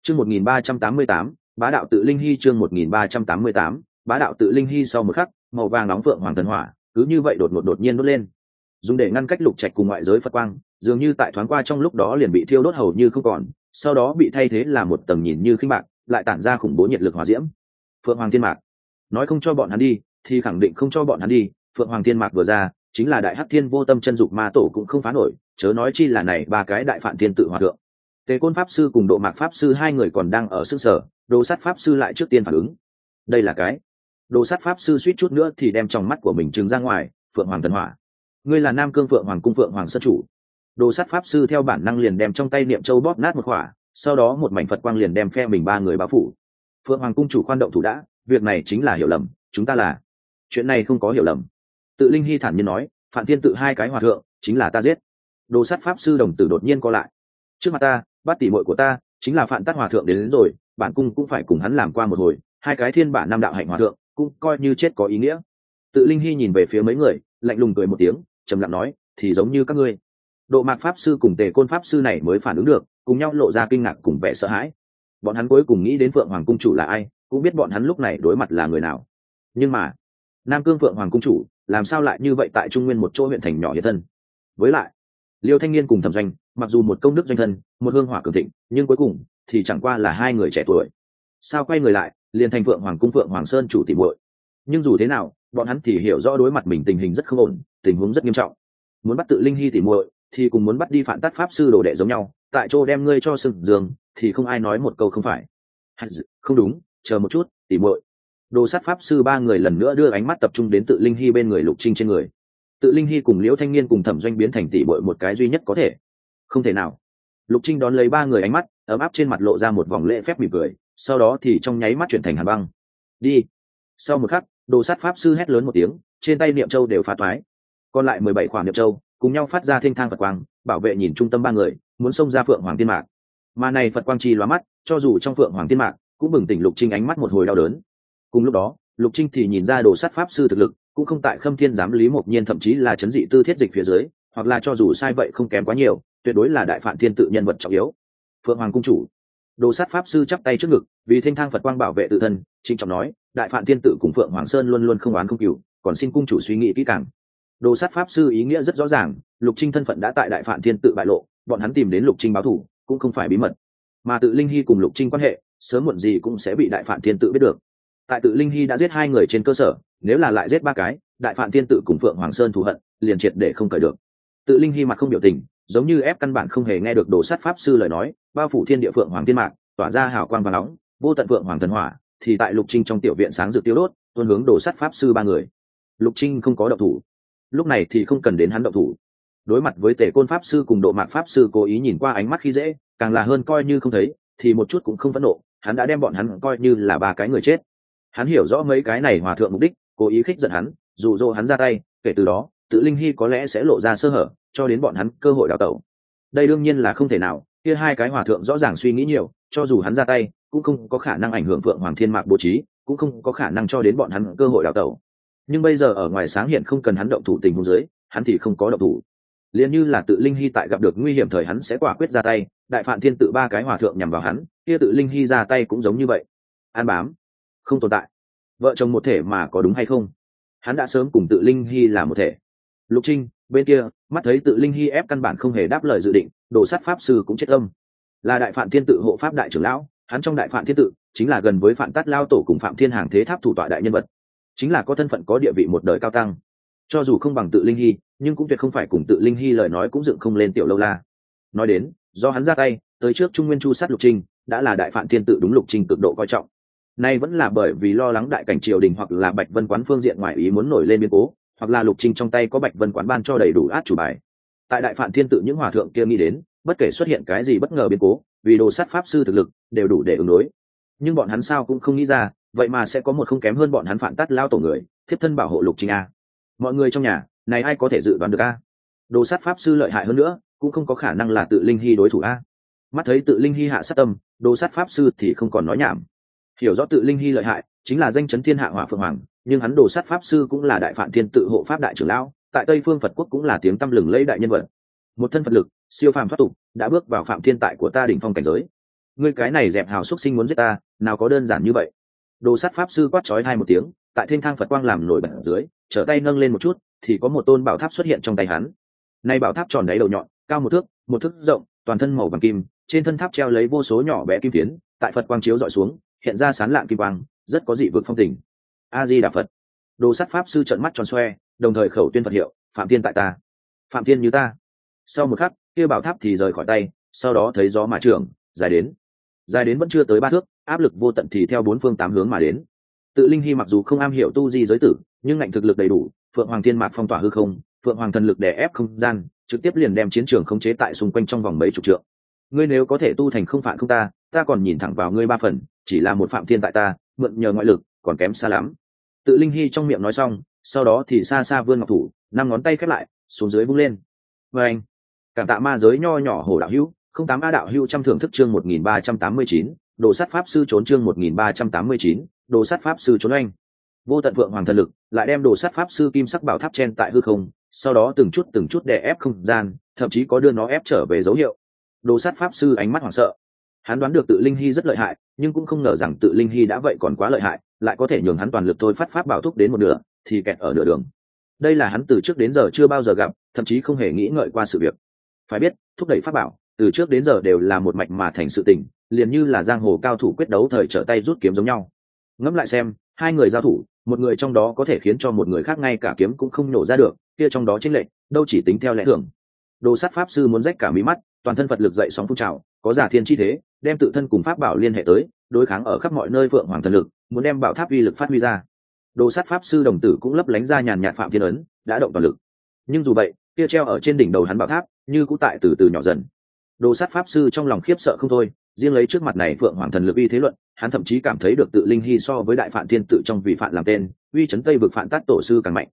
Chương 1388, bá đạo tự linh hy. Chương 1388, bá đạo tự linh hy. Sau một khắc, màu vàng nóng phượng hoàng thần hỏa cứ như vậy đột nhiên đốt lên, dùng để ngăn cách lục trạch cùng ngoại giới Phật quang, dường như tại thoáng qua trong lúc đó liền bị thiêu đốt hầu như không còn, sau đó bị thay thế là một tầng nhìn như khinh bạc lại tản ra khủng bố nhiệt lực hỏa diễm. Phượng hoàng thiên mạc, nói không cho bọn hắn đi thì khẳng định không cho bọn hắn đi. Phượng hoàng thiên mạc vừa ra, chính là đại hắc thiên vô tâm chân dục ma tổ cũng không phá nổi, chớ nói chi là này ba cái đại phạn thiên tự hòa thượng. Tề Côn pháp sư cùng Độ Mạc pháp sư hai người còn đang ở sức sở, Đồ Sát pháp sư lại trước tiên phản ứng. Đây là cái. Đồ Sát pháp sư suýt chút nữa thì đem trong mắt của mình trừng ra ngoài. Phượng hoàng thần hỏa, ngươi là Nam Cương Phượng hoàng cung Phượng hoàng sơn chủ. Đồ Sát pháp sư theo bản năng liền đem trong tay niệm châu bóp nát một khỏa, sau đó một mảnh Phật quang liền đem phe mình ba người bao phủ. Phượng hoàng cung chủ khoan động thủ đã, việc này chính là hiểu lầm, chúng ta là. Chuyện này không có hiểu lầm. Tự Linh Hy thản nhiên nói, Phạn Thiên tự hai cái hòa thượng chính là ta giết. Đồ Sát pháp sư đồng tử đột nhiên co lại. Trước mặt ta, bắt tỷ muội của ta chính là Phạn Tát hòa thượng đến rồi, bản cung cũng phải cùng hắn làm qua một hồi, hai cái thiên bản năm đạo hạnh hòa thượng cũng coi như chết có ý nghĩa. Tự Linh Hy nhìn về phía mấy người, lạnh lùng cười một tiếng, trầm lặng nói, thì giống như các ngươi. Độ Mạc pháp sư cùng Tề Côn pháp sư này mới phản ứng được, cùng nhau lộ ra kinh ngạc cùng vẻ sợ hãi. Bọn hắn cuối cùng nghĩ đến Phượng hoàng cung chủ là ai, cũng biết bọn hắn lúc này đối mặt là người nào. Nhưng mà Nam Cương Phượng hoàng cung chủ làm sao lại như vậy tại Trung Nguyên một chỗ huyện thành nhỏ hiện thân? Với lại Liêu Thanh Niên cùng Thẩm Doanh, mặc dù một công đức doanh thân, một hương hỏa cường thịnh, nhưng cuối cùng thì chẳng qua là hai người trẻ tuổi. Sao quay người lại liền thành Phượng hoàng cung Phượng hoàng sơn chủ tỷ muội? Nhưng dù thế nào, bọn hắn thì hiểu rõ đối mặt mình tình hình rất không ổn, tình huống rất nghiêm trọng. Muốn bắt Tự Linh Hy tỷ muội thì cùng muốn bắt đi Phạn Tát pháp sư đồ đệ giống nhau, tại chỗ đem ngươi cho sừng giường thì không ai nói một câu không phải. Không đúng, chờ một chút, tỷ muội. Đồ Sát pháp sư ba người lần nữa đưa ánh mắt tập trung đến Tự Linh Hy bên người Lục Trinh trên người. Tự Linh Hy cùng Liễu Thanh Niên cùng Thẩm Doanh biến thành tỷ muội một cái duy nhất có thể. Không thể nào. Lục Trinh đón lấy ba người ánh mắt, ấm áp trên mặt lộ ra một vòng lễ phép mỉm cười, sau đó thì trong nháy mắt chuyển thành hàn băng. Đi. Sau một khắc, Đồ Sát pháp sư hét lớn một tiếng, trên tay niệm châu đều phá toái. Còn lại 17 khoản niệm châu cùng nhau phát ra thênh thang Phật quang, bảo vệ nhìn trung tâm ba người, muốn xông ra Phượng hoàng thiên mạc. Mà này Phật quang chi lóa mắt, cho dù trong Phượng hoàng thiên mạc cũng bừng tỉnh Lục Trinh ánh mắt một hồi đau đớn. Cùng lúc đó, Lục Trinh thì nhìn ra Đồ Sát pháp sư thực lực cũng không tại Khâm Thiên giám Lý Mộc Nhiên, thậm chí là Trấn Dị Tư Thiết Dịch phía dưới, hoặc là cho dù sai vậy không kém quá nhiều, tuyệt đối là đại phạn thiên tự nhân vật trọng yếu. Phượng hoàng cung chủ. Đồ Sát pháp sư chắp tay trước ngực, vì thanh thang Phật quang bảo vệ tự thân, trịnh trọng nói, đại phạn thiên tự cùng Phượng hoàng sơn luôn luôn không oán không cừu, còn xin cung chủ suy nghĩ kỹ càng. Đồ Sát pháp sư ý nghĩa rất rõ ràng, Lục Trinh thân phận đã tại đại phạn thiên tự bại lộ, bọn hắn tìm đến Lục Trinh báo thù cũng không phải bí mật, mà Tự Linh Hy cùng Lục Trinh quan hệ sớm muộn gì cũng sẽ bị đại phạn thiên tự biết được. Tại Tự Linh Hy đã giết hai người trên cơ sở, nếu là lại giết ba cái, đại phạn thiên tự cùng Phượng hoàng sơn thù hận liền triệt để không cởi được. Tự Linh Hy mặt không biểu tình, giống như ép căn bản không hề nghe được Đồ Sát pháp sư lời nói, bao phủ thiên địa Phượng hoàng thiên mạc, tỏa ra hào quang vàng nóng, vô tận Phượng hoàng thần hỏa thì tại Lục Trinh trong tiểu viện sáng rực tiêu đốt, tuôn hướng Đồ Sát pháp sư ba người. Lục Trinh không có động thủ, lúc này thì không cần đến hắn động thủ. Đối mặt với Tề Côn pháp sư cùng Độ Mạc pháp sư cố ý nhìn qua ánh mắt khi dễ, càng là hơn coi như không thấy, thì một chút cũng không phẫn nộ, hắn đã đem bọn hắn coi như là ba cái người chết. Hắn hiểu rõ mấy cái này hòa thượng mục đích, cố ý khích giận hắn, dụ dỗ hắn ra tay, kể từ đó Tự Linh Hy có lẽ sẽ lộ ra sơ hở, cho đến bọn hắn cơ hội đào tẩu. Đây đương nhiên là không thể nào, kia hai cái hòa thượng rõ ràng suy nghĩ nhiều, cho dù hắn ra tay cũng không có khả năng ảnh hưởng Phượng hoàng thiên mạc bố trí, cũng không có khả năng cho đến bọn hắn cơ hội đào tẩu. Nhưng bây giờ ở ngoài sáng hiện không cần hắn động thủ tình huống dưới, hắn thì không có động thủ. Liền như là Tự Linh Hy tại gặp được nguy hiểm thời hắn sẽ quả quyết ra tay, đại phạn thiên tự ba cái hòa thượng nhằm vào hắn, kia Tự Linh Hy ra tay cũng giống như vậy. An bám, không tồn tại. Vợ chồng một thể mà có đúng hay không? Hắn đã sớm cùng Tự Linh Hy là một thể. Lục Trinh bên kia mắt thấy Tự Linh Hy ép căn bản không hề đáp lời dự định, Đồ Sát pháp sư cũng chết tâm. Là đại phạn thiên tự hộ pháp đại trưởng lão, hắn trong đại phạn thiên tự chính là gần với Phạn Tát lao tổ cùng Phạm Thiên Hàng thế tháp thủ tọa đại nhân vật, chính là có thân phận có địa vị một đời cao tăng. Cho dù không bằng Tự Linh Hy, nhưng cũng tuyệt không phải cùng Tự Linh Hy lời nói cũng dựng không lên tiểu lâu la. Nói đến, do hắn ra tay tới trước Trung Nguyên chu sát Lục Trinh, đã là đại phạn thiên tự đúng Lục Trinh cực độ coi trọng. Nay vẫn là bởi vì lo lắng đại cảnh triều đình hoặc là Bạch Vân quán phương diện ngoài ý muốn nổi lên biến cố, hoặc là Lục Trinh trong tay có Bạch Vân quán ban cho đầy đủ át chủ bài. Tại đại phạn thiên tự những hòa thượng kia nghĩ đến, bất kể xuất hiện cái gì bất ngờ biến cố, vì Đồ Sát pháp sư thực lực đều đủ để ứng đối. Nhưng bọn hắn sao cũng không nghĩ ra, vậy mà sẽ có một không kém hơn bọn hắn Phạn Tát lao tổ người thiếp thân bảo hộ Lục Trinh a. Mọi người trong nhà này ai có thể dự đoán được a? Đồ Sát pháp sư lợi hại hơn nữa, cũng không có khả năng là Tự Linh Hy đối thủ a. Mắt thấy Tự Linh Hy hạ sát tâm, Đồ Sát pháp sư thì không còn nói nhảm. Hiểu rõ Tự Linh Hy lợi hại, chính là danh chấn thiên hạ hỏa phượng hoàng, nhưng hắn Đồ Sát pháp sư cũng là đại phạn thiên tự hộ pháp đại trưởng lão, tại Tây Phương Phật quốc cũng là tiếng tăm lừng lẫy đại nhân vật. Một thân Phật lực siêu phàm thoát tục, đã bước vào phạm thiên tại của ta đỉnh phong cảnh giới. ngươi cái này dẹp hào xuất sinh muốn giết ta, nào có đơn giản như vậy. Đồ sắt pháp sư quát chói hai một tiếng, tại thiên thang Phật quang làm nổi bật ở dưới, trở tay nâng lên một chút, thì có một tôn bảo tháp xuất hiện trong tay hắn. Nay bảo tháp tròn đáy đầu nhọn, cao một thước rộng, toàn thân màu vàng kim, trên thân tháp treo lấy vô số nhỏ bé kim phiến, tại Phật quang chiếu dọi xuống, hiện ra sáng lạng kim quang, rất có dị vực phong tình. A Di Đà Phật. Đồ sắt pháp sư trợn mắt tròn xoe, đồng thời khẩu tuyên Phật hiệu, phạm thiên tại ta, phạm thiên như ta. Sau một khắc, kia bảo tháp thì rời khỏi tay, sau đó thấy gió mà trưởng, dài đến vẫn chưa tới 3 thước, áp lực vô tận thì theo 4 phương 8 hướng mà đến. Tự Linh Hy mặc dù không am hiểu tu di giới tử, nhưng ngạnh thực lực đầy đủ, Phượng Hoàng Thiên Mạc phong tỏa hư không, Phượng Hoàng thần lực đè ép không gian, trực tiếp liền đem chiến trường khống chế tại xung quanh trong vòng mấy chục trượng. Ngươi nếu có thể tu thành không phản không ta còn nhìn thẳng vào ngươi 3 phần, chỉ là một phạm thiên tại ta, mượn nhờ ngoại lực, còn kém xa lắm. Tự Linh Hy trong miệng nói xong, sau đó thì xa xa vươn ngọc thủ, 5 ngón tay khép lại, xuống dưới vung lên. Oeng! Cảm tạ ma giới nho nhỏ hổ đạo hữu, 08 A đạo hữu trăm thưởng thức chương 1389, đồ sắt pháp sư trốn chương 1389, đồ sắt pháp sư trốn oanh. Vô tận vượng hoàng thần lực lại đem đồ sắt pháp sư kim sắc bảo tháp chen tại hư không, sau đó từng chút đè ép không gian, thậm chí có đưa nó ép trở về dấu hiệu. Đồ sắt pháp sư ánh mắt hoảng sợ. Hắn đoán được Tự Linh Hy rất lợi hại, nhưng cũng không ngờ rằng Tự Linh Hy đã vậy còn quá lợi hại, lại có thể nhường hắn toàn lực thôi phát pháp bảo thúc đến một nửa, thì kẹt ở nửa đường. Đây là hắn từ trước đến giờ chưa bao giờ gặp, thậm chí không hề nghĩ ngợi qua sự việc. Phải biết, thúc đẩy pháp bảo, từ trước đến giờ đều là một mạch mà thành sự tình, liền như là giang hồ cao thủ quyết đấu thời trở tay rút kiếm giống nhau. Ngẫm lại xem, hai người giao thủ, một người trong đó có thể khiến cho một người khác ngay cả kiếm cũng không nổ ra được, kia trong đó chênh lệch, đâu chỉ tính theo lẽ thường. Đồ sắt pháp sư muốn rách cả mí mắt, toàn thân Phật lực dậy sóng phun trào, có giả thiên chi thế, đem tự thân cùng pháp bảo liên hệ tới, đối kháng ở khắp mọi nơi vượng hoàng thần lực, muốn đem bảo tháp uy lực phát huy ra. Đồ sắt pháp sư đồng tử cũng lấp lánh ra nhàn nhạt phạm thiên ấn, đã động toàn lực. Nhưng dù vậy, kia treo ở trên đỉnh đầu hắn bảo tháp, như cũng tại từ từ nhỏ dần. Đồ sắt pháp sư trong lòng khiếp sợ không thôi, riêng lấy trước mặt này phượng hoàng thần lực uy thế luận, hắn thậm chí cảm thấy được Tự Linh Hy so với đại phạn thiên tự trong vị phạn làm tên, uy chấn tây vực phạn tát tổ sư càng mạnh.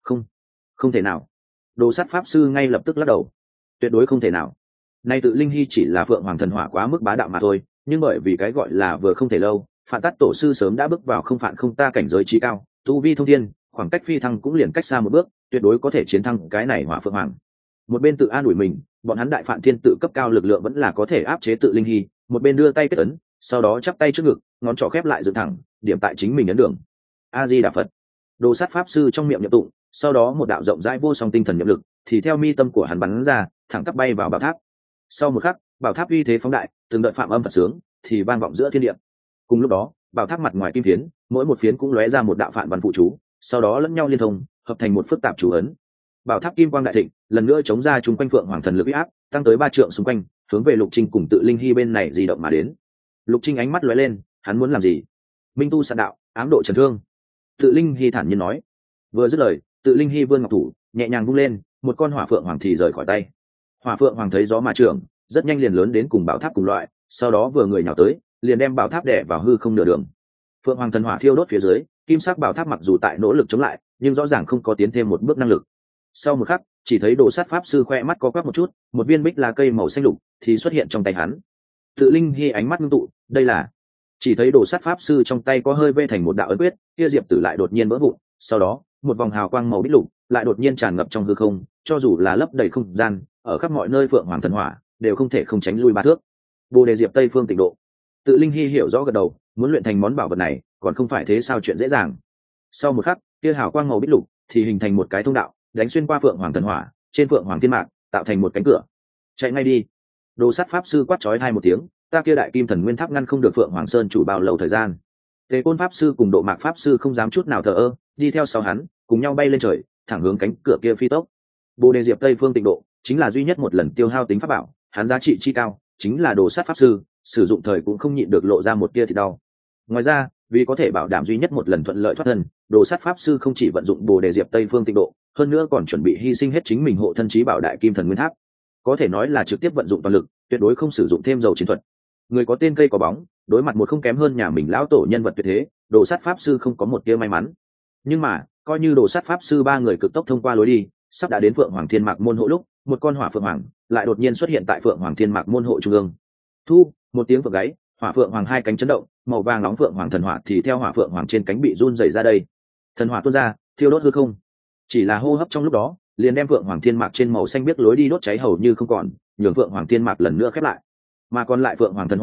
Không thể nào. Đồ sắt pháp sư ngay lập tức lắc đầu. Tuyệt đối không thể nào. Nay Tự Linh Hy chỉ là phượng hoàng thần hỏa quá mức bá đạo mà thôi, nhưng bởi vì cái gọi là vừa không thể lâu, phạn tát tổ sư sớm đã bước vào không phạn không ta cảnh giới trí cao, tu vi thông thiên, khoảng cách phi thăng cũng liền cách xa một bước, tuyệt đối có thể chiến thắng cái này hỏa phượng hoàng. Một bên tự an ủi mình, bọn hắn đại phạn thiên tự cấp cao lực lượng vẫn là có thể áp chế Tự Linh Hy, một bên đưa tay kết ấn, sau đó chắp tay trước ngực, ngón trỏ khép lại dựng thẳng, điểm tại chính mình ấn đường. A Di Đà Phật. Đồ sát pháp sư trong miệng niệm tụng, sau đó một đạo rộng rãi vô song tinh thần niệm lực thì theo mi tâm của hắn bắn ra, thẳng tắp bay vào bảo tháp. Sau một khắc, bảo tháp uy thế phóng đại, từng đợt phạm âm Phật sướng thì vang vọng giữa thiên địa. Cùng lúc đó, bảo tháp mặt ngoài kim phiến, mỗi một phiến cũng lóe ra một đạo phản văn phụ chú, sau đó lẫn nhau liên thông, hợp thành một phức tạp chú ấn. Bảo tháp kim quang đại thịnh, lần nữa chống ra chúng quanh phượng hoàng thần lực uy áp, tăng tới 3 trượng xung quanh, hướng về Lục Trinh cùng Tự Linh Hy bên này di động mà đến. Lục Trinh ánh mắt lóe lên, hắn muốn làm gì? Minh tu sạn đạo, ám độ trần thương. Tự Linh Hy thản nhiên nói. Vừa dứt lời, Tự Linh Hy vươn ngọc thủ, nhẹ nhàng vung lên, một con hỏa phượng hoàng thì rời khỏi tay. Hỏa phượng hoàng thấy gió mà trưởng, rất nhanh liền lớn đến cùng bảo tháp cùng loại, sau đó vừa người nhào tới, liền đem bảo tháp đè vào hư không nửa đường. Phượng hoàng thần hỏa thiêu đốt phía dưới, kim sắc bảo tháp mặc dù tại nỗ lực chống lại, nhưng rõ ràng không có tiến thêm một bước năng lực. Sau một khắc, chỉ thấy Đồ sát pháp sư khoe mắt có quắc một chút, một viên bích lá cây màu xanh lục thì xuất hiện trong tay hắn. Tự Linh Hy ánh mắt ngưng tụ, đây là. Chỉ thấy Đồ sát pháp sư trong tay có hơi vê thành một đạo ấn quyết, kia diệp tử lại đột nhiên vỡ vụn, sau đó, một vòng hào quang màu bích lục lại đột nhiên tràn ngập trong hư không, cho dù là lấp đầy không gian, ở khắp mọi nơi phượng hoàng thần hỏa đều không thể không tránh lui 3 thước. Bồ đề diệp tây phương tịnh độ. Tự Linh Hy hiểu rõ gật đầu, muốn luyện thành món bảo vật này, còn không phải thế sao chuyện dễ dàng. Sau một khắc, kia hào quang màu bích lục thì hình thành một cái thông đạo, đánh xuyên qua phượng hoàng thần hỏa, trên phượng hoàng thiên mạc tạo thành một cánh cửa. Chạy ngay đi. Đồ sát pháp sư quát chói hai một tiếng, ta kia đại kim thần nguyên tháp ngăn không được phượng hoàng sơn chủ bao lâu thời gian. Tề Côn pháp sư cùng Độ Mạc pháp sư không dám chút nào thờ ơ, đi theo sau hắn, cùng nhau bay lên trời, thẳng hướng cánh cửa kia phi tốc. Bồ đề diệp tây phương tịnh độ chính là duy nhất một lần tiêu hao tính pháp bảo, hắn giá trị chi cao, chính là đồ sát pháp sư sử dụng thời cũng không nhịn được lộ ra một tia thì đau. Ngoài ra, vì có thể bảo đảm duy nhất một lần thuận lợi thoát thân, đồ sát pháp sư không chỉ vận dụng bồ đề diệp tây phương tịnh độ, hơn nữa còn chuẩn bị hy sinh hết chính mình hộ thân trí bảo đại kim thần nguyên tháp. Có thể nói là trực tiếp vận dụng toàn lực, tuyệt đối không sử dụng thêm dầu chiến thuật. Người có tên cây có bóng, đối mặt một không kém hơn nhà mình lão tổ nhân vật tuyệt thế, đồ sát pháp sư không có một tia may mắn. Nhưng mà, coi như đồ sát pháp sư 3 người cực tốc thông qua lối đi, sắp đã đến phượng hoàng thiên mạc môn hộ lúc, một con hỏa phượng hoàng lại đột nhiên xuất hiện tại phượng hoàng thiên mạc môn hộ trung ương. Thu, một tiếng phượng gáy, hỏa phượng hoàng hai cánh chấn động, màu vàng nóng phượng hoàng thần hỏa thì theo hỏa phượng hoàng trên cánh bị run rẩy ra đây. Thần hỏa tuôn ra, thiêu đốt hư không. Chỉ là hô hấp trong lúc đó, liền đem phượng hoàng thiên mạc trên màu xanh biết lối đi đốt cháy hầu như không còn, nhường phượng hoàng thiên mạc lần nữa khép lại. Mà còn lại phượng hoàng thần hỏa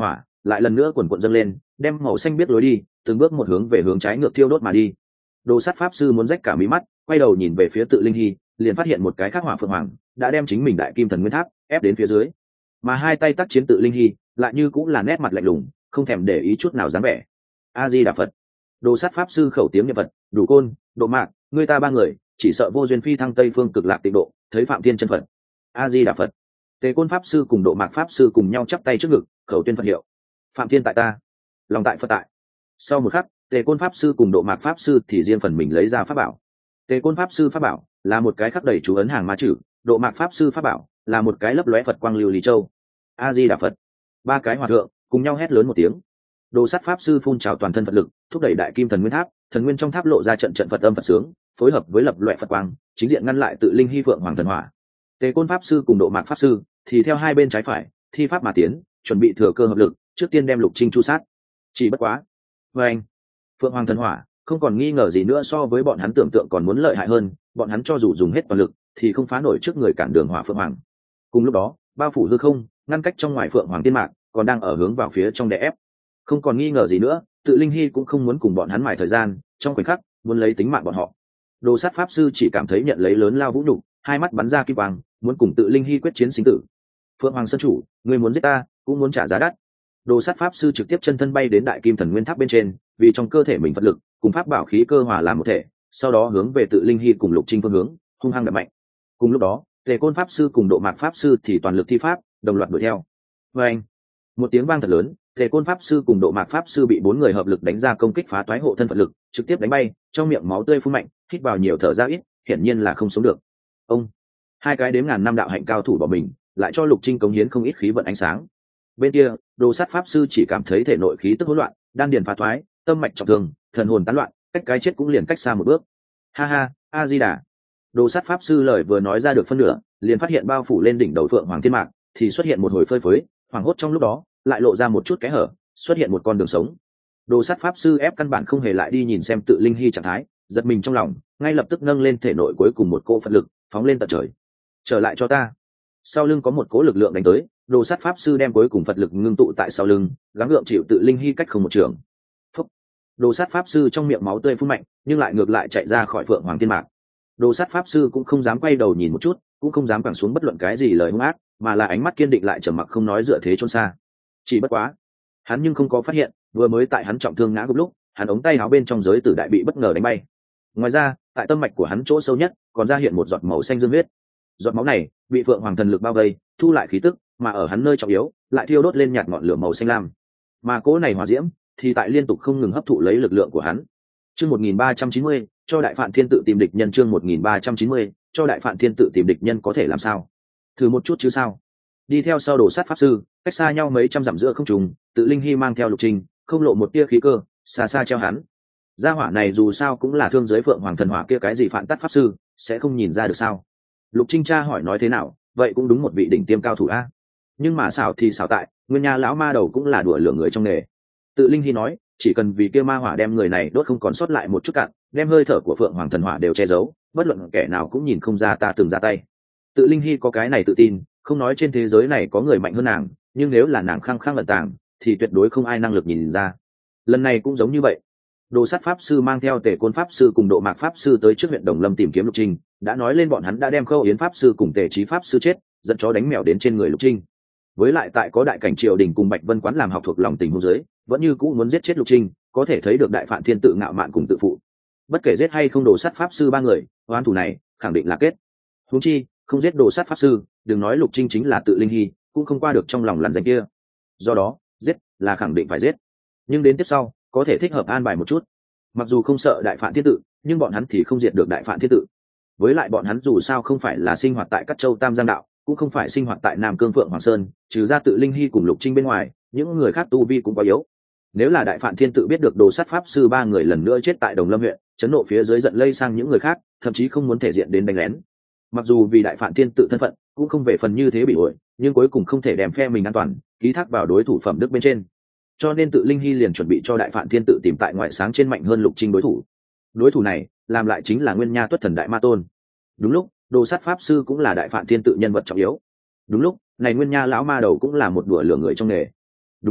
lại lần nữa quần quận dâng lên, đem màu xanh biết lối đi từng bước một hướng về hướng trái ngược thiêu đốt mà đi. Đồ sát pháp sư muốn rách cả mí mắt, quay đầu nhìn về phía Tự Linh Hy, liền phát hiện một cái khác hỏa phượng hoàng đã đem chính mình đại kim thần nguyên tháp ép đến phía dưới, mà hai tay tác chiến Tự Linh Hy lại như cũng là nét mặt lạnh lùng, không thèm để ý chút nào dáng vẻ. A Di Đà Phật. Đồ sát pháp sư khẩu tiếng niệm Phật, Đủ Côn, Độ Mạc, người ta ba người chỉ sợ vô duyên phi thăng Tây phương cực lạc tịnh độ, thấy Phạm Thiên chân Phật. A Di Đà Phật. Tề Côn pháp sư cùng Độ Mạc pháp sư cùng nhau chắp tay trước ngực, khẩu tuyên Phật hiệu. Phạm Thiên tại ta, lòng tại Phật tại. Sau một khắc, Tề Côn pháp sư cùng Độ Mạc pháp sư thì riêng phần mình lấy ra pháp bảo. Tề Côn pháp sư pháp bảo là một cái khắc đầy chú ấn hàng ma chữ, Độ Mạc pháp sư pháp bảo là một cái lấp lóe Phật quang lưu lý châu. A Di Đà Phật. Ba cái hòa thượng cùng nhau hét lớn một tiếng. Đồ sát pháp sư phun trào toàn thân Phật lực, thúc đẩy đại kim thần nguyên tháp, thần nguyên trong tháp lộ ra trận trận Phật âm Phật sướng, phối hợp với lập loại Phật quang, chính diện ngăn lại Tự Linh Hy phượng hoàng thần hỏa. Tề Côn pháp sư cùng Độ Mạc pháp sư thì theo hai bên trái phải, thi pháp mà tiến, chuẩn bị thừa cơ hợp lực, trước tiên đem Lục Trinh chu sát. Chỉ bất quá, anh phượng hoàng thần hỏa không còn nghi ngờ gì nữa, so với bọn hắn tưởng tượng còn muốn lợi hại hơn, bọn hắn cho dù dùng hết toàn lực thì không phá nổi trước người cản đường hỏa phượng hoàng. Cùng lúc đó, bao phủ hư không, ngăn cách trong ngoài phượng hoàng tiên mạc còn đang ở hướng vào phía trong đè ép. Không còn nghi ngờ gì nữa, Tự Linh Hy cũng không muốn cùng bọn hắn mài thời gian, trong khoảnh khắc muốn lấy tính mạng bọn họ. Đồ sát pháp sư chỉ cảm thấy nhận lấy lớn lao vũ nhục, hai mắt bắn ra kim quang, muốn cùng Tự Linh Hy quyết chiến sinh tử. Phượng Hoàng Sơn chủ, người muốn giết ta cũng muốn trả giá đắt. Đồ sát pháp sư trực tiếp chân thân bay đến đại kim thần nguyên tháp bên trên, vì trong cơ thể mình vật lực cùng pháp bảo khí cơ hòa làm một thể, sau đó hướng về Tự Linh Hy cùng Lục Trinh phương hướng hung hăng đập mạnh. Cùng lúc đó, Tề Côn pháp sư cùng Độ Mạc pháp sư thì toàn lực thi pháp, đồng loạt đuổi theo. Anh, một tiếng vang thật lớn, Tề Côn pháp sư cùng Độ Mạc pháp sư bị bốn người hợp lực đánh ra công kích phá toái hộ thân Phật lực, trực tiếp đánh bay, trong miệng máu tươi phun mạnh, hít vào nhiều thở ra ít, hiển nhiên là không sống được. Ông, hai cái đếm ngàn năm đạo hạnh cao thủ bỏ mình, lại cho Lục Trinh cống hiến không ít khí vận ánh sáng. Bên kia, Đồ sát pháp sư chỉ cảm thấy thể nội khí tức hỗn loạn, đan điền phá thoái, tâm mạch trọng thương, thần hồn tán loạn, cách cái chết cũng liền cách xa một bước. Ha ha, A Di Đà. Đồ sát pháp sư lời vừa nói ra được phân nửa, liền phát hiện bao phủ lên đỉnh đầu phượng hoàng thiên mạc thì xuất hiện một hồi phơi phới, hoảng hốt trong lúc đó lại lộ ra một chút kẽ hở, xuất hiện một con đường sống. Đồ sát pháp sư ép căn bản không hề lại đi nhìn xem Tự Linh Hy trạng thái, giật mình trong lòng, ngay lập tức nâng lên thể nội cuối cùng một cỗ Phật lực, phóng lên tận trời. Trở lại cho ta. Sau lưng có một cỗ lực lượng đánh tới, Đồ sát pháp sư đem cuối cùng Phật lực ngưng tụ tại sau lưng, gắng gượng chịu Tự Linh Hy cách không một trường. Phúc. Đồ sát pháp sư trong miệng máu tươi phun mạnh, nhưng lại ngược lại chạy ra khỏi phượng hoàng thiên mạc. Đồ sát pháp sư cũng không dám quay đầu nhìn một chút, cũng không dám quẳng xuống bất luận cái gì lời hung ác, mà là ánh mắt kiên định lại trầm mặc không nói, dựa thế chôn xa. Chỉ bất quá, hắn nhưng không có phát hiện, vừa mới tại hắn trọng thương ngã gục lúc, hắn ống tay áo bên trong giới tử đại bị bất ngờ đánh bay. Ngoài ra, tại tâm mạch của hắn chỗ sâu nhất, còn ra hiện một giọt màu xanh dương huyết. Giọt máu này bị phượng hoàng thần lực bao vây, thu lại khí tức, mà ở hắn nơi trọng yếu, lại thiêu đốt lên nhạt ngọn lửa màu xanh lam. Mà cỗ này hỏa diễm thì tại liên tục không ngừng hấp thụ lấy lực lượng của hắn. Chương 1390, cho Đại Phạn Thiên tự tìm địch nhân. Chương 1390, cho Đại Phạn Thiên tự tìm địch nhân có thể làm sao? Thử một chút chứ sao? Đi theo sau Đồ sát pháp sư, cách xa nhau mấy trăm dặm giữa không trùng, Tự Linh Hy mang theo Lục Trinh, không lộ một tia khí cơ, xa xa treo hắn. Gia hỏa này dù sao cũng là thương giới phượng hoàng thần hỏa kia, cái gì phản tắt pháp sư, sẽ không nhìn ra được sao? Lục Trinh tra hỏi nói thế nào, vậy cũng đúng một vị đỉnh tiêm cao thủ a. Nhưng mà xảo thì xảo tại, nguyên nha lão ma đầu cũng là đùa lửa người trong nghề. Tự Linh Hy nói, chỉ cần vì kia ma hỏa đem người này đốt không còn sót lại một chút cạn, đem hơi thở của phượng hoàng thần hỏa đều che giấu, bất luận kẻ nào cũng nhìn không ra ta từng ra tay. Tự Linh Hy có cái này tự tin, không nói trên thế giới này có người mạnh hơn nàng, nhưng nếu là nàng khăng khăng lẩn tàng thì tuyệt đối không ai năng lực nhìn ra. Lần này cũng giống như vậy. Đồ sát pháp sư mang theo Tề Côn pháp sư cùng Độ Mạc pháp sư tới trước huyện Đồng Lâm tìm kiếm Lục Trinh, đã nói lên bọn hắn đã đem Khâu Yến pháp sư cùng Tề Chí pháp sư chết, dẫn chó đánh mèo đến trên người Lục Trinh. Với lại tại có đại cảnh triều đình cùng Bạch Vân quán làm học thuộc lòng tình huống dưới, vẫn như cũ muốn giết chết Lục Trinh, có thể thấy được Đại Phạn Thiên tự ngạo mạn cùng tự phụ. Bất kể giết hay không Đồ sát pháp sư ba người, oán thù này khẳng định là kết. Huống chi, không giết Đồ sát pháp sư, đừng nói Lục Trinh chính là Tự Linh Hy, cũng không qua được trong lòng lằn danh kia. Do đó, giết là khẳng định phải giết. Nhưng đến tiếp sau, có thể thích hợp an bài một chút. Mặc dù không sợ Đại Phạn Thiên tự, nhưng bọn hắn thì không diệt được Đại Phạn Thiên tự. Với lại bọn hắn dù sao không phải là sinh hoạt tại các châu Tam Giang đạo, cũng không phải sinh hoạt tại Nam Cương Phượng Hoàng Sơn, trừ ra Tự Linh Hy cùng Lục Trinh bên ngoài, những người khác tu vi cũng quá yếu. Nếu là Đại Phạn Thiên tự biết được Đồ sát pháp sư ba người lần nữa chết tại Đồng Lâm huyện, chấn nộ phía dưới giận lây sang những người khác, thậm chí không muốn thể diện đến đánh lén. Mặc dù vì Đại Phạn Thiên tự thân phận cũng không về phần như thế bị ổi, nhưng cuối cùng không thể đem phe mình an toàn ký thác vào đối thủ phẩm đức bên trên. Cho nên Tự Linh Hy liền chuẩn bị cho Đại Phạn Thiên tự tìm tại ngoại sáng trên mạnh hơn Lục Trinh đối thủ. Đối thủ này làm lại chính là Nguyên Nha Tuất Thần Đại Ma Tôn. Đúng lúc, Đồ sát pháp sư cũng là Đại Phạn Thiên tự nhân vật trọng yếu. Đúng lúc này, Nguyên Nha lão ma đầu cũng là một đùa lửa người trong nghề. Đúng lúc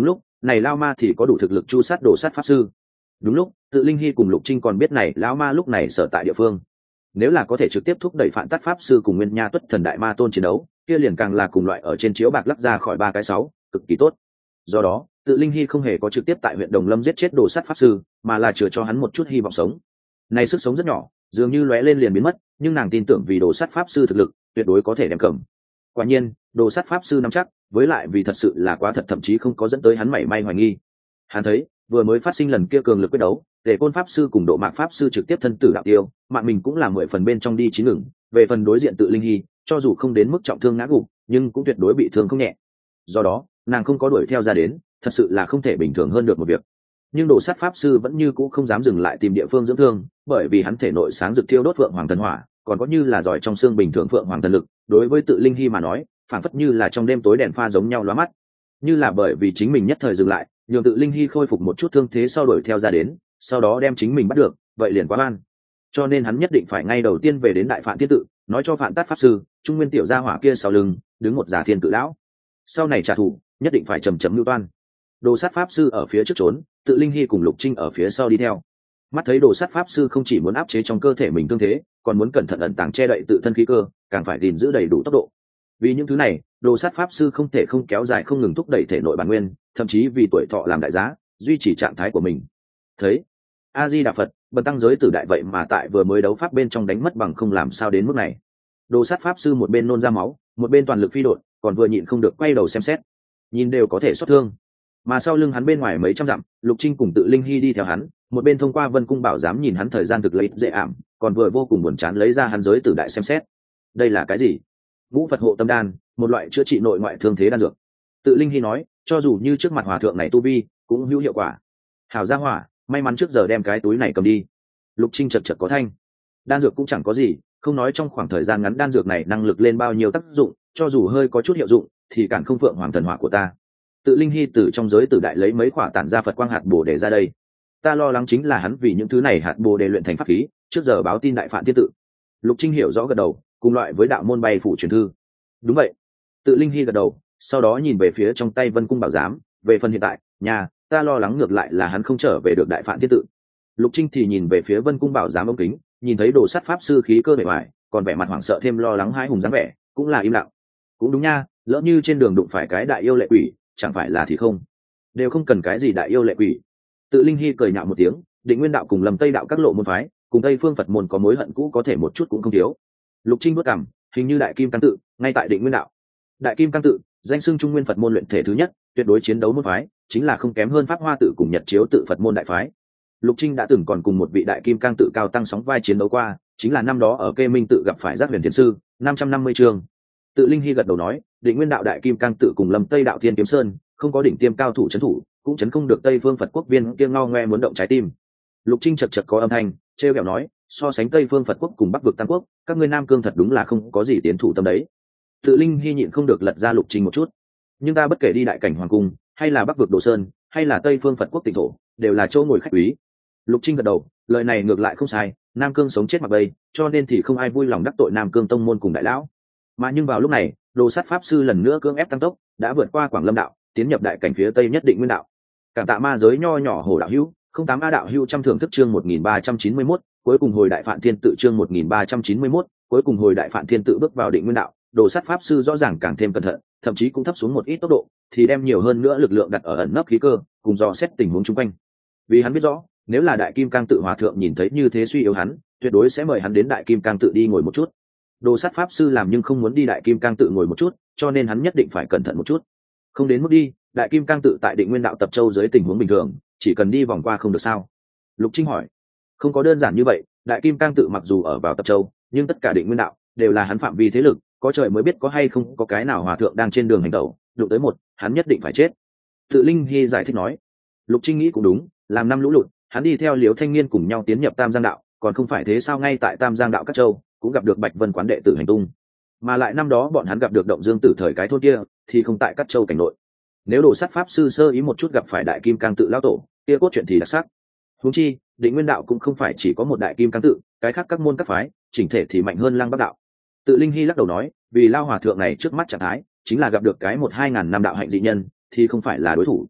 này lao ma thì có đủ thực lực chu sát đồ sát pháp sư. Đúng lúc Tự Linh Hy cùng Lục Trinh còn biết này lão ma lúc này sở tại địa phương, nếu là có thể trực tiếp thúc đẩy Phản Tát pháp sư cùng Nguyên Nha Tuất Thần Đại Ma Tôn chiến đấu, kia liền càng là cùng loại ở trên chiếu bạc lắc ra khỏi 3 cái 6, cực kỳ tốt. Do đó Tự Linh Hy không hề có trực tiếp tại huyện Đồng Lâm giết chết đồ sát pháp sư, mà là chừa cho hắn một chút hy vọng sống. Này sức sống rất nhỏ, dường như lóe lên liền biến mất, nhưng nàng tin tưởng vì đồ sát pháp sư thực lực tuyệt đối có thể đem cầm. Quả nhiên đồ sát pháp sư nắm chắc, với lại vì thật sự là quá thật, thậm chí không có dẫn tới hắn mảy may hoài nghi. Hắn thấy vừa mới phát sinh lần kia cường lực quyết đấu, Tề Côn pháp sư cùng Độ Mạc pháp sư trực tiếp thân tử đạo tiêu, mạng mình cũng là 10 phần bên trong đi chín ngừng. Về phần đối diện Tự Linh Hy, cho dù không đến mức trọng thương ngã gục, nhưng cũng tuyệt đối bị thương không nhẹ. Do đó nàng không có đuổi theo ra đến, thật sự là không thể bình thường hơn được một việc. Nhưng đồ sát pháp sư vẫn như cũ không dám dừng lại tìm địa phương dưỡng thương, bởi vì hắn thể nội sáng rực thiêu đốt Phượng Hoàng thần hỏa, còn có như là giỏi trong xương bình thường Phượng Hoàng thần lực, đối với Tự Linh Hy mà nói phảng phất như là trong đêm tối đèn pha giống nhau lóa mắt. Như là bởi vì chính mình nhất thời dừng lại, nhường Tự Linh Hy khôi phục một chút thương thế sau đuổi theo ra đến, sau đó đem chính mình bắt được, vậy liền quá oan. Cho nên hắn nhất định phải ngay đầu tiên về đến Đại Phạn Thiên Tự, nói cho Phạn Tát pháp sư, Trung Nguyên tiểu gia hỏa kia sau lưng đứng một giả thiên cự lão, sau này trả thù nhất định phải chầm chậm lưu toan. Đồ sát pháp sư ở phía trước trốn, Tự Linh Hy cùng Lục Trinh ở phía sau đi theo. Mắt thấy đồ sát pháp sư không chỉ muốn áp chế trong cơ thể mình thương thế, còn muốn cẩn thận ẩn tàng che đậy tự thân khí cơ, càng phải gìn giữ đầy đủ tốc độ. Vì những thứ này đồ sát pháp sư không thể không kéo dài không ngừng thúc đẩy thể nội bản nguyên, thậm chí vì tuổi thọ làm đại giá duy trì trạng thái của mình. Thấy A Di Đà Phật, bần tăng giới tử đại vậy mà tại vừa mới đấu pháp bên trong đánh mất bằng không làm sao đến mức này. Đồ sát pháp sư một bên nôn ra máu, một bên toàn lực phi đột, còn vừa nhịn không được quay đầu xem xét, nhìn đều có thể xót thương. Mà sau lưng hắn bên ngoài mấy trăm dặm, Lục Trinh cùng Tự Linh Hy đi theo hắn, một bên thông qua Vân Cung Bảo Giám nhìn hắn thời gian thực lấy dễ ảm, còn vừa vô cùng buồn chán lấy ra hắn giới tử đại xem xét. Đây là cái gì? Ngũ Phật hộ tâm đan, một loại chữa trị nội ngoại thương thế đan dược. Tự Linh Hy nói, cho dù như trước mặt hòa thượng này tu vi cũng hữu hiệu quả. Hảo gia hỏa, may mắn trước giờ đem cái túi này cầm đi. Lục Trinh chật chật có thanh. Đan dược cũng chẳng có gì, không nói trong khoảng thời gian ngắn đan dược này năng lực lên bao nhiêu tác dụng, cho dù hơi có chút hiệu dụng thì cản không Phượng Hoàng thần hỏa của ta. Tự Linh Hy từ trong giới tử đại lấy mấy quả tản ra Phật quang hạt bồ đề ra đây. Ta lo lắng chính là hắn vì những thứ này hạt bồ đề luyện thành pháp khí, trước giờ báo tin Đại Phạn Thiên Tự. Lục Trinh hiểu rõ gật đầu, cùng loại với đạo môn bay phủ truyền thư. Đúng vậy. Tự Linh Hy gật đầu, sau đó nhìn về phía trong tay Vân Cung Bảo Giám, về phần hiện tại, nhà ta lo lắng ngược lại là hắn không trở về được Đại Phạn Thiên Tự. Lục Trinh thì nhìn về phía Vân Cung Bảo Giám ống kính, nhìn thấy đồ sát pháp sư khí cơ bề ngoài, còn vẻ mặt hoảng sợ thêm lo lắng hãi hùng dáng vẻ, cũng là im lặng. Cũng đúng nha, lỡ như trên đường đụng phải cái đại yêu lệ quỷ, chẳng phải là thì không, đều không cần cái gì đại yêu lệ quỷ. Tự Linh Hy cười nhạo một tiếng, Định Nguyên đạo cùng Lâm Tây đạo các lộ môn phái, cùng Tây phương Phật môn có mối hận cũ có thể một chút cũng không thiếu. Lục Trinh bước cằm, hình như Đại Kim Cang Tự ngay tại Định Nguyên đạo. Đại Kim Cang Tự danh xưng Trung Nguyên Phật môn luyện thể thứ nhất, tuyệt đối chiến đấu môn phái, chính là không kém hơn Pháp Hoa Tự cùng Nhật Chiếu Tự Phật môn đại phái. Lục Trinh đã từng còn cùng một vị Đại Kim Cang Tự cao tăng sóng vai chiến đấu qua, chính là năm đó ở Kê Minh Tự gặp phải Giác Huyền Thiền sư, 550 chương. Tự Linh Hy gật đầu nói, Định Nguyên đạo Đại Kim Cang Tự cùng Lâm Tây đạo Thiên Kiếm Sơn, không có đỉnh tiêm cao thủ trấn thủ, cũng trấn không được Tây phương Phật quốc viên kia ngao ngoe muốn động trái tim. Lục Trinh chật chật có âm thanh, trêu ghẹo nói, so sánh Tây phương Phật quốc cùng Bắc vực Tam quốc, các ngươi Nam Cương thật đúng là không có gì tiến thủ tâm đấy. Tự Linh Hy nhịn không được lật ra Lục Trinh một chút. Nhưng ta bất kể đi đại cảnh hoàng cung, hay là Bắc vực Đồ Sơn, hay là Tây phương Phật quốc tỉnh thổ, đều là chỗ ngồi khách quý. Lục Trinh gật đầu, lời này ngược lại không sai, Nam Cương sống chết mặc bay, cho nên thì không ai vui lòng đắc tội Nam Cương tông môn cùng đại lão. Mà nhưng vào lúc này, đồ sát pháp sư lần nữa cưỡng ép tăng tốc, đã vượt qua Quảng Lâm đạo, tiến nhập đại cảnh phía tây nhất Định Nguyên đạo. Cảm tạ ma giới nho nhỏ Hồ đạo hữu, 08A đạo hữu trăm thưởng thức chương 1391, cuối cùng hồi Đại Phạn Thiên Tự chương 1391, cuối cùng hồi Đại Phạn Thiên Tự bước vào Định Nguyên đạo, đồ sát pháp sư rõ ràng càng thêm cẩn thận, thậm chí cũng thấp xuống một ít tốc độ, thì đem nhiều hơn nữa lực lượng đặt ở ẩn nấp khí cơ, cùng dò xét tình huống xung quanh. Vì hắn biết rõ, nếu là Đại Kim Cang Tự hòa thượng nhìn thấy như thế suy yếu hắn, tuyệt đối sẽ mời hắn đến Đại Kim Cang Tự đi ngồi một chút. Đồ sát pháp sư làm nhưng không muốn đi Đại Kim Cang Tự ngồi một chút, cho nên hắn nhất định phải cẩn thận một chút. Không đến mức đi Đại Kim Cang Tự tại Định Nguyên đạo Tập Châu dưới tình huống bình thường, chỉ cần đi vòng qua không được sao? Lục Trinh hỏi. Không có đơn giản như vậy, Đại Kim Cang Tự mặc dù ở vào Tập Châu, nhưng tất cả Định Nguyên đạo đều là hắn phạm vi thế lực, có trời mới biết có hay không có cái nào hòa thượng đang trên đường hành tẩu, đụng tới một, hắn nhất định phải chết. Tự Linh Hy giải thích nói. Lục Trinh nghĩ cũng đúng, làm năm lũ lụt, hắn đi theo Liễu Thanh Niên cùng nhau tiến nhập Tam Giang đạo, còn không phải thế sao? Ngay tại Tam Giang đạo Các Châu cũng gặp được Bạch Vân quán đệ tử hành tung, mà lại năm đó bọn hắn gặp được Động Dương Tử thời cái thôn kia thì không tại Các Châu cảnh nội. Nếu đồ sát pháp sư sơ ý một chút gặp phải Đại Kim Cang Tự lão tổ, kia cốt truyện thì đặc sắc. Huống chi Định Nguyên đạo cũng không phải chỉ có một Đại Kim Cang Tự, cái khác các môn các phái chỉnh thể thì mạnh hơn Lăng Bắc đạo. Tự Linh Hy lắc đầu nói, vì lao hòa thượng này trước mắt trạng thái chính là gặp được cái 1-2 ngàn năm đạo hạnh dị nhân thì không phải là đối thủ.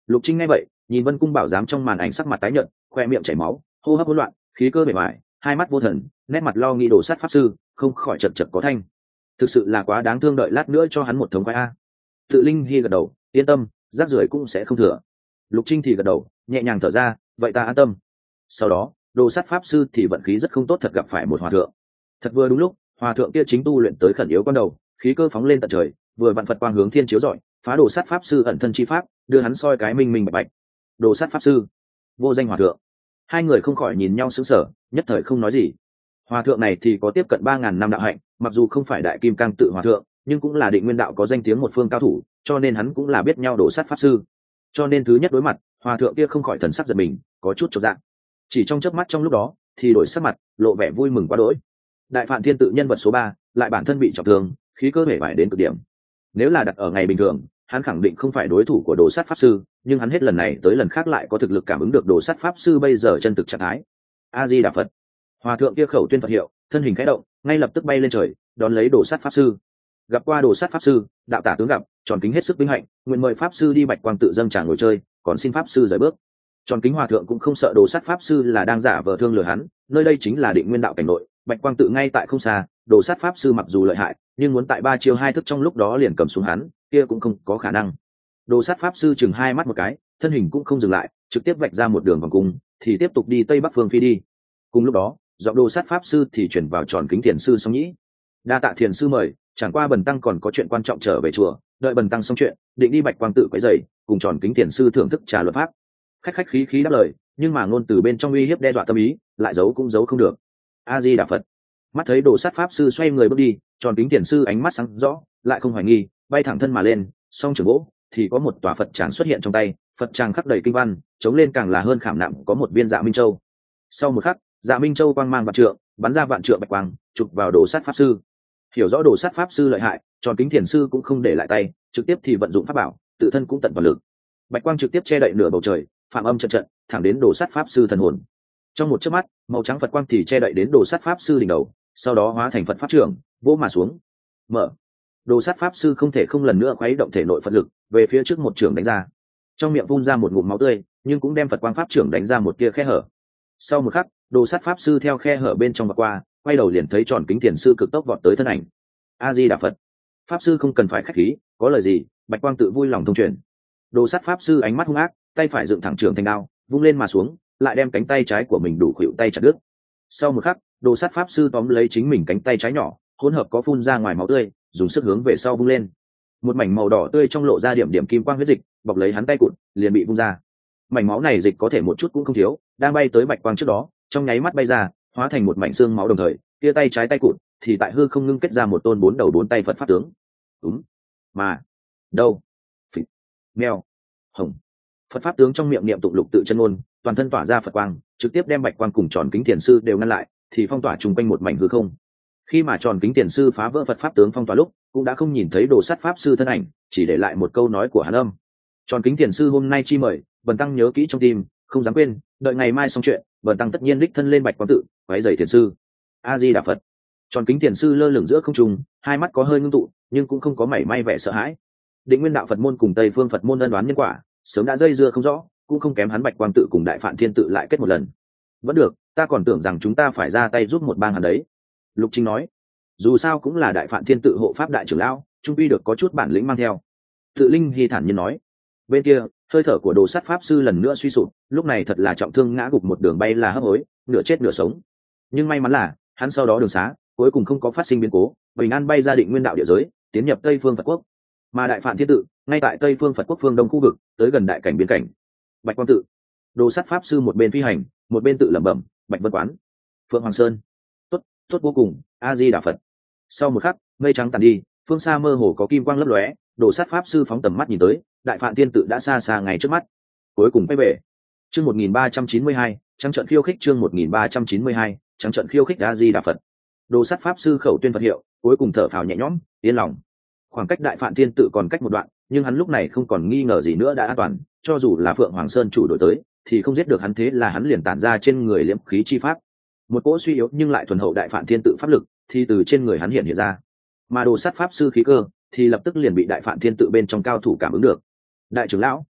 Lục Trinh nghe vậy, nhìn Vân Cung Bảo Giám trong màn ảnh sắc mặt tái nhợt, khoe miệng chảy máu, hô hấp hỗn loạn, khí cơ bề ngoài, hai mắt vô thần, nét mặt lo nghĩ đồ sát pháp sư, không khỏi chật chật có thanh. Thực sự là quá đáng thương, đợi lát nữa cho hắn một thống khoái a. Tự Linh Hi gật đầu, yên tâm, rác rưởi cũng sẽ không thừa. Lục Trinh thì gật đầu, nhẹ nhàng thở ra, vậy ta an tâm. Sau đó, đồ sát pháp sư thì vận khí rất không tốt, thật gặp phải một hòa thượng. Thật vừa đúng lúc, hòa thượng kia chính tu luyện tới khẩn yếu con đầu, khí cơ phóng lên tận trời, vừa vạn Phật quang hướng thiên chiếu rọi, phá đồ sát pháp sư ẩn thân chi pháp, đưa hắn soi cái minh minh bạch bạch. Đồ sát pháp sư, vô danh hòa thượng. Hai người không khỏi nhìn nhau sững sờ, nhất thời không nói gì. Hòa thượng này thì có tiếp cận 3.000 năm đạo hạnh, mặc dù không phải đại kim cang tự hòa thượng, nhưng cũng là định nguyên đạo có danh tiếng một phương cao thủ, cho nên hắn cũng là biết nhau đồ sát pháp sư. Cho nên thứ nhất đối mặt, hòa thượng kia không khỏi thần sắc giật mình, có chút chột dạ. Chỉ trong chớp mắt trong lúc đó, thì đổi sắc mặt, lộ vẻ vui mừng quá đỗi. Đại Phạn Thiên Tự nhân vật số 3, lại bản thân bị trọng thương, khí cơ hể vải đến cực điểm. Nếu là đặt ở ngày bình thường, hắn khẳng định không phải đối thủ của đồ sát pháp sư, nhưng hắn hết lần này tới lần khác lại có thực lực cảm ứng được đồ sát pháp sư bây giờ chân thực trạng thái. A Di Đà Phật. Hòa thượng kia khẩu tuyên Phật hiệu, thân hình khẽ động, ngay lập tức bay lên trời, đón lấy đồ sát pháp sư. Gặp qua đồ sát pháp sư, đạo tả tướng gặp, tròn kính hết sức vinh hạnh, nguyện mời pháp sư đi Bạch Quang tự dâng trà ngồi chơi, còn xin pháp sư rời bước. Tròn kính hòa thượng cũng không sợ đồ sát pháp sư là đang giả vờ thương lừa hắn, nơi đây chính là định nguyên đạo cảnh nội, Bạch Quang tự ngay tại không xa, đồ sát pháp sư mặc dù lợi hại, nhưng muốn tại 3 chiêu 2 thức trong lúc đó liền cầm xuống hắn, kia cũng không có khả năng. Đồ sát pháp sư chừng hai mắt một cái, thân hình cũng không dừng lại, trực tiếp vạch ra một đường vòng cung, thì tiếp tục đi tây bắc phương phi đi. Cùng lúc đó, giọng đồ sát pháp sư thì chuyển vào tròn kính thiền sư Song Nhĩ. Đa tạ thiền sư mời, chẳng qua bần tăng còn có chuyện quan trọng trở về chùa, đợi bần tăng xong chuyện, định đi Bạch Quang tự quấy rầy, cùng tròn kính thiền sư thưởng thức trà luật pháp. Khách khách khí khí đáp lời, nhưng mà ngôn từ bên trong uy hiếp đe dọa tâm ý, lại giấu cũng giấu không được. A Di Đà Phật. Mắt thấy đồ sát pháp sư xoay người bước đi, tròn kính thiền sư ánh mắt sáng rõ, lại không hoài nghi, bay thẳng thân mà lên, song trường gỗ thì có một tòa Phật tràng xuất hiện trong tay, Phật tràng khắc đầy kinh văn, chống lên càng là hơn khảm nạm có một viên Dạ Minh Châu. Sau một khắc, Dạ Minh Châu quang mang vạn trượng, bắn ra vạn trượng bạch quang, chụp vào đồ sát pháp sư. Hiểu rõ đồ sát pháp sư lợi hại, tròn kính thiền sư cũng không để lại tay, trực tiếp thì vận dụng pháp bảo, tự thân cũng tận vào lực. Bạch quang trực tiếp che đậy nửa bầu trời, phạm âm trận trận, thẳng đến đồ sát pháp sư thần hồn. Trong một chớp mắt, màu trắng Phật quang thì che đậy đến đồ sát pháp sư đỉnh đầu, sau đó hóa thành Phật pháp trưởng, vỗ mà xuống. Mở. Đồ sát pháp sư không thể không lần nữa khuấy động thể nội Phật lực, về phía trước một trưởng đánh ra. Trong miệng phun ra một ngụm máu tươi, nhưng cũng đem Phật quang pháp trưởng đánh ra một tia khe hở. Sau một khắc, đồ sát pháp sư theo khe hở bên trong vượt qua, quay đầu liền thấy tròn kính thiền sư cực tốc vọt tới thân ảnh. A Di Đà Phật. Pháp sư không cần phải khách khí, có lời gì, Bạch Quang tự vui lòng thông truyền. Đồ sát pháp sư ánh mắt hung ác, tay phải dựng thẳng trường thành đao, vung lên mà xuống, lại đem cánh tay trái của mình đủ khuỷu tay chặt đứt. Sau một khắc, đồ sát pháp sư tóm lấy chính mình cánh tay trái nhỏ, hỗn hợp có phun ra ngoài máu tươi, dùng sức hướng về sau vung lên. Một mảnh màu đỏ tươi trong lộ ra điểm điểm kim quang huyết dịch, bọc lấy hắn tay cụt, liền bị vung ra. Mảnh máu này dịch có thể một chút cũng không thiếu, đang bay tới Bạch Quang trước đó, trong nháy mắt bay ra, hóa thành một mảnh xương máu đồng thời, kia tay trái tay cụt thì tại hư không ngưng kết ra một tôn 4 đầu 4 tay Phật pháp tướng. Đúng. Mà. Đâu. Phịch. Mèo. Hồng. Phật pháp tướng trong miệng niệm tụng lục tự chân ngôn, toàn thân tỏa ra Phật quang, trực tiếp đem Bạch Quang cùng tròn kính thiền sư đều ngăn lại, thì phong tỏa chung quanh một mảnh hư không. Khi mà tròn kính thiền sư phá vỡ Phật pháp tướng phong tỏa lúc, cũng đã không nhìn thấy đồ sát pháp sư thân ảnh, chỉ để lại một câu nói của hắn âm. Tròn kính thiền sư hôm nay chi mời, bần tăng nhớ kỹ trong tim, không dám quên, đợi ngày mai xong chuyện, bần tăng tất nhiên đích thân lên Bạch Quang tự, quấy rầy thiền sư. A Di Đà Phật. Tròn kính thiền sư lơ lửng giữa không trung, hai mắt có hơi ngưng tụ, nhưng cũng không có mảy may vẻ sợ hãi. Định nguyên đạo Phật môn cùng Tây phương Phật môn ân đoán nhân quả, sớm đã dây dưa không rõ, cũng không kém hắn Bạch Quang tự cùng Đại Phạn Thiên tự lại kết một lần. Vẫn được, ta còn tưởng rằng chúng ta phải ra tay giúp một bang hắn đấy. Lục Trinh nói, dù sao cũng là Đại Phạn Thiên tự hộ pháp đại trưởng lão, trung quy được có chút bản lĩnh mang theo. Tự Linh Hy thản nhiên nói, bên kia hơi thở của đồ sát pháp sư lần nữa suy sụp, lúc này thật là trọng thương ngã gục một đường bay là hấp hối, nửa chết nửa sống. Nhưng may mắn là hắn sau đó đường xá cuối cùng không có phát sinh biến cố, bình an bay ra định nguyên đạo địa giới, tiến nhập Tây phương Phật quốc. Mà Đại Phạn Thiên tự ngay tại Tây phương Phật quốc phương đông khu vực, tới gần đại cảnh biên cảnh. Bạch Quang tự, đồ sát pháp sư một bên phi hành, một bên tự lẩm bẩm, Bạch Vân quán, Phượng Hoàng Sơn, tốt, tốt vô cùng, A Di Đà Phật. Sau một khắc, mây trắng tàn đi, phương xa mơ hồ có kim quang lấp lóe, đồ sát pháp sư phóng tầm mắt nhìn tới, Đại Phạn Thiên tự đã xa xa ngay trước mắt. Cuối cùng quay về. Chương 1392, trắng trận khiêu khích, chương 1392, trắng trận khiêu khích A Di Đà Phật. Đồ sát pháp sư khẩu tuyên Phật hiệu, cuối cùng thở phào nhẹ nhõm, yên lòng. Khoảng cách Đại Phạn Thiên tự còn cách một đoạn, nhưng hắn lúc này không còn nghi ngờ gì nữa đã an toàn, cho dù là Phượng Hoàng Sơn chủ đổi tới, thì không giết được hắn, thế là hắn liền tản ra trên người liễm khí chi pháp. Một cỗ suy yếu nhưng lại thuần hậu Đại Phạn Thiên tự pháp lực thì từ trên người hắn hiện ra. Mà đồ sát pháp sư khí cơ thì lập tức liền bị Đại Phạn Thiên tự bên trong cao thủ cảm ứng được. Đại trưởng lão,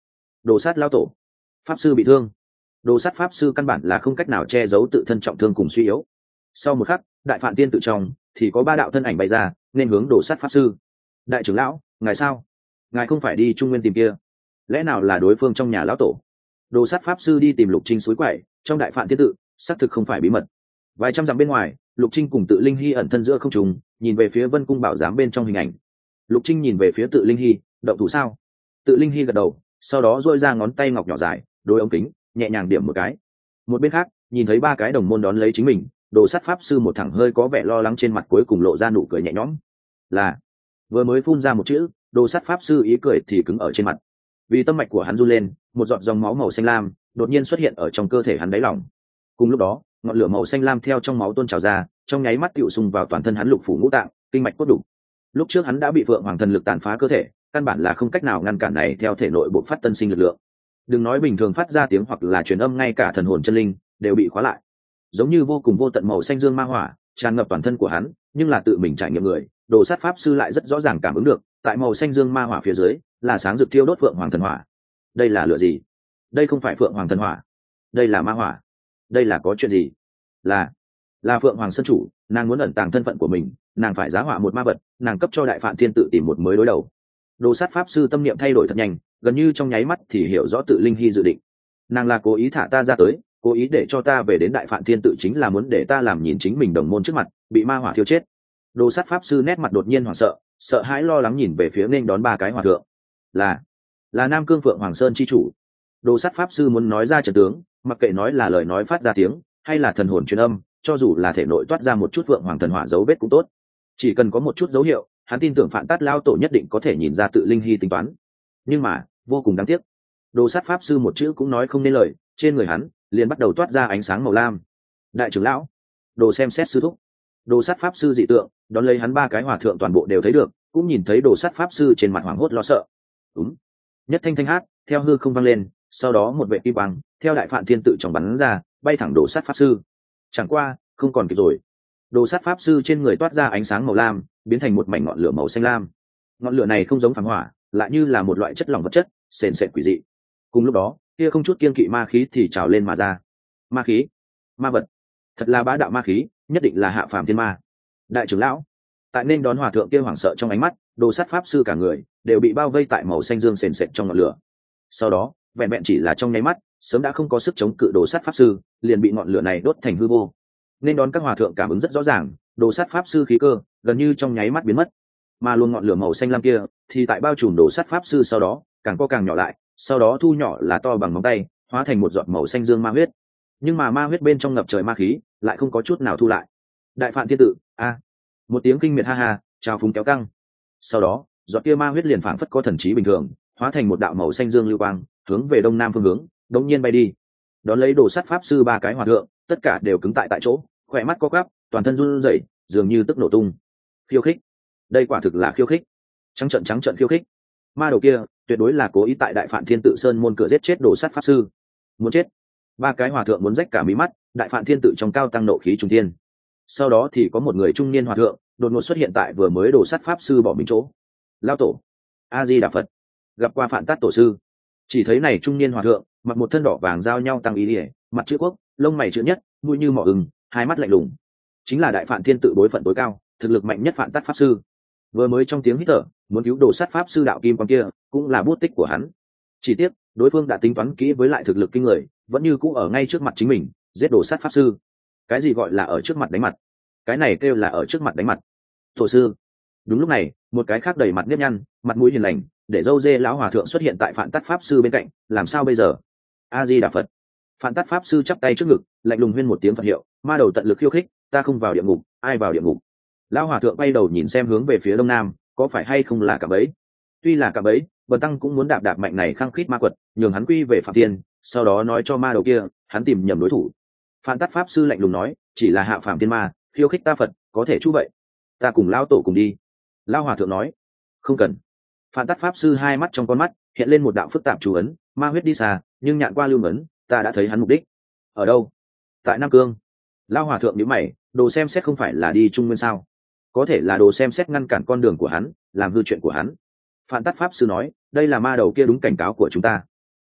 đồ sát lao tổ. Pháp sư bị thương. Đồ sát pháp sư căn bản là không cách nào che giấu tự thân trọng thương cùng suy yếu. Sau một khắc, đại phạn tiên tự trong thì có ba đạo thân ảnh bay ra nên hướng đồ sát pháp sư. Đại trưởng lão, ngài sao? Ngài không phải đi trung nguyên tìm kia? Lẽ nào là đối phương trong nhà lão tổ? Đồ sát pháp sư đi tìm Lục Trinh suối quậy trong đại phạn tiên tự, xác thực không phải bí mật. Vài trăm dặm bên ngoài, Lục Trinh cùng Tự Linh Hy ẩn thân giữa không trung, nhìn về phía Vân Cung Bảo Giám bên trong hình ảnh. Lục Trinh nhìn về phía Tự Linh Hy, động thủ sao? Tự Linh Hy gật đầu, sau đó duỗi ra ngón tay ngọc nhỏ dài, đối ống kính, nhẹ nhàng điểm một cái. Một bên khác, nhìn thấy ba cái đồng môn đón lấy chính mình, đồ sát pháp sư một thẳng hơi có vẻ lo lắng trên mặt cuối cùng lộ ra nụ cười nhẹ nhõm. Là, vừa mới phun ra một chữ, đồ sát pháp sư ý cười thì cứng ở trên mặt. Vì tâm mạch của hắn run lên, một giọt dòng máu màu xanh lam đột nhiên xuất hiện ở trong cơ thể hắn đáy lòng. Cùng lúc đó, ngọn lửa màu xanh lam theo trong máu tuôn trào ra, trong nháy mắt tựu xung vào toàn thân hắn lục phủ ngũ tạng, kinh mạch cốt đủ. Lúc trước hắn đã bị Phượng Hoàng thần lực tàn phá cơ thể, căn bản là không cách nào ngăn cản này theo thể nội bộc phát tân sinh lực lượng. Đừng nói bình thường phát ra tiếng hoặc là truyền âm, ngay cả thần hồn chân linh đều bị khóa lại. Giống như vô cùng vô tận màu xanh dương ma hỏa tràn ngập toàn thân của hắn, nhưng là tự mình trải nghiệm người, đồ sát pháp sư lại rất rõ ràng cảm ứng được, tại màu xanh dương ma hỏa phía dưới là sáng rực thiêu đốt Phượng Hoàng thần hỏa. Đây là lửa gì? Đây không phải Phượng Hoàng thần hỏa, đây là ma hỏa. Đây là có chuyện gì? Là Phượng Hoàng sân chủ, nàng muốn ẩn tàng thân phận của mình, nàng phải giá họa một ma vật, nàng cấp cho đại phạn thiên tự tìm một mới đối đầu. Đồ sát pháp sư tâm niệm thay đổi thật nhanh, gần như trong nháy mắt thì hiểu rõ Tự Linh Hy dự định. Nàng là cố ý thả ta ra tới, cố ý để cho ta về đến đại phạn thiên tự, chính là muốn để ta làm nhìn chính mình đồng môn trước mặt bị ma hỏa thiêu chết. Đồ sát pháp sư nét mặt đột nhiên hoảng sợ, sợ hãi lo lắng nhìn về phía nên đón ba cái hòa thượng. Là Nam Cương Phượng Hoàng Sơn chi chủ. Đồ sát pháp sư muốn nói ra trận tướng, mặc kệ nói là lời nói phát ra tiếng hay là thần hồn truyền âm, cho dù là thể nội toát ra một chút Phượng Hoàng thần hỏa dấu vết cũng tốt, chỉ cần có một chút dấu hiệu, hắn tin tưởng Phạn Tát lao tổ nhất định có thể nhìn ra Tự Linh Hy tính toán. Nhưng mà vô cùng đáng tiếc, đồ sát pháp sư một chữ cũng nói không nên lời, trên người hắn liền bắt đầu toát ra ánh sáng màu lam. Đại trưởng lão, đồ xem xét sư thúc. Đồ sát pháp sư dị tượng đón lấy hắn ba cái hòa thượng toàn bộ đều thấy được, cũng nhìn thấy đồ sát pháp sư trên mặt hoảng hốt lo sợ. Đúng, nhất thanh thanh hát theo hư không vang lên, sau đó một vệ kim quang theo đại phạn thiên tự trong bắn ra, bay thẳng đồ sát pháp sư. Chẳng qua không còn kịp rồi, đồ sát pháp sư trên người toát ra ánh sáng màu lam, biến thành một mảnh ngọn lửa màu xanh lam. Ngọn lửa này không giống phản hỏa, lại như là một loại chất lỏng vật chất sền sệt quỷ dị. Cùng lúc đó, kia không chút kiên kỵ ma khí thì trào lên mà ra. Ma khí, ma vật, thật là bá đạo ma khí, nhất định là hạ phàm thiên ma. Đại trưởng lão, tại nên đón hòa thượng kia hoảng sợ trong ánh mắt, đồ sát pháp sư cả người đều bị bao vây tại màu xanh dương sền sệt trong ngọn lửa. Sau đó, vẹn vẹn chỉ là trong nháy mắt, sớm đã không có sức chống cự đồ sát pháp sư, liền bị ngọn lửa này đốt thành hư vô. Nên đón các hòa thượng cảm ứng rất rõ ràng, đồ sát pháp sư khí cơ gần như trong nháy mắt biến mất, mà luôn ngọn lửa màu xanh lam kia thì tại bao trùm đồ sát pháp sư sau đó càng co càng nhỏ lại, sau đó thu nhỏ là to bằng móng tay, hóa thành một giọt màu xanh dương ma huyết. Nhưng mà ma huyết bên trong ngập trời ma khí lại không có chút nào thu lại. Đại phạn thiên tự, một tiếng kinh miệt ha ha trào phúng kéo căng. Sau đó giọt kia ma huyết liền phảng phất có thần trí bình thường, hóa thành một đạo màu xanh dương lưu quang, hướng về đông nam phương hướng đống nhiên bay đi. Đón lấy đồ sát pháp sư ba cái hòa thượng tất cả đều cứng tại chỗ, khỏe mắt co quắp, toàn thân run rẩy, dường như tức nổ tung. Khiêu khích, đây quả thực là khiêu khích, trắng trợn khiêu khích. Ma đầu kia tuyệt đối là cố ý tại đại phạn thiên tự sơn môn cửa giết chết đồ sát pháp sư, muốn chết. Ba cái hòa thượng muốn rách cả mí mắt, đại phạn thiên tự trong cao tăng nộ khí trung thiên. Sau đó thì có một người trung niên hòa thượng đột ngột xuất hiện tại vừa mới đồ sát pháp sư bỏ mình chỗ. Lao tổ, A Di Đà Phật, gặp qua Phạn Tát tổ sư. Chỉ thấy này trung niên hòa thượng mặc một thân đỏ vàng giao nhau tăng ý ỉa, mặt chữ quốc, lông mày chữ nhất, mũi như mỏ ừng, hai mắt lạnh lùng, chính là đại phạn thiên tự bối phận tối cao, thực lực mạnh nhất Phạn Tát pháp sư. Vừa mới trong tiếng hít thở muốn cứu đồ sát pháp sư đạo kim quang kia cũng là bút tích của hắn. Chỉ tiếc đối phương đã tính toán kỹ với lại thực lực kinh người, vẫn như cũ ở ngay trước mặt chính mình giết đồ sát pháp sư. Cái gì gọi là ở trước mặt đánh mặt? Cái này kêu là ở trước mặt đánh mặt. Tổ sư. Đúng lúc này, một cái khác đầy mặt nếp nhăn, mặt mũi hiền lành, để dâu dê lão hòa thượng xuất hiện tại Phạn Tát pháp sư bên cạnh. Làm sao bây giờ? A Di Đà Phật. Phạn Tát pháp sư chắp tay trước ngực, lạnh lùng huyên một tiếng Phật hiệu. Ma đầu tận lực khiêu khích, ta không vào địa ngục, ai vào địa ngục? Lão hòa thượng bay đầu nhìn xem hướng về phía đông nam, có phải hay không là cả bẫy? Tuy là cả bẫy, Bần tăng cũng muốn đạp mạnh này khăng khít ma quật, nhường hắn quy về phạm tiên, sau đó nói cho ma đầu kia hắn tìm nhầm đối thủ. Phạn Tát pháp sư lạnh lùng nói, chỉ là hạ phàm tiên ma khiêu khích ta Phật, có thể chú vậy? Ta cùng lão tổ cùng đi. Lão hòa thượng nói, không cần. Phạn Tát pháp sư hai mắt trong con mắt hiện lên một đạo phức tạp chú ấn, ma huyết đi xa, nhưng nhạn qua lưu ấn, ta đã thấy hắn mục đích. Ở đâu? Tại Nam Cương. Lão hòa thượng nhíu mày, đồ xem xét không phải là đi Trung Nguyên sao? Có thể là đồ xem xét ngăn cản con đường của hắn, làm hư chuyện của hắn. Phạn Tát pháp sư nói, đây là ma đầu kia đúng cảnh cáo của chúng ta.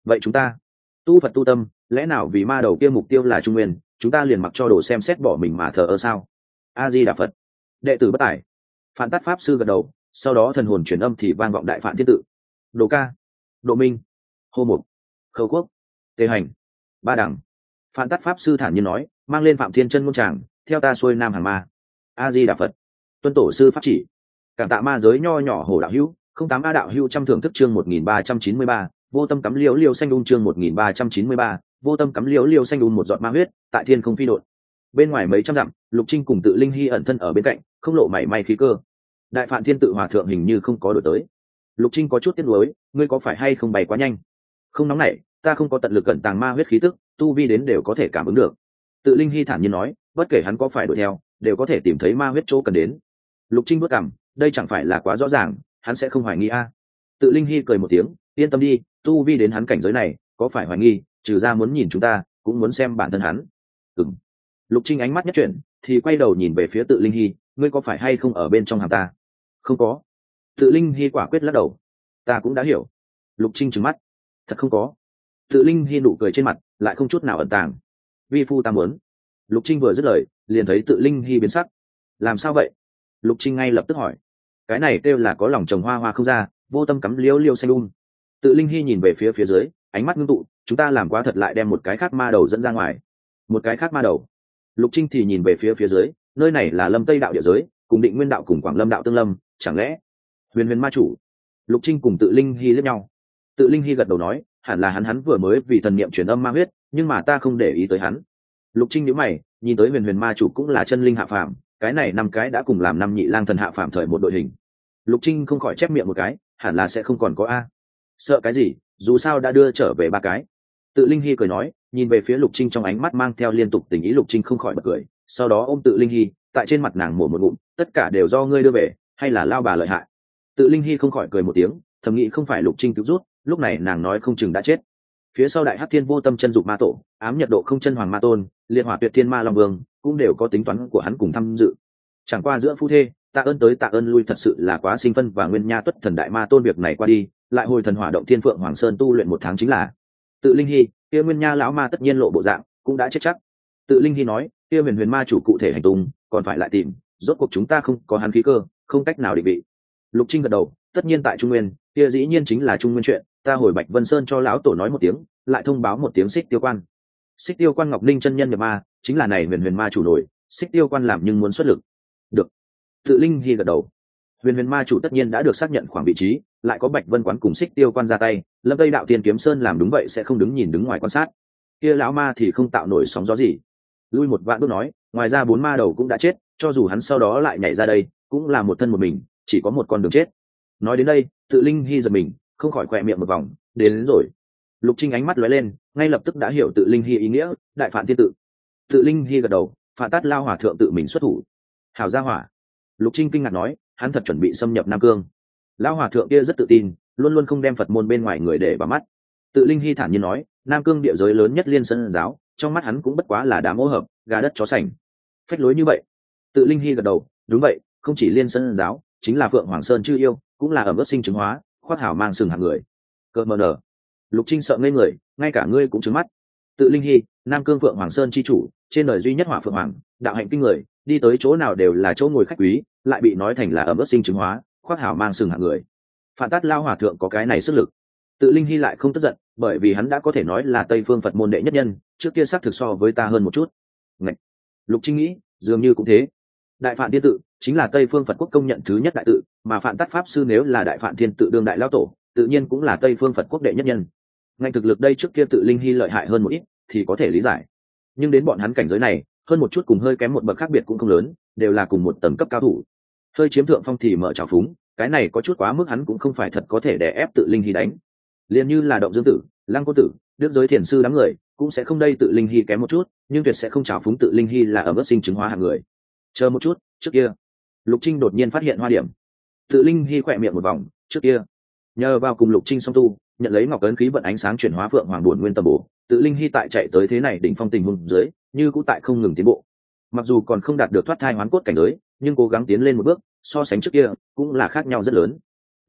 vậy chúng ta tu Phật tu tâm, lẽ nào vì ma đầu kia mục tiêu là trung nguyên, chúng ta liền mặc cho đồ xem xét bỏ mình mà thờ ơ sao? A Di Đà Phật. Đệ tử bất tài. Phạn Tát pháp sư gật đầu, sau đó thần hồn truyền âm thì vang vọng đại Phạn Thiên Tự. Đồ Ca, Độ Minh, Hô Mục, Khâu Quốc, Tề Hành, Ba Đẳng. Phạn Tát pháp sư thản nhiên nói, mang lên Phạm Thiên Chân môn tràng, theo ta xuôi nam hàng ma. A Di Đà Phật. Tuân tổ sư pháp chỉ. Cảm tạ ma giới nho nhỏ hồ đạo hữu, 08 A đạo hữu trăm thưởng thức chương 1393, vô tâm cắm liễu liễu xanh đun chương 1393, vô tâm cắm liễu liễu xanh đun một giọt ma huyết, tại thiên không phi độn. Bên ngoài mấy trăm dặm, Lục Trinh cùng Tự Linh Hy ẩn thân ở bên cạnh, không lộ mảy may khí cơ. Đại Phạn Thiên Tự hòa thượng hình như không có đổi tới. Lục Trinh có chút tiếc nuối, ngươi có phải hay không bay quá nhanh? Không nóng nảy, ta không có tận lực cẩn tàng ma huyết khí tức, tu vi đến đều có thể cảm ứng được. Tự Linh Hy thản nhiên nói, bất kể hắn có phải đuổi theo, đều có thể tìm thấy ma huyết chỗ cần đến. Lục Trinh bước cằm, đây chẳng phải là quá rõ ràng, hắn sẽ không hoài nghi a. Tự Linh Hy cười một tiếng, yên tâm đi, tu vi đến hắn cảnh giới này, có phải hoài nghi, trừ ra muốn nhìn chúng ta, cũng muốn xem bản thân hắn. Ừm. Lục Trinh ánh mắt nhất chuyển, thì quay đầu nhìn về phía Tự Linh Hy, ngươi có phải hay không ở bên trong hàm ta? Không có. Tự Linh Hy quả quyết lắc đầu. Ta cũng đã hiểu. Lục Trinh trừng mắt. Thật không có. Tự Linh Hy nụ cười trên mặt, lại không chút nào ẩn tàng. Vi phu ta muốn. Lục Trinh vừa dứt lời, liền thấy Tự Linh Hy biến sắc. Làm sao vậy? Lục Trinh ngay lập tức hỏi. Cái này kêu là có lòng trồng hoa hoa không ra, vô tâm cắm liễu liễu xanh đun. Tự Linh Hy nhìn về phía dưới, ánh mắt ngưng tụ, chúng ta làm quá thật lại đem một cái khác ma đầu dẫn ra ngoài. Một cái khác ma đầu. Lục Trinh thì nhìn về phía dưới, nơi này là Lâm Tây đạo địa giới, cùng Định Nguyên đạo cùng Quảng Lâm đạo tương lâm, chẳng lẽ Huyền Huyền ma chủ? Lục Trinh cùng Tự Linh Hy liếc nhau. Tự Linh Hy gật đầu nói, hẳn là hắn vừa mới vì thần niệm truyền âm ma huyết, nhưng mà ta không để ý tới hắn. Lục Trinh nhíu mày, nhìn tới Huyền Huyền ma chủ cũng là chân linh hạ phàm, cái này năm cái đã cùng làm năm nhị lang thần hạ phàm thời một đội hình. Lục Trinh không khỏi chép miệng một cái, hẳn là sẽ không còn có a. Sợ cái gì, dù sao đã đưa trở về ba cái. Tự Linh Hy cười nói, nhìn về phía Lục Trinh trong ánh mắt mang theo liên tục tình ý. Lục Trinh không khỏi bật cười, sau đó ôm Tự Linh Hy, tại trên mặt nàng mổ một ngụm, tất cả đều do ngươi đưa về, hay là lao bà lợi hại? Tự Linh Hy không khỏi cười một tiếng, thầm nghĩ không phải Lục Trinh cứu rút, lúc này nàng nói không chừng đã chết. Phía sau Đại Hắc Thiên vô tâm chân dục ma tổ, ám nhật độ không chân hoàng ma tôn, liệt hỏa tuyệt thiên ma long vương, cũng đều có tính toán của hắn cùng tham dự. Chẳng qua giữa phu thê, tạ ơn tới tạ ơn lui thật sự là quá sinh phân và nguyên nha tuất thần đại ma tôn việc này qua đi, lại hồi thần hỏa động thiên phượng hoàng sơn tu luyện 1 tháng chính là. Tự Linh Hy, kia nguyên nha lão ma tất nhiên lộ bộ dạng, cũng đã chết chắc. Tự Linh Hy nói, kia Huyền Huyền ma chủ cụ thể hành tung, còn phải lại tìm, rốt cuộc chúng ta không có hắn khí cơ, không cách nào định vị. Lục Trinh gật đầu, tất nhiên tại Trung Nguyên, kia dĩ nhiên chính là Trung Nguyên chuyện, ta hồi Bạch Vân Sơn cho lão tổ nói một tiếng, lại thông báo một tiếng Xích Tiêu Quan. Xích Tiêu Quan Ngọc Ninh chân nhân nhập ma, chính là này Huyền Huyền ma chủ nổi, Xích Tiêu Quan làm nhưng muốn xuất lực. Được. Tự Linh Hy gật đầu. Huyền Huyền ma chủ tất nhiên đã được xác nhận khoảng vị trí, lại có Bạch Vân Quán cùng Xích Tiêu Quan ra tay, Lâm Tây đạo Tiên Kiếm Sơn làm đúng vậy sẽ không đứng nhìn đứng ngoài quan sát. Kia lão ma thì không tạo nổi sóng gió gì. Lui một vạn bước nói, ngoài ra 4 ma đầu cũng đã chết, cho dù hắn sau đó lại nhảy ra đây, cũng là một thân một mình, chỉ có một con đường chết. Nói đến đây, Tự Linh Hy giật mình, không khỏi khỏe miệng một vòng, đến rồi. Lục Trinh ánh mắt lóe lên, ngay lập tức đã hiểu Tự Linh Hy ý nghĩa, Đại Phạn Thiên Tự. Tự Linh Hy gật đầu, Phạn Tát lao hỏa thượng tự mình xuất thủ. Hảo gia hỏa. Lục Trinh kinh ngạc nói, hắn thật chuẩn bị xâm nhập Nam Cương. Lao hòa thượng kia rất tự tin, luôn luôn không đem Phật môn bên ngoài người để vào mắt. Tự Linh Hy thản nhiên nói, Nam Cương địa giới lớn nhất Liên Sơn giáo, trong mắt hắn cũng bất quá là đám ô hợp, gà đất chó sành. Phách lối như vậy. Tự Linh Hy gật đầu, đúng vậy, không chỉ Liên Sơn giáo, chính là Phượng Hoàng Sơn chư yêu, cũng là ẩm ướt sinh chứng hóa, khoác hảo mang sừng hạng người. Cơ mờ nở. Lục Trinh sợ ngây người, ngay cả ngươi cũng trứng mắt. Tự Linh Hy, Nam Cương Phượng Hoàng Sơn chi chủ, trên đời duy nhất hỏa phượng hoàng, đạo hạnh kinh người, đi tới chỗ nào đều là chỗ ngồi khách quý, lại bị nói thành là ẩm ướt sinh chứng hóa, khoác hảo mang sừng hạng người. Phạn Tát lao hòa thượng có cái này sức lực. Tự Linh Hy lại không tức giận, bởi vì hắn đã có thể nói là Tây Phương Phật môn đệ nhất nhân, trước kia xác thực so với ta hơn một chút. Ngạch. Lục Trinh nghĩ, dường như cũng thế. Đại Phạn Thiên Tự chính là Tây Phương Phật quốc công nhận thứ nhất đại tự, mà Phạn Tát pháp sư nếu là Đại Phạn Thiên Tự đương đại lão tổ, tự nhiên cũng là Tây Phương Phật quốc đệ nhất nhân. Ngành thực lực đây trước kia Tự Linh Hy lợi hại hơn một ít, thì có thể lý giải. Nhưng đến bọn hắn cảnh giới này, hơn một chút cùng hơi kém một bậc khác biệt cũng không lớn, đều là cùng một tầng cấp cao thủ. Hơi chiếm thượng phong thì mở trào phúng, cái này có chút quá mức, hắn cũng không phải thật có thể đè ép Tự Linh Hy đánh. Liên như là Động Dương Tử, Lăng Cô Tử, Đức Giới Thiền sư đám người, cũng sẽ không đây Tự Linh Hy kém một chút, nhưng tuyệt sẽ không trào phúng Tự Linh Hy là ở mức sinh chứng hóa hạng người. Chờ một chút, trước kia, Lục Trinh đột nhiên phát hiện hoa điểm. Tự Linh Hy khỏe miệng một vòng, trước kia, nhờ vào cùng Lục Trinh song tu, nhận lấy ngọc ấn khí vận ánh sáng chuyển hóa Phượng Hoàng Bổn Nguyên Tâm Bổ, Tự Linh Hy tại chạy tới thế này đỉnh phong tình huống dưới, như cũng tại không ngừng tiến bộ. Mặc dù còn không đạt được thoát thai hoán cốt cảnh giới, nhưng cố gắng tiến lên một bước, so sánh trước kia cũng là khác nhau rất lớn.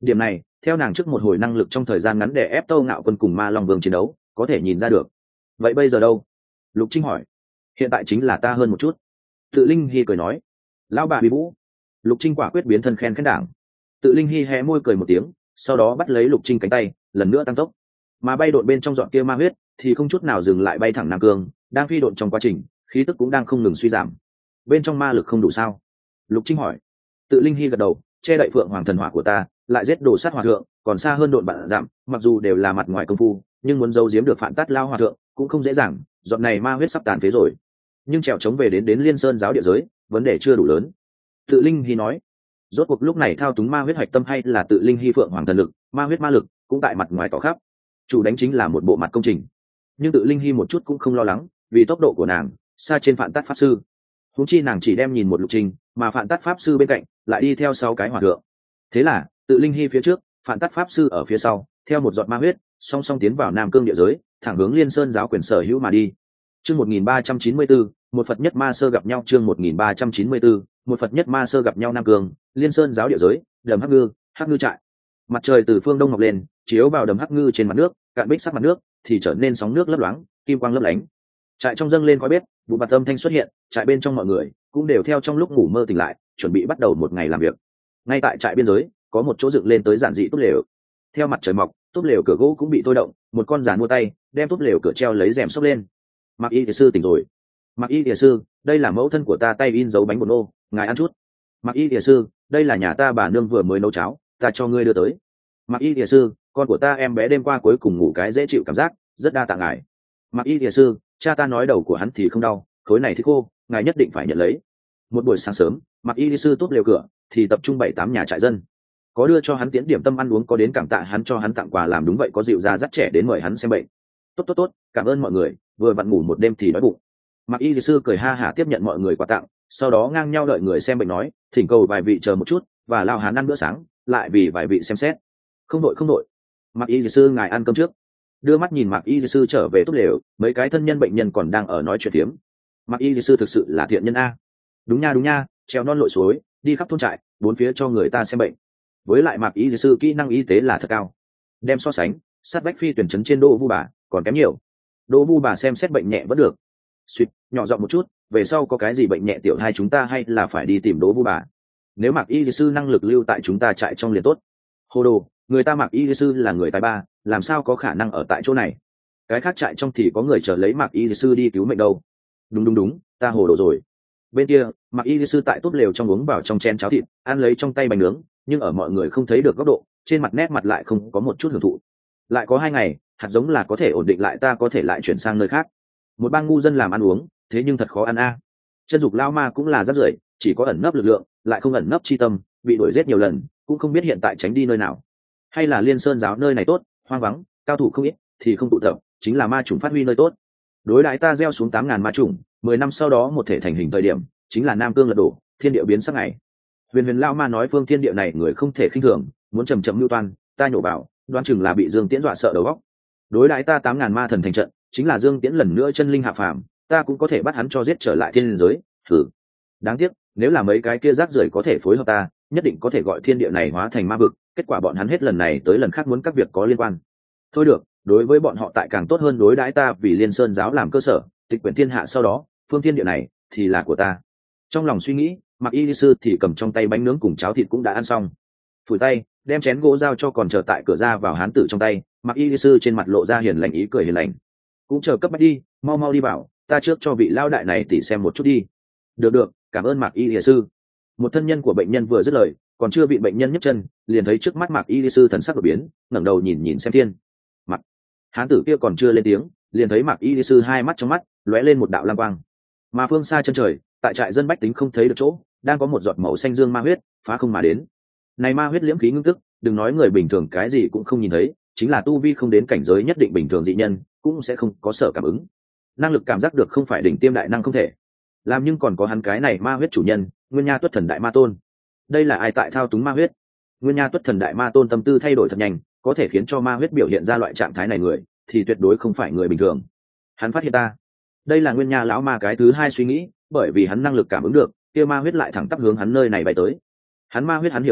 Điểm này theo nàng trước một hồi năng lực trong thời gian ngắn để ép Tâu Ngạo Quân cùng Ma Long Vương chiến đấu có thể nhìn ra được. Vậy bây giờ đâu? Lục Trinh hỏi. Hiện tại chính là ta hơn một chút. Tự Linh Hi cười nói. Lão bà bị vũ. Lục Trinh quả quyết biến thân khen khen đảng. Tự Linh Hi hé môi cười một tiếng, sau đó bắt lấy Lục Trinh cánh tay, lần nữa tăng tốc. Mà bay độn bên trong dọn kia ma huyết thì không chút nào dừng lại bay thẳng Nam Cương, đang phi độn trong quá trình, khí tức cũng đang không ngừng suy giảm. Bên trong ma lực không đủ sao? Lục Trinh hỏi. Tự Linh Hi gật đầu, che đậy Phượng Hoàng thần hỏa của ta, lại giết đồ sát hòa thượng, còn xa hơn độn bạn giảm, mặc dù đều là mặt ngoài công phu, nhưng muốn giấu giếm được Phản Tát Lao hòa thượng cũng không dễ dàng. Dọn này ma huyết sắp tàn phế rồi, nhưng trèo chống về đến Liên Sơn giáo địa giới, vấn đề chưa đủ lớn. Tự Linh Hi nói. Rốt cuộc lúc này thao túng ma huyết hạch tâm hay là Tự Linh Hi Phượng Hoàng thần lực, ma huyết ma lực cũng tại mặt ngoài tỏ khắp. Chủ đánh chính là một bộ mặt công trình, nhưng Tự Linh Hi một chút cũng không lo lắng, vì tốc độ của nàng xa trên Phản Tát pháp sư. Huống chi nàng chỉ đem nhìn một Lục Trình, mà Phản Tát pháp sư bên cạnh lại đi theo 6 cái hòa thượng. Thế là Tự Linh Hi phía trước, Phản Tát pháp sư ở phía sau, theo một giọt ma huyết, song song tiến vào Nam Cương địa giới, thẳng hướng Liên Sơn giáo quyền sở hữu mà đi. Chương 1394, một Phật nhất ma sơ gặp nhau. Chương 1394, một Phật nhất ma sơ gặp nhau. Nam Cương, Liên Sơn giáo địa giới, đầm Hắc Ngư trại. Mặt trời từ phương đông mọc lên, chiếu vào đầm Hắc Ngư trên mặt nước, cạn bích sắc mặt nước thì trở nên sóng nước lấp loáng, kim quang lấp lánh. Trại trong dâng lên khói bếp, vụ bạt âm thanh xuất hiện, trại bên trong mọi người cũng đều theo trong lúc ngủ mơ tỉnh lại, chuẩn bị bắt đầu một ngày làm việc. Ngay tại trại biên giới, có một chỗ dựng lên tới giản dị túp lều. Theo mặt trời mọc, túp lều cửa gỗ cũng bị thôi động, một con giàn mua tay đem túp lều cửa treo lấy rèm xốc lên. Mặc Y Thiền sư tỉnh rồi. Mặc Y Thiền sư, đây là mẫu thân của ta tay in dấu bánh bột nô, ngài ăn chút. Mặc Y Thiền sư, đây là nhà ta bà nương vừa mới nấu cháo, ta cho ngươi đưa tới. Mặc Y Thiền sư, con của ta em bé đêm qua cuối cùng ngủ cái dễ chịu cảm giác, rất đa tạ ngài. Mặc Y Thiền sư, cha ta nói đầu của hắn thì không đau, khối này thì khô, ngài nhất định phải nhận lấy. Một buổi sáng sớm, Mặc Y sư tốt lều cửa thì tập trung 7-8 nhà trại dân, có đưa cho hắn tiến điểm tâm ăn uống, có đến cảm tạ hắn cho hắn tặng quà làm đúng vậy, có dịu ra dắt trẻ đến mời hắn xem bệnh. Tốt, cảm ơn mọi người, vừa vặn ngủ một đêm thì đói bụng. Mặc Y sư cười ha hả tiếp nhận mọi người quà tặng, sau đó ngang nhau đợi người xem bệnh nói, thỉnh cầu vài vị chờ một chút, và lao hắn ăn bữa sáng, lại vì vài vị xem xét. Không đội. Mặc Y sư ngài ăn cơm trước. Đưa mắt nhìn Mặc Y sư trở về tốt lều, mấy cái thân nhân bệnh nhân còn đang ở nói chuyện tiếm. Mặc Y sư thực sự là thiện nhân a. Đúng nha, treo non lội suối, đi khắp thôn trại, bốn phía cho người ta xem bệnh. Với lại Mặc Y sư kỹ năng y tế là thật cao. Đem so sánh, sát vách phi tuyển trấn trên Đỗ Vu bà còn kém nhiều. Đỗ Vu bà xem xét bệnh nhẹ vẫn được. Suýt, nhỏ giọng một chút, về sau có cái gì bệnh nhẹ tiểu hai chúng ta hay là phải đi tìm Đỗ Vu bà. Nếu Mặc Y sư năng lực lưu tại chúng ta trại trong liền tốt. Hồ đồ, người ta Mặc Y sư là người tài ba, làm sao có khả năng ở tại chỗ này. Cái khác trại trong thì có người chờ lấy Mặc Y sư đi cứu mệnh đâu. Đúng, ta hồ đồ rồi. Bên kia, Mặc Y sư tại tốt lều trong uống vào trong chén cháo thịt, ăn lấy trong tay bánh nướng, nhưng ở mọi người không thấy được góc độ, trên mặt nét mặt lại không có một chút hưởng thụ. Lại có 2 ngày, hạt giống là có thể ổn định lại, ta có thể lại chuyển sang nơi khác. Một bang ngu dân làm ăn uống, thế nhưng thật khó ăn a. Chân dục lao ma cũng là rất rưởi, chỉ có ẩn nấp lực lượng, lại không ẩn nấp chi tâm, bị đuổi giết nhiều lần, cũng không biết hiện tại tránh đi nơi nào. Hay là Liên Sơn giáo nơi này tốt, hoang vắng, cao thủ không ít, thì không tụ tập, chính là ma chủng phát huy nơi tốt. Đối đãi ta gieo xuống 8.000 ma chủng, 10 năm sau đó một thể thành hình thời điểm, chính là Nam Cương lật đổ, thiên địa biến sắc ngày. Huyền lao ma nói phương thiên địa này người không thể khinh thường, muốn chầm chậm mưu toan, ta nhổ bảo, đoán chừng là bị Dương Tiễn dọa sợ đầu óc. Đối đãi ta 8.000 ma thần thành trận, chính là Dương Tiễn lần nữa chân linh hạ phàm, ta cũng có thể bắt hắn cho giết trở lại thiên giới. Thử. Đáng tiếc, nếu là mấy cái kia rác rưởi có thể phối hợp ta, nhất định có thể gọi thiên địa này hóa thành ma vực, kết quả bọn hắn hết lần này tới lần khác muốn các việc có liên quan. Thôi được, đối với bọn họ tại càng tốt hơn đối đãi ta, vì Liên Sơn giáo làm cơ sở, tịch quyển thiên hạ sau đó, phương thiên địa này thì là của ta. Trong lòng suy nghĩ, Mặc Y sư thì cầm trong tay bánh nướng cùng cháo thịt cũng đã ăn xong, phủi tay đem chén gỗ giao cho còn chờ tại cửa ra vào hán tử trong tay. Mặc Y sư trên mặt lộ ra hiền lành ý cười hiền lành, cũng chờ cấp bách đi, mau đi vào, ta trước cho vị lao đại này tỉ xem một chút đi. Được, cảm ơn Mặc Y sư. Một thân nhân của bệnh nhân vừa dứt lời, còn chưa bị bệnh nhân nhấc chân, liền thấy trước mắt Mặc Y sư thần sắc đột biến, ngẩng đầu nhìn xem thiên. Mặc hán tử kia còn chưa lên tiếng, liền thấy Mặc Y sư hai mắt trong mắt lóe lên một đạo lam quang, mà phương xa chân trời, tại trại dân bách tính không thấy được chỗ, đang có một giọt màu xanh dương ma huyết phá không mà đến. Này ma huyết liễm khí ngưng tức, đừng nói người bình thường cái gì cũng không nhìn thấy, chính là tu vi không đến cảnh giới nhất định bình thường dị nhân cũng sẽ không có sở cảm ứng. Năng lực cảm giác được không phải đỉnh tiêm đại năng không thể làm, nhưng còn có hắn cái này ma huyết chủ nhân, Nguyên Nha Tuất Thần Đại Ma Tôn. Đây là ai tại thao túng ma huyết? Nguyên Nha Tuất Thần Đại Ma Tôn tâm tư thay đổi thật nhanh, có thể khiến cho ma huyết biểu hiện ra loại trạng thái này người, thì tuyệt đối không phải người bình thường. Hắn phát hiện ta, đây là Nguyên Nha lão ma cái thứ hai suy nghĩ, bởi vì hắn năng lực cảm ứng được kia ma huyết lại thẳng tắp hướng hắn nơi này bay tới. Hắn ma huyết hắn hiểu rõ,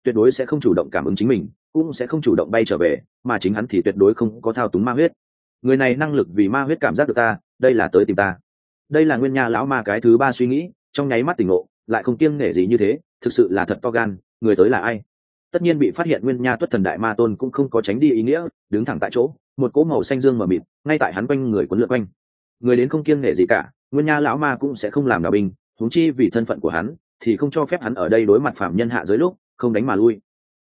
tuyệt đối sẽ không chủ động cảm ứng chính mình, cũng sẽ không chủ động bay trở về, mà chính hắn thì tuyệt đối không có thao túng ma huyết. Người này năng lực vì ma huyết cảm giác được ta, đây là tới tìm ta. Đây là Nguyên Nha lão ma cái thứ ba suy nghĩ, trong nháy mắt tỉnh ngộ, lại không kiêng nể gì như thế, thực sự là thật to gan, người tới là ai? Tất nhiên bị phát hiện Nguyên Nha Tuất Thần Đại Ma Tôn cũng không có tránh đi ý nghĩa, đứng thẳng tại chỗ, một cỗ màu xanh dương mờ mịt, ngay tại hắn quanh người quấn lượn quanh. Người đến không kiêng nể gì cả, Nguyên Nha lão ma cũng sẽ không làm đạo binh, huống chi vì thân phận của hắn, thì không cho phép hắn ở đây đối mặt phạm nhân hạ giới lúc, không đánh mà lui.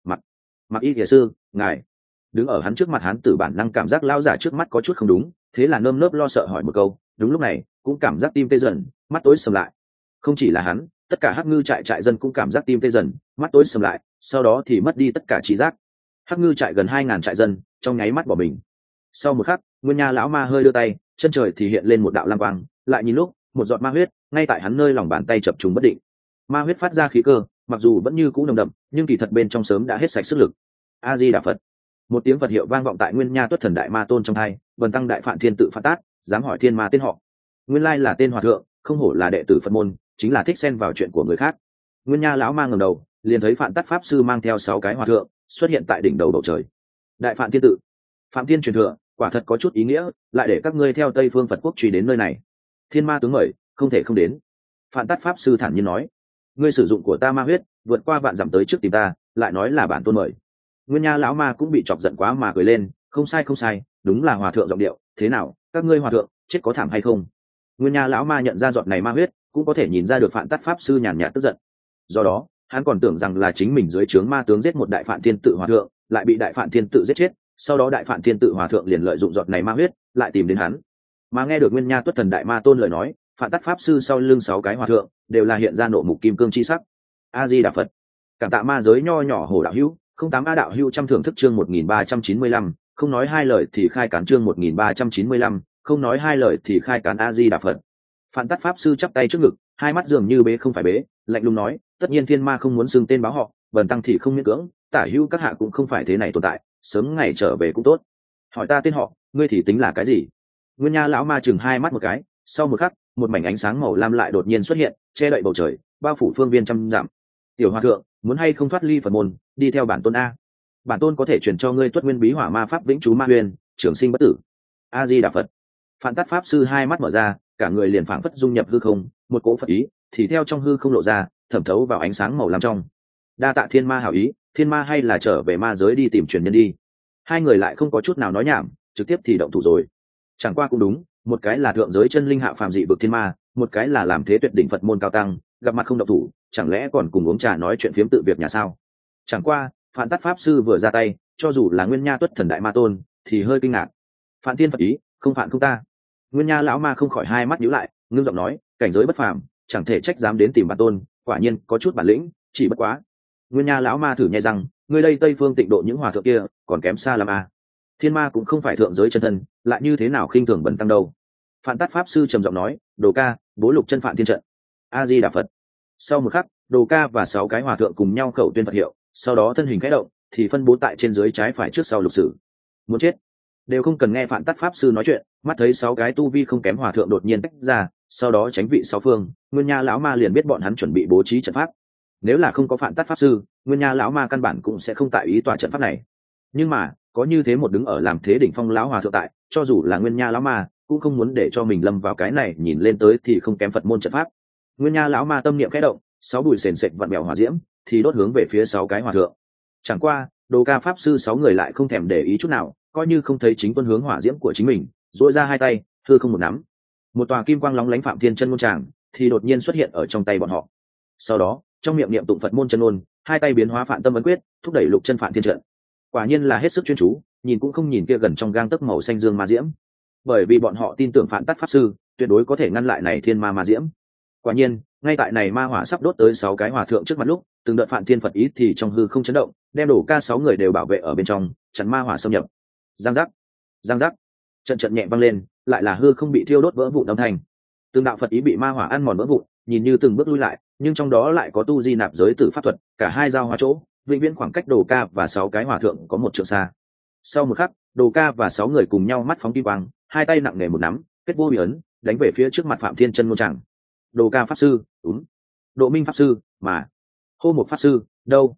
Mặc Y Thiền sư, ngài. Đứng ở hắn trước mặt hắn tử bản năng cảm giác lão giả trước mắt có chút không đúng, thế là nơm nớp lo sợ hỏi một câu. Đúng lúc này, cũng cảm giác tim tê dần, mắt tối sầm lại. Không chỉ là hắn, tất cả Hắc Ngư trại dân cũng cảm giác tim tê dần, mắt tối sầm lại, sau đó thì mất đi tất cả trí giác. Hắc Ngư trại gần 2000 trại dân, trong nháy mắt bỏ mình. Sau một khắc, Nguyên Nha lão ma hơi đưa tay, chân trời thì hiện lên một đạo lam quang, lại nhìn lúc, một giọt ma huyết ngay tại hắn nơi lòng bàn tay chập trùng bất định. Ma huyết phát ra khí cơ, mặc dù vẫn như cũ nồng đậm, nhưng kỳ thật bên trong sớm đã hết sạch sức lực. A Di Đà Phật. Một tiếng Phật hiệu vang vọng tại Nguyên Nha Tuất Thần Đại Ma Tôn trong tai, Vân Tăng Đại Phạn Thiên tự phát tát, dám hỏi thiên ma tên họ. Nguyên lai là tên hòa thượng, không hổ là đệ tử Phật môn, chính là thích xen vào chuyện của người khác. Nguyên Nha lão ma ngẩng đầu, liền thấy Phạn Tát pháp sư mang theo 6 cái hòa thượng xuất hiện tại đỉnh đầu bầu trời. Đại Phạn Thiên tự, Phạm Thiên truyền thừa, quả thật có chút ý nghĩa, lại để các ngươi theo Tây Phương Phật quốc truy đến nơi này. Thiên ma tướng mời, không thể không đến. Phạn Tát pháp sư thản nhiên nói, ngươi sử dụng của ta ma huyết, vượt qua vạn dặm tới trước tìm ta, lại nói là bản tôn mời. Nguyên Nha lão ma cũng bị chọc giận quá mà cười lên, không sai, đúng là hòa thượng giọng điệu, thế nào, các ngươi hòa thượng chết có thảm hay không? Nguyên Nha lão ma nhận ra giọt này ma huyết, cũng có thể nhìn ra được Phạn Tát pháp sư nhàn nhạt tức giận. Do đó, hắn còn tưởng rằng là chính mình dưới trướng ma tướng giết một Đại Phạn Thiên tự hòa thượng, lại bị Đại Phạn Thiên tự giết chết, sau đó Đại Phạn Thiên tự hòa thượng liền lợi dụng giọt này ma huyết, lại tìm đến hắn. Mà nghe được Nguyên Nha Tuất Thần Đại Ma Tôn lời nói, Phạn Tát pháp sư sau lưng 6 cái hòa thượng đều là hiện ra nộ mục kim cương chi sắc. A Di Đà Phật. Cảm tạ ma giới nho nhỏ Hồ đạo hữu, 08 A đạo hữu trăm thưởng thức chương 1395, không nói hai lời thì khai cán chương 1395, không nói hai lời thì khai cán. A Di Đà Phật. Phạn Tát pháp sư chắp tay trước ngực, hai mắt dường như bế không phải bế, lạnh lùng nói, tất nhiên thiên ma không muốn xưng tên báo họ, Bần tăng thì không miễn cưỡng, tả hữu các hạ cũng không phải thế này tồn tại, sớm ngày trở về cũng tốt. Hỏi ta tên họ, ngươi thì tính là cái gì? Nguyên Nha lão ma chừng hai mắt một cái, sau một khắc, một mảnh ánh sáng màu lam lại đột nhiên xuất hiện, che đậy bầu trời, bao phủ phương viên trăm dặm. Tiểu hòa thượng, muốn hay không thoát ly Phật môn, đi theo bản tôn a. Bản tôn có thể truyền cho ngươi Tuất Nguyên Bí Hỏa Ma pháp vĩnh trú ma huyền, trường sinh bất tử. A Di Đà Phật. Phạn Tát pháp sư hai mắt mở ra, cả người liền phảng phất dung nhập hư không, một cỗ Phật ý thì theo trong hư không lộ ra, thẩm thấu vào ánh sáng màu lam trong. Đa tạ thiên ma hảo ý, thiên ma hay là trở về ma giới đi tìm truyền nhân đi. Hai người lại không có chút nào nói nhảm, trực tiếp thì động thủ rồi. Chẳng qua cũng đúng, một cái là thượng giới chân linh hạ phàm dị vực thiên ma, một cái là làm thế tuyệt đỉnh Phật môn cao tăng, gặp mặt không động thủ, chẳng lẽ còn cùng uống trà nói chuyện phiếm tự việc nhà sao? Chẳng qua, Phạn Tát pháp sư vừa ra tay, cho dù là Nguyên Nha Tuất Thần Đại Ma Tôn thì hơi kinh ngạc. Phạn thiên Phật ý, không phạn không ta. Nguyên Nha lão ma không khỏi hai mắt nhíu lại, ngưng giọng nói, cảnh giới bất phàm, chẳng thể trách dám đến tìm bản tôn, quả nhiên có chút bản lĩnh, chỉ bất quá. Nguyên Nha lão ma thử nhai rằng, người đây Tây Phương Tịnh độ những hòa thượng kia, còn kém xa lắm à. Thiên ma cũng không phải thượng giới chân thân, lại như thế nào khinh thường Bần tăng đâu. Phạn Tát pháp sư trầm giọng nói, Đồ ca, bố lục chân Phạn thiên trận. A Di Đà Phật. Sau một khắc, Đồ ca và 6 cái hòa thượng cùng nhau khẩu tuyên Phật hiệu, sau đó thân hình khẽ động thì phân bố tại trên dưới trái phải trước sau lục sử. Muốn chết đều không cần nghe Phạn Tát pháp sư nói chuyện, mắt thấy 6 cái tu vi không kém hòa thượng đột nhiên tách ra, sau đó tránh vị 6 phương, Nguyên Nha lão ma liền biết bọn hắn chuẩn bị bố trí trận pháp. Nếu là không có Phạn Tát pháp sư, Nguyên Nha lão ma căn bản cũng sẽ không tại ý tòa trận pháp này. Nhưng mà có như thế một đứng ở làm thế đỉnh phong lão hòa thượng tại, cho dù là Nguyên Nha lão ma cũng không muốn để cho mình lâm vào cái này nhìn lên tới thì không kém Phật môn trận pháp. Nguyên Nha lão ma tâm niệm khẽ động, 6 bùi sền sệt vặn bèo hỏa diễm thì đốt hướng về phía 6 cái hòa thượng. Chẳng qua, Đồ ca pháp sư 6 người lại không thèm để ý chút nào, coi như không thấy chính tuân hướng hỏa diễm của chính mình, duỗi ra hai tay, hư không một nắm. Một tòa kim quang lóng lánh Phạm Thiên chân môn tràng thì đột nhiên xuất hiện ở trong tay bọn họ. Sau đó, trong miệng niệm tụng Phật môn chân ngôn, hai tay biến hóa Phạn Tâm ấn quyết, thúc đẩy lục chân Phạn Thiên trận. Quả nhiên là hết sức chuyên chú, nhìn cũng không nhìn kia gần trong gang tấc màu xanh dương ma diễm. Bởi vì bọn họ tin tưởng Phạn Tát pháp sư tuyệt đối có thể ngăn lại này thiên ma diễm. Quả nhiên, ngay tại này ma hỏa sắp đốt tới 6 cái hòa thượng trước mặt lúc, từng đợt Phạn Thiên Phật ý thì trong hư không chấn động, đem Đồ ca 6 người đều bảo vệ ở bên trong, chắn ma hỏa xâm nhập. Giang giác, trận trận nhẹ vang lên, lại là hư không bị thiêu đốt vỡ vụn âm thanh. Từng đạo Phật ý bị ma hỏa ăn mòn vỡ vụn, nhìn như từng bước lui lại, nhưng trong đó lại có tu di nạp giới tử pháp thuật, cả hai giao hóa chỗ, vĩnh viễn khoảng cách Đồ ca và 6 cái hòa thượng có 1 trượng xa. Sau một khắc, Đồ ca và 6 người cùng nhau mắt phóng kim quang, hai tay nặng nề một nắm, kết vô bị ấn, đánh về phía trước mặt Phạm Thiên chân môn tràng. Đồ ca pháp sư, Độ Minh pháp sư, mà hô một pháp sư, đâu?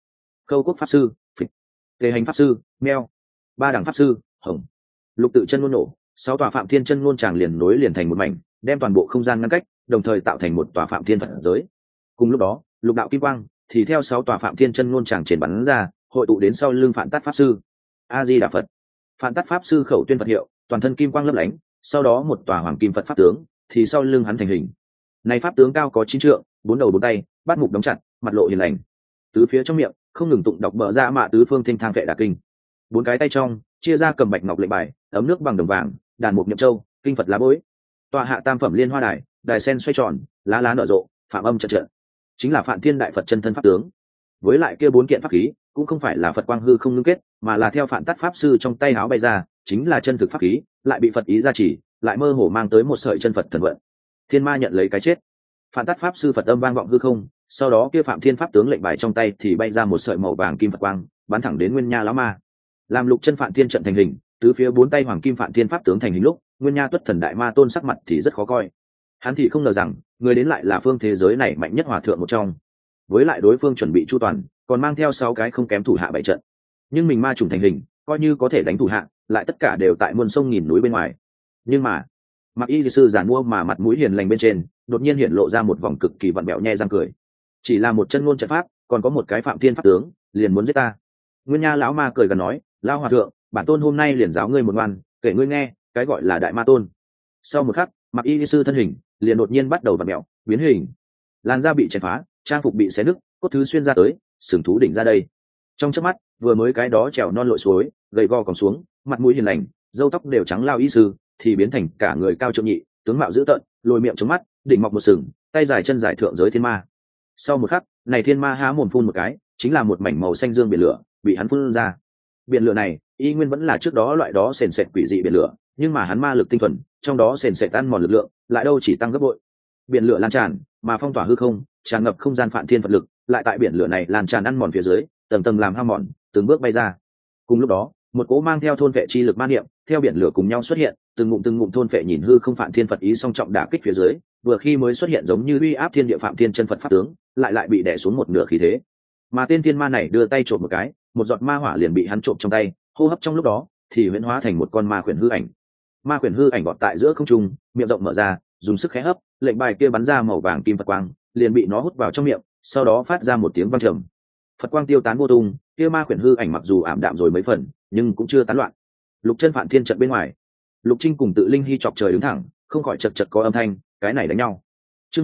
Khâu quốc pháp sư, phịch. Tề hành pháp sư, meo. Ba đẳng pháp sư, hồng. Lục tự chân ngôn nổ, 6 tòa phạm thiên chân ngôn tràng liền nối liền thành một mảnh, đem toàn bộ không gian ngăn cách, đồng thời tạo thành một tòa phạm thiên Phật giới. Cùng lúc đó, lục đạo kim quang thì theo 6 tòa phạm thiên chân ngôn tràng triển bắn ra, hội tụ đến sau lưng Phạn Tát pháp sư. A Di Đà Phật. Phạn Tát pháp sư khẩu tuyên Phật hiệu, toàn thân kim quang lấp lánh, sau đó một tòa hoàng kim Phật pháp tướng thì sau lưng hắn thành hình. Này pháp tướng cao có 9 trượng, 4 đầu 4 tay, bát mục đóng chặt, mặt lộ hiền lành. Tứ phía trong miệng không ngừng tụng đọc bờ ra mạ tứ phương thanh thang vệ đà kinh. 4 cái tay trong chia ra cầm bạch ngọc lệnh bài, ấm nước bằng đồng vàng, đàn mục nhậm châu, kinh Phật lá bối. Tọa hạ tam phẩm liên hoa đài, đài sen xoay tròn, lá lá nở rộ, phạm âm trận trận. Chính là Phạn Thiên đại Phật chân thân pháp tướng. Với lại kia 4 kiện pháp khí cũng không phải là Phật quang hư không ngưng kết, mà là theo Phạn Tát pháp sư trong tay áo bay ra, chính là chân thực pháp khí, lại bị Phật ý gia trì, lại mơ hồ mang tới một sợi chân Phật thần vận. Thiên ma nhận lấy cái chết. Phạn Tát pháp sư Phật âm vang vọng hư không, sau đó kia Phạm Thiên pháp tướng lệnh bài trong tay thì bay ra một sợi màu vàng kim Phật quang, bắn thẳng đến Nguyên Nha lão ma. Làm lục chân Phạn Thiên trận thành hình, tứ phía 4 tay hoàng kim Phạn Thiên pháp tướng thành hình lúc, Nguyên Nha Tuất Thần đại ma tôn sắc mặt thì rất khó coi. Hắn thì không ngờ rằng, người đến lại là phương thế giới này mạnh nhất hòa thượng một trong. Với lại đối phương chuẩn bị chu toàn, còn mang theo 6 cái không kém thủ hạ bảy trận. Nhưng mình ma trùng thành hình, coi như có thể đánh thủ hạ, lại tất cả đều tại muôn sông nghìn núi bên ngoài. Nhưng mà, Mặc Y sư giản mua mà mặt mũi hiền lành bên trên, đột nhiên hiện lộ ra một vòng cực kỳ vặn bẹo nhe răng cười. Chỉ là một chân ngôn trận pháp, còn có một cái Phạm Thiên pháp tướng, liền muốn giết ta. Nguyên Nha lão ma cười gần nói, lão hòa thượng, bản tôn hôm nay liền giáo ngươi một ngoan, kể ngươi nghe, cái gọi là đại ma tôn. Sau một khắc, Mặc Y sư thân hình liền đột nhiên bắt đầu vặn bẹo, biến hình. Làn da bị chèn phá, trang phục bị xé nứt, cốt thứ xuyên ra tới, sừng thú đỉnh ra đây. Trong chớp mắt, vừa mới cái đó trèo non lội suối, gầy gò còng xuống, mặt mũi hiền lành, râu tóc đều trắng lao y sư, thì biến thành cả người cao trượng nhị, tướng mạo dữ tợn, lồi miệng trống mắt, đỉnh mọc một sừng, tay dài chân dài thượng giới thiên ma. Sau một khắc, này thiên ma há mồm phun một cái, chính là một mảnh màu xanh dương biển lửa, bị hắn phun ra. Biển lửa này, y nguyên vẫn là trước đó loại đó sền sệt quỷ dị biển lửa, nhưng mà hắn ma lực tinh thuần, trong đó sền sệt ăn mòn lực lượng, lại đâu chỉ tăng gấp bội. Biển lửa lan tràn, mà phong tỏa hư không, tràn ngập không gian Phạn Thiên Phật lực, lại tại biển lửa này lan tràn ăn mòn phía dưới, tầng tầng làm hao mòn, từng bước bay ra. Cùng lúc đó, một cỗ mang theo thôn vệ chi lực ma niệm, theo biển lửa cùng nhau xuất hiện, từng ngụm thôn vệ nhìn hư không Phạn Thiên Phật ý song trọng đả kích phía dưới, vừa khi mới xuất hiện giống như uy áp thiên địa Phạm Thiên chân Phật pháp tướng, lại bị đè xuống một nửa khí thế. Mà tên thiên ma này đưa tay trộm một cái, một giọt ma hỏa liền bị hắn trộm trong tay, hô hấp trong lúc đó thì huyễn hóa thành một con ma khuyển hư ảnh. Ma khuyển hư ảnh vọt tại giữa không trung, miệng rộng mở ra, dùng sức khẽ hấp, lệnh bài kia bắn ra màu vàng kim Phật quang, liền bị nó hút vào trong miệng, sau đó phát ra một tiếng vang trầm. Phật quang tiêu tán vô tung, kia ma khuyển hư ảnh mặc dù ảm đạm rồi mấy phần, nhưng cũng chưa tán loạn. Lục chân Phạn Thiên trận bên ngoài, Lục Trinh cùng Tự Linh Hy chọc trời đứng thẳng, không khỏi chật có âm thanh, cái này đánh nhau. Chương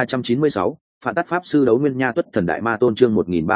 1396, Phạn Tát pháp sư đấu Nguyên Nha Tuất Thần đại ma tôn. Chương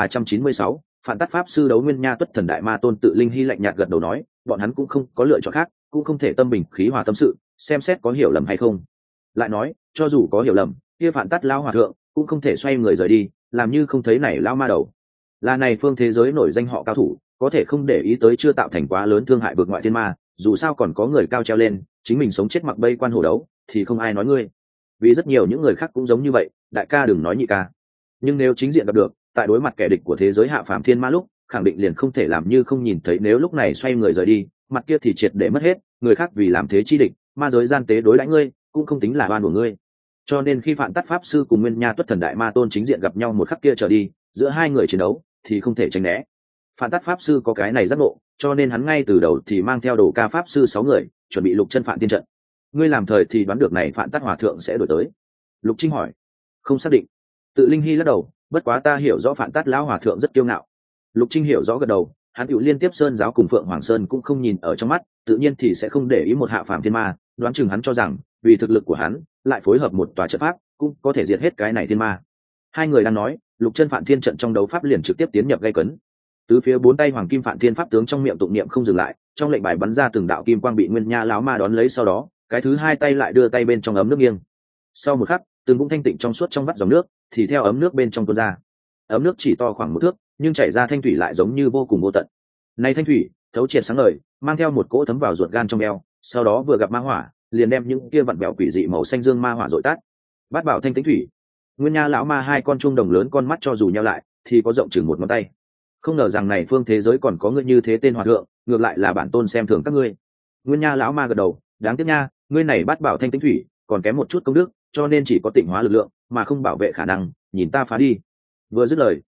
1396, Phạn Tát pháp sư đấu Nguyên Nha Tuất Thần đại ma tôn. Tự Linh Hy lạnh nhạt gật đầu nói, bọn hắn cũng không có lựa chọn khác, cũng không thể tâm bình khí hòa tâm sự, xem xét có hiểu lầm hay không. Lại nói, cho dù có hiểu lầm, kia Phạn Tát lão hòa thượng cũng không thể xoay người rời đi, làm như không thấy này lão ma đầu. Là này phương thế giới nổi danh họ cao thủ, có thể không để ý tới chưa tạo thành quá lớn thương hại vượt ngoại thiên ma, dù sao còn có người cao treo lên, chính mình sống chết mặc bay quan hổ đấu, thì không ai nói ngươi. Vì rất nhiều những người khác cũng giống như vậy, đại ca đừng nói nhị ca. Nhưng nếu chính diện gặp được, tại đối mặt kẻ địch của thế giới hạ phàm thiên ma lúc, khẳng định liền không thể làm như không nhìn thấy, nếu lúc này xoay người rời đi, mặt kia thì triệt để mất hết, người khác vì làm thế chi địch, ma giới gian tế đối đãi ngươi, cũng không tính là oan của ngươi. Cho nên khi Phạn Tát pháp sư cùng Nguyên Nha Tuất Thần đại ma tôn chính diện gặp nhau một khắc kia trở đi, giữa hai người chiến đấu thì không thể tránh né. Phạn Tát pháp sư có cái này giác ngộ, cho nên hắn ngay từ đầu thì mang theo đồ ca pháp sư 6 người, chuẩn bị lục chân Phạn Thiên trận. Ngươi làm thời thì đoán được này Phạn Tát hòa thượng sẽ đổi tới? Lục Trinh hỏi. Không xác định. Tự Linh Hy lắc đầu, bất quá ta hiểu rõ Phạn Tát lão hòa thượng rất kiêu ngạo. Lục Trinh hiểu rõ gật đầu, hắn hữu liên tiếp sơn giáo cùng Phượng Hoàng Sơn cũng không nhìn ở trong mắt, tự nhiên thì sẽ không để ý một hạ phàm thiên ma, đoán chừng hắn cho rằng vì thực lực của hắn, lại phối hợp một tòa trận pháp, cũng có thể diệt hết cái này thiên ma. Hai người đang nói, lục chân Phạn Thiên trận trong đấu pháp liền trực tiếp tiến nhập gây cấn. Tứ phía 4 tay hoàng kim Phạn Thiên pháp tướng trong miệng tụng niệm không dừng lại, trong lệnh bài bắn ra từng đạo kim quang bị Nguyên Nha lão ma đón lấy, sau đó cái thứ hai tay lại đưa tay bên trong ấm nước nghiêng. Sau một khắc, từng vũng thanh tịnh trong suốt trong vắt dòng nước thì theo ấm nước bên trong tuôn ra. Ấm nước chỉ to khoảng 1 thước, nhưng chảy ra thanh thủy lại giống như vô cùng vô tận. Này thanh thủy thấu triệt sáng ngời, mang theo một cỗ thấm vào ruột gan trong eo, sau đó vừa gặp ma hỏa, liền đem những kia vặn vẹo quỷ dị màu xanh dương ma hỏa dội tắt. Bát bảo thanh tĩnh thủy. Nguyên Nha lão ma hai con chuông đồng lớn con mắt cho dù nheo lại, thì có rộng chừng một ngón tay. Không ngờ rằng này phương thế giới còn có ngươi như thế tên hòa thượng, ngược lại là bản tôn xem thường các ngươi. Nguyên Nha lão ma gật đầu, đáng tiếc nha, ngươi này bát bảo thanh tĩnh thủy còn kém một chút công đức, cho nên chỉ có tịnh hóa lực lượng mà không bảo vệ khả năng, nhìn ta phá đi. Vừa dứt lời,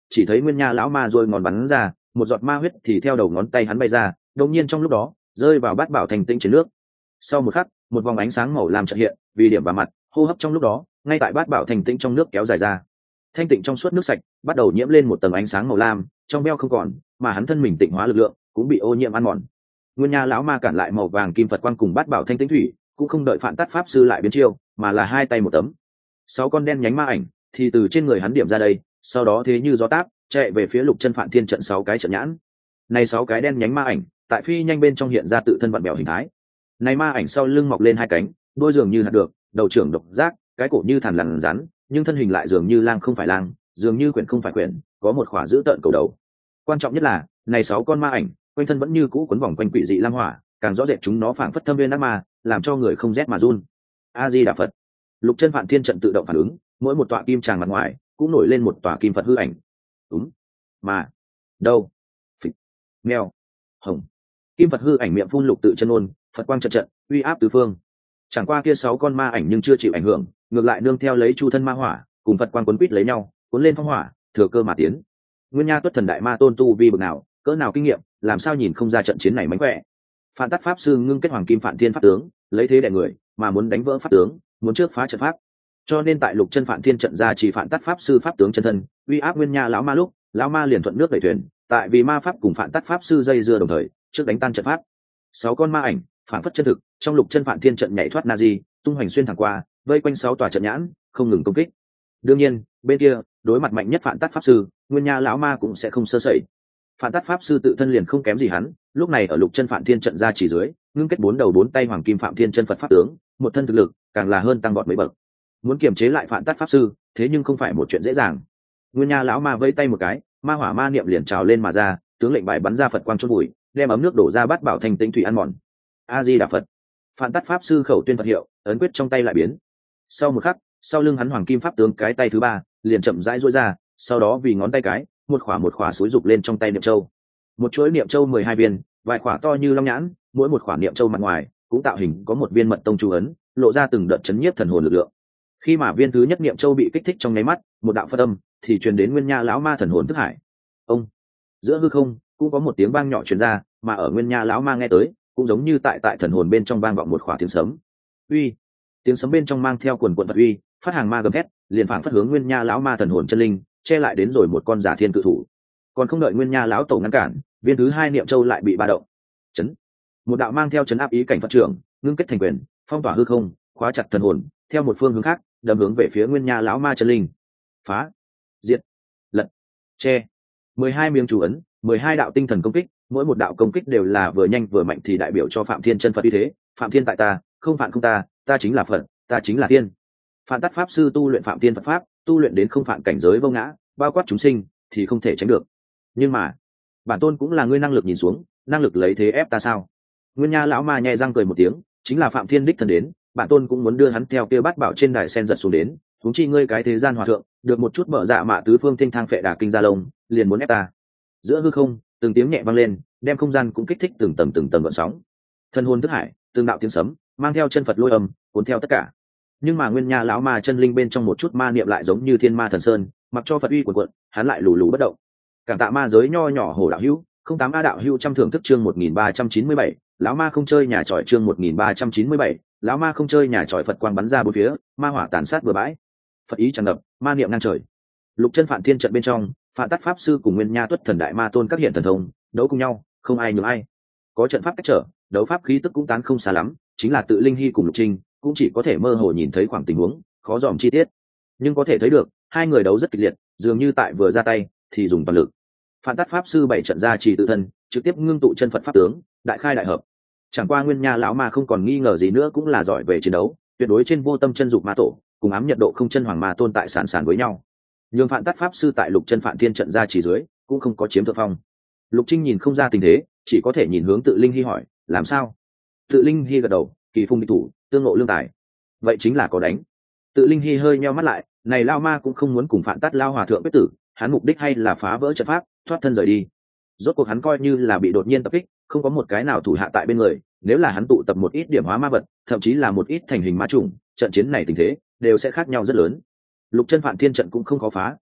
chỉ thấy nguyên nha lão ma rồi ngòn bắn ra một giọt ma huyết thì theo đầu ngón tay hắn bay ra, đột nhiên trong lúc đó rơi vào bát bảo thành tĩnh trên nước. Sau một khắc, một vòng ánh sáng màu lam chợt hiện, vì điểm vào mặt, hô hấp trong lúc đó, ngay tại bát bảo thành tĩnh trong nước kéo dài ra. Thanh tịnh trong suốt nước sạch bắt đầu nhiễm lên một tầng ánh sáng màu lam, trong veo không còn, mà hắn thân mình tịnh hóa lực lượng cũng bị ô nhiễm ăn mòn. Nguyên nha lão ma cản lại màu vàng kim Phật quang cùng bát bảo thanh tĩnh thủy, cũng không đợi Phạn Tát pháp sư lại biến chiêu, mà là hai tay một tấm. 6 con đen nhánh ma ảnh thì từ trên người hắn điểm ra đây, sau đó thế như gió táp, chạy về phía Lục Chân Phạn Thiên trận 6 cái trận nhãn. Này 6 cái đen nhánh ma ảnh, tại phi nhanh bên trong hiện ra tự thân vặn bèo hình thái. Này ma ảnh sau lưng mọc lên hai cánh, đôi dường như hạt được, đầu trưởng độc giác, cái cổ như thằn lằn rắn, nhưng thân hình lại dường như lang không phải lang, dường như quyển không phải quyển, có một khỏa giữ tợn cầu đầu. Quan trọng nhất là, này 6 con ma ảnh, quanh thân vẫn như cũ quấn vòng quanh quỷ dị lam hỏa, càng rõ rệt chúng nó phảng phất thâm viên ác ma, làm cho người không rét mà run. A Di Đà Phật. Lục Chân Phạn Thiên trận tự động phản ứng, mỗi một tọa kim tràng mặt ngoài cũng nổi lên một tọa kim Phật hư ảnh. Đúng. Mà. Đâu. Phịch. Mèo. Hồng. Kim Phật hư ảnh miệng phun lục tự chân ôn, Phật quang trận trận, uy áp tứ phương. Chẳng qua kia 6 con ma ảnh nhưng chưa chịu ảnh hưởng, ngược lại nương theo lấy chu thân ma hỏa, cùng Phật quang quấn quýt lấy nhau, cuốn lên phong hỏa, thừa cơ mà tiến. Nguyên nha tuất thần đại ma tôn tu vi bậc nào, cỡ nào kinh nghiệm, làm sao nhìn không ra trận chiến này mánh khỏe. Phạn Tát pháp sư ngưng kết hoàng kim Phạn Thiên pháp tướng, lấy thế đè người, mà muốn đánh vỡ pháp tướng, muốn trước phá trận pháp. Cho nên tại Lục Chân Phạn Thiên trận ra chỉ Phạn Tát pháp sư pháp tướng chân thân, uy áp Nguyên nha lão ma lúc, lão ma liền thuận nước đẩy thuyền, tại vì ma pháp cùng Phạn Tát pháp sư dây dưa đồng thời, trước đánh tan trận pháp. 6 con ma ảnh, phản phất chân thực, trong Lục Chân Phạn Thiên trận nhảy thoát Nazi, tung hoành xuyên thẳng qua, vây quanh 6 tòa trận nhãn, không ngừng công kích. Đương nhiên, bên kia, đối mặt mạnh nhất Phạn Tát pháp sư, Nguyên nha lão ma cũng sẽ không sơ sẩy. Phạn Tát pháp sư tự thân liền không kém gì hắn, lúc này ở Lục Chân Phạn Thiên trận ra chỉ dưới, ngưng kết 4 đầu 4 tay hoàng kim Phạm Thiên chân Phật pháp tướng, một thân thực lực càng là hơn tăng vọt mấy bậc. Muốn kiềm chế lại Phạn Tát pháp sư, thế nhưng không phải một chuyện dễ dàng. Nguyên nha lão ma vẫy tay một cái, ma hỏa ma niệm liền trào lên mà ra, tướng lệnh bài bắn ra Phật quang chôn bụi, đem ấm nước đổ ra bát bảo thành tĩnh thủy ăn mòn. A Di Đà Phật. Phạn Tát pháp sư khẩu tuyên Phật hiệu, ấn quyết trong tay lại biến. Sau một khắc, sau lưng hắn hoàng kim pháp tướng cái tay thứ ba liền chậm rãi duỗi ra, sau đó vì ngón tay cái, một khỏa xúi dục lên trong tay niệm châu. Một chuỗi niệm châu 12 viên, vài khỏa to như long nhãn, mỗi một khỏa niệm châu mặt ngoài cũng tạo hình có một viên mật tông chú ấn, lộ ra từng đợt chấn nhiếp thần hồn lực lượng. Khi mà viên thứ nhất niệm châu bị kích thích trong nháy mắt, một đạo phật âm thì truyền đến Nguyên nha lão ma thần hồn thức hải. Ông. Giữa hư không cũng có một tiếng vang nhỏ truyền ra, mà ở Nguyên nha lão ma nghe tới, cũng giống như tại thần hồn bên trong vang vọng một khỏa tiếng sấm. Uy. Tiếng sấm bên trong mang theo quần quần vật uy, phát hàng ma gầm thét, liền phảng phất hướng Nguyên nha lão ma thần hồn chân linh, che lại đến rồi một con giả thiên cự thủ. Còn không đợi Nguyên nha lão tổ ngăn cản, viên thứ hai niệm châu lại bị ba động. Chấn. Một đạo mang theo chấn áp ý cảnh Phật trưởng, ngưng kết thành quyền, phong tỏa hư không, khóa chặt thần hồn, theo một phương hướng khác, đâm hướng về phía Nguyên nha lão ma chân linh. Phá, diệt, lật, che. 12 miếng chú ấn, 12 đạo tinh thần công kích, mỗi một đạo công kích đều là vừa nhanh vừa mạnh thì đại biểu cho Phạm Thiên chân Phật uy thế. Phạm Thiên tại ta, không phạm không ta, ta chính là Phật, ta chính là Thiên. Phạn Tát pháp sư tu luyện Phạm Thiên Phật pháp, tu luyện đến không phạm cảnh giới vô ngã, bao quát chúng sinh thì không thể tránh được. Nhưng mà, bản tôn cũng là ngươi năng lực nhìn xuống, năng lực lấy thế ép ta sao? Nguyên nha lão ma nhẹ răng cười một tiếng, chính là Phạm Thiên đích thân đến, bản tôn cũng muốn đưa hắn theo kia bát bảo trên đài sen giật xuống đến, huống chi ngươi cái thế gian hòa thượng, được một chút mở dạ mạ tứ phương thanh thang phệ đà kinh gia lông, liền muốn ép ta. Giữa hư không, từng tiếng nhẹ vang lên, đem không gian cũng kích thích từng tầng gợn sóng. Thân hồn thức hải, từng đạo tiếng sấm, mang theo chân Phật lôi âm, cuốn theo tất cả. Nhưng mà Nguyên nha lão ma chân linh bên trong một chút ma niệm lại giống như thiên ma thần sơn, mặc cho Phật uy cuồn cuộn, hắn lại lù lù bất động. Cảm tạ ma giới nho nhỏ hồ đạo hữu, 08 A đạo hữu trăm thưởng thức chương 1397, lão ma không chơi nhà tròi chương 1397, lão ma không chơi nhà tròi. Phật quang bắn ra bốn phía, ma hỏa tàn sát bừa bãi, Phật ý tràn ngập, ma niệm ngang trời. Lục Chân Phạn Thiên trận bên trong, Phạn Tát pháp sư cùng Nguyên nha tuất thần đại ma tôn các hiện thần thông, đấu cùng nhau, không ai nhường ai. Có trận pháp cách trở, đấu pháp khí tức cũng tán không xa lắm, chính là tự linh hy cùng Lục Trinh cũng chỉ có thể mơ hồ nhìn thấy khoảng tình huống, khó dòm chi tiết. Nhưng có thể thấy được, hai người đấu rất kịch liệt, dường như tại vừa ra tay thì dùng toàn lực. Phạn Tát pháp sư bảy trận ra chỉ tự thân, trực tiếp ngưng tụ chân Phật pháp tướng, đại khai đại hợp. Chẳng qua Nguyên nha lão ma không còn nghi ngờ gì nữa, cũng là giỏi về chiến đấu, tuyệt đối trên vô tâm chân dục ma tổ, cùng ám nhật độ không chân hoàng ma tôn tại sàn với nhau. Nhưng Phạn Tát pháp sư tại Lục Chân Phạn Thiên trận ra chỉ dưới, cũng không có chiếm thượng phong. Lục Trinh nhìn không ra tình thế, chỉ có thể nhìn hướng Tự Linh Hy hỏi, làm sao? Tự Linh Hy gật đầu, kỳ phung địch thủ, tương ngộ lương tài. Vậy chính là có đánh. Tự Linh Hy hơi nheo mắt lại, này lao ma cũng không muốn cùng Phạn Tát lao hòa thượng quyết tử, hắn mục đích hay là phá vỡ trận pháp, thoát thân rời đi. Rốt cuộc hắn coi như là bị đột nhiên tập kích, không có một cái nào thủ hạ tại bên người, nếu là hắn tụ tập một ít điểm hóa ma vật, thậm chí là một ít thành hình ma trùng, trận chiến này tình thế đều sẽ khác nhau rất lớn. Lục Chân Phạn Thiên trận cũng không khó phá,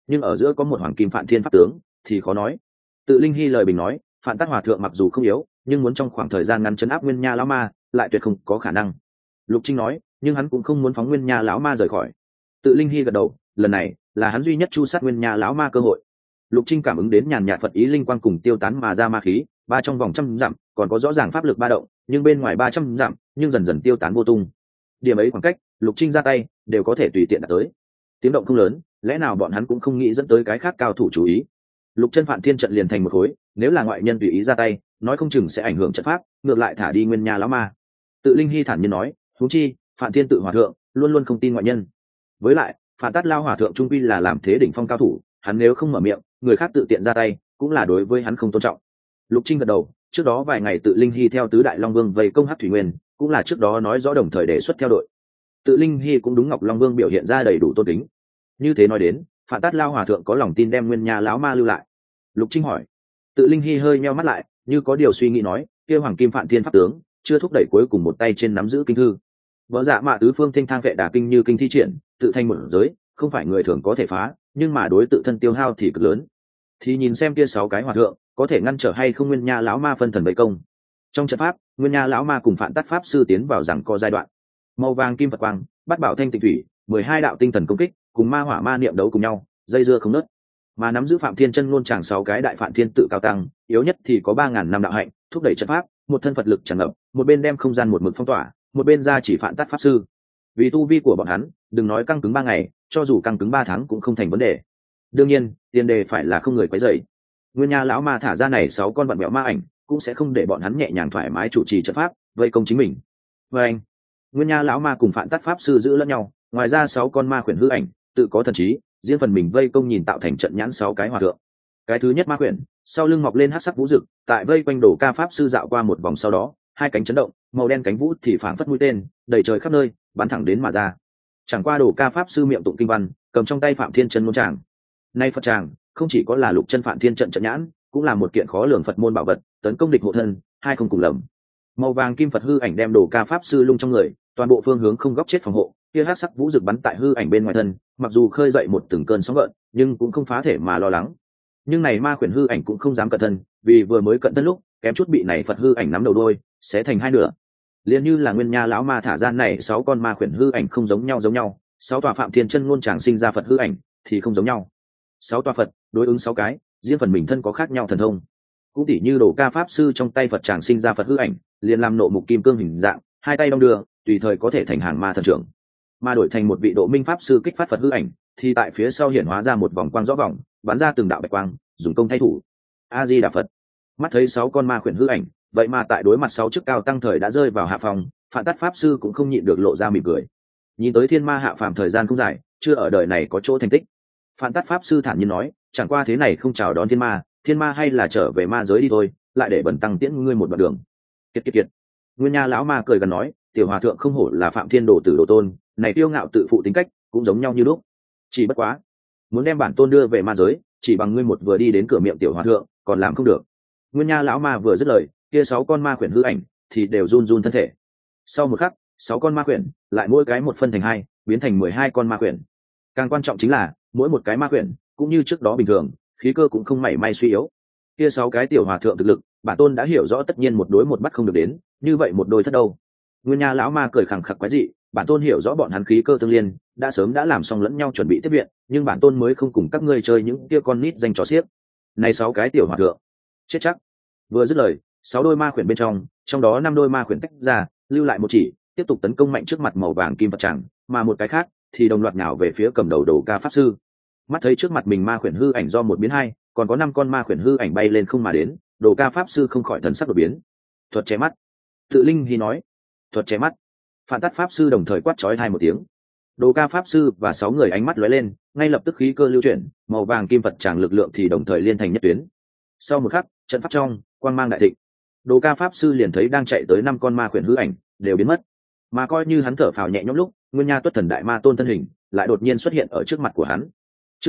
nhưng ở giữa có một hoàng kim Phạn Thiên pháp tướng thì khó nói. Tự Linh Hy lời bình nói, Phạn Tát hòa thượng mặc dù không yếu, nhưng muốn trong khoảng thời gian ngắn chấn áp Nguyên Nha lão ma lại tuyệt không có khả năng. Lục Trinh nói, nhưng hắn cũng không muốn phóng Nguyên Nha lão ma rời khỏi. Tự Linh Hy gật đầu, lần này là hắn duy nhất chu sát Nguyên Nha lão ma cơ hội. Lục Trinh cảm ứng đến nhàn nhạt Phật ý linh quang cùng tiêu tán mà ra ma khí, ba trong vòng 100 dặm còn có rõ ràng pháp lực ba động, nhưng bên ngoài 300 dặm nhưng dần dần tiêu tán vô tung. Điểm ấy khoảng cách, Lục Trinh ra tay đều có thể tùy tiện đạt tới. Tiếng động không lớn, lẽ nào bọn hắn cũng không nghĩ dẫn tới cái khác cao thủ chú ý. Lục chân Phạn Thiên trận liền thành một khối, nếu là ngoại nhân tùy ý ra tay, nói không chừng sẽ ảnh hưởng trận pháp, ngược lại thả đi Nguyên Nha lão ma. Tự Linh Hy thản nhiên nói, huống chi Phạn Thiên tự hòa thượng luôn luôn không tin ngoại nhân. Với lại Phạn Tát lao hòa thượng trung quy là làm thế đỉnh phong cao thủ, hắn nếu không mở miệng, người khác tự tiện ra tay cũng là đối với hắn không tôn trọng. Lục Trinh gật đầu, trước đó vài ngày Tự Linh Hy theo tứ đại long vương vây công Hắc Thủy Nguyên, cũng là trước đó nói rõ đồng thời đề xuất theo đội. Tự Linh Hy cũng đúng Ngọc Long Vương biểu hiện ra đầy đủ tôn kính. Như thế nói đến, Phạn Tát lao hòa thượng có lòng tin đem Nguyên Nha lão ma lưu lại. Lục Trinh hỏi. Tự Linh Hy hơi nheo mắt lại, như có điều suy nghĩ nói, kia hoàng kim Phạn Thiên pháp tướng chưa thúc đẩy cuối cùng một tay trên nắm giữ kinh thư. Võ dạ mạ tứ phương thanh thang vệ đả kinh như kinh thi triển, tự thành một giới, không phải người thường có thể phá, nhưng mà đối tự thân tiêu hao thì cực lớn. Thì nhìn xem kia 6 cái hòa thượng có thể ngăn trở hay không Nguyên Nha lão ma phân thần vây công. Trong trận pháp, Nguyên Nha lão ma cùng Phạn Tát pháp sư tiến vào rằng co giai đoạn. Màu vàng kim Phật quang, Bát Bảo thanh tịnh thủy, 12 đạo tinh thần công kích, cùng ma hỏa ma niệm đấu cùng nhau, dây dưa không ngớt. Mà nắm giữ Phạm Thiên chân ngôn chàng 6 cái đại Phạn Thiên tự cao tăng, yếu nhất thì có 3000 năm đạo hạnh, thúc đẩy trận pháp, một thân Phật lực tràn ngập, một bên đem không gian một mực phong tỏa, một bên ra chỉ Phạn Tát pháp sư. Vì tu vi của bọn hắn, đừng nói căng cứng 3 ngày, cho dù căng cứng 3 tháng cũng không thành vấn đề. Đương nhiên, tiền đề phải là không người quấy rầy. Nguyên Nha lão ma thả ra này 6 con vận mẹo ma ảnh, cũng sẽ không để bọn hắn nhẹ nhàng thoải mái chủ trì trận pháp, vây công chính mình. Và anh, Nguyên Nha lão ma cùng Phạn Tát pháp sư giữ lẫn nhau, ngoài ra 6 con ma khuyển hư ảnh, tự có thần trí, riêng phần mình vây công nhìn tạo thành trận nhãn 6 cái hòa thượng. Cái thứ nhất ma khuyển, sau lưng mọc lên hắc sắc vũ rực, tại vây quanh Đồ Ca pháp sư dạo qua một vòng sau đó, hai cánh chấn động, màu đen cánh vũ thì phảng phất mũi tên, đầy trời khắp nơi, bắn thẳng đến mà ra. Chẳng qua Đồ Ca pháp sư miệng tụng kinh văn, cầm trong tay Phạm Thiên chân môn tràng. Nay Phật tràng, không chỉ có là lục chân Phạm Thiên trận trận nhãn, cũng là một kiện khó lường Phật môn bảo vật, tấn công địch hộ thân, hai không cùng lầm. Màu vàng kim Phật hư ảnh đem Đồ Ca pháp sư lung trong người, toàn bộ phương hướng không góc chết phòng hộ, kia hắc sắc vũ rực bắn tại hư ảnh bên ngoài thân, mặc dù khơi dậy một từng cơn sóng gợn, nhưng cũng không phá thể mà lo lắng. Nhưng này ma khuyển hư ảnh cũng không dám cận thân, vì vừa mới cận thân lúc, kém chút bị này Phật hư ảnh nắm đầu đuôi, xé thành hai nửa. Liên như là Nguyên Nha lão ma thả ra này 6 con ma khuyển hư ảnh không giống nhau, 6 tòa Phạm Thiên chân ngôn tràng sinh ra Phật hư ảnh thì không giống nhau. 6 tòa Phật đối ứng 6 cái, riêng phần mình thân có khác nhau thần thông. Cũng tỉ như Đồ Ca pháp sư trong tay Phật tràng sinh ra Phật hư ảnh, liền làm nộ mục kim cương hình dạng, hai tay đong đưa, tùy thời có thể thành hàng ma thần trưởng. Mà đổi thành một vị Độ Minh pháp sư kích phát Phật hư ảnh, thì tại phía sau hiển hóa ra một vòng quang rõ vòng, bắn ra từng đạo bạch quang, dùng công thay thủ. A Di Đà Phật. Mắt thấy 6 con ma khuyển hư ảnh, vậy mà tại đối mặt 6 chức cao tăng thời đã rơi vào hạ phòng, Phạn Tát pháp sư cũng không nhịn được lộ ra mỉm cười. Nhìn tới thiên ma hạ phàm thời gian không dài, chưa ở đời này có chỗ thành tích. Phạn Tát pháp sư thản nhiên nói, chẳng qua thế này không chào đón thiên ma hay là trở về ma giới đi thôi, lại để bẩn tăng tiễn ngươi một đoạn đường. Kiệt. Nguyên Nha lão ma cười gần nói, tiểu hòa thượng không hổ là Phạm Thiên đồ tử đồ tôn, này kiêu ngạo tự phụ tính cách, cũng giống nhau như lúc. Chỉ bất quá, muốn đem bản tôn đưa về ma giới, chỉ bằng ngươi một vừa đi đến cửa miệng tiểu hòa thượng, còn làm không được. Nguyên Nha lão ma vừa dứt lời, kia 6 con ma khuyển hư ảnh thì đều run run thân thể. Sau một khắc, 6 con ma khuyển lại mỗi cái một phân thành hai, biến thành 12 con ma khuyển. Càng quan trọng chính là, mỗi một cái ma khuyển cũng như trước đó bình thường, khí cơ cũng không mảy may suy yếu. Kia 6 cái tiểu hòa thượng thực lực, bản tôn đã hiểu rõ, tất nhiên một đối một bắt không được đến, như vậy một đôi thất đâu. Nguyên Nha lão ma cười khẳng khặc quái dị, bản tôn hiểu rõ bọn hắn khí cơ tương liên, đã sớm đã làm xong lẫn nhau chuẩn bị tiếp viện, nhưng bản tôn mới không cùng các ngươi chơi những kia con nít danh trò xiếc. Này 6 cái tiểu hòa thượng, chết chắc. Vừa dứt lời, 6 đôi ma khuyển bên trong đó 5 đôi ma khuyển tách ra, lưu lại một chỉ, tiếp tục tấn công mạnh trước mặt màu vàng kim Phật tràng, mà một cái khác thì đồng loạt nhào về phía cầm đầu Đồ Ca pháp sư. Mắt thấy trước mặt mình ma khuyển hư ảnh do một biến hai, còn có 5 con ma khuyển hư ảnh bay lên không mà đến, Đồ Ca pháp sư không khỏi thần sắc đột biến. Thuật che mắt. Tự Linh Hy nói, thuật che mắt. Phạn Tát pháp sư đồng thời quát chói tai một tiếng. Đồ Ca pháp sư và 6 người ánh mắt lóe lên, ngay lập tức khí cơ lưu chuyển, màu vàng kim Phật tràng lực lượng thì đồng thời liên thành nhất tuyến. Sau một khắc, trận pháp trong quang mang đại thịnh, Đồ Ca pháp sư liền thấy đang chạy tới 5 con ma khuyển hư ảnh đều biến mất, mà coi như hắn thở phào nhẹ nhõm lúc, Nguyên Nha Tuất Thần Đại Ma Tôn thân hình lại đột nhiên xuất hiện ở trước mặt của hắn. Chương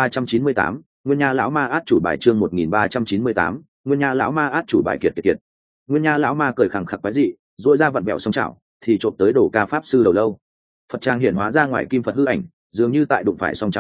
1398, Nguyên Nha lão ma át chủ bài. Chương 1398, Nguyên Nha lão ma át chủ bài. Kiệt. Nguyên Nha lão ma cười khẳng khặc quái dị, duỗi ra vặn vẹo song chảo, thì trộm tới Đồ Ca pháp sư đầu lâu. Phật trang hiển hóa ra ngoài kim Phật hư ảnh, dường như tại đụng phải song chảo lúc,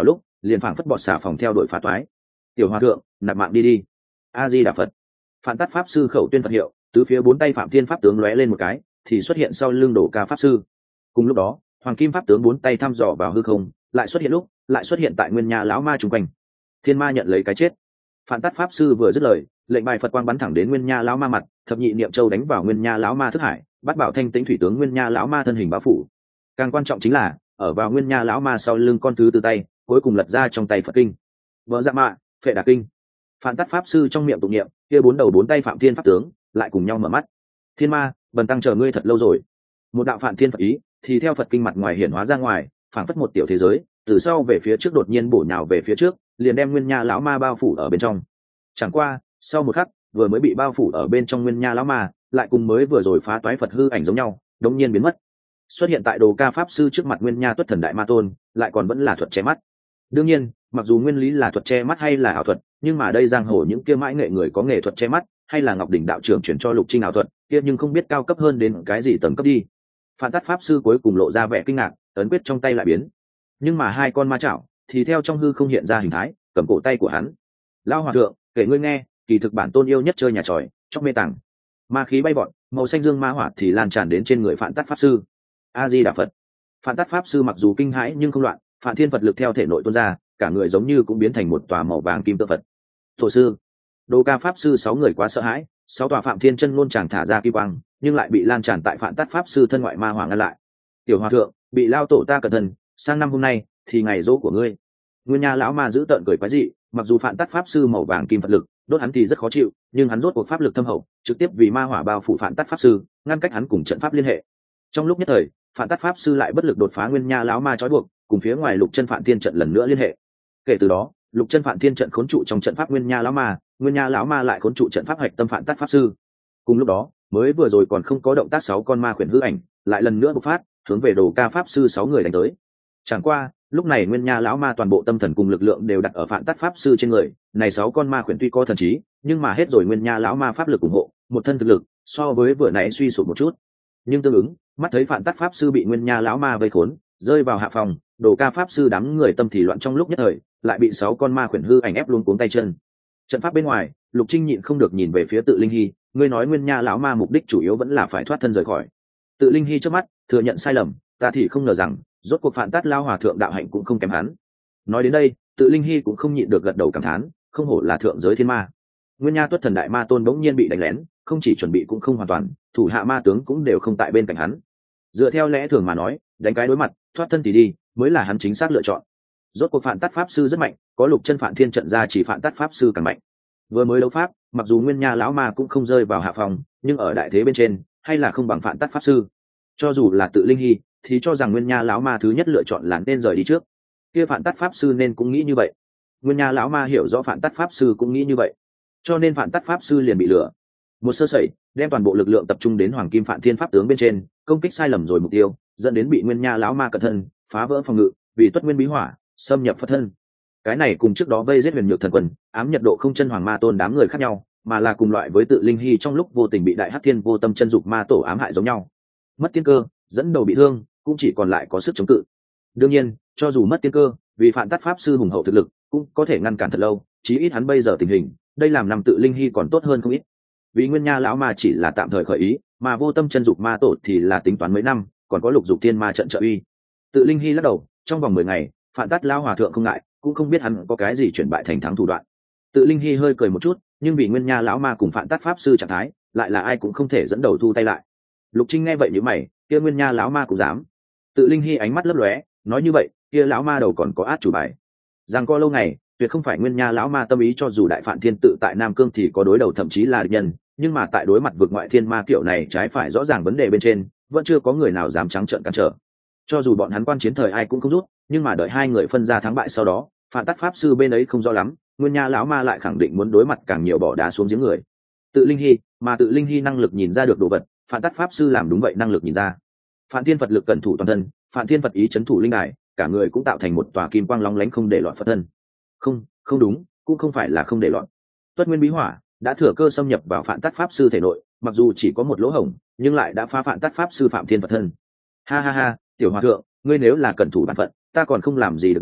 liền phảng phất bọt xà phòng theo đội phá toái. Tiểu hòa thượng, nạp mạng đi đi. A Di Đà Phật. Phạn Tát pháp sư khẩu tuyên Phật hiệu, tứ phía bốn tay Phạm Thiên pháp tướng lóe lên một cái, thì xuất hiện sau lưng Đồ Ca pháp sư. Cùng lúc đó, Hoàng Kim pháp tướng bốn tay thăm dò vào hư không, lại xuất hiện tại Nguyên Nha lão ma trùng quanh. Thiên ma nhận lấy cái chết. Phạn Tát pháp sư vừa dứt lời, lệnh bài Phật quang bắn thẳng đến Nguyên Nha lão ma mặt, thập nhị niệm châu đánh vào Nguyên Nha lão ma thức hải, bắt bảo thanh tĩnh thủy tướng Nguyên Nha lão ma thân hình bao phủ. Càng quan trọng chính là, ở vào Nguyên Nha lão ma sau lưng con thứ tư tay, cuối cùng lật ra trong tay Phật kinh. Vỡ dạ mạ, phệ đà kinh. Phạn Tát pháp sư trong miệng tụng niệm, kia bốn đầu bốn tay Phạm Thiên pháp tướng lại cùng nhau mở mắt. Thiên ma, bần tăng chờ ngươi thật lâu rồi. Một đạo Phạn Thiên Phật ý, thì theo Phật kinh mặt ngoài hiển hóa ra ngoài, phảng phất một tiểu thế giới, từ sau về phía trước đột nhiên bổ nhào về phía trước, liền đem Nguyên Nha lão ma bao phủ ở bên trong. Chẳng qua, sau một khắc, vừa mới bị bao phủ ở bên trong Nguyên Nha lão ma, lại cùng mới vừa rồi phá toái Phật hư ảnh giống nhau, đống nhiên biến mất. Xuất hiện tại Đồ Ca pháp sư trước mặt Nguyên Nha Tuất Thần Đại Ma Tôn, lại còn vẫn là thuật che mắt. Đương nhiên, mặc dù nguyên lý là thuật che mắt hay là ảo thuật, nhưng mà đây giang hồ những kia mãi nghệ người có nghề thuật che mắt, hay là Ngọc Đỉnh đạo trưởng chuyển cho Lục Trinh ảo thuật, kia nhưng không biết cao cấp hơn đến cái gì tầng cấp đi. Phạn Tát pháp sư cuối cùng lộ ra vẻ kinh ngạc, ấn quyết trong tay lại biến. Nhưng mà hai con ma chảo thì theo trong hư không hiện ra hình thái, cầm cổ tay của hắn. Lao hòa thượng, kể ngươi nghe, kỳ thực bản tôn yêu nhất chơi nhà tròi, chóc mê tàng. Ma khí bay vọt, màu xanh dương ma hỏa thì lan tràn đến trên người Phạn Tát pháp sư. A Di Đà Phật. Phạn Tát pháp sư mặc dù kinh hãi nhưng không loạn, Phạn Thiên Phật lực theo thể nội tuôn ra, cả người giống như cũng biến thành một tòa màu vàng kim tự Phật. Tổ sư, Đồ Ca pháp sư sáu người quá sợ hãi, sáu tòa Phạm Thiên chân ngôn chàng thả ra kim quang, nhưng lại bị lan tràn tại Phạn Tát pháp sư thân ngoại ma hỏa ngăn lại. Tiểu hòa thượng, bị lao tổ ta cẩn thận, sang năm hôm nay thì ngày dỗ của ngươi. Nguyên Nha lão ma giữ tợn cười quái dị, mặc dù Phạn Tát pháp sư màu vàng kim Phật lực đốt hắn thì rất khó chịu, nhưng hắn rốt cuộc pháp lực thâm hậu, trực tiếp vì ma hỏa bao phủ Phạn Tát pháp sư, ngăn cách hắn cùng trận pháp liên hệ. Trong lúc nhất thời, Phạn Tát pháp sư lại bất lực đột phá Nguyên Nha lão ma trói buộc, cùng phía ngoài Lục Chân Phạn Thiên trận lần nữa liên hệ. Kể từ đó, Lục Chân Phạn Thiên trận khốn trụ trong trận pháp Nguyên Nha lão ma, Nguyên Nha lão ma lại khốn trụ trận pháp hạch tâm Phạn Tát pháp sư. Cùng lúc đó, mới vừa rồi còn không có động tác sáu con ma khuyển hư ảnh, lại lần nữa bộc phát, hướng về Đồ Ca pháp sư sáu người đánh tới. Chẳng qua, lúc này Nguyên Nha lão ma toàn bộ tâm thần cùng lực lượng đều đặt ở Phạn Tát pháp sư trên người, này sáu con ma khuyển tuy có thần trí, nhưng mà hết rồi Nguyên Nha lão ma pháp lực ủng hộ, một thân thực lực so với vừa nãy suy sụp một chút. Nhưng tương ứng, mắt thấy Phạn Tát pháp sư bị Nguyên Nha lão ma vây khốn, rơi vào hạ phòng, Đồ Ca pháp sư đám người tâm thì loạn trong lúc nhất thời, lại bị sáu con ma khuyển hư ảnh ép luôn cuống tay chân. Trận pháp bên ngoài, Lục Trinh nhịn không được nhìn về phía Tự Linh Hy, ngươi nói Nguyên Nha lão ma mục đích chủ yếu vẫn là phải thoát thân rời khỏi. Tự Linh Hy trước mắt thừa nhận sai lầm, ta thì không ngờ rằng rốt cuộc Phạn Tát lao hòa thượng đạo hạnh cũng không kém hắn. Nói đến đây, Tự Linh Hy cũng không nhịn được gật đầu cảm thán, không hổ là thượng giới thiên ma. Nguyên Nha Tuất Thần Đại Ma Tôn bỗng nhiên bị đánh lén, không chỉ chuẩn bị cũng không hoàn toàn, thủ hạ ma tướng cũng đều không tại bên cạnh hắn. Dựa theo lẽ thường mà nói, đánh cái đối mặt, thoát thân thì đi, mới là hắn chính xác lựa chọn. Rốt cuộc Phạn Tát pháp sư rất mạnh, có Lục Chân Phạn Thiên trận ra chỉ Phạn Tát pháp sư càng mạnh. Vừa mới đấu pháp, mặc dù Nguyên Nha lão ma cũng không rơi vào hạ phòng, nhưng ở đại thế bên trên, hay là không bằng Phạn Tát pháp sư. Cho dù là Tự Linh Hy, thì cho rằng Nguyên Nha lão ma thứ nhất lựa chọn là nên rời đi trước. Kia Phạn Tát pháp sư nên cũng nghĩ như vậy. Nguyên Nha lão ma hiểu rõ Phạn Tát pháp sư cũng nghĩ như vậy, cho nên Phạn Tát pháp sư liền bị lừa. Một sơ sẩy, đem toàn bộ lực lượng tập trung đến Hoàng Kim Phạn Thiên pháp tướng bên trên, công kích sai lầm rồi mục tiêu, dẫn đến bị Nguyên Nha lão ma cẩn thân, phá vỡ phòng ngự, vì Tuất Nguyên bí hỏa, xâm nhập Phật thân. Cái này cùng trước đó vây giết Huyền Nhược Thần Quân, ám Nhật Độ Không Chân Hoàng Ma Tôn đám người khác nhau, mà là cùng loại với Tự Linh Hy trong lúc vô tình bị Đại Hắc Thiên Vô Tâm Chân Dục Ma Tổ ám hại giống nhau. Mất tiên cơ, dẫn đầu bị thương, cũng chỉ còn lại có sức chống cự. Đương nhiên, cho dù mất tiên cơ, vì Phạn Tát pháp sư hùng hậu thực lực, cũng có thể ngăn cản thật lâu, chí ít hắn bây giờ tình hình, đây làm năm Tự Linh Hy còn tốt hơn không ít. Vì Nguyên Nha lão ma chỉ là tạm thời khởi ý, mà Vô Tâm Chân Dục Ma Tổ thì là tính toán mấy năm, còn có Lục Dục Thiên Ma trận trợ uy. Tự Linh Hy lắc đầu, trong vòng 10 ngày, Phạn Tát lão hòa thượng không ngại, cũng không biết hắn có cái gì chuyển bại thành thắng thủ đoạn. Tự Linh Hy hơi cười một chút, nhưng vì Nguyên Nha lão ma cùng Phạn Tát pháp sư trạng thái, lại là ai cũng không thể dẫn đầu thu tay lại. Lục Trinh nghe vậy nhíu mày, kia Nguyên Nha lão ma cũng dám? Tự Linh Hy ánh mắt lấp lóe, nói như vậy, kia lão ma đầu còn có át chủ bài. Rằng co lâu ngày, tuyệt không phải Nguyên Nha lão ma tâm ý, cho dù Đại Phạn Thiên tự tại Nam Cương thì có đối đầu thậm chí là địch nhân, nhưng mà tại đối mặt vực ngoại thiên ma kiểu này trái phải rõ ràng vấn đề bên trên, vẫn chưa có người nào dám trắng trợn cản trở. Cho dù bọn hắn quan chiến thời ai cũng không rút, nhưng mà đợi hai người phân ra thắng bại sau đó, Phạn Tát pháp sư bên ấy không rõ lắm, Nguyên Nha lão ma lại khẳng định muốn đối mặt càng nhiều bỏ đá xuống giếng người. Tự Linh Hy, mà Tự Linh Hy năng lực nhìn ra được đồ vật, Phạn Tát pháp sư làm đúng vậy năng lực nhìn ra. Phạn Thiên Phật lực cẩn thủ toàn thân, Phạn Thiên Phật ý chấn thủ linh đài, cả người cũng tạo thành một tòa kim quang lóng lánh không để lọt Phật thân. Không đúng, cũng không phải là không để lọt. Tuất Nguyên bí hỏa đã thừa cơ xâm nhập vào Phạn Tát pháp sư thể nội, mặc dù chỉ có một lỗ hổng, nhưng lại đã phá Phạn Tát pháp sư Phạm Thiên Phật thân. Ha ha ha, tiểu hòa thượng, ngươi nếu là cẩn thủ bản phận, ta còn không làm gì được ngươi,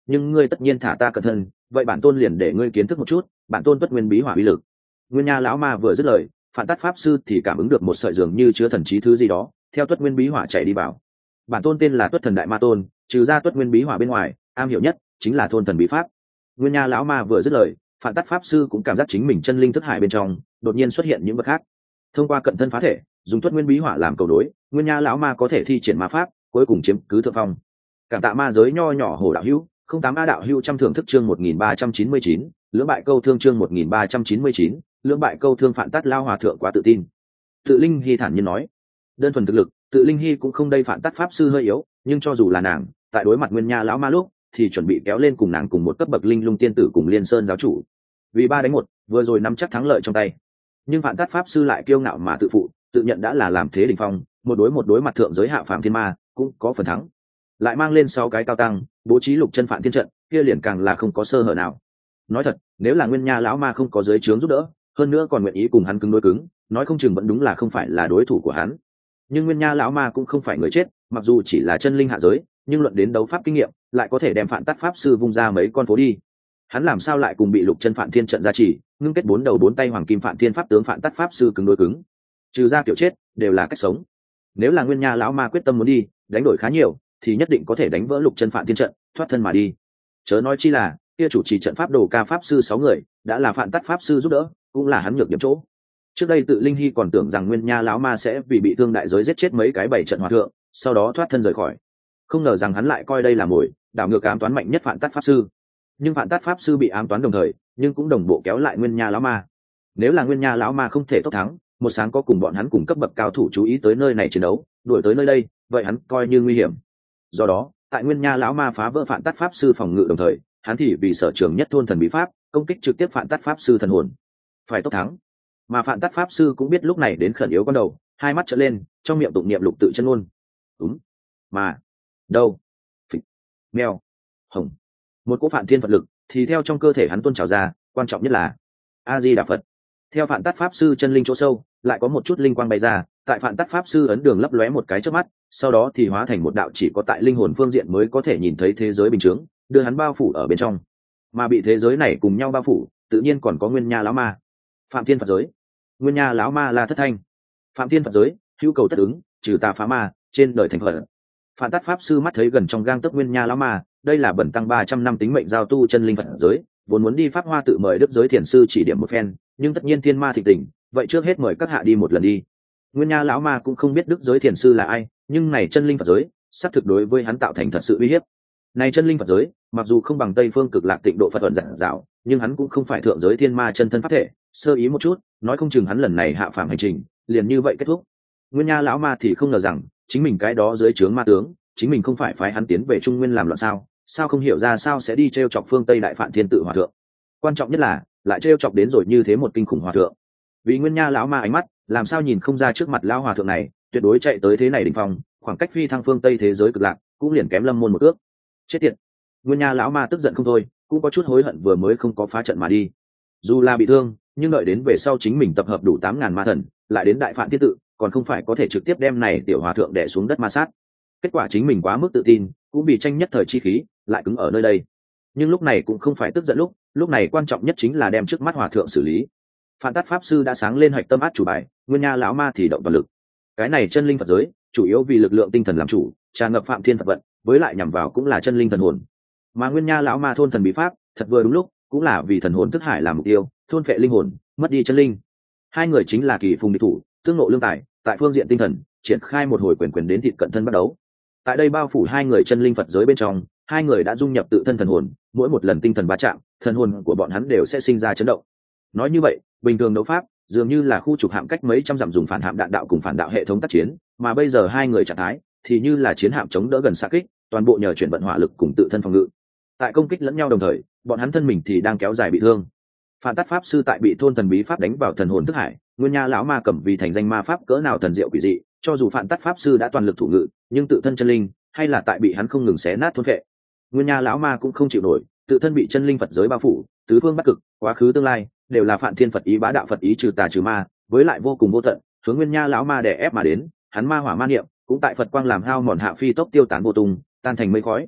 nhưng ngươi tất nhiên thả ta cẩn thân, vậy bản tôn liền để ngươi kiến thức một chút bản tôn tuất nguyên bí hỏa uy lực. Nguyên Nha lão ma vừa dứt lời, Phạn Tát pháp sư thì cảm ứng được một sợi dường như chứa thần trí thứ gì đó theo tuất nguyên bí hỏa chạy đi vào. Bản tôn tên là Tuất Thần Đại Ma Tôn, trừ ra tuất nguyên bí hỏa bên ngoài, am hiểu nhất chính là thôn thần bí pháp. Nguyên Nha lão ma vừa dứt lời, Phạn Tát pháp sư cũng cảm giác chính mình chân linh thức hải bên trong đột nhiên xuất hiện những vật khác. Thông qua cận thân phá thể, dùng tuất nguyên bí hỏa làm cầu đối, Nguyên Nha lão ma có thể thi triển ma pháp, cuối cùng chiếm cứ thượng phong. Cảm tạ ma giới nho nhỏ hồ đạo hữu, 08A đạo hữu trăm thưởng thức chương 1399, lưỡng bại câu thương chương 1399, lưỡng bại câu thương. Phạn Tát lao hòa thượng quá tự tin. Tự Linh Hy thản nhiên nói, đơn thuần thực lực, Tự Linh Hy cũng không đây Phạn Tát pháp sư hơi yếu, nhưng cho dù là nàng, tại đối mặt Nguyên Nha lão ma lúc, thì chuẩn bị kéo lên cùng nàng cùng một cấp bậc linh lung tiên tử cùng Liên Sơn giáo chủ. Vì 3-1, vừa rồi nắm chắc thắng lợi trong tay. Nhưng Phạn Tát pháp sư lại kiêu ngạo mà tự phụ, tự nhận đã là làm thế đỉnh phong, một đối mặt thượng giới hạ phàm thiên ma, cũng có phần thắng. Lại mang lên 6 cái cao tăng, bố trí lục chân Phạn thiên trận, kia liền càng là không có sơ hở nào. Nói thật, nếu là Nguyên Nha lão ma không có giới trướng giúp đỡ, hơn nữa còn nguyện ý cùng hắn cứng đối cứng, nói không chừng vẫn đúng là không phải là đối thủ của hắn. Nhưng Nguyên Nha lão ma cũng không phải người chết, mặc dù chỉ là chân linh hạ giới, nhưng luận đến đấu pháp kinh nghiệm, lại có thể đem Phạn Tát pháp sư vung ra mấy con phố đi. Hắn làm sao lại cùng bị lục chân Phạn thiên trận gia trì, ngưng kết 4 đầu 4 tay hoàng kim Phạn thiên pháp tướng Phạn Tát pháp sư cứng đối cứng. Trừ ra kiểu chết, đều là cách sống. Nếu là Nguyên Nha lão ma quyết tâm muốn đi, đánh đổi khá nhiều, thì nhất định có thể đánh vỡ lục chân Phạn thiên trận, thoát thân mà đi. Chớ nói chi là, kia chủ trì trận pháp đồ ca pháp sư 6 người, đã là Phạn Tát pháp sư giúp đỡ, cũng là hắn nhược điểm chỗ. Trước đây Tự Linh Hy còn tưởng rằng Nguyên Nha lão ma sẽ vì bị thương đại giới giết chết mấy cái 7 trận hòa thượng, sau đó thoát thân rời khỏi. Không ngờ rằng hắn lại coi đây là mồi, đảo ngược ám toán mạnh nhất Phạn Tát pháp sư. Nhưng Phạn Tát pháp sư bị ám toán đồng thời, nhưng cũng đồng bộ kéo lại Nguyên Nha lão ma. Nếu là Nguyên Nha lão ma không thể tốc thắng, một sáng có cùng bọn hắn cùng cấp bậc cao thủ chú ý tới nơi này chiến đấu, đuổi tới nơi đây, vậy hắn coi như nguy hiểm. Do đó, tại Nguyên Nha lão ma phá vỡ Phạn Tát pháp sư phòng ngự đồng thời, hắn thì vì sở trường nhất thôn thần bí pháp, công kích trực tiếp Phạn Tát pháp sư thần hồn. Phải tốc thắng. Mà Phạn Tát pháp sư cũng biết lúc này đến khẩn yếu con đầu, hai mắt trợn lên, trong miệng tụng niệm lục tự chân ngôn. Đúng. Mà đâu? Phịch. Mèo. Hồng. Một cỗ Phạn thiên Phật lực thì theo trong cơ thể hắn tuôn trào ra, quan trọng nhất là A Di Đà Phật. Theo Phạn Tát pháp sư chân linh chỗ sâu, lại có một chút linh quang bay ra, tại Phạn Tát pháp sư ấn đường lấp lóe một cái chớp mắt, sau đó thì hóa thành một đạo chỉ có tại linh hồn phương diện mới có thể nhìn thấy thế giới bình thường, đưa hắn bao phủ ở bên trong. Mà bị thế giới này cùng nhau bao phủ, tự nhiên còn có Nguyên Nha lão ma. Phạm Thiên Phật giới. Nguyên Nha lão ma là thất thanh. Phạm Thiên Phật giới, hữu cầu tất ứng, trừ tà phá ma, trên đời thành Phật. Phạn Tát pháp sư mắt thấy gần trong gang tấc Nguyên Nha lão ma, đây là bẩn tăng 300 năm tính mệnh giao tu chân linh Phật giới, vốn muốn đi pháp hoa tự mời đức giới thiền sư chỉ điểm một phen, nhưng tất nhiên thiên ma thịnh tình, vậy trước hết mời các hạ đi một lần đi. Nguyên Nha lão ma cũng không biết đức giới thiền sư là ai, nhưng này chân linh Phật giới, xác thực đối với hắn tạo thành thật sự uy hiếp. Này chân linh Phật giới, mặc dù không bằng Tây phương Cực Lạc Tịnh độ Phật thuận giản dạo, nhưng hắn cũng không phải thượng giới thiên ma chân thân pháp thể, sơ ý một chút, nói không chừng hắn lần này hạ phàm hành trình, liền như vậy kết thúc. Nguyên Nha lão ma thì không ngờ rằng, chính mình cái đó dưới trướng ma tướng, chính mình không phải phái hắn tiến về Trung Nguyên làm loạn sao không hiểu ra sao sẽ đi trêu chọc phương Tây đại Phạn Thiên tự hòa thượng. Quan trọng nhất là, lại trêu chọc đến rồi như thế một kinh khủng hòa thượng. Vì Nguyên Nha lão ma ánh mắt, làm sao nhìn không ra trước mặt lão hòa thượng này, tuyệt đối chạy tới thế này đỉnh phong, khoảng cách phi thăng phương Tây thế giới Cực Lạc, cũng liền kém Lâm môn một ước. Chết tiệt. Nguyên Nha lão ma tức giận không thôi, cũng có chút hối hận vừa mới không có phá trận mà đi. Dù là bị thương, nhưng đợi đến về sau chính mình tập hợp đủ 8.000 ma thần, lại đến đại Phạn Thiên tự, còn không phải có thể trực tiếp đem này tiểu hòa thượng đè xuống đất ma sát. Kết quả chính mình quá mức tự tin, cũng bị tranh nhất thời chi khí, lại cứng ở nơi đây. Nhưng lúc này cũng không phải tức giận lúc này quan trọng nhất chính là đem trước mắt hòa thượng xử lý. Phạn Tát pháp sư đã sáng lên hạch tâm át chủ bài, Nguyên Nha lão ma thì động toàn lực. Cái này chân linh Phật giới, chủ yếu vì lực lượng tinh thần làm chủ, tràn ngập Phạm Thiên Phật vận, với lại nhằm vào cũng là chân linh thần hồn. Mà Nguyên Nha lão ma thôn thần bí pháp, thật vừa đúng lúc, cũng là vì thần hồn thức hải làm mục tiêu, thôn phệ linh hồn, mất đi chân linh. Hai người chính là kỳ phùng địch thủ, tương ngộ lương tài, tại phương diện tinh thần, triển khai một hồi quyền đến thịt cận thân bắt đấu. Tại đây bao phủ hai người chân linh Phật giới bên trong, hai người đã dung nhập tự thân thần hồn, mỗi một lần tinh thần va chạm, thần hồn của bọn hắn đều sẽ sinh ra chấn động. Nói như vậy, bình thường đấu pháp dường như là khu trục hạm cách mấy trăm dặm dùng phản hạm đạn đạo cùng phản đạo hệ thống tác chiến, mà bây giờ hai người trạng thái thì như là chiến hạm chống đỡ gần xạ kích, toàn bộ nhờ chuyển vận hỏa lực cùng tự thân phòng ngự. Tại công kích lẫn nhau đồng thời, bọn hắn thân mình thì đang kéo dài bị thương. Phạn Tát pháp sư tại bị thôn thần bí pháp đánh vào thần hồn thức hải, Nguyên Nha lão ma cầm vì thành danh ma pháp cỡ nào thần diệu quỷ dị, cho dù Phạn Tát pháp sư đã toàn lực thủ ngự, nhưng tự thân chân linh hay là tại bị hắn không ngừng xé nát thôn phệ. Nguyên Nha lão ma cũng không chịu nổi, tự thân bị chân linh Phật giới bao phủ, tứ phương bắc cực, quá khứ tương lai đều là Phạn Thiên Phật ý bá đạo Phật ý trừ tà trừ ma, với lại vô cùng vô tận, hướng Nguyên Nha lão ma đè ép mà đến, hắn ma hỏa ma niệm cũng tại Phật quang làm hao mòn hạ phi tốc tiêu tán vô tung, tan thành mây khói.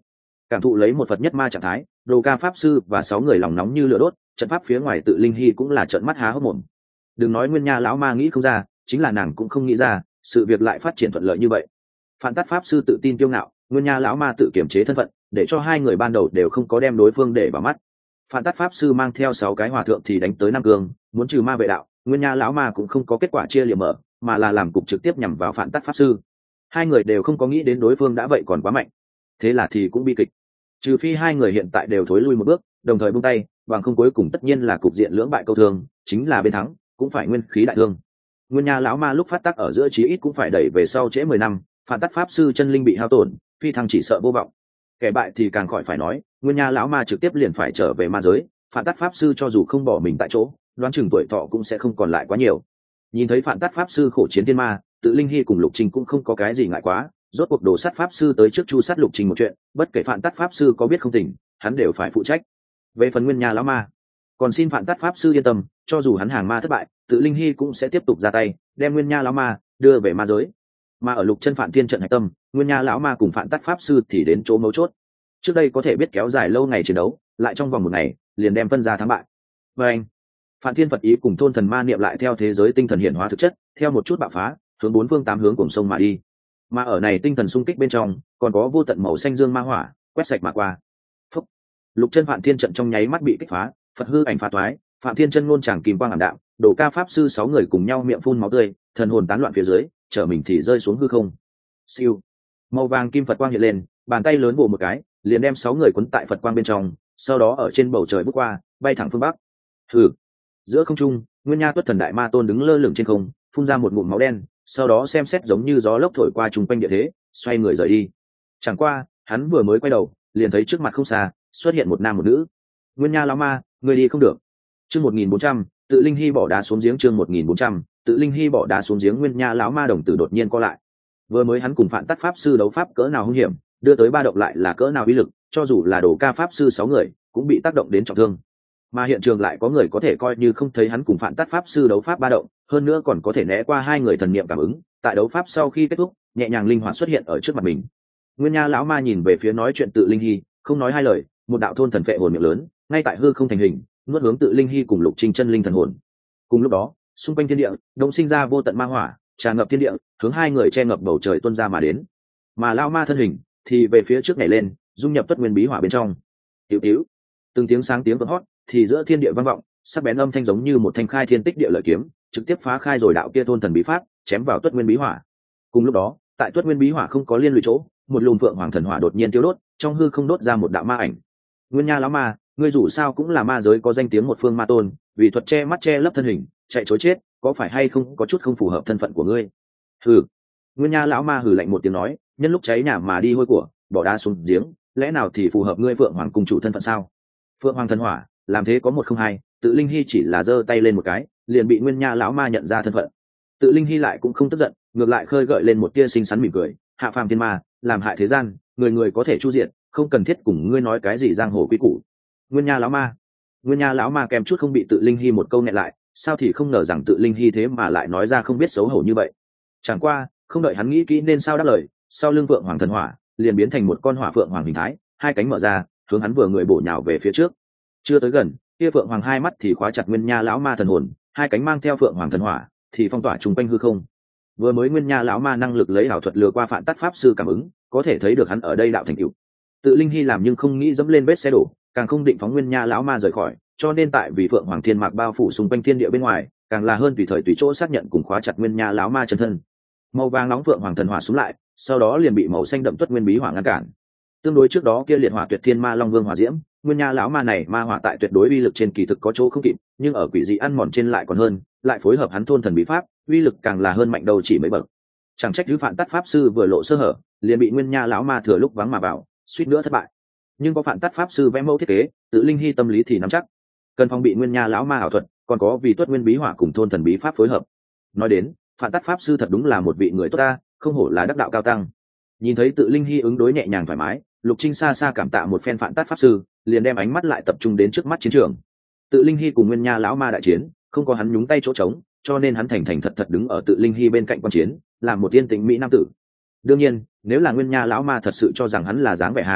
Cảm thụ lấy một Phật nhất ma trạng thái, Đồ Ca pháp sư và 6 người lòng nóng như lửa đốt, trận pháp phía ngoài Tự Linh Hy cũng là trợn mắt há hốc mồm. Đừng nói Nguyên Nha lão ma nghĩ không ra, chính là nàng cũng không nghĩ ra, sự việc lại phát triển thuận lợi như vậy. Phản Tát pháp sư tự tin kiêu ngạo, Nguyên Nha lão ma tự kiềm chế thân phận, để cho hai người ban đầu đều không có đem đối phương để vào mắt. Phản Tát pháp sư mang theo 6 cái hòa thượng thì đánh tới Nam Cương, muốn trừ ma vệ đạo, Nguyên Nha lão ma cũng không có kết quả chia liệm mở, mà là làm cục trực tiếp nhằm vào Phản Tát pháp sư. Hai người đều không có nghĩ đến đối phương đã vậy còn quá mạnh, thế là thì cũng bi kịch. Trừ phi hai người hiện tại đều thối lui một bước, đồng thời buông tay, bằng không cuối cùng tất nhiên là cục diện lưỡng bại câu thương, chính là bên thắng cũng phải nguyên khí đại thương. Nguyên Nha lão ma lúc phát tác ở giữa chí ít cũng phải đẩy về sau trễ 10 năm, Phản Tát pháp sư chân linh bị hao tổn, phi thăng chỉ sợ vô vọng. Kẻ bại thì càng khỏi phải nói, Nguyên Nha lão ma trực tiếp liền phải trở về ma giới, Phản Tát pháp sư cho dù không bỏ mình tại chỗ, đoán chừng tuổi thọ cũng sẽ không còn lại quá nhiều. Nhìn thấy Phản Tát pháp sư khổ chiến thiên ma, Tự Linh Hy cùng Lục Trình cũng không có cái gì ngại quá, rốt cuộc đồ sát pháp sư tới trước chu sát Lục Trình một chuyện, bất kể Phản Tát pháp sư có biết không tỉnh, hắn đều phải phụ trách. Về phần Nguyên Nha lão ma, còn xin Phản Tát pháp sư yên tâm, cho dù hắn hàng ma thất bại, Tự Linh Hy cũng sẽ tiếp tục ra tay, đem Nguyên Nha lão ma đưa về ma giới. Mà ở Lục Chân Phản Thiên trận hạch tâm, Nguyên Nha lão ma cùng Phản Tát pháp sư thì đến chỗ mấu chốt. Trước đây có thể biết kéo dài lâu ngày chiến đấu, lại trong vòng một ngày liền đem phân ra thắng bại. Và anh, Phản Thiên Phật ý cùng thôn thần ma niệm lại theo thế giới tinh thần hiển hóa thực chất, theo một chút bạo phá, hướng 4 phương 8 hướng cùng sông mà đi. Mà ở này tinh thần xung kích bên trong, còn có vô tận màu xanh dương ma hỏa, quét sạch mà qua. Phúc. Lục Chân Phản Thiên trận trong nháy mắt bị kích phá, Phật hư ảnh phá toái, Phạm Thiên chân ngôn tràng kim quang ảm đạm, Đồ Ca pháp sư 6 người cùng nhau miệng phun máu tươi, thần hồn tán loạn phía dưới, trở mình thì rơi xuống hư không. Siêu. Màu vàng kim Phật quang hiện lên, bàn tay lớn vồ một cái, liền đem 6 người cuốn tại Phật quang bên trong, sau đó ở trên bầu trời bước qua, bay thẳng phương bắc. Hừ. Giữa không trung, Nguyên Nha Tuất Thần Đại Ma Tôn đứng lơ lửng trên không, phun ra một ngụm máu đen, sau đó xem xét giống như gió lốc thổi qua trung quanh địa thế, xoay người rời đi. Chẳng qua, hắn vừa mới quay đầu, liền thấy trước mặt không xa, xuất hiện một nam một nữ. Nguyên Nha lão ma, người đi không được. Chương 1400, Tự Linh Hy bỏ đá xuống giếng. Chương 1400, Tự Linh Hy bỏ đá xuống giếng. Nguyên Nha lão ma đồng tử đột nhiên co lại. Vừa mới hắn cùng Phản Tát pháp sư đấu pháp cỡ nào hung hiểm, đưa tới ba động lại là cỡ nào uy lực, cho dù là Đồ Ca pháp sư 6 người cũng bị tác động đến trọng thương. Mà hiện trường lại có người có thể coi như không thấy hắn cùng Phản Tát pháp sư đấu pháp ba động, hơn nữa còn có thể né qua hai người thần niệm cảm ứng, tại đấu pháp sau khi kết thúc, nhẹ nhàng linh hoạt xuất hiện ở trước mặt mình. Nguyên Nha lão ma nhìn về phía nói chuyện Tự Linh Hy, không nói hai lời, một đạo thôn thần phệ hồn miệng lớn, ngay tại hư không thành hình, nuốt hướng Tự Linh Hy cùng Lục Trình chân linh thần hồn. Cùng lúc đó, xung quanh thiên địa đông sinh ra vô tận ma hỏa, tràn ngập thiên địa, hướng hai người che ngập bầu trời tuôn ra mà đến. Mà lão ma thân hình thì về phía trước nhảy lên, dung nhập Tuất Nguyên bí hỏa bên trong. Tiểu tiểu, từng tiếng sáng tiếng vỡ hót, thì giữa thiên địa vang vọng, sắc bén âm thanh giống như một thanh khai thiên tích địa lợi kiếm, trực tiếp phá khai rồi đạo kia thôn thần bí pháp, chém vào Tuất Nguyên bí hỏa. Cùng lúc đó, tại Tuất Nguyên bí hỏa không có liên lụy chỗ, một lùm phượng hoàng thần hỏa đột nhiên tiêu đốt, trong hư không đốt ra một đạo ma ảnh. Nguyên Nha lão ma, ngươi dù sao cũng là ma giới có danh tiếng một phương ma tôn, vì thuật che mắt che lấp thân hình, chạy trối chết, có phải hay không có chút không phù hợp thân phận của ngươi? Hừ. Nguyên Nha lão ma hừ lạnh một tiếng nói, nhân lúc cháy nhà mà đi hôi của, bỏ đá xuống giếng, lẽ nào thì phù hợp ngươi Phượng Hoàng cung chủ thân phận sao? Phượng Hoàng thần hỏa, làm thế có một không hai, Tự Linh Hy chỉ là giơ tay lên một cái, liền bị Nguyên Nha lão ma nhận ra thân phận. Tự Linh Hy lại cũng không tức giận, ngược lại khơi gợi lên một tia xinh xắn mỉm cười, hạ phàm thiên ma, làm hại thế gian, người người có thể chu diệt, không cần thiết cùng ngươi nói cái gì giang hồ quý củ. Nguyên Nha lão ma kèm chút không bị Tự Linh Hy một câu nghẹn lại, sao thì không ngờ rằng Tự Linh Hy thế mà lại nói ra không biết xấu hổ như vậy. Chẳng qua, không đợi hắn nghĩ kỹ nên sao đáp lời, sau lưng Phượng Hoàng thần hỏa liền biến thành một con hỏa phượng hoàng hình thái, hai cánh mở ra, hướng hắn vừa người bổ nhào về phía trước. Chưa tới gần, kia Phượng Hoàng hai mắt thì khóa chặt Nguyên Nha lão ma thần hồn, hai cánh mang theo Phượng Hoàng thần hỏa thì phong tỏa trùng quanh hư không. Vừa mới Nguyên Nha lão ma năng lực lấy ảo thuật lừa qua Phản Tát pháp sư cảm ứng, có thể thấy được hắn ở đây đạo thành tựu. Tự Linh Hy làm nhưng không nghĩ dẫm lên vết xe đổ, càng không định phóng Nguyên Nha lão ma rời khỏi, cho nên tại vì Phượng Hoàng thiên mạc bao phủ xung quanh thiên địa bên ngoài, càng là hơn tùy thời tùy chỗ xác nhận cùng khóa chặt Nguyên Nha lão ma chân thân. Màu vàng nóng Phượng Hoàng thần hỏa xuống lại, sau đó liền bị màu xanh đậm Tuất Nguyên bí hỏa ngăn cản. Tương đối trước đó kia liệt hỏa tuyệt thiên ma long vương hỏa diễm, Nguyên Nha lão ma này ma hỏa tại tuyệt đối uy lực trên kỳ thực có chỗ không kịp, nhưng ở quỷ dị ăn mòn trên lại còn hơn, lại phối hợp hắn thôn thần bí pháp, uy lực càng là hơn mạnh đầu chỉ mấy bậc. Chẳng trách Phản Tát pháp sư vừa lộ sơ hở, liền bị Nguyên Nha lão ma thừa lúc vắng mà vào, suýt nữa thất bại. Nhưng có Phản Tát pháp sư vẽ mẫu thiết kế, Tự Linh Hy tâm lý thì nắm chắc, cần phòng bị Nguyên Nha lão ma ảo thuật, còn có vì Tuất Nguyên bí hỏa cùng thôn thần bí pháp phối hợp. Nói đến, Phản Tát pháp sư thật đúng là một vị người tốt ta, không hổ là đắc đạo cao tăng. Nhìn thấy Tự Linh Hy ứng đối nhẹ nhàng thoải mái, Lục Trinh xa xa cảm tạ một phen Phản Tát pháp sư, liền đem ánh mắt lại tập trung đến trước mắt chiến trường. Tự Linh Hy cùng Nguyên Nha lão ma đại chiến, không có hắn nhúng tay chỗ trống, cho nên hắn thành thành thật thật đứng ở Tự Linh Hy bên cạnh quan chiến, làm một tiên tĩnh mỹ nam tử. Đương nhiên, nếu là Nguyên Nha lão ma thật sự cho rằng hắn là dáng vẻ hàng,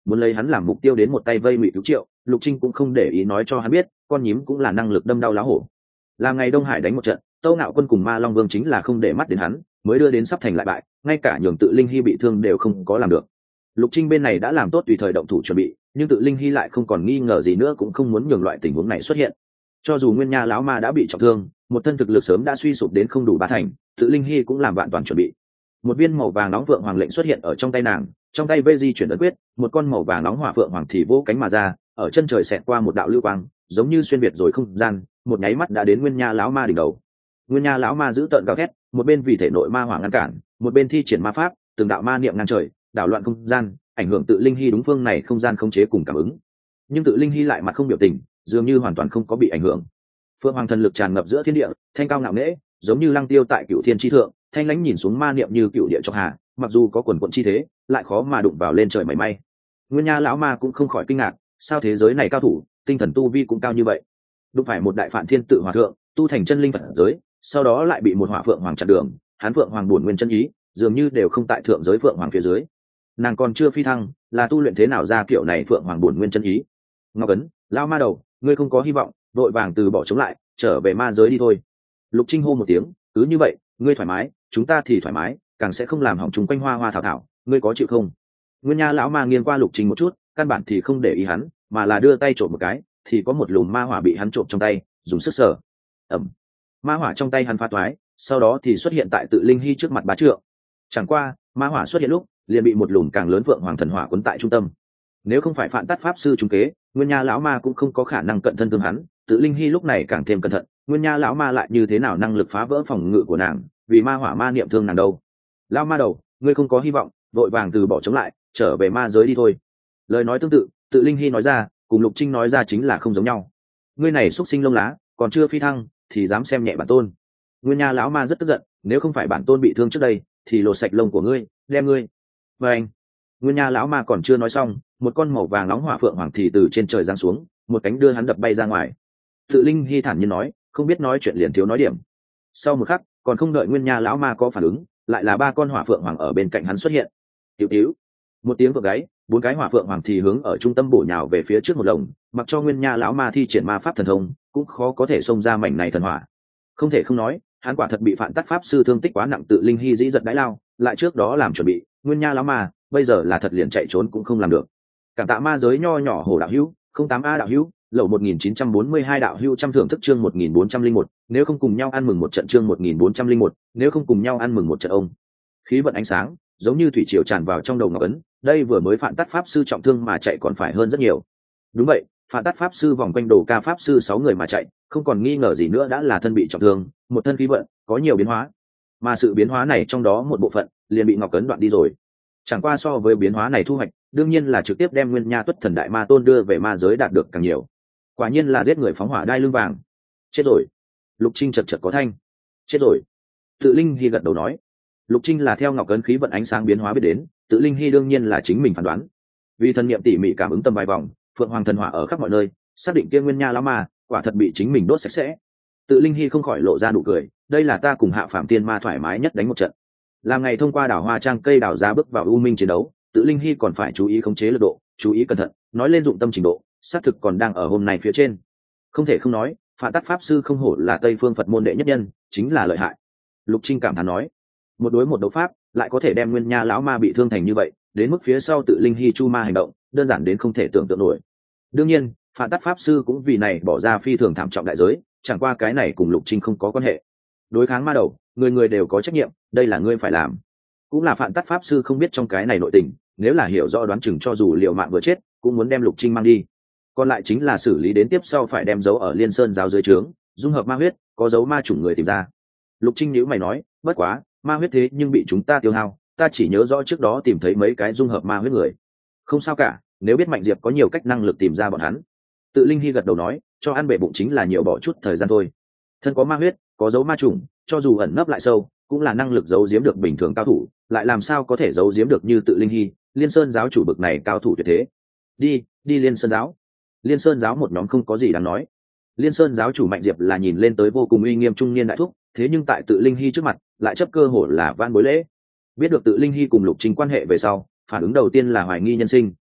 muốn lấy hắn làm mục tiêu đến một tay vây ngụy cứu Triệu. Lục Trinh cũng không để ý nói cho hắn biết con nhím cũng là năng lực đâm đau lá hổ. Là ngày Đông Hải đánh một trận, Tâu Ngạo Quân cùng Ma Long Vương chính là không để mắt đến hắn, mới đưa đến sắp thành lại bại, ngay cả nhường Tự Linh Hy bị thương đều không có làm được. Lục Trinh bên này đã làm tốt tùy thời động thủ chuẩn bị, nhưng Tự Linh Hy lại không còn nghi ngờ gì nữa, cũng không muốn nhường loại tình huống này xuất hiện. Cho dù Nguyên Nha lão ma đã bị trọng thương, một thân thực lực sớm đã suy sụp đến không đủ 3 thành, Tự Linh Hy cũng làm vạn toàn chuẩn bị. Một viên màu vàng nóng phượng hoàng lệnh xuất hiện ở trong tay nàng, trong tay vây di chuyển ấn quyết, một con màu vàng nóng hỏa phượng hoàng thì vỗ cánh mà ra, ở chân trời xẹt qua một đạo lưu quang, giống như xuyên việt rồi không gian, một nháy mắt đã đến Nguyên Nha lão ma đỉnh đầu. Nguyên Nha lão ma giữ tợn gào thét, một bên vì thể nội ma hỏa ngăn cản, một bên thi triển ma pháp, từng đạo ma niệm ngang trời, đảo loạn không gian, ảnh hưởng Tự Linh Hy đúng phương này không gian khống chế cùng cảm ứng. Nhưng Tự Linh Hy lại mặt không biểu tình, dường như hoàn toàn không có bị ảnh hưởng. Phượng hoàng thần lực tràn ngập giữa thiên địa, thanh cao ngạo nghễ, giống như lăng tiêu tại cửu thiên chi thượng, thanh lãnh nhìn xuống ma niệm như cửu địa trong hà, mặc dù có quần quần chi thế, lại khó mà đụng vào lên trời mảy may. Nguyên Nha lão ma cũng không khỏi kinh ngạc, sao thế giới này cao thủ, tinh thần tu vi cũng cao như vậy? Đụng phải một đại phản thiên tự hòa thượng, tu thành chân linh Phật giới, sau đó lại bị một hỏa phượng hoàng chặn đường, hắn phượng hoàng buồn nguyên chân ý, dường như đều không tại thượng giới phượng hoàng phía dưới. Nàng còn chưa phi thăng, là tu luyện thế nào ra kiểu này phượng hoàng buồn nguyên chân ý? Ngọc Ấn, lão ma đầu, ngươi không có hy vọng, vội vàng từ bỏ chống lại, trở về ma giới đi thôi. Lục Trinh hô một tiếng, cứ như vậy, ngươi thoải mái, chúng ta thì thoải mái, càng sẽ không làm hỏng chúng quanh hoa hoa thảo thảo, ngươi có chịu không? Nguyên Nha lão ma nghiêng qua Lục Trinh một chút, căn bản thì không để ý hắn, mà là đưa tay trộm một cái, thì có một lùm ma hỏa bị hắn trộm trong tay, dùng sức sở. Ẩm. Ma hỏa trong tay hắn phá toái, sau đó thì xuất hiện tại Tự Linh Hy trước mặt bá trượng. Chẳng qua, ma hỏa xuất hiện lúc, liền bị một lùm càng lớn vượng hoàng thần hỏa cuốn tại trung tâm. Nếu không phải Phạn Tát pháp sư trúng kế, Nguyên Nha lão ma cũng không có khả năng cận thân thương hắn. Tự Linh Hy lúc này càng thêm cẩn thận, Nguyên Nha lão ma lại như thế nào năng lực phá vỡ phòng ngự của nàng, vì ma hỏa ma niệm thương nàng đâu. Lão ma đầu, ngươi không có hy vọng, vội vàng từ bỏ chống lại, trở về ma giới đi thôi. Lời nói tương tự, Tự Linh Hy nói ra, cùng Lục Trinh nói ra chính là không giống nhau. Ngươi này xuất sinh lông lá, còn chưa phi thăng, thì dám xem nhẹ bản tôn. Nguyên Nha lão ma rất tức giận, nếu không phải bản tôn bị thương trước đây, thì lột sạch lông của ngươi, đem ngươi. Và anh, Nguyên Nha lão ma còn chưa nói xong, một con màu vàng nóng hỏa phượng hoàng thì từ trên trời giáng xuống, một cánh đưa hắn đập bay ra ngoài. Tự Linh Hy thản nhiên nói, không biết nói chuyện liền thiếu nói điểm. Sau một khắc, còn không đợi Nguyên Nha lão ma có phản ứng, lại là 3 con hỏa phượng hoàng ở bên cạnh hắn xuất hiện. Tiểu tiểu, một tiếng vượng gáy, 4 cái hỏa phượng hoàng thì hướng ở trung tâm bổ nhào về phía trước một lồng, mặc cho Nguyên Nha lão ma thi triển ma pháp thần thông, cũng khó có thể xông ra mảnh này thần hỏa. Không thể không nói, hắn quả thật bị Phạn Tát pháp sư thương tích quá nặng. Tự Linh Hy dĩ giật đái lao, lại trước đó làm chuẩn bị, Nguyên Nha lão ma bây giờ là thật liền chạy trốn cũng không làm được. Cảm tạ ma giới nho nhỏ Hồ đạo hữu, 08A đạo hữu, lẩu 1942 đạo hữu trăm thưởng thức chương 1401, nếu không cùng nhau ăn mừng một trận chương 1401, nếu không cùng nhau ăn mừng một trận ông. Khí vận ánh sáng, giống như thủy triều tràn vào trong đầu Ngọc Ấn, đây vừa mới Phạn Tát pháp sư trọng thương mà chạy còn phải hơn rất nhiều. Đúng vậy, Phạn Tát pháp sư vòng quanh Đồ Ca pháp sư 6 người mà chạy, không còn nghi ngờ gì nữa đã là thân bị trọng thương, một thân khí vận có nhiều biến hóa. Mà sự biến hóa này trong đó một bộ phận liền bị Ngọc Ấn đoạn đi rồi. Chẳng qua so với biến hóa này thu hoạch, đương nhiên là trực tiếp đem Nguyên Nha Tuất Thần Đại Ma Tôn đưa về ma giới đạt được càng nhiều. Quả nhiên là giết người phóng hỏa đai lưng vàng. Chết rồi. Lục Trinh chật chật có thanh. Chết rồi. Tự Linh Hy gật đầu nói. Lục Trinh là theo Ngọc Ấn khí vận ánh sáng biến hóa biết đến, Tự Linh Hy đương nhiên là chính mình phán đoán. Vì thần niệm tỉ mỉ cảm ứng tầm vài vòng, Phượng Hoàng thần hỏa ở khắp mọi nơi, xác định kia Nguyên Nha lão ma quả thật bị chính mình đốt sạch sẽ. Tự Linh Hy không khỏi lộ ra nụ cười, đây là ta cùng Hạ Phàm Tiên Ma thoải mái nhất đánh một trận. Làm ngày thông qua đảo hoa trang cây đảo ra bước vào u minh chiến đấu, Tự Linh Hy còn phải chú ý khống chế lực độ, chú ý cẩn thận, nói lên dụng tâm trình độ, xác thực còn đang ở hôm nay phía trên. Không thể không nói, Phạn Tát pháp sư không hổ là Tây phương Phật môn đệ nhất nhân, chính là lợi hại. Lục Trinh cảm thán nói, một đối một đấu pháp, lại có thể đem Nguyên Nha lão ma bị thương thành như vậy, đến mức phía sau Tự Linh Hy chu ma hành động, đơn giản đến không thể tưởng tượng nổi. Đương nhiên, Phạn Tát pháp sư cũng vì này bỏ ra phi thường thảm trọng đại giới, chẳng qua cái này cùng Lục Trinh không có quan hệ. Đối kháng ma đầu, người người đều có trách nhiệm, đây là ngươi phải làm. Cũng là Phạn Tát pháp sư không biết trong cái này nội tình, nếu là hiểu rõ đoán chừng cho dù liều mạng vừa chết, cũng muốn đem Lục Trinh mang đi. Còn lại chính là xử lý đến tiếp sau phải đem dấu ở Liên Sơn giáo dưới trướng, dung hợp ma huyết, có dấu ma chủng người tìm ra. Lục Trinh nhíu mày nói, bất quá, ma huyết thế nhưng bị chúng ta tiêu hao, ta chỉ nhớ rõ trước đó tìm thấy mấy cái dung hợp ma huyết người. Không sao cả, nếu biết Mạnh Diệp có nhiều cách năng lực tìm ra bọn hắn. Tự Linh Hy gật đầu nói, cho ăn bể bụng chính là nhiều bỏ chút thời gian thôi. Thân có ma huyết, có dấu ma chủng, cho dù ẩn nấp lại sâu, cũng là năng lực giấu giếm được bình thường cao thủ, lại làm sao có thể giấu giếm được như Tự Linh Hy, Liên Sơn giáo chủ bực này cao thủ tuyệt thế. Đi Liên Sơn giáo. Liên Sơn giáo một nhóm không có gì đáng nói. Liên Sơn giáo chủ Mạnh Diệp là nhìn lên tới vô cùng uy nghiêm trung niên đại thúc, thế nhưng tại Tự Linh Hy trước mặt, lại chấp cơ hội là van bối lễ. Biết được Tự Linh Hy cùng Lục Trinh quan hệ về sau, phản ứng đầu tiên là hoài nghi nhân sinh,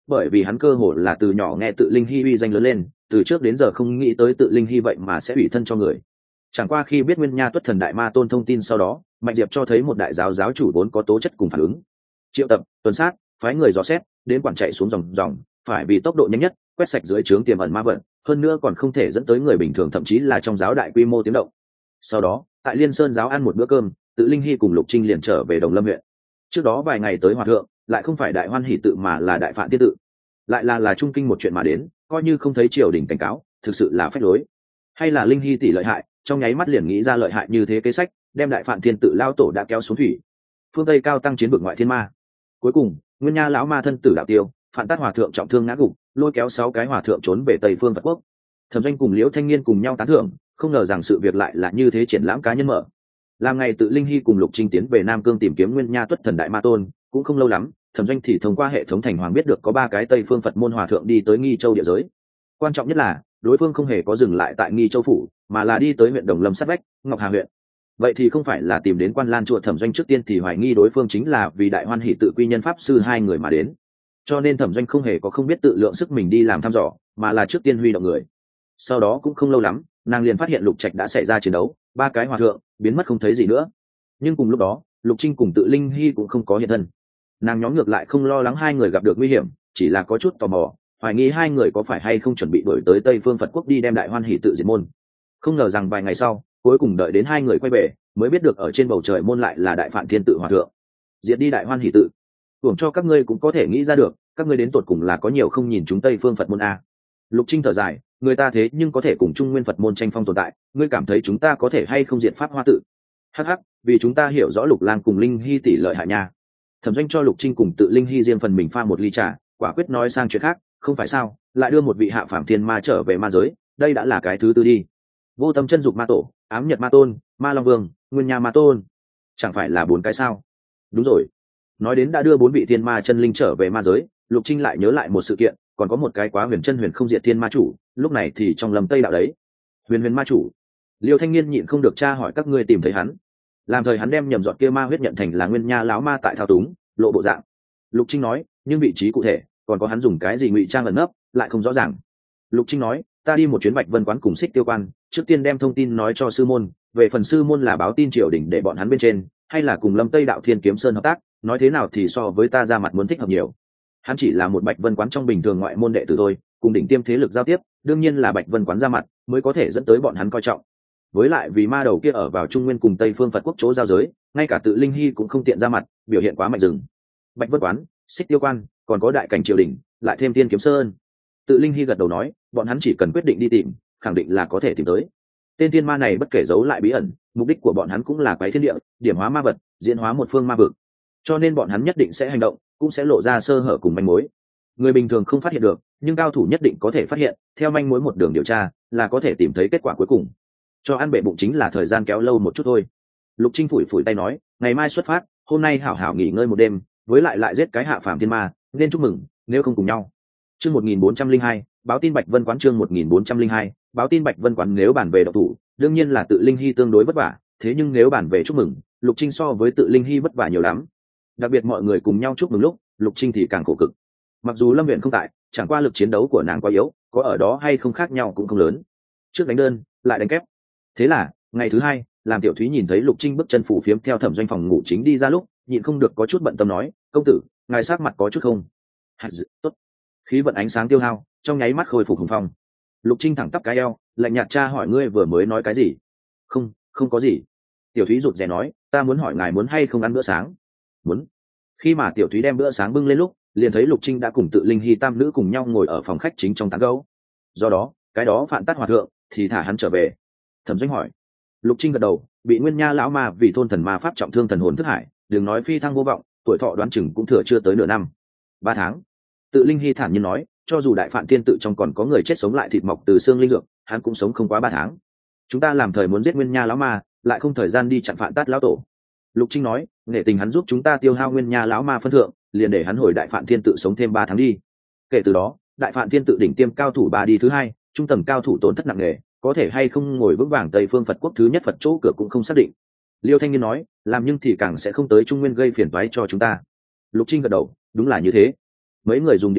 bởi vì hắn cơ hồ là từ nhỏ nghe tự linh hy uy danh lớn lên, từ trước đến giờ không nghĩ tới tự linh hy vậy mà sẽ ủy thân cho người. Chẳng qua khi biết nguyên nha tuất thần đại ma tôn thông tin sau đó, Mạnh Diệp cho thấy một đại giáo giáo chủ vốn có tố chất cùng phản ứng. Triệu tập, tuần sát, phái người dò xét, đến quản chạy xuống dòng, phải vì tốc độ nhanh nhất, quét sạch dưới trướng tiềm ẩn ma vận, hơn nữa còn không thể dẫn tới người bình thường thậm chí là trong giáo đại quy mô tiếng động. Sau đó, tại Liên Sơn giáo ăn một bữa cơm, tự linh hy cùng Lục Trinh liền trở về Đồng Lâm huyện. Trước đó vài ngày tới hòa thượng, lại không phải đại hoan hỷ tự mà là đại phạn tiên tự, lại là trung kinh một chuyện mà đến, coi như không thấy triều đình cảnh cáo, thực sự là phách lối. Hay là linh hy tỷ lợi hại, trong nháy mắt liền nghĩ ra lợi hại như thế kế sách, đem đại phạn thiên tự lao tổ đã kéo xuống thủy. Phương Tây cao tăng chiến vực ngoại thiên ma. Cuối cùng, nguyên nha lão ma thân tử đạo tiêu, phản tát hòa thượng trọng thương ngã gục, lôi kéo 6 cái hòa thượng trốn về Tây phương Phật quốc. Thẩm Doanh cùng Liễu Thanh Niên cùng nhau tán thưởng, không ngờ rằng sự việc lại là như thế, triển lãm cá nhân mở. Làm ngày tự linh hy cùng Lục Trinh tiến về Nam Cương tìm kiếm nguyên nha tuất thần đại ma tôn, cũng không lâu lắm, Thẩm Doanh thì thông qua hệ thống thành hoàng biết được có 3 cái Tây phương Phật môn hòa thượng đi tới Nghi Châu địa giới. Quan trọng nhất là, đối phương không hề có dừng lại tại Nghi Châu phủ, mà là đi tới huyện Đồng Lâm sát vách, Ngọc Hà huyện. Vậy thì không phải là tìm đến Quan Lan chùa. Thẩm Doanh trước tiên thì hoài nghi đối phương chính là vì đại hoan hỷ tự quy nhân pháp sư 2 người mà đến, cho nên Thẩm Doanh không hề có không biết tự lượng sức mình đi làm thăm dò, mà là trước tiên huy động người. Sau đó cũng không lâu lắm, nàng liền phát hiện Lục Trạch đã xảy ra chiến đấu, 3 cái hòa thượng biến mất không thấy gì nữa. Nhưng cùng lúc đó, Lục Trinh cùng tự linh hy cũng không có hiện thân. Nàng nhóm ngược lại không lo lắng 2 người gặp được nguy hiểm, chỉ là có chút tò mò, hoài nghi 2 người có phải hay không chuẩn bị đuổi tới Tây phương Phật quốc đi đem đại hoan hỷ tự diệt môn. Không ngờ rằng vài ngày sau, cuối cùng đợi đến 2 người quay về, mới biết được ở trên bầu trời môn lại là đại phạn thiên tự hòa thượng. Diệt đi đại hoan hỷ tự, hưởng cho các ngươi cũng có thể nghĩ ra được, các ngươi đến tột cùng là có nhiều không nhìn chúng Tây phương Phật môn a. Lục Trinh thở dài, người ta thế nhưng có thể cùng Trung Nguyên Phật môn tranh phong tồn tại, ngươi cảm thấy chúng ta có thể hay không diệt pháp hoa tự? Hắc hắc, vì chúng ta hiểu rõ Lục Lang cùng Linh Hy tỷ lợi hại nha. Thẩm Doanh cho Lục Trinh cùng tự Linh Hy riêng phần mình pha một ly trà, quả quyết nói sang chuyện khác, không phải sao, lại đưa một vị hạ phàm thiên ma trở về ma giới, đây đã là cái thứ tư đi. Vô Tâm Chân Dục ma tổ, Ám Nhật ma tôn, Ma Long Vương, Nguyên Nha ma tôn, chẳng phải là 4 cái sao? Đúng rồi. Nói đến đã đưa 4 vị thiên ma chân linh trở về ma giới, Lục Trinh lại nhớ lại một sự kiện, còn có một cái quá huyền chân huyền không diệt thiên ma chủ, lúc này thì trong Lâm Tây đạo đấy. Huyền huyền ma chủ. Liêu Thanh Niên nhịn không được tra hỏi các ngươi tìm thấy hắn. Làm thời hắn đem nhầm giọt kia ma huyết nhận thành là Nguyên Nha lão ma tại thao túng, lộ bộ dạng. Lục Trinh nói, nhưng vị trí cụ thể, còn có hắn dùng cái gì ngụy trang ẩn nấp, lại không rõ ràng. Lục Trinh nói, ta đi một chuyến Bạch Vân quán cùng Xích Tiêu quan, trước tiên đem thông tin nói cho sư môn, về phần sư môn là báo tin triều đình để bọn hắn bên trên, hay là cùng Lâm Tây đạo Thiên Kiếm Sơn hợp tác, nói thế nào thì so với ta ra mặt muốn thích hợp nhiều. Hắn chỉ là một Bạch Vân quán trong bình thường ngoại môn đệ tử thôi, cùng đỉnh tiêm thế lực giao tiếp, đương nhiên là Bạch Vân quán ra mặt mới có thể dẫn tới bọn hắn coi trọng. Với lại vì ma đầu kia ở vào Trung Nguyên cùng Tây phương Phật quốc chỗ giao giới, ngay cả tự Linh Hy cũng không tiện ra mặt, biểu hiện quá mạnh rừng. Bạch Vân quán, Xích Tiêu quan, còn có đại cảnh triều đình, lại thêm Thiên Kiếm Sơn. Tự Linh Hy gật đầu nói, bọn hắn chỉ cần quyết định đi tìm, khẳng định là có thể tìm tới. Tên thiên ma này bất kể giấu lại bí ẩn, mục đích của bọn hắn cũng là quấy thiên địa, điểm hóa ma vật, diễn hóa một phương ma vực. Cho nên bọn hắn nhất định sẽ hành động, cũng sẽ lộ ra sơ hở cùng manh mối. Người bình thường không phát hiện được, nhưng cao thủ nhất định có thể phát hiện, theo manh mối một đường điều tra, là có thể tìm thấy kết quả cuối cùng. Cho ăn bệ bụng chính là thời gian kéo lâu một chút thôi. Lục Trinh phủi phủi tay nói, ngày mai xuất phát, hôm nay hảo hảo nghỉ ngơi một đêm, với lại giết cái hạ phàm thiên ma, nên chúc mừng, nếu không cùng nhau. Chương 1402, báo tin Bạch Vân quán. Chương 1402, báo tin Bạch Vân quán. Nếu bàn về độc thủ, đương nhiên là tự Linh Hy tương đối vất vả, thế nhưng nếu bàn về chúc mừng, Lục Trinh so với tự Linh Hy vất vả nhiều lắm. Đặc biệt mọi người cùng nhau chúc mừng lúc, Lục Trinh thì càng khổ cực. Mặc dù Lâm Viện không tại, chẳng qua lực chiến đấu của nàng quá yếu, có ở đó hay không khác nhau cũng không lớn. Trước đánh đơn, lại đánh kép. Thế là, ngày thứ 2, làm Tiểu Thúy nhìn thấy Lục Trinh bước chân phủ phiếm theo Thẩm Doanh phòng ngủ chính đi ra lúc, nhịn không được có chút bận tâm nói, công tử, ngài sắc mặt có chút không? Tốt. Khí vận ánh sáng tiêu hao, trong nháy mắt khôi phục hùng phong. Lục Trinh thẳng tắp cái eo, lạnh nhạt tra hỏi, ngươi vừa mới nói cái gì? Không có gì. Tiểu Thúy rụt rè nói, ta muốn hỏi ngài muốn hay không ăn bữa sáng? Muốn. Khi mà Tiểu Thúy đem bữa sáng bưng lên lúc, liền thấy Lục Trinh đã cùng tự Linh Hy tam nữ cùng nhau ngồi ở phòng khách chính trong tán gẫu. Do đó, cái đó Phạn Tát hòa thượng thì thả hắn trở về. Thẩm Doanh hỏi. Lục Trinh gật đầu, bị Nguyên Nha lão ma vì thôn thần ma pháp trọng thương thần hồn thức hải, đừng nói phi thăng vô vọng, tuổi thọ đoán chừng cũng thừa chưa tới nửa năm. 3 tháng. Tự Linh Hy thản nhiên nói, cho dù đại phạn thiên tự trong còn có người chết sống lại thịt mọc từ xương linh dược, hắn cũng sống không quá 3 tháng. Chúng ta làm thời muốn giết Nguyên Nha lão ma, lại không thời gian đi chặn Phạn Tát lão tổ. Lục Trinh nói, nghệ tình hắn giúp chúng ta tiêu hao Nguyên Nha lão ma phân thượng, liền để hắn hồi đại phạn thiên tự sống thêm 3 tháng đi. Kể từ đó, đại phạn thiên tự đỉnh tiêm cao thủ 3 đi thứ 2, trung tầng cao thủ tổn thất nặng nề, có thể hay không ngồi vững vàng Tây phương Phật quốc thứ nhất Phật chỗ cửa cũng không xác định. Liêu Thanh Niên nói, làm nhưng thì càng sẽ không tới Trung Nguyên gây phiền toái cho chúng ta. Lục Trinh gật đầu, đúng là như thế. Mấy người dùng điểm tâm,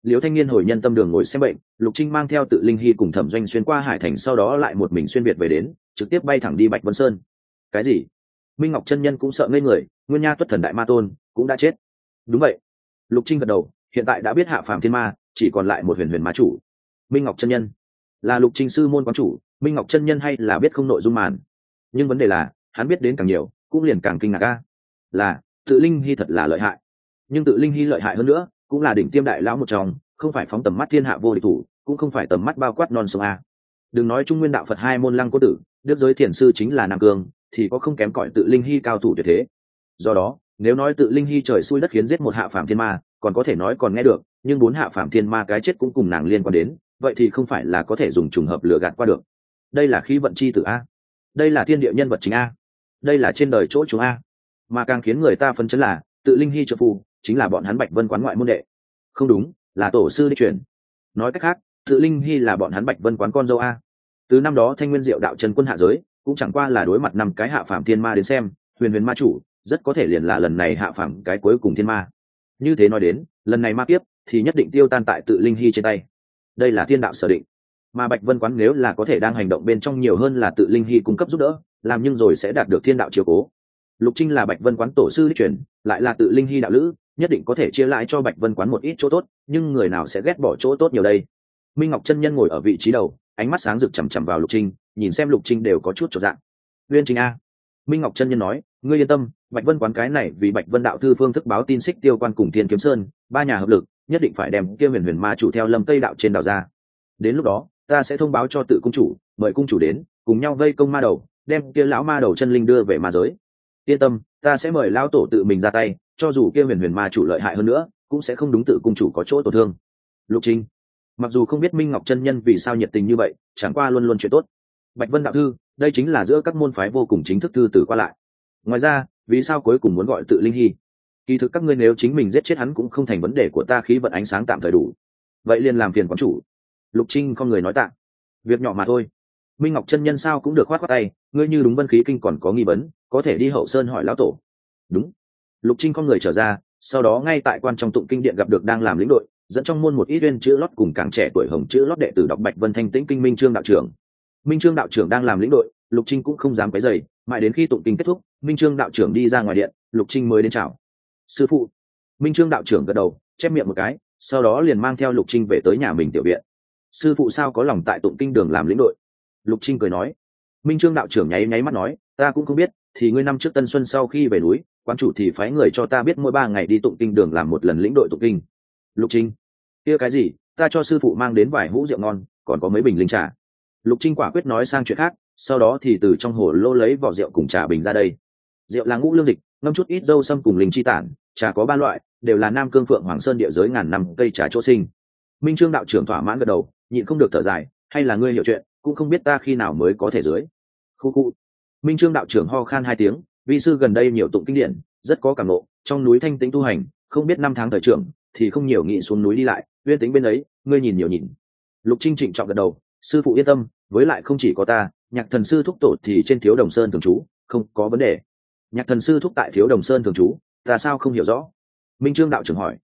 Liễu Thanh Niên hồi nhân tâm đường ngồi xem bệnh, Lục Trinh mang theo Tự Linh Hy cùng Thẩm Doanh xuyên qua hải thành, sau đó lại một mình xuyên việt về đến, trực tiếp bay thẳng đi Bạch Vân Sơn. Cái gì? Minh Ngọc chân nhân cũng sợ ngây người, Nguyên Nha Tuất Thần Đại Ma Tôn cũng đã chết. Đúng vậy. Lục Trinh gật đầu, hiện tại đã biết hạ phàm thiên ma, chỉ còn lại một huyền huyền ma chủ. Minh Ngọc chân nhân là Lục Trinh sư môn quán chủ, Minh Ngọc chân nhân hay là biết không nội dung màn. Nhưng vấn đề là, hắn biết đến càng nhiều, cũng liền càng kinh ngạc a. Là, Tự Linh Hy thật là lợi hại. Nhưng Tự Linh Hy lợi hại hơn nữa, cũng là đỉnh tiêm đại lão một trong, không phải phóng tầm mắt thiên hạ vô địch thủ, cũng không phải tầm mắt bao quát non sông a. Đừng nói Trung Nguyên đạo Phật hai môn lăng cố tử, đức giới thiền sư chính là Nam Cương, thì có không kém cỏi Tự Linh Hy cao thủ tuyệt thế. Do đó, nếu nói Tự Linh Hy trời xui đất khiến giết một hạ phàm thiên ma, còn có thể nói còn nghe được, nhưng bốn hạ phàm thiên ma cái chết cũng cùng nàng liên quan đến, vậy thì không phải là có thể dùng trùng hợp lừa gạt qua được. Đây là khí vận chi tử a, đây là thiên địa nhân vật chính a, đây là trên đời chỗ chúng a. Mà càng khiến người ta phấn chấn là, Tự Linh Hy trợ phù chính là bọn hắn Bạch Vân quán ngoại môn đệ. Không đúng, là tổ sư đi chuyển. Nói cách khác, Tự Linh Hy là bọn hắn Bạch Vân quán con dâu a. Từ năm đó Thanh Nguyên Diệu đạo trần quân hạ giới, cũng chẳng qua là đối mặt năm cái hạ phàm thiên ma đến xem, huyền huyền ma chủ, rất có thể liền là lần này hạ phàm cái cuối cùng thiên ma. Như thế nói đến, lần này ma kiếp thì nhất định tiêu tan tại Tự Linh Hy trên tay. Đây là thiên đạo sở định. Mà Bạch Vân quán nếu là có thể đang hành động bên trong nhiều hơn là Tự Linh Hy cung cấp giúp đỡ, làm nhưng rồi sẽ đạt được thiên đạo chiếu cố. Lục Trinh là Bạch Vân quán tổ sư đi chuyển, lại là Tự Linh Hy đạo lữ, nhất định có thể chia lại cho Bạch Vân quán một ít chỗ tốt, nhưng người nào sẽ ghét bỏ chỗ tốt nhiều đây? Minh Ngọc chân nhân ngồi ở vị trí đầu, ánh mắt sáng rực chằm chằm vào Lục Trinh, nhìn xem Lục Trinh đều có chút chột dạ. Uyên Trinh a. Minh Ngọc chân nhân nói, ngươi yên tâm, Bạch Vân quán cái này vì Bạch Vân đạo thư phương thức báo tin xích tiêu quan cùng Thiên Kiếm Sơn, ba nhà hợp lực, nhất định phải đem kia huyền huyền ma chủ theo Lâm Tây đạo trên đảo ra. Đến lúc đó, ta sẽ thông báo cho Tự cung chủ, mời cung chủ đến, cùng nhau vây công ma đầu, đem kia lão ma đầu chân linh đưa về ma giới. Yên tâm, ta sẽ mời lão tổ tự mình ra tay, cho dù kia huyền huyền ma chủ lợi hại hơn nữa, cũng sẽ không đúng Tự cung chủ có chỗ tổn thương. Lục Trinh, mặc dù không biết Minh Ngọc chân nhân vì sao nhiệt tình như vậy, chẳng qua luôn luôn chuyện tốt. Bạch Vân đạo thư, đây chính là giữa các môn phái vô cùng chính thức thư tử qua lại. Ngoài ra, vì sao cuối cùng muốn gọi Tự Linh Hy? Kỳ thực các ngươi nếu chính mình giết chết hắn cũng không thành vấn đề của ta, khí vận ánh sáng tạm thời đủ. Vậy liền làm phiền quán chủ. Lục Trinh không người nói tạ. Việc nhỏ mà thôi. Minh Ngọc chân nhân sao cũng được khoát khoát tay, ngươi như đúng Vân khí kinh còn có nghi vấn, có thể đi Hậu Sơn hỏi lão tổ. Đúng. Lục Trinh không người trở ra, sau đó ngay tại quan trong tụng kinh điện gặp được đang làm lĩnh đội, dẫn trong môn một ít uyên chữ lót cùng càng trẻ tuổi hồng chữ lót đệ tử đọc Bạch Vân Thanh Tĩnh kinh Minh Trương đạo trưởng. Minh Trương đạo trưởng đang làm lĩnh đội, Lục Trinh cũng không dám quấy rầy, mãi đến khi tụng kinh kết thúc, Minh Trương đạo trưởng đi ra ngoài điện, Lục Trinh mới đến chào. Sư phụ. Minh Trương đạo trưởng gật đầu, chép miệng một cái, sau đó liền mang theo Lục Trinh về tới nhà mình tiểu viện. Sư phụ sao có lòng tại tụng kinh đường làm lĩnh đội? Lục Trinh cười nói. Minh Trương đạo trưởng nháy nháy mắt nói, ta cũng không biết, thì ngươi năm trước Tân Xuân sau khi về núi, quán chủ thì phái người cho ta biết mỗi 3 ngày đi tụng kinh đường làm một lần lĩnh đội tụng kinh. Lục Trinh, kia cái gì, ta cho sư phụ mang đến vài hũ rượu ngon, còn có mấy bình linh trà. Lục Trinh quả quyết nói sang chuyện khác, sau đó thì từ trong hồ lô lấy vỏ rượu cùng trà bình ra đây. Rượu là ngũ lương dịch, ngâm chút ít dâu sâm cùng linh chi tản, trà có 3 loại, đều là Nam Cương Phượng Hoàng Sơn địa giới ngàn năm cây trà chỗ sinh. Minh Trương đạo trưởng thỏa mãn gật đầu, nhịn không được thở dài, hay là ngươi hiểu chuyện, cũng không biết ta khi nào mới có thể dưới. Khu khu. Minh Trương đạo trưởng ho khan 2 tiếng, vi sư gần đây nhiều tụng kinh điển, rất có cảm ngộ, trong núi thanh tĩnh tu hành, không biết 5 tháng thời trưởng thì không nhiều nghị xuống núi đi lại, uyên tính bên ấy, ngươi nhìn nhiều nhìn. Lục Trinh trịnh trọng gật đầu, sư phụ yên tâm, với lại không chỉ có ta, Nhạc thần sư thúc tổ thì trên Thiếu Đồng Sơn thường trú, không có vấn đề. Nhạc thần sư thúc tại Thiếu Đồng Sơn thường trú, ta sao không hiểu rõ? Minh Trương đạo trưởng hỏi.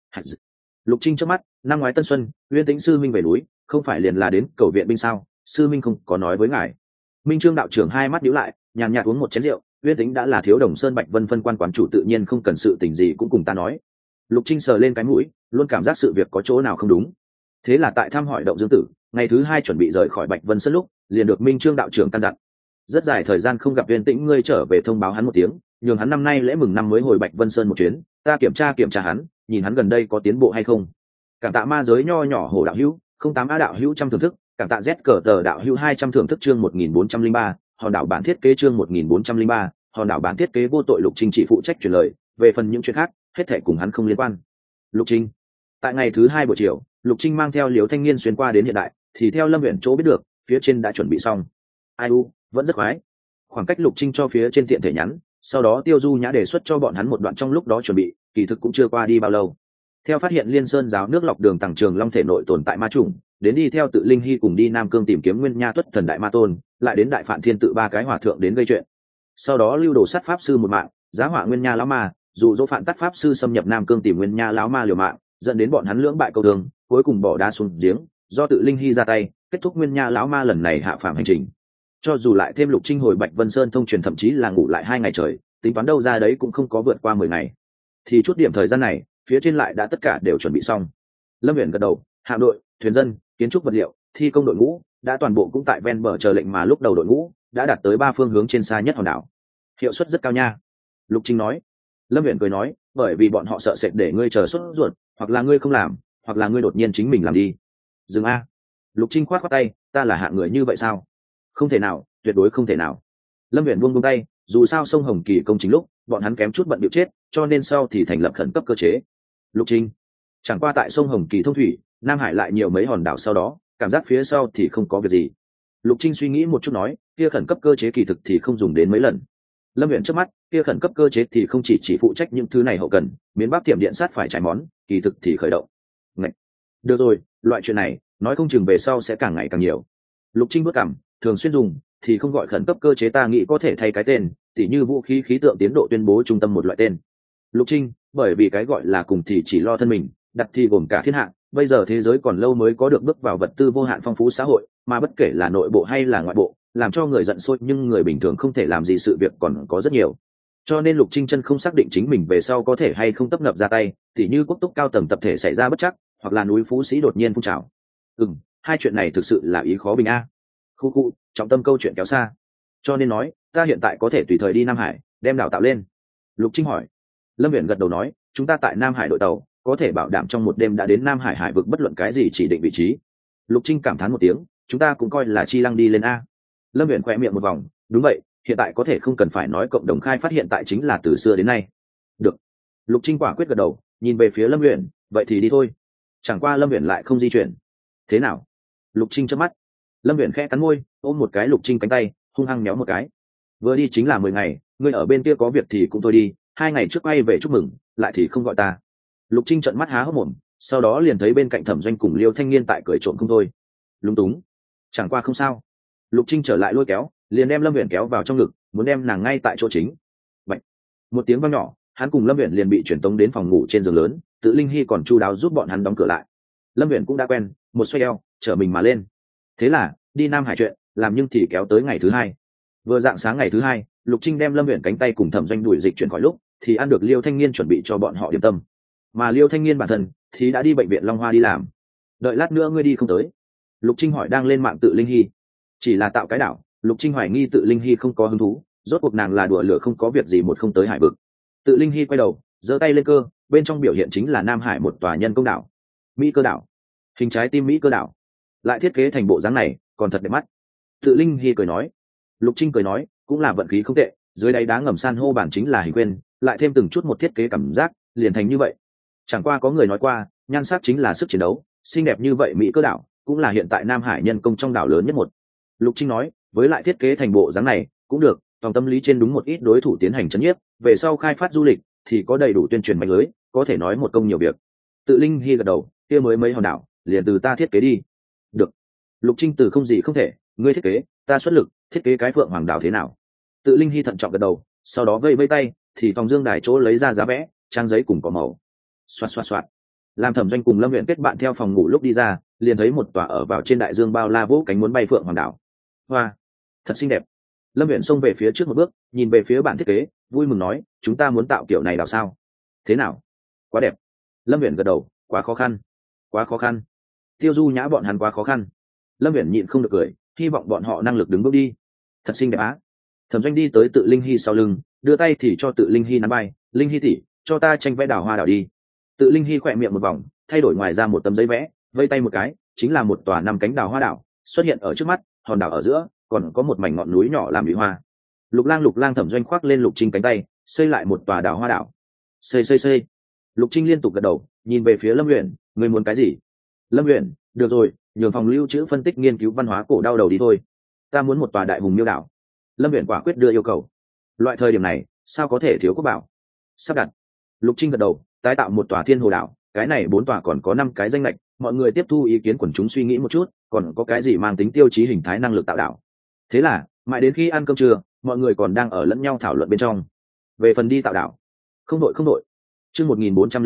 Lục Trinh trước mắt, năm ngoái Tân Xuân, uyên tĩnh sư minh về núi, không phải liền là đến cầu viện binh sao? Sư minh không có nói với ngài. Minh Trương đạo trưởng hai mắt nhíu lại, nhàn nhạt uống một chén rượu, uyên tĩnh đã là Thiếu Đồng Sơn Bạch Vân phân quan quán chủ, tự nhiên không cần sự tình gì cũng cùng ta nói. Lục Trinh sờ lên cái mũi, luôn cảm giác sự việc có chỗ nào không đúng. Thế là tại thăm hỏi Động Dương Tử, ngày thứ 2 chuẩn bị rời khỏi Bạch Vân Sơn lúc, liền được Minh Trương đạo trưởng căn dặn. Rất dài thời gian không gặp uyên tĩnh, ngươi trở về thông báo hắn một tiếng, nhường hắn năm nay lễ mừng năm mới hồi Bạch Vân Sơn một chuyến, ta kiểm tra hắn, nhìn hắn gần đây có tiến bộ hay không. Cảm tạ ma giới nho nhỏ Hồ đạo hữu, 08 A đạo hữu trăm thưởng thức, cảm tạ Z cờ tờ đạo hữu 200 thưởng thức, chương 1403, hòn đảo bản thiết kế, chương 1403, hòn đảo bản thiết kế. Vô tội. Lục Trinh chỉ phụ trách truyền lời, về phần những chuyện khác, hết thảy cùng hắn không liên quan. Lục Trinh. Tại ngày thứ 2 buổi chiều, Lục Trinh mang theo Liễu Thanh Niên xuyên qua đến hiện đại, thì theo Lâm Uyển chỗ biết được, phía trên đã chuẩn bị xong. Ai u, vẫn rất khoái. Khoảng cách Lục Trinh cho phía trên tiện thể nhắn, sau đó Tiêu Du Nhã đề xuất cho bọn hắn một đoạn trong lúc đó chuẩn bị, kỳ thực cũng chưa qua đi bao lâu. Theo phát hiện Liên Sơn giáo nước lọc đường Tằng Trường Long thể nội tồn tại ma trùng, đến đi theo Tự Linh Hy cùng đi Nam Cương tìm kiếm Nguyên Nha Tuất Thần Đại Ma Tôn, lại đến Đại Phạn Thiên Tự 3 cái hòa thượng đến gây chuyện. Sau đó lưu đồ sát pháp sư một mạng, giá họa Nguyên Nha lão ma, dụ dỗ Phạn Tát pháp sư xâm nhập Nam Cương tìm Nguyên Nha lão ma liều mạng, dẫn đến bọn hắn lưỡng bại câu thương, cuối cùng bỏ đá xuống giếng, do Tự Linh Hy ra tay kết thúc Nguyên Nha lão ma lần này hạ phàm hành trình. Cho dù lại thêm Lục Trinh hồi Bạch Vân Sơn thông truyền, thậm chí là ngủ lại 2 ngày trời, tính toán đâu ra đấy cũng không có vượt qua 10 ngày. Thì chút điểm thời gian này, phía trên lại đã tất cả đều chuẩn bị xong. Lâm Viễn gật đầu, hạm đội, thuyền dân, kiến trúc vật liệu, thi công đội ngũ đã toàn bộ cũng tại ven bờ chờ lệnh, mà lúc đầu đội ngũ đã đạt tới 3 phương hướng trên xa nhất hòn đảo. Hiệu suất rất cao nha, Lục Trinh nói. Lâm Viễn cười nói, bởi vì bọn họ sợ sệt để ngươi chờ sốt ruột, hoặc là ngươi không làm, hoặc là ngươi đột nhiên chính mình làm đi. Dừng a. Lục Trinh khoát tay, ta là hạng người như vậy sao? Không thể nào, tuyệt đối không thể nào. Lâm Viễn buông tay, dù sao sông Hồng Kỳ công chính lúc bọn hắn kém chút bận điệu chết, cho nên sau thì thành lập khẩn cấp cơ chế. Lục Trinh, chẳng qua tại sông Hồng Kỳ thông thủy, Nam Hải lại nhiều mấy hòn đảo, sau đó cảm giác phía sau thì không có việc gì. Lục Trinh suy nghĩ một chút nói, kia khẩn cấp cơ chế kỳ thực thì không dùng đến mấy lần. Lâm Viễn trước mắt, kia khẩn cấp cơ chế thì không chỉ phụ trách những thứ này hậu cần, miến Bắc tiệm điện sát phải trải món, kỳ thực thì khởi động. Ngậy. Được rồi, loại chuyện này nói không chừng về sau sẽ càng ngày càng nhiều. Lục Trinh bước cảm, thường xuyên dùng thì không gọi khẩn cấp cơ chế, ta nghĩ có thể thay cái tên, tỉ như vũ khí khí tượng tiến độ tuyên bố trung tâm một loại tên. Lục Trinh, bởi vì cái gọi là cùng thì chỉ lo thân mình, đặt thì gồm cả thiên hạ, bây giờ thế giới còn lâu mới có được bước vào vật tư vô hạn phong phú xã hội, mà bất kể là nội bộ hay là ngoại bộ, làm cho người giận sôi nhưng người bình thường không thể làm gì sự việc còn có rất nhiều. Cho nên Lục Trinh chân không xác định chính mình về sau có thể hay không tấp nập ra tay, tỉ như quốc túc cao tầng tập thể xảy ra bất chắc, hoặc là núi phú sĩ đột nhiên phun trào. Hai chuyện này thực sự là ý khó bình a. Khu trọng tâm câu chuyện kéo xa, cho nên nói ta hiện tại có thể tùy thời đi Nam Hải đem đảo tạo lên. Lục Trinh hỏi. Lâm Viễn gật đầu nói, chúng ta tại Nam Hải đội tàu có thể bảo đảm trong một đêm đã đến Nam Hải hải vực bất luận cái gì chỉ định vị trí. Lục Trinh cảm thán một tiếng, chúng ta cũng coi là chi lăng đi lên a. Lâm Viễn khỏe miệng một vòng, đúng vậy, hiện tại có thể không cần phải nói cộng đồng khai phát hiện tại chính là từ xưa đến nay. Được. Lục Trinh quả quyết gật đầu, nhìn về phía Lâm Viễn, vậy thì đi thôi. Chẳng qua Lâm Viễn lại không di chuyển. Thế nào? Lục Trinh chớp mắt. Lâm Viễn khẽ cắn môi, ôm một cái Lục Trinh cánh tay, hung hăng méo một cái. Vừa đi chính là 10 ngày, ngươi ở bên kia có việc thì cũng thôi đi, 2 ngày trước quay về chúc mừng, lại thì không gọi ta. Lục Trinh trợn mắt há hốc mồm, sau đó liền thấy bên cạnh Thẩm Doanh cùng Liêu Thanh Niên tại cười trộm không thôi. Lúng túng. Chẳng qua không sao. Lục Trinh trở lại lôi kéo, liền đem Lâm Viễn kéo vào trong ngực, muốn đem nàng ngay tại chỗ chính. Bạch. Một tiếng vang nhỏ, hắn cùng Lâm Viễn liền bị chuyển tống đến phòng ngủ trên giường lớn, Tự Linh Hy còn chu đáo giúp bọn hắn đóng cửa lại. Lâm Viễn cũng đã quen, một xoay eo, trở mình mà lên. Thế là đi Nam Hải chuyện làm nhưng thì kéo tới ngày thứ 2. Vừa dạng sáng ngày thứ 2, Lục Trinh đem Lâm Viễn cánh tay cùng Thẩm Doanh đuổi dịch chuyển khỏi lúc thì ăn được Liêu Thanh Niên chuẩn bị cho bọn họ điểm tâm, mà Liêu Thanh Niên bản thân thì đã đi bệnh viện Long Hoa đi làm. Đợi lát nữa ngươi đi không tới? Lục Trinh hỏi đang lên mạng Tự Linh Hy. Chỉ là tạo cái đảo, Lục Trinh hoài nghi Tự Linh Hy không có hứng thú, rốt cuộc nàng là đùa lửa không có việc gì một không tới hải vực. Tự Linh Hy quay đầu, giơ tay lên cơ, bên trong biểu hiện chính là Nam Hải một tòa nhân công đảo, Mỹ Cơ đảo, hình trái tim Mỹ Cơ đảo, lại thiết kế thành bộ dáng này còn thật đẹp mắt. Tự Linh Hy cười nói. Lục Trinh cười nói, cũng là vận khí không tệ, dưới đáy đá ngầm san hô bản chính là hình quyên, lại thêm từng chút một thiết kế cảm giác liền thành như vậy. Chẳng qua có người nói qua, nhan sắc chính là sức chiến đấu, xinh đẹp như vậy Mỹ Cơ đảo cũng là hiện tại Nam Hải nhân công trong đảo lớn nhất một. Lục Trinh nói, với lại thiết kế thành bộ dáng này cũng được, phòng tâm lý trên đúng một ít đối thủ tiến hành chấn nhiếp, về sau khai phát du lịch thì có đầy đủ tuyên truyền mạnh lưới, có thể nói một công nhiều việc. Tự Linh Hy gật đầu, kia mới mấy hòn đảo liền từ ta thiết kế đi. Được. Lục Trinh từ không gì không thể, ngươi thiết kế, ta xuất lực, thiết kế cái Phượng Hoàng đảo thế nào? Tự Linh Hy thận trọng gật đầu, sau đó vây vây tay thì Tòng Dương Đài chỗ lấy ra giá vẽ, trang giấy cùng có màu. Xoạt xoạt xoạt. Làm Thẩm Doanh cùng Lâm Viễn kết bạn theo phòng ngủ lúc đi ra, liền thấy một tòa ở vào trên đại dương bao la vỗ cánh muốn bay Phượng Hoàng đảo. Hoa, thật xinh đẹp. Lâm Viễn xông về phía trước một bước, nhìn về phía bản thiết kế, vui mừng nói, chúng ta muốn tạo kiểu này đảo sao? Thế nào? Quá đẹp. Lâm Viễn gật đầu, quá khó khăn. Quá khó khăn. Tiêu Du Nhã bọn hắn quá khó khăn. Lâm Viễn nhịn không được cười, hy vọng bọn họ năng lực đứng bước đi. Thật xinh đẹp á. Thẩm Doanh đi tới Tự Linh Hy sau lưng, đưa tay thì cho Tự Linh Hy nắm bay, Linh Hy tỷ, cho ta tranh vẽ đảo hoa đảo đi. Tự Linh Hy khỏe miệng một vòng, thay đổi ngoài ra một tấm giấy vẽ, vây tay một cái, chính là một tòa 5 cánh đào hoa đảo xuất hiện ở trước mắt, hòn đảo ở giữa còn có một mảnh ngọn núi nhỏ làm bị hoa. Lục Lang Thẩm Doanh khoác lên Lục Trinh cánh tay, xây lại một tòa đào hoa đảo. Xây. Lục Trinh liên tục gật đầu, nhìn về phía Lâm Uyển, ngươi muốn cái gì? Lâm Uyển, được rồi, nhường phòng lưu trữ phân tích nghiên cứu văn hóa cổ đau đầu đi thôi. Ta muốn một tòa đại hùng miêu đảo. Lâm Uyển quả quyết đưa yêu cầu. Loại thời điểm này sao có thể thiếu quốc bảo? Sắp đặt. Lục Trinh gật đầu, tái tạo một tòa Thiên Hồ đảo, cái này 4 tòa còn có 5 cái danh lệch, mọi người tiếp thu ý kiến quần chúng suy nghĩ một chút, còn có cái gì mang tính tiêu chí hình thái năng lực tạo đảo. Thế là mãi đến khi ăn cơm trưa, mọi người còn đang ở lẫn nhau thảo luận bên trong về phần đi tạo đảo. Không đội. Chương 1404,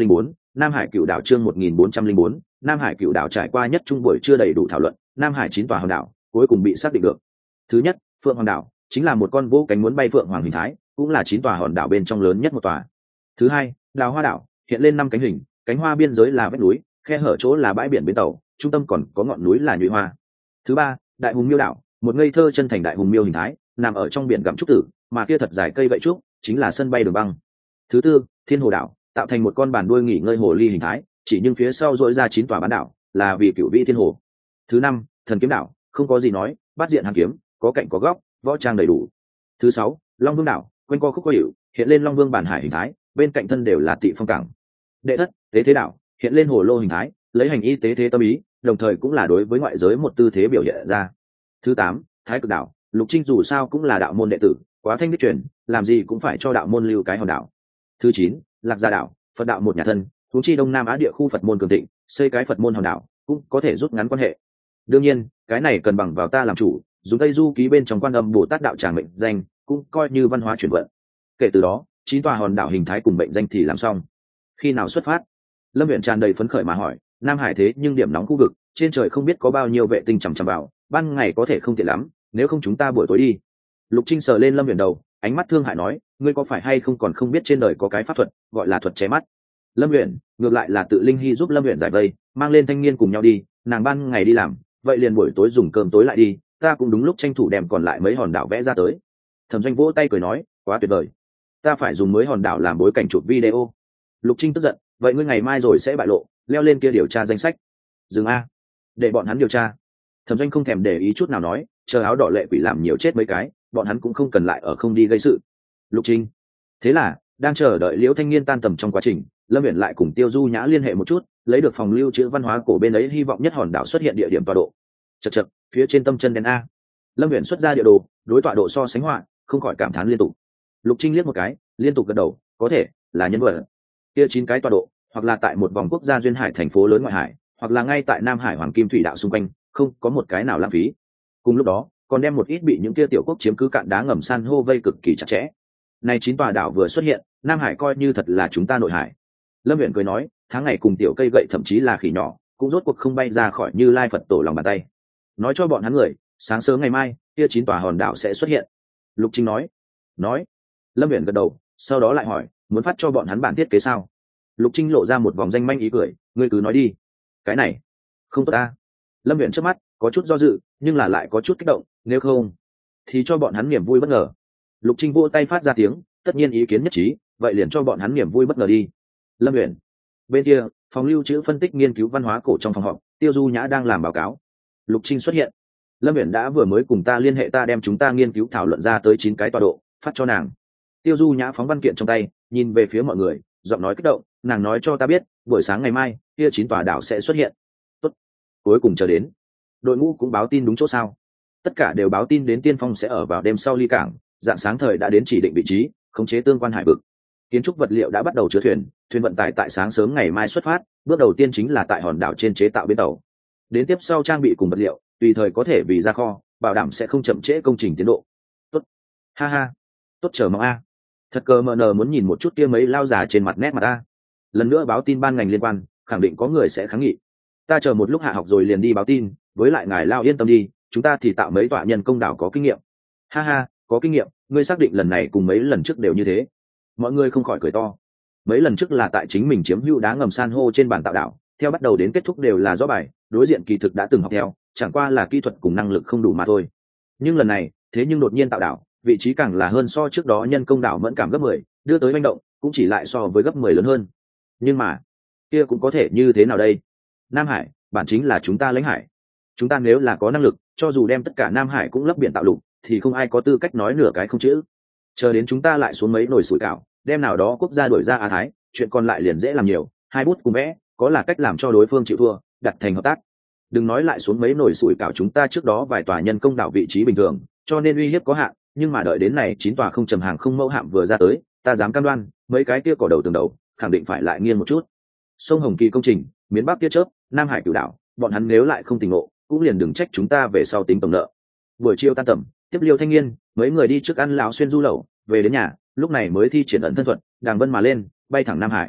Nam Hải Cựu Đảo chương 1404, Nam Hải Cựu Đảo trải qua nhất trung buổi chưa đầy đủ thảo luận, Nam Hải 9 tòa hòn đảo cuối cùng bị xác định được. Thứ nhất, Phượng Hoàng đảo, chính là một con vỗ cánh muốn bay phượng hoàng hình thái, cũng là 9 tòa hòn đảo bên trong lớn nhất một tòa. Thứ hai, Đào Hoa đảo, hiện lên 5 cánh hình, cánh hoa biên giới là vách núi, khe hở chỗ là bãi biển bến tàu, trung tâm còn có ngọn núi là nhụy hoa. Thứ ba, Đại Hùng Miêu đảo, một ngây thơ chân thành đại hùng miêu hình thái, nằm ở trong biển gặm trúc tử, mà kia thật dài cây gậy trúc, chính là sân bay đường băng. Thứ tư, Thiên Hồ đảo, tạo thành một con bàn đuôi nghỉ ngơi hồ ly hình thái, chỉ nhưng phía sau dội ra 9 tòa bán đảo, là vì cửu vĩ thiên hồ. Thứ năm, Thần Kiếm đảo, không có gì nói, bát diện hàng kiếm, có cạnh có góc, võ trang đầy đủ. Thứ sáu, Long Vương đảo, quanh co khúc có hiệu, hiện lên Long Vương bản hải hình thái, bên cạnh thân đều là Tị Phong cảng. Đệ thất, Tế Thế đảo, hiện lên hồ lô hình thái, lấy hành y tế thế tâm ý, đồng thời cũng là đối với ngoại giới một tư thế biểu hiện ra. Thứ tám, Thái Cực đảo, Lục Trinh dù sao cũng là đạo môn đệ tử, quá thanh biết truyền, làm gì cũng phải cho đạo môn lưu cái hòn đảo. Thứ chín, Lạc Gia đảo, Phật đạo một nhà thân, huống chi Đông Nam Á địa khu Phật môn cường thịnh, xây cái Phật môn hòn đảo cũng có thể rút ngắn quan hệ. Đương nhiên, cái này cần bằng vào ta làm chủ, dùng Tây Du ký bên trong Quan Âm Bồ Tát đạo tràng mệnh danh, cũng coi như văn hóa chuyển vận. Kể từ đó, 9 tòa hòn đảo hình thái cùng mệnh danh thì làm xong. Khi nào xuất phát? Lâm Uyển tràn đầy phấn khởi mà hỏi. Nam Hải thế nhưng điểm nóng khu vực, trên trời không biết có bao nhiêu vệ tinh chằm chằm vào, ban ngày có thể không tiện lắm, nếu không chúng ta buổi tối đi. Lục Trinh sờ lên Lâm Uyển đầu, ánh mắt thương hại nói, ngươi có phải hay không còn không biết trên đời có cái pháp thuật gọi là thuật che mắt. Lâm Uyển ngược lại là tự Linh Hy giúp Lâm Uyển giải vây, mang lên thanh niên cùng nhau đi, nàng ban ngày đi làm, vậy liền buổi tối dùng cơm tối lại đi, ta cũng đúng lúc tranh thủ đem còn lại mấy hòn đảo vẽ ra tới. Thẩm Doanh vỗ tay cười nói, quá tuyệt vời, ta phải dùng mới hòn đảo làm bối cảnh chụp video. Lục Trinh tức giận, vậy ngươi ngày mai rồi sẽ bại lộ, leo lên kia điều tra danh sách. Dừng a, để bọn hắn điều tra. Thẩm Doanh không thèm để ý chút nào nói, chờ áo đỏ lệ quỷ làm nhiều chết mấy cái, bọn hắn cũng không cần lại ở không đi gây sự. Lục Trinh. Thế là đang chờ đợi Liễu Thanh Niên tan tầm trong quá trình, Lâm Uyển lại cùng Tiêu Du Nhã liên hệ một chút, lấy được phòng lưu trữ văn hóa cổ bên ấy hy vọng nhất hòn đảo xuất hiện địa điểm tọa độ. Chậc chậc, phía trên tâm chân đen a. Lâm Uyển xuất ra địa đồ, đối tọa độ so sánh họa, không khỏi cảm thán liên tục. Lục Trinh liếc một cái, liên tục gật đầu, có thể là nhân vật. Kia 9 cái tọa độ, hoặc là tại một vòng quốc gia duyên hải thành phố lớn ngoại hải, hoặc là ngay tại Nam Hải Hoàng Kim Thủy đạo xung quanh, không có một cái nào lãng phí. Cùng lúc đó, còn đem một ít bị những kia tiểu quốc chiếm cứ cạn đá ngầm san hô vây cực kỳ chặt chẽ. Này 9 tòa đảo vừa xuất hiện, Nam Hải coi như thật là chúng ta nội hải. Lâm Uyển cười nói, tháng ngày cùng tiểu cây gậy thậm chí là khỉ nhỏ, cũng rốt cuộc không bay ra khỏi Như Lai Phật tổ lòng bàn tay. Nói cho bọn hắn người, sáng sớm ngày mai, kia 9 tòa hòn đảo sẽ xuất hiện. Lục Trinh nói. Lâm Uyển gật đầu, sau đó lại hỏi, muốn phát cho bọn hắn bản thiết kế sao? Lục Trinh lộ ra một vòng danh manh ý cười, ngươi cứ nói đi. Cái này không tốt ta. Lâm Uyển trước mắt có chút do dự, nhưng là lại có chút kích động, nếu không thì cho bọn hắn niềm vui bất ngờ. Lục Trinh vỗ tay phát ra tiếng, tất nhiên ý kiến nhất trí, vậy liền cho bọn hắn niềm vui bất ngờ đi. Lâm Uyển bên kia, phòng lưu trữ phân tích nghiên cứu văn hóa cổ trong phòng họp, Tiêu Du Nhã đang làm báo cáo. Lục Trinh xuất hiện. Lâm Uyển đã vừa mới cùng ta liên hệ, ta đem chúng ta nghiên cứu thảo luận ra tới 9 cái tọa độ, phát cho nàng. Tiêu Du Nhã phóng văn kiện trong tay, nhìn về phía mọi người, giọng nói kích động, nàng nói cho ta biết, buổi sáng ngày mai, kia 9 tòa đảo sẽ xuất hiện. Tốt. Cuối cùng chờ đến. Đội ngũ cũng báo tin đúng chỗ sao? Tất cả đều báo tin đến tiên phong sẽ ở vào đêm sau ly cảng, dạng sáng thời đã đến chỉ định vị trí, khống chế tương quan hải vực. Kiến trúc vật liệu đã bắt đầu chứa thuyền, thuyền vận tải tại sáng sớm ngày mai xuất phát, bước đầu tiên chính là tại hòn đảo trên chế tạo bến tàu. Đến tiếp sau trang bị cùng vật liệu, tùy thời có thể vì ra kho, bảo đảm sẽ không chậm trễ công trình tiến độ. Tốt. Ha ha. Tốt chờ mong a. Thật cờ mờ nờ muốn nhìn một chút kia mấy lao già trên mặt nét mặt ta. Lần nữa báo tin ban ngành liên quan, khẳng định có người sẽ kháng nghị. Ta chờ một lúc hạ học rồi liền đi báo tin, với lại ngài lao yên tâm đi, chúng ta thì tạo mấy tọa nhân công đảo có kinh nghiệm. Ha ha, có kinh nghiệm, ngươi xác định lần này cùng mấy lần trước đều như thế? Mọi người không khỏi cười to. Mấy lần trước là tại chính mình chiếm hữu đá ngầm san hô trên bản tạo đảo, theo bắt đầu đến kết thúc đều là do bài, đối diện kỳ thực đã từng học theo, chẳng qua là kỹ thuật cùng năng lực không đủ mà thôi. Nhưng lần này, thế nhưng đột nhiên tạo đảo, vị trí càng là hơn so trước đó nhân công đảo mẫn cảm gấp 10, đưa tới manh động, cũng chỉ lại so với gấp 10 lớn hơn. Nhưng mà, kia cũng có thể như thế nào đây? Nam Hải, bản chính là chúng ta lãnh hải. Chúng ta nếu là có năng lực, cho dù đem tất cả Nam Hải cũng lấp biển tạo lục, thì không ai có tư cách nói nửa cái không chữ. Chờ đến chúng ta lại xuống mấy nồi sủi cảo, đem nào đó quốc gia đuổi ra Á Thái, chuyện còn lại liền dễ làm nhiều, hai bút cùng vẽ, có là cách làm cho đối phương chịu thua, đặt thành hợp tác. Đừng nói lại xuống mấy nồi sủi cảo, chúng ta trước đó vài tòa nhân công đảo vị trí bình thường, cho nên uy hiếp có hạn, nhưng mà đợi đến này 9 tòa không trầm hàng không mẫu hạm vừa ra tới, ta dám cam đoan, mấy cái kia cỏ đầu tường đầu, khẳng định phải lại nghiêng một chút. Sông Hồng Kỳ công trình, miền Bắc tia chớp, Nam Hải Cửu đảo, bọn hắn nếu lại không tỉnh ngộ, cũng liền đừng trách chúng ta về sau tính tổng nợ. Buổi chiều tan tầm, tiếp Liêu Thanh Niên, mấy người đi trước ăn lão xuyên du lẩu, về đến nhà, lúc này mới thi triển ẩn thân thuật, đàng vân mà lên, bay thẳng Nam Hải.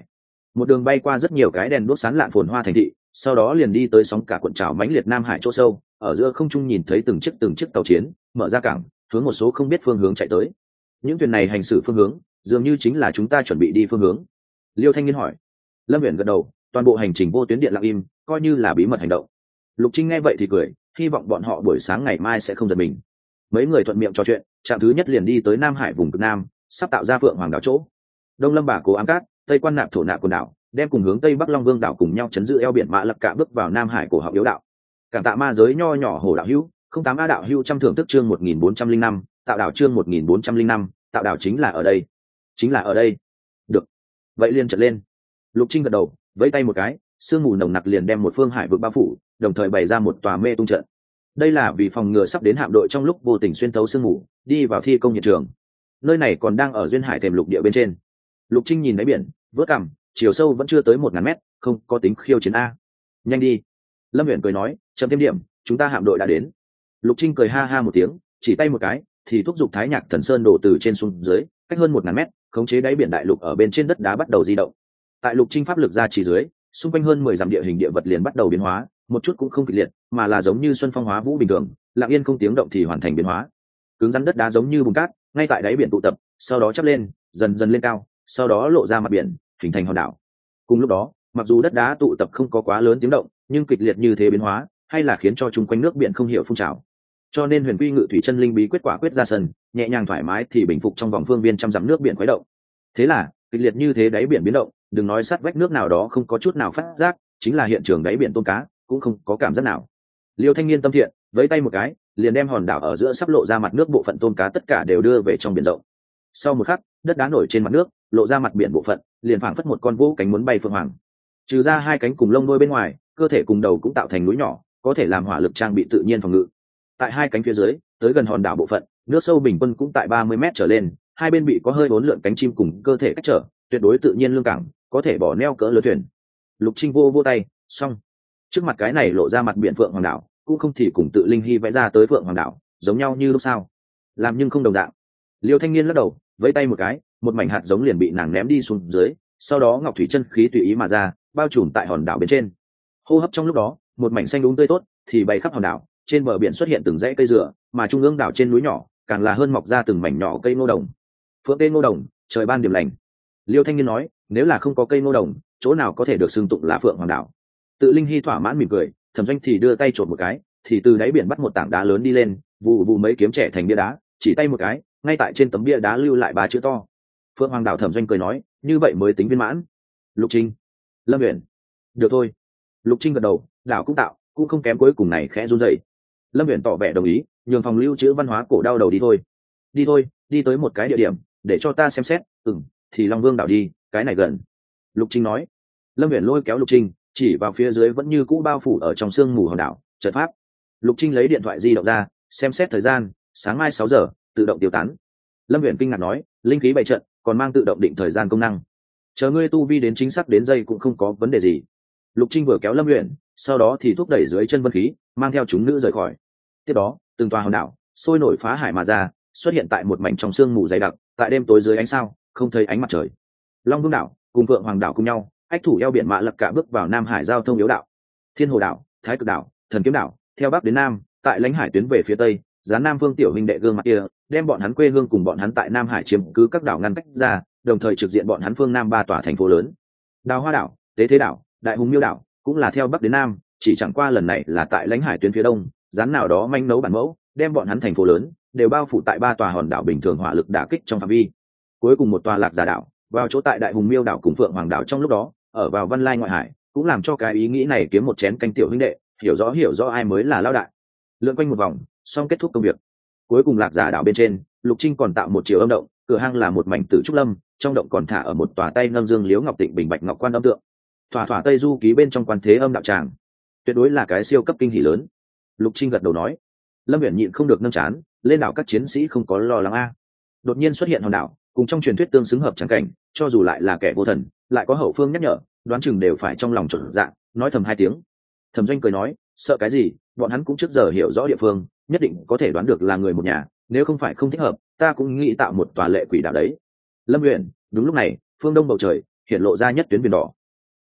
một đường bay qua rất nhiều cái đèn đuốc sáng lạn phồn hoa thành thị, sau đó liền đi tới sóng cả cuộn trào mãnh liệt Nam Hải chỗ sâu. Ở giữa không trung nhìn thấy từng chiếc tàu chiến mở ra cảng, hướng một số không biết phương hướng chạy tới. Những thuyền này hành xử phương hướng dường như chính là chúng ta chuẩn bị đi phương hướng. Liêu Thanh Niên hỏi. Lâm Viễn gật đầu, toàn bộ hành trình vô tuyến điện lặng im, coi như là bí mật hành động. Lục Trinh nghe vậy thì cười, hy vọng bọn họ buổi sáng ngày mai sẽ không giật mình. Mấy người thuận miệng trò chuyện, trạm thứ nhất liền đi tới Nam Hải vùng cực Nam, sắp tạo ra Phượng Hoàng đảo chỗ. Đông Lâm Bà Cố Ám Cát, Tây Quan Nạp Thổ Nạp quần đảo, đem cùng hướng Tây Bắc Long Vương đảo cùng nhau chấn giữ eo biển Mã Lập Cạ bước vào Nam Hải cổ họng yếu đạo. Cảm tạ ma giới nho nhỏ hồ đạo hữu, 08 A đạo hữu trăm thưởng thức chương 1405, tạo đảo chương 1405, tạo đảo chính là ở đây. Chính là ở đây. Được. Vậy liền trật lên. Lục Trinh gật đầu, vẫy tay một cái, sương mù nồng nặc liền đem một phương hải vực bao phủ, đồng thời bày ra một tòa mê tung trận. Đây là vì phòng ngừa sắp đến hạm đội trong lúc vô tình xuyên thấu sương mù, đi vào thi công hiện trường. Nơi này còn đang ở duyên hải thềm lục địa bên trên. Lục Trinh nhìn đáy biển, vớt cằm, chiều sâu vẫn chưa tới 1000 mét, không có tính khiêu chiến a. Nhanh đi. Lâm Viễn cười nói, chậm thêm điểm, chúng ta hạm đội đã đến. Lục Trinh cười ha ha một tiếng, chỉ tay một cái, thì thúc giục Thái Nhạc Thần Sơn đổ từ trên xuống dưới, cách hơn 1000 mét, khống chế đáy biển đại lục ở bên trên đất đá bắt đầu di động. Tại Lục Trinh pháp lực ra chỉ dưới, xung quanh hơn 10 dặm địa hình địa vật liền bắt đầu biến hóa, một chút cũng không kịch liệt, mà là giống như xuân phong hóa vũ bình thường, lặng yên không tiếng động thì hoàn thành biến hóa. Cứng rắn đất đá giống như bùn cát, ngay tại đáy biển tụ tập, sau đó chắp lên, dần dần lên cao, sau đó lộ ra mặt biển, hình thành hòn đảo. Cùng lúc đó, mặc dù đất đá tụ tập không có quá lớn tiếng động, nhưng kịch liệt như thế biến hóa, hay là khiến cho chung quanh nước biển không hiểu phun trào. Cho nên Huyền Quy Ngự Thủy Chân Linh bí quyết quả quyết ra sân, nhẹ nhàng thoải mái thì bình phục trong vòng phương viên trăm dặm nước biển khuấy động. Thế là, kịch liệt như thế đáy biển biến động, đừng nói sát vách nước nào đó không có chút nào phát giác, chính là hiện trường đáy biển tôm cá cũng không có cảm giác nào. Liêu Thanh Niên tâm thiện, vẫy tay một cái, liền đem hòn đảo ở giữa sắp lộ ra mặt nước bộ phận tôm cá tất cả đều đưa về trong biển rộng. Sau một khắc, đất đá nổi trên mặt nước, lộ ra mặt biển bộ phận, liền phảng phất một con vũ cánh muốn bay phượng hoàng. Trừ ra hai cánh cùng lông đuôi bên ngoài, cơ thể cùng đầu cũng tạo thành núi nhỏ, có thể làm hỏa lực trang bị tự nhiên phòng ngự. Tại hai cánh phía dưới, tới gần hòn đảo bộ phận, nước sâu bình quân cũng tại 30 mét trở lên, hai bên bị có hơi uốn lượn cánh chim cùng cơ thể cách trở, tuyệt đối tự nhiên lương cảng, có thể bỏ neo cỡ lớn thuyền. Lục Trinh vô tay, xong. Trước mặt cái này lộ ra mặt biển Phượng Hoàng đảo, cũng không thì cùng tự linh hy vẽ ra tới Phượng Hoàng đảo, giống nhau như lúc sao? Làm nhưng không đồng dạng. Liêu Thanh Niên lắc đầu, vẫy tay một cái, một mảnh hạt giống liền bị nàng ném đi xuống dưới, sau đó ngọc thủy chân khí tùy ý mà ra, bao trùm tại hòn đảo bên trên. Hô hấp trong lúc đó, một mảnh xanh đúng tươi tốt thì bay khắp hòn đảo, trên bờ biển xuất hiện từng dãy cây dừa, mà trung ương đảo trên núi nhỏ càng là hơn mọc ra từng mảnh nhỏ cây ngô đồng. Phượng cây ngô đồng, trời ban điểm lành. Liêu Thanh Niên nói, nếu là không có cây ngô đồng, chỗ nào có thể được xưng tụng là Phượng Hoàng đảo. Tự linh hy thỏa mãn mỉm cười, Thẩm Doanh thì đưa tay trộn một cái, thì từ đáy biển bắt một tảng đá lớn đi lên, vù vù mấy kiếm trẻ thành bia đá, chỉ tay một cái, ngay tại trên tấm bia đá lưu lại 3 chữ to. Phượng Hoàng đảo. Thẩm Doanh cười nói, như vậy mới tính viên mãn. Lục Trinh, Lâm Viễn, được thôi. Lục Trinh gật đầu, đảo cũng tạo, cũng không kém, cuối cùng này khẽ run rẩy. Lâm Viễn tỏ vẻ đồng ý, nhường phòng lưu trữ văn hóa cổ đau đầu đi thôi. Đi thôi, đi tới một cái địa điểm, để cho ta xem xét. Thì Long Vương đảo đi, cái này gần. Lục Trinh nói. Lâm Viễn lôi kéo Lục Trinh, chỉ vào phía dưới vẫn như cũ bao phủ ở trong sương mù hòn đảo, trận pháp. Lục Trinh lấy điện thoại di động ra, xem xét thời gian, sáng mai 6 giờ, tự động tiêu tán. Lâm Viễn kinh ngạc nói, linh khí bày trận, còn mang tự động định thời gian công năng. Chờ ngươi tu vi đến chính xác đến giây cũng không có vấn đề gì. Lục Trinh vừa kéo Lâm Viễn, sau đó thì thúc đẩy dưới chân vân khí, mang theo chúng nữ rời khỏi. Tiếp đó, từng tòa hòn đảo sôi nổi phá hải mà ra, xuất hiện tại một mảnh trong sương mù dày đặc, tại đêm tối dưới ánh sao, không thấy ánh mặt trời. Long Vương đảo cùng Phượng Hoàng đảo cùng nhau, ách thủ eo biển Mã Lập Cạ bước vào Nam Hải giao thông yếu đạo. Thiên Hồ đảo, Thái Cực đảo, Thần Kiếm đảo, theo bắc đến nam, tại lãnh hải tuyến về phía tây, gián Nam Vương tiểu huynh đệ gương mặt kia, đem bọn hắn quê hương cùng bọn hắn tại Nam Hải chiếm cứ các đảo ngăn cách ra, đồng thời trực diện bọn hắn phương Nam 3 tòa thành phố lớn. Đào Hoa đảo, Tế Thế đảo, Đại Hùng Miêu đảo, cũng là theo bắc đến nam, chỉ chẳng qua lần này là tại lãnh hải tuyến phía đông, gián nào đó manh nấu bản mẫu, đem bọn hắn thành phố lớn đều bao phủ tại 3 tòa hòn đảo bình thường hỏa lực đả kích trong phạm vi. Cuối cùng một tòa Lạc Giả đảo, vào chỗ tại Đại Hùng Miêu đảo cùng Phượng Hoàng đảo trong lúc đó, ở vào Văn Lai ngoại hải, cũng làm cho cái ý nghĩ này kiếm một chén canh tiểu huynh đệ, hiểu rõ ai mới là lao đại. Lượn quanh một vòng, xong kết thúc công việc. Cuối cùng Lạc Giả đảo bên trên, Lục Trinh còn tạo một chiều âm động, cửa hang là một mảnh tử trúc lâm, trong động còn thả ở một tòa tay nâng dương liếu ngọc tịnh bình bạch ngọc quan âm tượng. Thỏa Tây Du ký bên trong quan thế âm đạo tràng, tuyệt đối là cái siêu cấp kinh hỉ lớn. Lục Trinh gật đầu nói. Lâm Viễn nhịn không được nâng chán, lên đảo các chiến sĩ không có lo lắng a. Đột nhiên xuất hiện hòn đảo, cùng trong truyền thuyết tương xứng hợp chẳng cảnh, cho dù lại là kẻ vô thần, lại có hậu phương nhắc nhở, đoán chừng đều phải trong lòng chuẩn dạ, nói thầm 2 tiếng. Thẩm Doanh cười nói, sợ cái gì, bọn hắn cũng trước giờ hiểu rõ địa phương, nhất định có thể đoán được là người một nhà, nếu không phải không thích hợp, ta cũng nghĩ tạo một tòa lệ quỷ đảo đấy. Lâm Viễn, đúng lúc này, phương đông bầu trời hiện lộ ra nhất tuyến biển đỏ,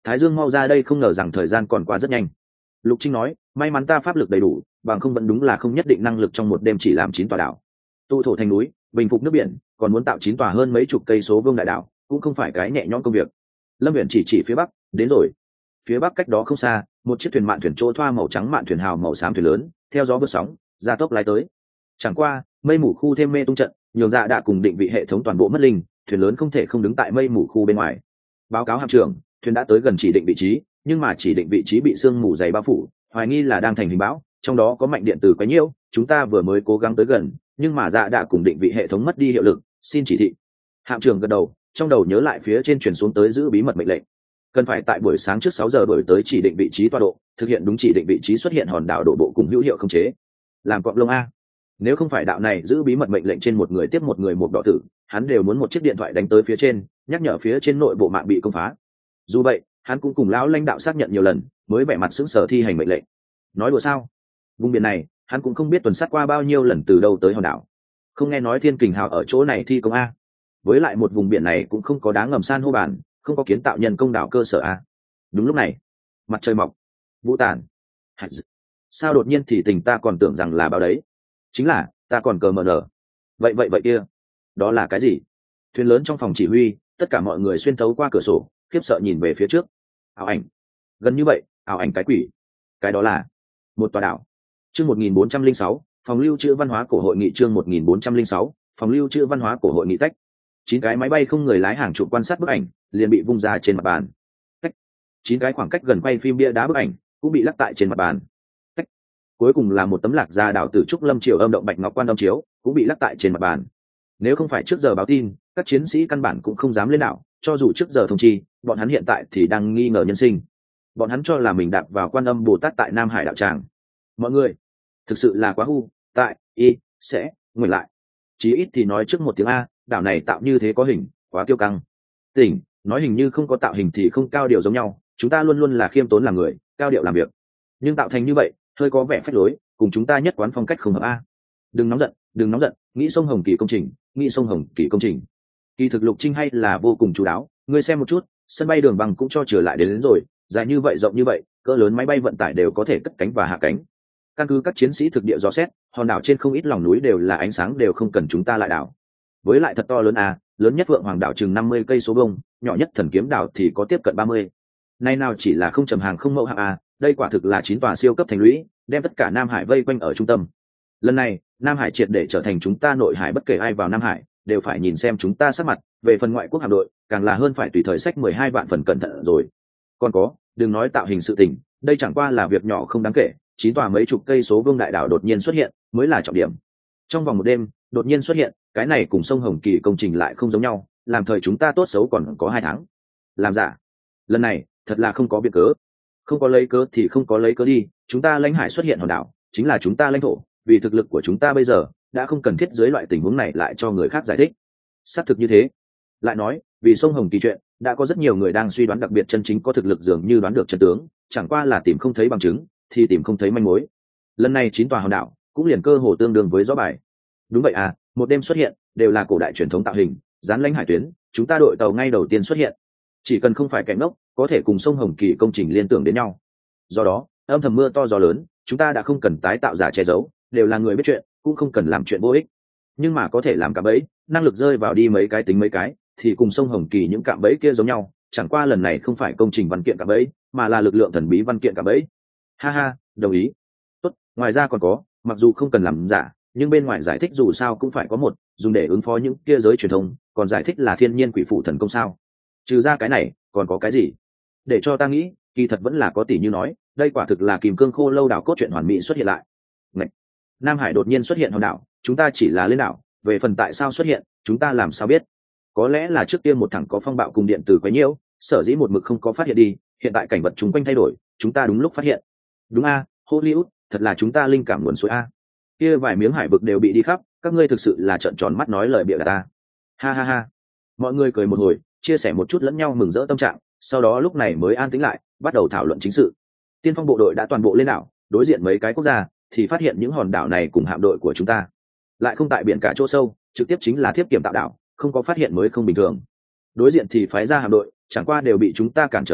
Thái Dương mau ra đây, không ngờ rằng thời gian còn quá rất nhanh. Lục Trinh nói, may mắn ta pháp lực đầy đủ, bằng không vẫn đúng là không nhất định năng lực trong một đêm chỉ làm 9 tòa đảo, tụ thổ thành núi, bình phục nước biển, còn muốn tạo 9 tòa hơn mấy chục cây số vương đại đảo, cũng không phải cái nhẹ nhõm công việc. Lâm Viễn chỉ phía bắc, đến rồi. Phía bắc cách đó không xa, một chiếc thuyền mạn thuyền trô thoa màu trắng mạn thuyền hào màu xám thuyền lớn, theo gió vượt sóng, gia tốc lái tới. Chẳng qua, mây mù khu thêm mê tung trận, nhường Dạ đã cùng định vị hệ thống toàn bộ mất linh, thuyền lớn không thể không đứng tại mây mù khu bên ngoài. Báo cáo hạm trưởng, thuyền đã tới gần chỉ định vị trí, nhưng mà chỉ định vị trí bị sương mù dày bao phủ, hoài nghi là đang thành hình bão, trong đó có mạnh điện từ quá nhiễu, chúng ta vừa mới cố gắng tới gần, nhưng mà Dạ đã cùng định vị hệ thống mất đi hiệu lực, xin chỉ thị. Hạm trưởng gật đầu, trong đầu nhớ lại phía trên truyền xuống tới giữ bí mật mệnh lệnh, cần phải tại buổi sáng trước 6 giờ đổi tới chỉ định vị trí tọa độ, thực hiện đúng chỉ định vị trí xuất hiện hòn đảo đổ bộ cùng hữu hiệu khống chế. Làm cọp lông a. Nếu không phải đạo này giữ bí mật mệnh lệnh trên một người tiếp một người một đỏ tử, hắn đều muốn một chiếc điện thoại đánh tới phía trên, nhắc nhở phía trên nội bộ mạng bị công phá. Dù vậy, hắn cũng cùng lão lãnh đạo xác nhận nhiều lần, mới vẻ mặt sững sờ thi hành mệnh lệnh. Nói đùa sao? Vùng biển này, hắn cũng không biết tuần sát qua bao nhiêu lần từ đâu tới hòn đảo. Không nghe nói Thiên Kình Hào ở chỗ này thi công a? Với lại một vùng biển này cũng không có đá ngầm san hô bản, không có kiến tạo nhân công đảo cơ sở a. Đúng lúc này, mặt trời mọc, vũ tàn. Sao đột nhiên thì tình ta còn tưởng rằng là báo đấy? Chính là ta còn cờ mờ nở. Vậy kia, đó là cái gì? Thuyền lớn trong phòng chỉ huy, tất cả mọi người xuyên thấu qua cửa sổ, khiếp sợ nhìn về phía trước. Ảo ảnh, gần như vậy, ảo ảnh cái quỷ. Cái đó là một tòa đảo. Chương 1406, phòng lưu trữ văn hóa cổ hội nghị. Chương 1406, phòng lưu trữ văn hóa cổ hội nghị tách. 9 cái máy bay không người lái hàng chục quan sát bức ảnh, liền bị vung ra trên mặt bàn. Tách. 9 cái khoảng cách gần quay phim bia đá bức ảnh cũng bị lắc tại trên mặt bàn. Tách. Cuối cùng là một tấm lạc ra đảo Tử Trúc Lâm Triều âm động bạch ngọc quan âm chiếu, cũng bị lắc tại trên mặt bàn. Nếu không phải trước giờ báo tin, các chiến sĩ căn bản cũng không dám lên đảo, cho dù trước giờ thông chi, bọn hắn hiện tại thì đang nghi ngờ nhân sinh. Bọn hắn cho là mình đạp vào Quan Âm Bồ Tát tại Nam Hải đạo tràng. Mọi người, thực sự là quá hư, tại sẽ ngồi lại. Chí ít thì nói trước một tiếng a, đảo này tạo như thế có hình, quá kiêu căng. Tỉnh, nói hình như không có tạo hình thì không cao điệu giống nhau, chúng ta luôn luôn là khiêm tốn làm người, cao điệu làm việc. Nhưng tạo thành như vậy, hơi có vẻ phách lối, cùng chúng ta nhất quán phong cách không hợp a. Đừng nóng giận, nghĩ sông Hồng Kỳ công trình, nghĩ sông Hồng Kỳ công trình. Kỳ thực Lục Trinh hay là vô cùng chú đáo, ngươi xem một chút, sân bay đường băng cũng cho trở lại đến rồi, dài như vậy rộng như vậy, cỡ lớn máy bay vận tải đều có thể cất cánh và hạ cánh. Căn cứ các chiến sĩ thực địa dò xét, hòn đảo trên không ít lòng núi đều là ánh sáng, đều không cần chúng ta lại đảo. Với lại thật to lớn à, lớn nhất Vượng Hoàng đảo chừng 50 cây số vuông, nhỏ nhất Thần Kiếm đảo thì có tiếp cận 30. Nay nào chỉ là không trầm hàng không mẫu hạng à, đây quả thực là 9 tòa siêu cấp thành lũy, đem tất cả Nam Hải vây quanh ở trung tâm. Lần này, Nam Hải triệt để trở thành chúng ta nội hải, bất kể ai vào Nam Hải đều phải nhìn xem chúng ta sắc mặt, về phần ngoại quốc hạm đội, càng là hơn phải tùy thời sách 12 vạn phần cẩn thận rồi. Còn có, đừng nói tạo hình sự tình, đây chẳng qua là việc nhỏ không đáng kể, 9 tòa mấy chục cây số vuông đại đảo đột nhiên xuất hiện, mới là trọng điểm. Trong vòng một đêm, đột nhiên xuất hiện, cái này cùng sông Hồng Kỳ công trình lại không giống nhau, làm thời chúng ta tốt xấu còn có 2 tháng. Làm giả. Lần này, thật là không có biện cớ. Không có lấy cớ thì không có lấy cớ đi, chúng ta lãnh hải xuất hiện hòn đảo, chính là chúng ta lãnh thổ, vì thực lực của chúng ta bây giờ, đã không cần thiết dưới loại tình huống này lại cho người khác giải thích. Xác thực như thế. Lại nói, vì sông Hồng Kỳ chuyện, đã có rất nhiều người đang suy đoán, đặc biệt chân chính có thực lực dường như đoán được chân tướng, chẳng qua là tìm không thấy bằng chứng, thì tìm không thấy manh mối. Lần này 9 tòa hòn đảo cũng liền cơ hồ tương đương với gió bài. Đúng vậy à, một đêm xuất hiện, đều là cổ đại truyền thống tạo hình, dán lãnh hải tuyến, chúng ta đội tàu ngay đầu tiên xuất hiện. Chỉ cần không phải kẻ ngốc, có thể cùng sông Hồng Kỳ công trình liên tưởng đến nhau. Do đó, âm thầm mưa to gió lớn, chúng ta đã không cần tái tạo giả che giấu, đều là người biết chuyện, cũng không cần làm chuyện vô ích. Nhưng mà có thể làm cạm bẫy, năng lực rơi vào đi mấy cái tính mấy cái, thì cùng sông Hồng Kỳ những cạm bẫy kia giống nhau, chẳng qua lần này không phải công trình văn kiện cạm bẫy, mà là lực lượng thần bí văn kiện cạm bẫy. Ha ha, đồng ý. Tốt, ngoài ra còn có, mặc dù không cần làm giả, nhưng bên ngoài giải thích dù sao cũng phải có một, dùng để ứng phó những kia giới truyền thông, còn giải thích là thiên nhiên quỷ phụ thần công sao? Trừ ra cái này, còn có cái gì? Để cho ta nghĩ, kỳ thật vẫn là có, tỷ như nói, đây quả thực là Kìm Cương Khô Lâu đảo cốt truyện hoàn mỹ xuất hiện lại. Ngậy! Nam Hải đột nhiên xuất hiện hòn đảo, chúng ta chỉ là lên đảo, về phần tại sao xuất hiện, chúng ta làm sao biết? Có lẽ là trước tiên một thằng có phong bạo cùng điện từ quấy nhiễu, sở dĩ một mực không có phát hiện đi, hiện tại cảnh vật chúng quanh thay đổi, chúng ta đúng lúc phát hiện. Đúng a, Hollywood, thật là chúng ta linh cảm nguồn suối a. Kia vài miếng hải vực đều bị đi khắp, các ngươi thực sự là trợn tròn mắt nói lời bịa đặt ta. Ha ha ha. Mọi người cười một hồi, chia sẻ một chút lẫn nhau mừng rỡ tâm trạng, sau đó lúc này mới an tĩnh lại, bắt đầu thảo luận chính sự. Tiên phong bộ đội đã toàn bộ lên đảo, đối diện mấy cái quốc gia, thì phát hiện những hòn đảo này cùng hạm đội của chúng ta lại không tại biển cả chỗ sâu, trực tiếp chính là thiếp kiểm tạo đảo, không có phát hiện mới không bình thường. Đối diện thì phái ra hạm đội, chẳng qua đều bị chúng ta cản trở về,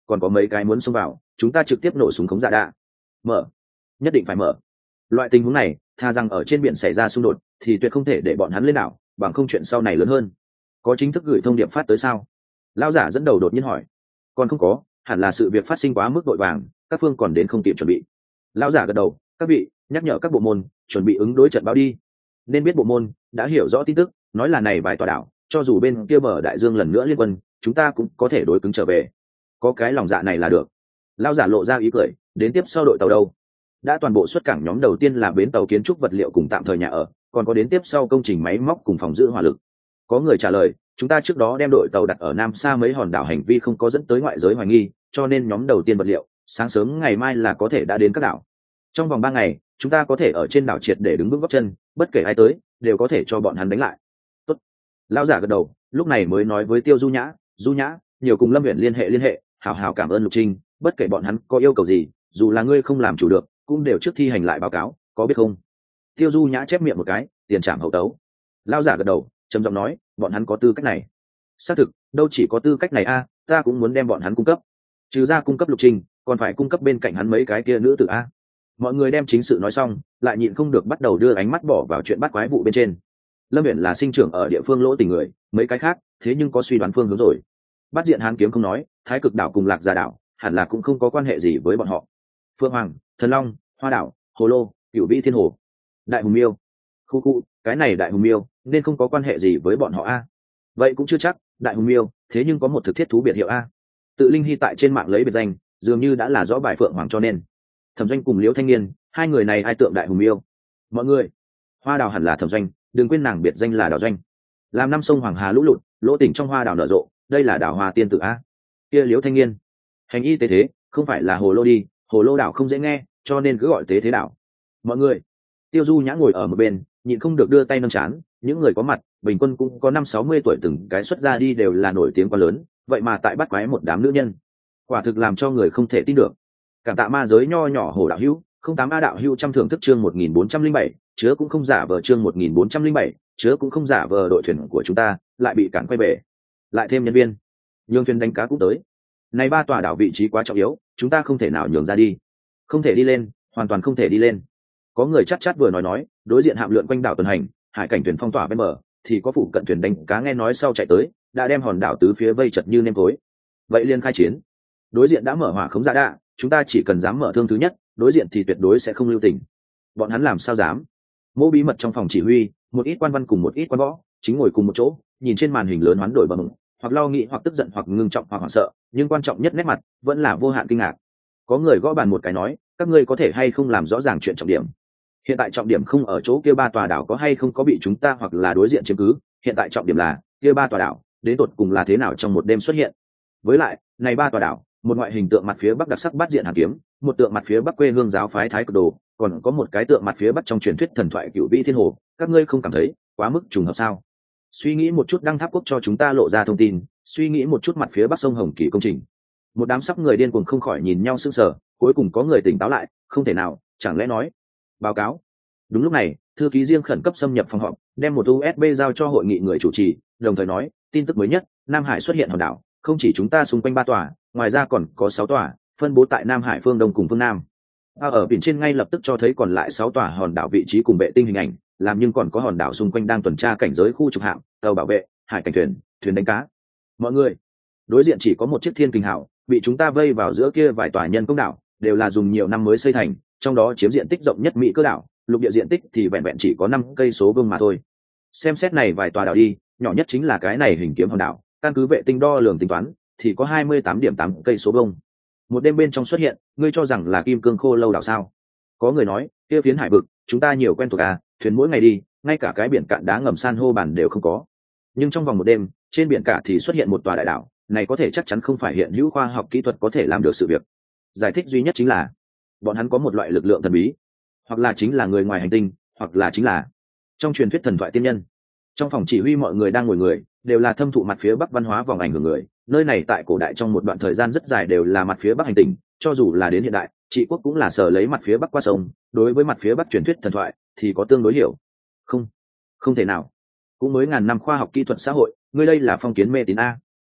còn có mấy cái muốn xông vào, chúng ta trực tiếp nổ súng khống dạ đạ. Mở, nhất định phải mở. Loại tình huống này, thà rằng ở trên biển xảy ra xung đột, thì tuyệt không thể để bọn hắn lên đảo, bằng không chuyện sau này lớn hơn. Có chính thức gửi thông điệp phát tới sao? Lão giả dẫn đầu đột nhiên hỏi. Còn không có, hẳn là sự việc phát sinh quá mức vội vàng, các phương còn đến không kịp chuẩn bị. Lão giả gật đầu, các vị, nhắc nhở các bộ môn chuẩn bị ứng đối trận bão đi. Nên biết bộ môn đã hiểu rõ tin tức, nói là này vài tòa đảo, cho dù bên kia bờ đại dương lần nữa liên quân, chúng ta cũng có thể đối cứng trở về. Có cái lòng dạ này là được. Lão giả lộ ra ý cười, đến tiếp sau đội tàu đâu? Đã toàn bộ xuất cảng nhóm đầu tiên là bến tàu kiến trúc vật liệu cùng tạm thời nhà ở, còn có đến tiếp sau công trình máy móc cùng phòng giữ hỏa lực. Có người trả lời, chúng ta trước đó đem đội tàu đặt ở nam xa mấy hòn đảo, hành vi không có dẫn tới ngoại giới hoài nghi, cho nên nhóm đầu tiên vật liệu sáng sớm ngày mai là có thể đã đến các đảo. Trong vòng 3 ngày chúng ta có thể ở trên đảo triệt để đứng vững gót chân, bất kể ai tới đều có thể cho bọn hắn đánh lại. Tốt. Lão giả gật đầu, lúc này mới nói với Tiêu Du Nhã, nhiều cùng Lâm Uyển liên hệ, hảo hảo cảm ơn Lục Trinh, bất kể bọn hắn có yêu cầu gì, dù là ngươi không làm chủ được, cũng đều trước thi hành lại báo cáo, có biết không? Tiêu Du Nhã chép miệng một cái, tiền trảm hậu tấu. Lão giả gật đầu, trầm giọng nói, bọn hắn có tư cách này. Xác thực, đâu chỉ có tư cách này a, ta cũng muốn đem bọn hắn cung cấp. Trừ ra cung cấp Lục Trinh, còn phải cung cấp bên cạnh hắn mấy cái kia nữ tử a. Mọi người đem chính sự nói xong, lại nhịn không được bắt đầu đưa ánh mắt bỏ vào chuyện bắt quái vụ bên trên. Lâm Uyển là sinh trưởng ở địa phương lỗ tình người, mấy cái khác thế nhưng có suy đoán phương hướng rồi. Bắt diện hán kiếm không nói, Thái Cực đảo cùng Lạc Gia đảo hẳn là cũng không có quan hệ gì với bọn họ. Phương Hoàng, Thần Long, Hoa đảo, Hồ Lô, Cửu Vĩ Thiên Hồ, Đại Hùng Miêu, khu cái này Đại Hùng Miêu nên không có quan hệ gì với bọn họ a. Vậy cũng chưa chắc, Đại Hùng Miêu thế nhưng có một thực thiết thú biệt hiệu a. Tự Linh Hy tại trên mạng lấy biệt danh, dường như đã là rõ bài Phượng Hoàng cho nên. Thẩm Doanh cùng Liễu Thanh Niên, hai người này ai tượng Đại Hùng Miêu? Mọi người, Hoa đào hẳn là Thẩm Doanh, đừng quên nàng biệt danh là Đào Doanh. Làm năm sông Hoàng Hà lũ lụt, lỗ tỉnh trong hoa đào nở rộ, đây là đào hoa tiên tử a. Kia Liễu Thanh Niên, hành y tế thế, không phải là Hồ Lô đi, Hồ Lô đảo không dễ nghe, cho nên cứ gọi tế thế đảo. Mọi người, Tiêu Du Nhã ngồi ở một bên, nhịn không được đưa tay nâng chán, những người có mặt, bình quân cũng có 50-60 tuổi, từng cái xuất ra đi đều là nổi tiếng quá lớn, vậy mà tại bắt quái một đám nữ nhân, quả thực làm cho người không thể tin được. Cảm tạ ma giới nho nhỏ Hồ đạo hữu, 08 A đạo hữu trăm thưởng thức chương 1407, chứa cũng không giả vờ chương 1407, chứa cũng không giả vờ đội thuyền của chúng ta lại bị cản quay về, lại thêm nhân viên, nhường thuyền đánh cá cũng tới. Này 3 tòa đảo vị trí quá trọng yếu, chúng ta không thể nào nhường ra đi, không thể đi lên, hoàn toàn không thể đi lên. Có người chát vừa nói, đối diện hạm lượn quanh đảo tuần hành, hải cảnh thuyền phong tỏa bên bờ, thì có phụ cận thuyền đánh cá nghe nói sau chạy tới, đã đem hòn đảo tứ phía vây chật như nêm tối. Vậy liên khai chiến. Đối diện đã mở hỏa khống dạ đạ, chúng ta chỉ cần dám mở thương thứ nhất, đối diện thì tuyệt đối sẽ không lưu tình. Bọn hắn làm sao dám? Mỗ bí mật trong phòng chỉ huy, một ít quan văn cùng một ít quan võ chính ngồi cùng một chỗ, nhìn trên màn hình lớn hoán đổi bầm, hoặc lo nghĩ hoặc tức giận hoặc ngưng trọng hoặc hoảng sợ, nhưng quan trọng nhất nét mặt vẫn là vô hạn kinh ngạc. Có người gõ bàn một cái nói, các ngươi có thể hay không làm rõ ràng chuyện trọng điểm. Hiện tại trọng điểm không ở chỗ kia 3 tòa đảo có hay không có bị chúng ta hoặc là đối diện chiếm cứ, hiện tại trọng điểm là kia 3 tòa đảo đến tột cùng là thế nào trong một đêm xuất hiện. Với lại, này 3 tòa đảo, một ngoại hình tượng mặt phía bắc đặc sắc bát diện hàn kiếm, một tượng mặt phía bắc quê hương giáo phái Thái Cực đồ, còn có một cái tượng mặt phía bắc trong truyền thuyết thần thoại Cửu Vĩ Thiên Hồ, các ngươi không cảm thấy quá mức trùng hợp sao? Suy nghĩ một chút Đăng Tháp Quốc cho chúng ta lộ ra thông tin, suy nghĩ một chút mặt phía bắc sông Hồng Kỳ công trình. Một đám sắp người điên cuồng không khỏi nhìn nhau sững sờ, cuối cùng có người tỉnh táo lại, không thể nào, chẳng lẽ nói báo cáo. Đúng lúc này, thư ký riêng khẩn cấp xâm nhập phòng họp, đem một USB giao cho hội nghị người chủ trì, đồng thời nói, tin tức mới nhất, Nam Hải xuất hiện hòn đảo, không chỉ chúng ta xung quanh 3 tòa, ngoài ra còn có 6 tòa, phân bố tại Nam Hải phương đông cùng phương nam. Ở biển trên ngay lập tức cho thấy còn lại 6 tòa hòn đảo vị trí cùng vệ tinh hình ảnh, làm nhưng còn có hòn đảo xung quanh đang tuần tra cảnh giới khu trục hạm, tàu bảo vệ, hải cảnh thuyền, thuyền đánh cá. Mọi người, đối diện chỉ có một chiếc Thiên Kình hảo, bị chúng ta vây vào giữa kia vài tòa nhân công đảo, đều là dùng nhiều năm mới xây thành, trong đó chiếm diện tích rộng nhất Mỹ cơ đảo, lục địa diện tích thì vẹn vẹn chỉ có 5 cây số vuông mà thôi. Xem xét này vài tòa đảo đi, nhỏ nhất chính là cái này hình kiếm hòn đảo, căn cứ vệ tinh đo lường tính toán thì có 28,8 cây số vuông. Một đêm bên trong xuất hiện, ngươi cho rằng là kim cương khô lâu đảo sao? Có người nói, kia phiến hải vực, chúng ta nhiều quen thuộc à, thuyền mỗi ngày đi, ngay cả cái biển cạn đá ngầm san hô bản đều không có. Nhưng trong vòng một đêm, trên biển cả thì xuất hiện một tòa đại đảo, này có thể chắc chắn không phải hiện hữu khoa học kỹ thuật có thể làm được sự việc. Giải thích duy nhất chính là, bọn hắn có một loại lực lượng thần bí, hoặc là chính là người ngoài hành tinh, hoặc là chính là trong truyền thuyết thần thoại tiên nhân. Trong phòng chỉ huy mọi người đang ngồi người, đều là thâm thụ mặt phía bắc văn hóa vòng ảnh hưởng người, nơi này tại cổ đại trong một đoạn thời gian rất dài đều là mặt phía bắc hành tinh, cho dù là đến hiện đại, trị quốc cũng là sở lấy mặt phía bắc qua sông, đối với mặt phía bắc truyền thuyết thần thoại thì có tương đối hiểu. Không thể nào, cũng mới ngàn năm khoa học kỹ thuật xã hội, ngươi đây là phong kiến mê tín a.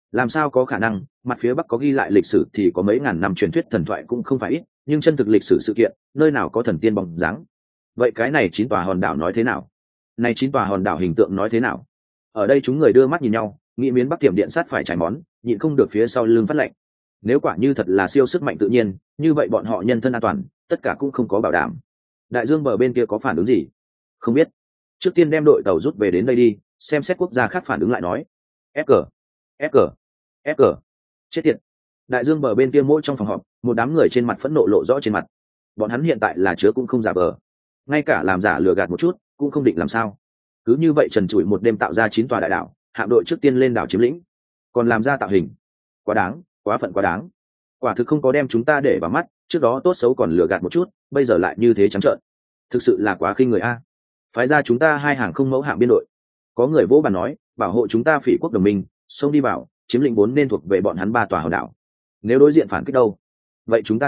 Làm sao có khả năng, mặt phía bắc có ghi lại lịch sử thì có mấy ngàn năm truyền thuyết thần thoại cũng không phải ít, nhưng chân thực lịch sử sự kiện nơi nào có thần tiên bóng dáng. Vậy cái này 9 tòa hòn đảo nói thế nào? Này 9 tòa hòn đảo hình tượng nói thế nào? Ở đây chúng người đưa mắt nhìn nhau, nghĩ miến Bắc Tiềm Điện sát phải trái món, nhịn không được phía sau lưng phát lệnh. Nếu quả như thật là siêu sức mạnh tự nhiên, như vậy bọn họ nhân thân an toàn tất cả cũng không có bảo đảm. Đại dương bờ bên kia có phản ứng gì? Không biết. Trước tiên đem đội tàu rút về đến đây đi, xem xét quốc gia khác phản ứng lại nói. FG, FG, FG. Chết tiệt. Đại dương bờ bên kia mỗi trong phòng họp, một đám người trên mặt phẫn nộ lộ rõ trên mặt. Bọn hắn hiện tại là chứa cũng không giả vờ, ngay cả làm giả lừa gạt một chút cũng không định làm sao. Cứ như vậy trần trụi một đêm tạo ra 9 tòa đại đảo, hạm đội trước tiên lên đảo chiếm lĩnh, còn làm ra tạo hình. Quá đáng, quá phận quá đáng. Quả thực không có đem chúng ta để vào mắt, trước đó tốt xấu còn lừa gạt một chút, bây giờ lại như thế trắng trợn. Thực sự là quá khinh người a. Phái ra chúng ta 2 hàng không mẫu hạm biên đội. Có người vỗ bàn nói, bảo hộ chúng ta Phỉ quốc đồng minh, xông đi vào, chiếm lĩnh 4 nên thuộc về bọn hắn 3 tòa hòn đảo. Nếu đối diện phản kích đâu? Vậy chúng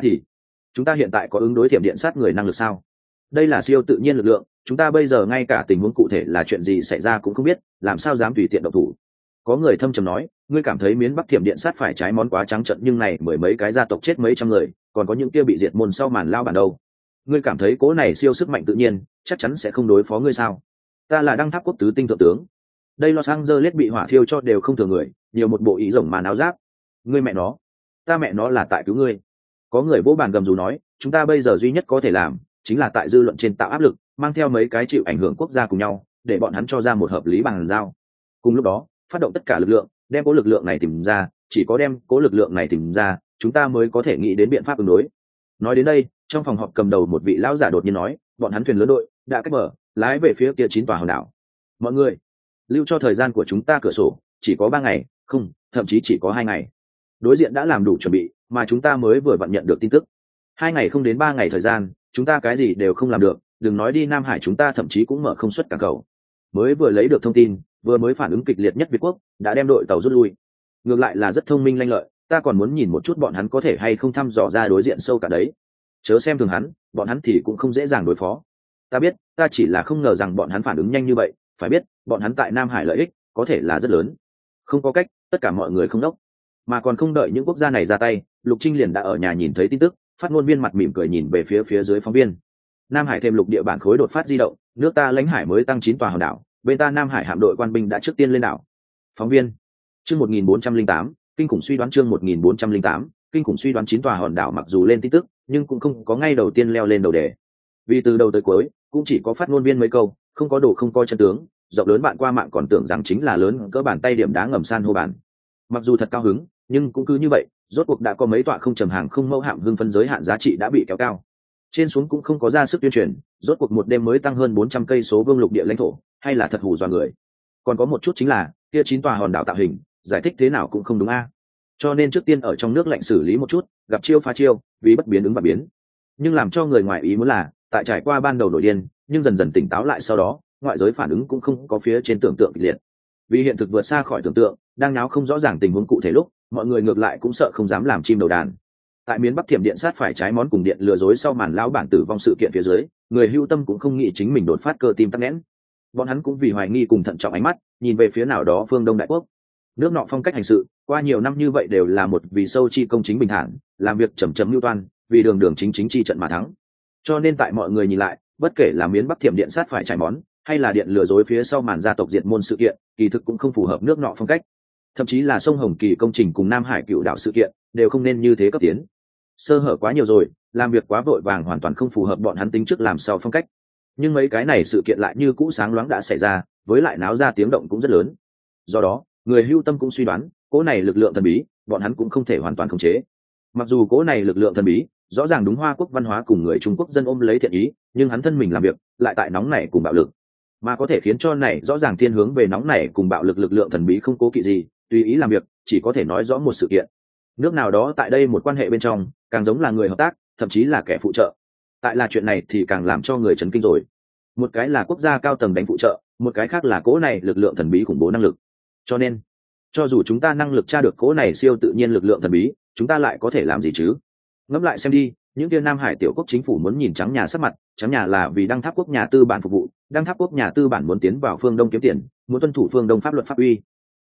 ta hiện tại có ứng đối thiểm điện sát người năng lực sao? Đây là siêu tự nhiên lực lượng, chúng ta bây giờ ngay cả tình huống cụ thể là chuyện gì xảy ra cũng không biết, làm sao dám tùy tiện động thủ. Có người thâm trầm nói, ngươi cảm thấy miến Bắc thiểm điện sát phải trái món quá trắng trợn, nhưng này mười mấy cái gia tộc chết mấy trăm người, còn có những kia bị diệt môn sau màn lao bản đâu. Ngươi cảm thấy cố này siêu sức mạnh tự nhiên chắc chắn sẽ không đối phó ngươi sao? Ta là Đăng Tháp quốc tứ tinh thượng tướng, đây Los Angeles bị hỏa thiêu cho đều không thừa người, nhiều một bộ ý rồng màn áo giáp. Ngươi mẹ nó, ta mẹ nó là tại cứu ngươi. Có người vỗ bàn gầm rú nói, chúng ta bây giờ duy nhất có thể làm chính là tại dư luận trên tạo áp lực, mang theo mấy cái chịu ảnh hưởng quốc gia cùng nhau, để bọn hắn cho ra một hợp lý bàn giao. Cùng lúc đó phát động tất cả lực lượng, đem cố lực lượng này tìm ra, chỉ có đem cố lực lượng này tìm ra, chúng ta mới có thể nghĩ đến biện pháp ứng đối. Nói đến đây, trong phòng họp cầm đầu một vị lão giả đột nhiên nói, bọn hắn thuyền lớn đội đã cách bờ, lái về phía kia 9 tòa hòn đảo. Mọi người, lưu cho thời gian của chúng ta cửa sổ chỉ có 3 ngày, không, thậm chí chỉ có 2 ngày. Đối diện đã làm đủ chuẩn bị, mà chúng ta mới vừa vặn nhận được tin tức. 2 ngày không đến 3 ngày thời gian, chúng ta cái gì đều không làm được, đừng nói đi Nam Hải, chúng ta thậm chí cũng mở không xuất cảng cầu. Mới vừa lấy được thông tin, vừa mới phản ứng kịch liệt nhất Việt quốc đã đem đội tàu rút lui. Ngược lại là rất thông minh lanh lợi, ta còn muốn nhìn một chút bọn hắn có thể hay không thăm dò ra đối diện sâu cả đấy. Chớ xem thường hắn, bọn hắn thì cũng không dễ dàng đối phó. Ta biết, ta chỉ là không ngờ rằng bọn hắn phản ứng nhanh như vậy, phải biết, bọn hắn tại Nam Hải lợi ích có thể là rất lớn. Không có cách, tất cả mọi người không đốc, mà còn không đợi những quốc gia này ra tay, Lục Trinh liền đã ở nhà nhìn thấy tin tức, phát ngôn viên mặt mỉm cười nhìn về phía dưới phóng viên. Nam Hải thêm lục địa bản khối đột phát di động, nước ta lãnh hải mới tăng 9 tòa hòn đảo, bên ta Nam Hải hạm đội quan binh đã trước tiên lên đảo. Phóng viên, chương 1408, kinh khủng suy đoán, chương 1408, kinh khủng suy đoán. 9 tòa hòn đảo mặc dù lên tin tức, nhưng cũng không có ngay đầu tiên leo lên đầu đề. Vì từ đầu tới cuối, cũng chỉ có phát ngôn viên mấy câu, không có đồ không coi chân tướng, rộng lớn bạn qua mạng còn tưởng rằng chính là lớn cỡ bàn tay điểm đá ngầm san hô bản. Mặc dù thật cao hứng, nhưng cũng cứ như vậy, rốt cuộc đã có mấy tọa không trầm hàng không mẫu hạm hưng phân giới hạn giá trị đã bị kéo cao. Trên xuống cũng không có ra sức tuyên truyền, rốt cuộc một đêm mới tăng hơn 400 cây số vương lục địa lãnh thổ, hay là thật hù dọa người. Còn có một chút chính là, kia 9 tòa hòn đảo tạo hình, giải thích thế nào cũng không đúng a. Cho nên trước tiên ở trong nước lạnh xử lý một chút, gặp chiêu phá chiêu, vì bất biến ứng và biến. Nhưng làm cho người ngoài ý muốn là, tại trải qua ban đầu nổi điên, nhưng dần dần tỉnh táo lại sau đó, ngoại giới phản ứng cũng không có phía trên tưởng tượng kịch liệt. Vì hiện thực vượt xa khỏi tưởng tượng, đang náo không rõ ràng tình huống cụ thể lúc, mọi người ngược lại cũng sợ không dám làm chim đầu đàn. Tại miến Bắc thiểm điện sát phải trái món cùng điện lừa dối sau màn lão bản tử vong sự kiện phía dưới, người hưu tâm cũng không nghĩ chính mình đột phát cơ tim tắc nghẽn. Bọn hắn cũng vì hoài nghi cùng thận trọng ánh mắt nhìn về phía nào đó phương Đông đại quốc. Nước nọ phong cách hành sự qua nhiều năm như vậy đều là một vì sâu chi công chính bình thản, làm việc chậm chậm lưu toan, vì đường đường chính chính chi trận mà thắng. Cho nên tại mọi người nhìn lại, bất kể là miến Bắc thiểm điện sát phải trái món, hay là điện lừa dối phía sau màn gia tộc diệt môn sự kiện, kỳ thực cũng không phù hợp nước nọ phong cách. Thậm chí là sông Hồng Kỳ công trình cùng Nam Hải cựu đảo sự kiện đều không nên như thế cấp tiến. Sơ hở quá nhiều rồi, làm việc quá vội vàng hoàn toàn không phù hợp bọn hắn tính trước làm sau phong cách. Nhưng mấy cái này sự kiện lại như cũ sáng loáng đã xảy ra, với lại náo ra tiếng động cũng rất lớn. Do đó, người hưu tâm cũng suy đoán, cỗ này lực lượng thần bí, bọn hắn cũng không thể hoàn toàn khống chế. Mặc dù cỗ này lực lượng thần bí, rõ ràng đúng Hoa quốc văn hóa cùng người Trung Quốc dân ôm lấy thiện ý, nhưng hắn thân mình làm việc, lại tại nóng nảy cùng bạo lực, mà có thể khiến cho này rõ ràng thiên hướng về nóng nảy cùng bạo lực lực lượng thần bí không cố kỵ gì, tùy ý làm việc, chỉ có thể nói rõ một sự kiện. Nước nào đó tại đây một quan hệ bên trong, càng giống là người hợp tác, thậm chí là kẻ phụ trợ. Tại là chuyện này thì càng làm cho người chấn kinh rồi. Một cái là quốc gia cao tầng đánh phụ trợ, một cái khác là cỗ này lực lượng thần bí khủng bố năng lực. Cho nên, cho dù chúng ta năng lực tra được cỗ này siêu tự nhiên lực lượng thần bí, chúng ta lại có thể làm gì chứ? Ngẫm lại xem đi, những kia Nam Hải tiểu quốc chính phủ muốn nhìn trắng nhà sắc mặt, trắng nhà là vì Đăng Tháp quốc nhà tư bản phục vụ, Đăng Tháp quốc nhà tư bản muốn tiến vào phương Đông kiếm tiền, muốn tuân thủ phương Đông pháp luật pháp uy.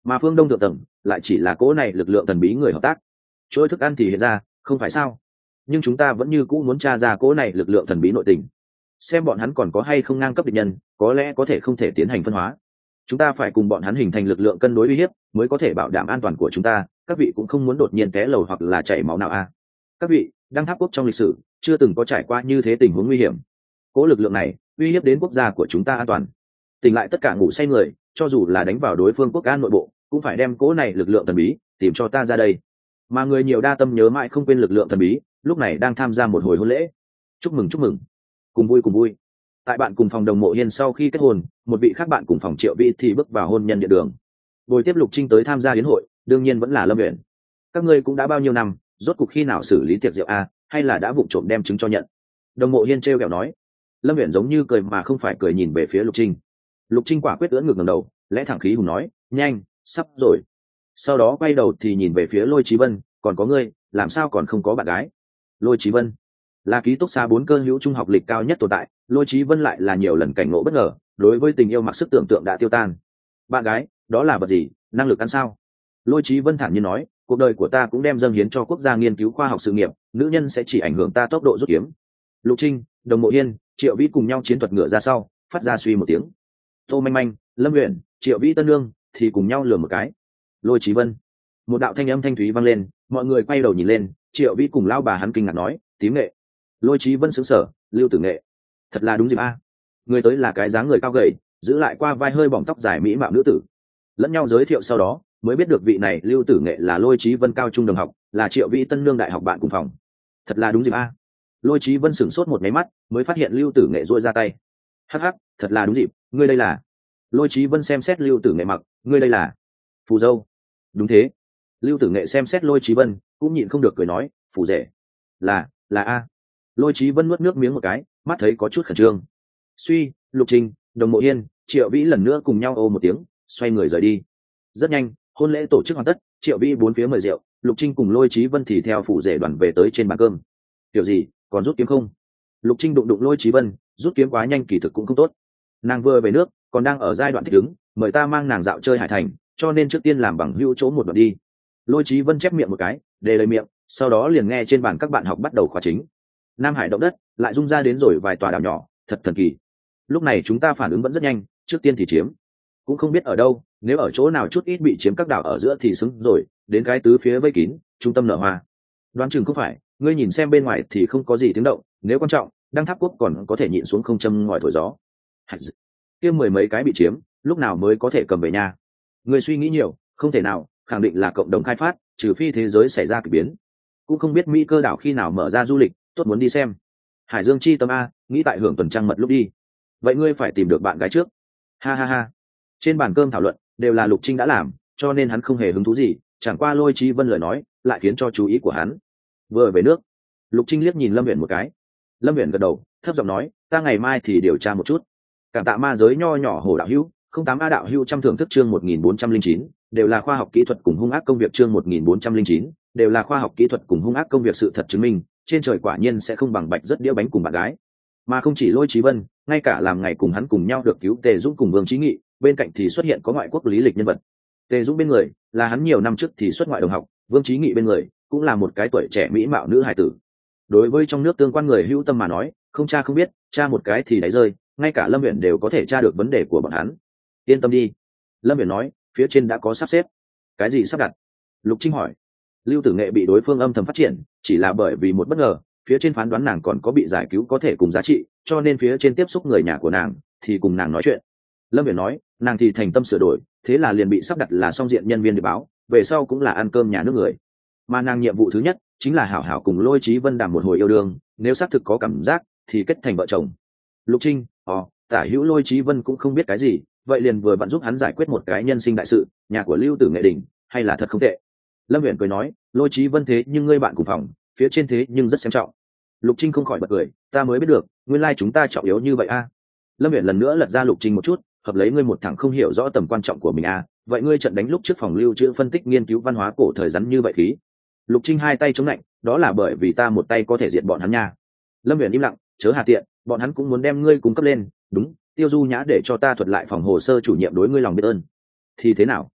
mà phương đông thượng tầng lại chỉ là cỗ này lực lượng thần bí người hợp tác. Chuỗi thức ăn thì hiện ra, không phải sao? Nhưng chúng ta vẫn như cũ muốn tra ra cỗ này lực lượng thần bí nội tình, xem bọn hắn còn có hay không ngang cấp địch nhân, có lẽ có thể không thể tiến hành phân hóa. Chúng ta phải cùng bọn hắn hình thành lực lượng cân đối uy hiếp, mới có thể bảo đảm an toàn của chúng ta. Các vị cũng không muốn đột nhiên té lầu hoặc là chảy máu nào a. Các vị, Đăng Tháp quốc trong lịch sử chưa từng có trải qua như thế tình huống nguy hiểm. Cỗ lực lượng này uy hiếp đến quốc gia của chúng ta an toàn. Tỉnh lại tất cả ngủ say người, cho dù là đánh vào đối phương quốc an nội bộ, cũng phải đem cỗ này lực lượng thần bí tìm cho ta ra đây. Mà người nhiều đa tâm nhớ mãi không quên lực lượng thần bí, lúc này đang tham gia một hồi hôn lễ. Chúc mừng, cùng vui cùng vui. Tại bạn cùng phòng Đồng Mộ Hiên sau khi kết hôn, một vị khác bạn cùng phòng Triệu Vĩ thì bước vào hôn nhân địa đường. Bồi tiếp Lục Trinh tới tham gia yến hội, đương nhiên vẫn là Lâm Uyển. Các ngươi cũng đã bao nhiêu năm, rốt cuộc khi nào xử lý tiệc rượu a, hay là đã vụng trộm đem trứng cho nhận? Đồng Mộ Hiên trêu ghẹo nói. Lâm Uyển giống như cười mà không phải cười nhìn về phía Lục Trinh. Lục Trinh quả quyết ưỡn ngược ngẩng đầu, lẽ thẳng khí hùng nói, nhanh, sắp rồi. Sau đó quay đầu thì nhìn về phía Lôi Chí Vân, còn có ngươi, làm sao còn không có bạn gái? Lôi Chí Vân là ký túc xá 4 cơ hữu trung học lịch cao nhất tồn tại, Lôi Chí Vân lại là nhiều lần cảnh ngộ bất ngờ, đối với tình yêu mặc sức tưởng tượng đã tiêu tan. Bạn gái, đó là vật gì, năng lực ăn sao? Lôi Chí Vân thản nhiên nói, cuộc đời của ta cũng đem dâng hiến cho quốc gia nghiên cứu khoa học sự nghiệp, nữ nhân sẽ chỉ ảnh hưởng ta tốc độ rút kiếm. Lục Trinh, Đồng Mộ Hiên, Triệu Vĩ cùng nhau chiến thuật ngựa ra sau, phát ra suy một tiếng. Tô Manh Manh, Lâm Uyển, Triệu Vĩ Tân Nương thì cùng nhau lườm một cái. Lôi Chí Vân, một đạo thanh âm thanh thúy vang lên, mọi người quay đầu nhìn lên, Triệu Vĩ cùng lão bà hắn kinh ngạc nói, tím nghệ. Lôi Chí Vân sững sờ, Lưu Tử Nghệ, thật là đúng dịp a. Người tới là cái dáng người cao gầy, giữ lại qua vai hơi bỏng tóc dài mỹ mạo nữ tử. Lẫn nhau giới thiệu sau đó, mới biết được vị này Lưu Tử Nghệ là Lôi Chí Vân cao trung đồng học, là Triệu Vĩ Tân Nương đại học bạn cùng phòng. Thật là đúng dịp a. Lôi Chí Vân sửng sốt một mấy mắt, mới phát hiện Lưu Tử Nghệ duỗi ra tay. Hắc hắc, thật là đúng dịp, ngươi đây là? Lôi Chí Vân xem xét Lưu Tử Nghệ mặc, ngươi đây là? Phù dâu. Đúng thế. Lưu Tử Nghệ xem xét Lôi Chí Vân, cũng nhịn không được cười nói, phù rể. Là a. Lôi Chí Vân nuốt nước miếng một cái, mắt thấy có chút khẩn trương. Suy, Lục Trinh, Đồng Mộ Hiên, Triệu Vĩ lần nữa cùng nhau ô một tiếng, xoay người rời đi. Rất nhanh, hôn lễ tổ chức hoàn tất, Triệu Vĩ bốn phía mời rượu, Lục Trinh cùng Lôi Chí Vân thì theo phụ rể đoàn về tới trên bàn cơm. Kiểu gì, còn rút kiếm không? Lục Trinh đụng Lôi Chí Vân, rút kiếm quá nhanh kỳ thực cũng không tốt. Nàng vừa về nước, còn đang ở giai đoạn thích ứng, mời ta mang nàng dạo chơi hải thành, cho nên trước tiên làm bằng hữu chỗ một đoạn đi. Lôi Chí Vân chép miệng một cái, đề lời miệng, sau đó liền nghe trên bàn các bạn học bắt đầu khóa chính. Nam Hải động đất, lại rung ra đến rồi vài tòa đảo nhỏ, thật thần kỳ. Lúc này chúng ta phản ứng vẫn rất nhanh, trước tiên thì chiếm, cũng không biết ở đâu, nếu ở chỗ nào chút ít bị chiếm các đảo ở giữa thì xứng rồi, đến cái tứ phía vây kín, trung tâm nở hoa. Đoán chừng không phải, ngươi nhìn xem bên ngoài thì không có gì tiếng động, nếu quan trọng, Đăng Tháp quốc còn có thể nhịn xuống không châm ngòi thổi gió. Kia mười mấy cái bị chiếm, lúc nào mới có thể cầm về nhà? Ngươi suy nghĩ nhiều, không thể nào, khẳng định là cộng đồng khai phát, trừ phi thế giới xảy ra kỳ biến. Cũng không biết Mỹ cơ đảo khi nào mở ra du lịch, tốt muốn đi xem. Hải Dương chi tâm a, nghĩ tại hưởng tuần trăng mật lúc đi. Vậy ngươi phải tìm được bạn gái trước. Ha ha ha. Trên bàn cơm thảo luận đều là Lục Trinh đã làm, cho nên hắn không hề hứng thú gì, chẳng qua Lôi Chí Vân lời nói lại khiến cho chú ý của hắn. Vừa về nước, Lục Trinh liếc nhìn Lâm Uyển một cái. Lâm Uyển gật đầu, thấp giọng nói, ta ngày mai thì điều tra một chút. Cảm tạ ma giới nho nhỏ Hồ đạo hữu, 08A đạo hữu trăm thưởng thức chương 1409, đều là khoa học kỹ thuật cùng hung ác công việc chương 1409, đều là khoa học kỹ thuật cùng hung ác công việc sự thật chứng minh, trên trời quả nhiên sẽ không bằng bạch rất đĩa bánh cùng bạn gái. Mà không chỉ Lôi Chí Vân, ngay cả làm ngày cùng hắn cùng nhau được cứu Tề Dũng cùng Vương Chí Nghị, bên cạnh thì xuất hiện có ngoại quốc lý lịch nhân vật. Tề Dũng bên người là hắn nhiều năm trước thì xuất ngoại đồng học, Vương Chí Nghị bên người cũng là một cái tuổi trẻ mỹ mạo nữ hài tử. Đối với trong nước tương quan người hữu tâm mà nói, không tra không biết, tra một cái thì đáy rơi, ngay cả Lâm Uyển đều có thể tra được vấn đề của bọn hắn. Yên tâm đi, Lâm Uyển nói, phía trên đã có sắp xếp. Cái gì sắp đặt? Lục Trinh hỏi. Lưu Tử Nghệ bị đối phương âm thầm phát triển, chỉ là bởi vì một bất ngờ, phía trên phán đoán nàng còn có bị giải cứu có thể cùng giá trị, cho nên phía trên tiếp xúc người nhà của nàng thì cùng nàng nói chuyện. Lâm Uyển nói, nàng thì thành tâm sửa đổi, thế là liền bị sắp đặt là song diện nhân viên điệp báo, về sau cũng là ăn cơm nhà nước người. Mà nàng nhiệm vụ thứ nhất chính là hảo hảo cùng Lôi Chí Vân đàm một hồi yêu đương, nếu xác thực có cảm giác thì kết thành vợ chồng. Lục Trinh, tả hữu Lôi Chí Vân cũng không biết cái gì, vậy liền vừa vặn giúp hắn giải quyết một cái nhân sinh đại sự, nhà của Lưu Tử Nghệ Đình, hay là thật không tệ. Lâm Uyển cười nói, Lôi Chí Vân thế nhưng ngươi bạn cùng phòng, phía trên thế nhưng rất xem trọng. Lục Trinh không khỏi bật cười, ta mới biết được, nguyên lai chúng ta trọng yếu như vậy a. Lâm Uyển lần nữa lật ra Lục Trinh một chút, hợp lấy ngươi một thằng không hiểu rõ tầm quan trọng của mình a, vậy ngươi trận đánh lúc trước phòng lưu trữ phân tích nghiên cứu văn hóa cổ thời rắn như vậy khí. Lục Trinh hai tay chống lạnh, đó là bởi vì ta một tay có thể diệt bọn hắn nha. Lâm Uyển im lặng, chớ hà tiện, bọn hắn cũng muốn đem ngươi cung cấp lên, đúng, Tiêu Du Nhã để cho ta thuật lại phòng hồ sơ chủ nhiệm đối ngươi lòng biết ơn. Thì thế nào?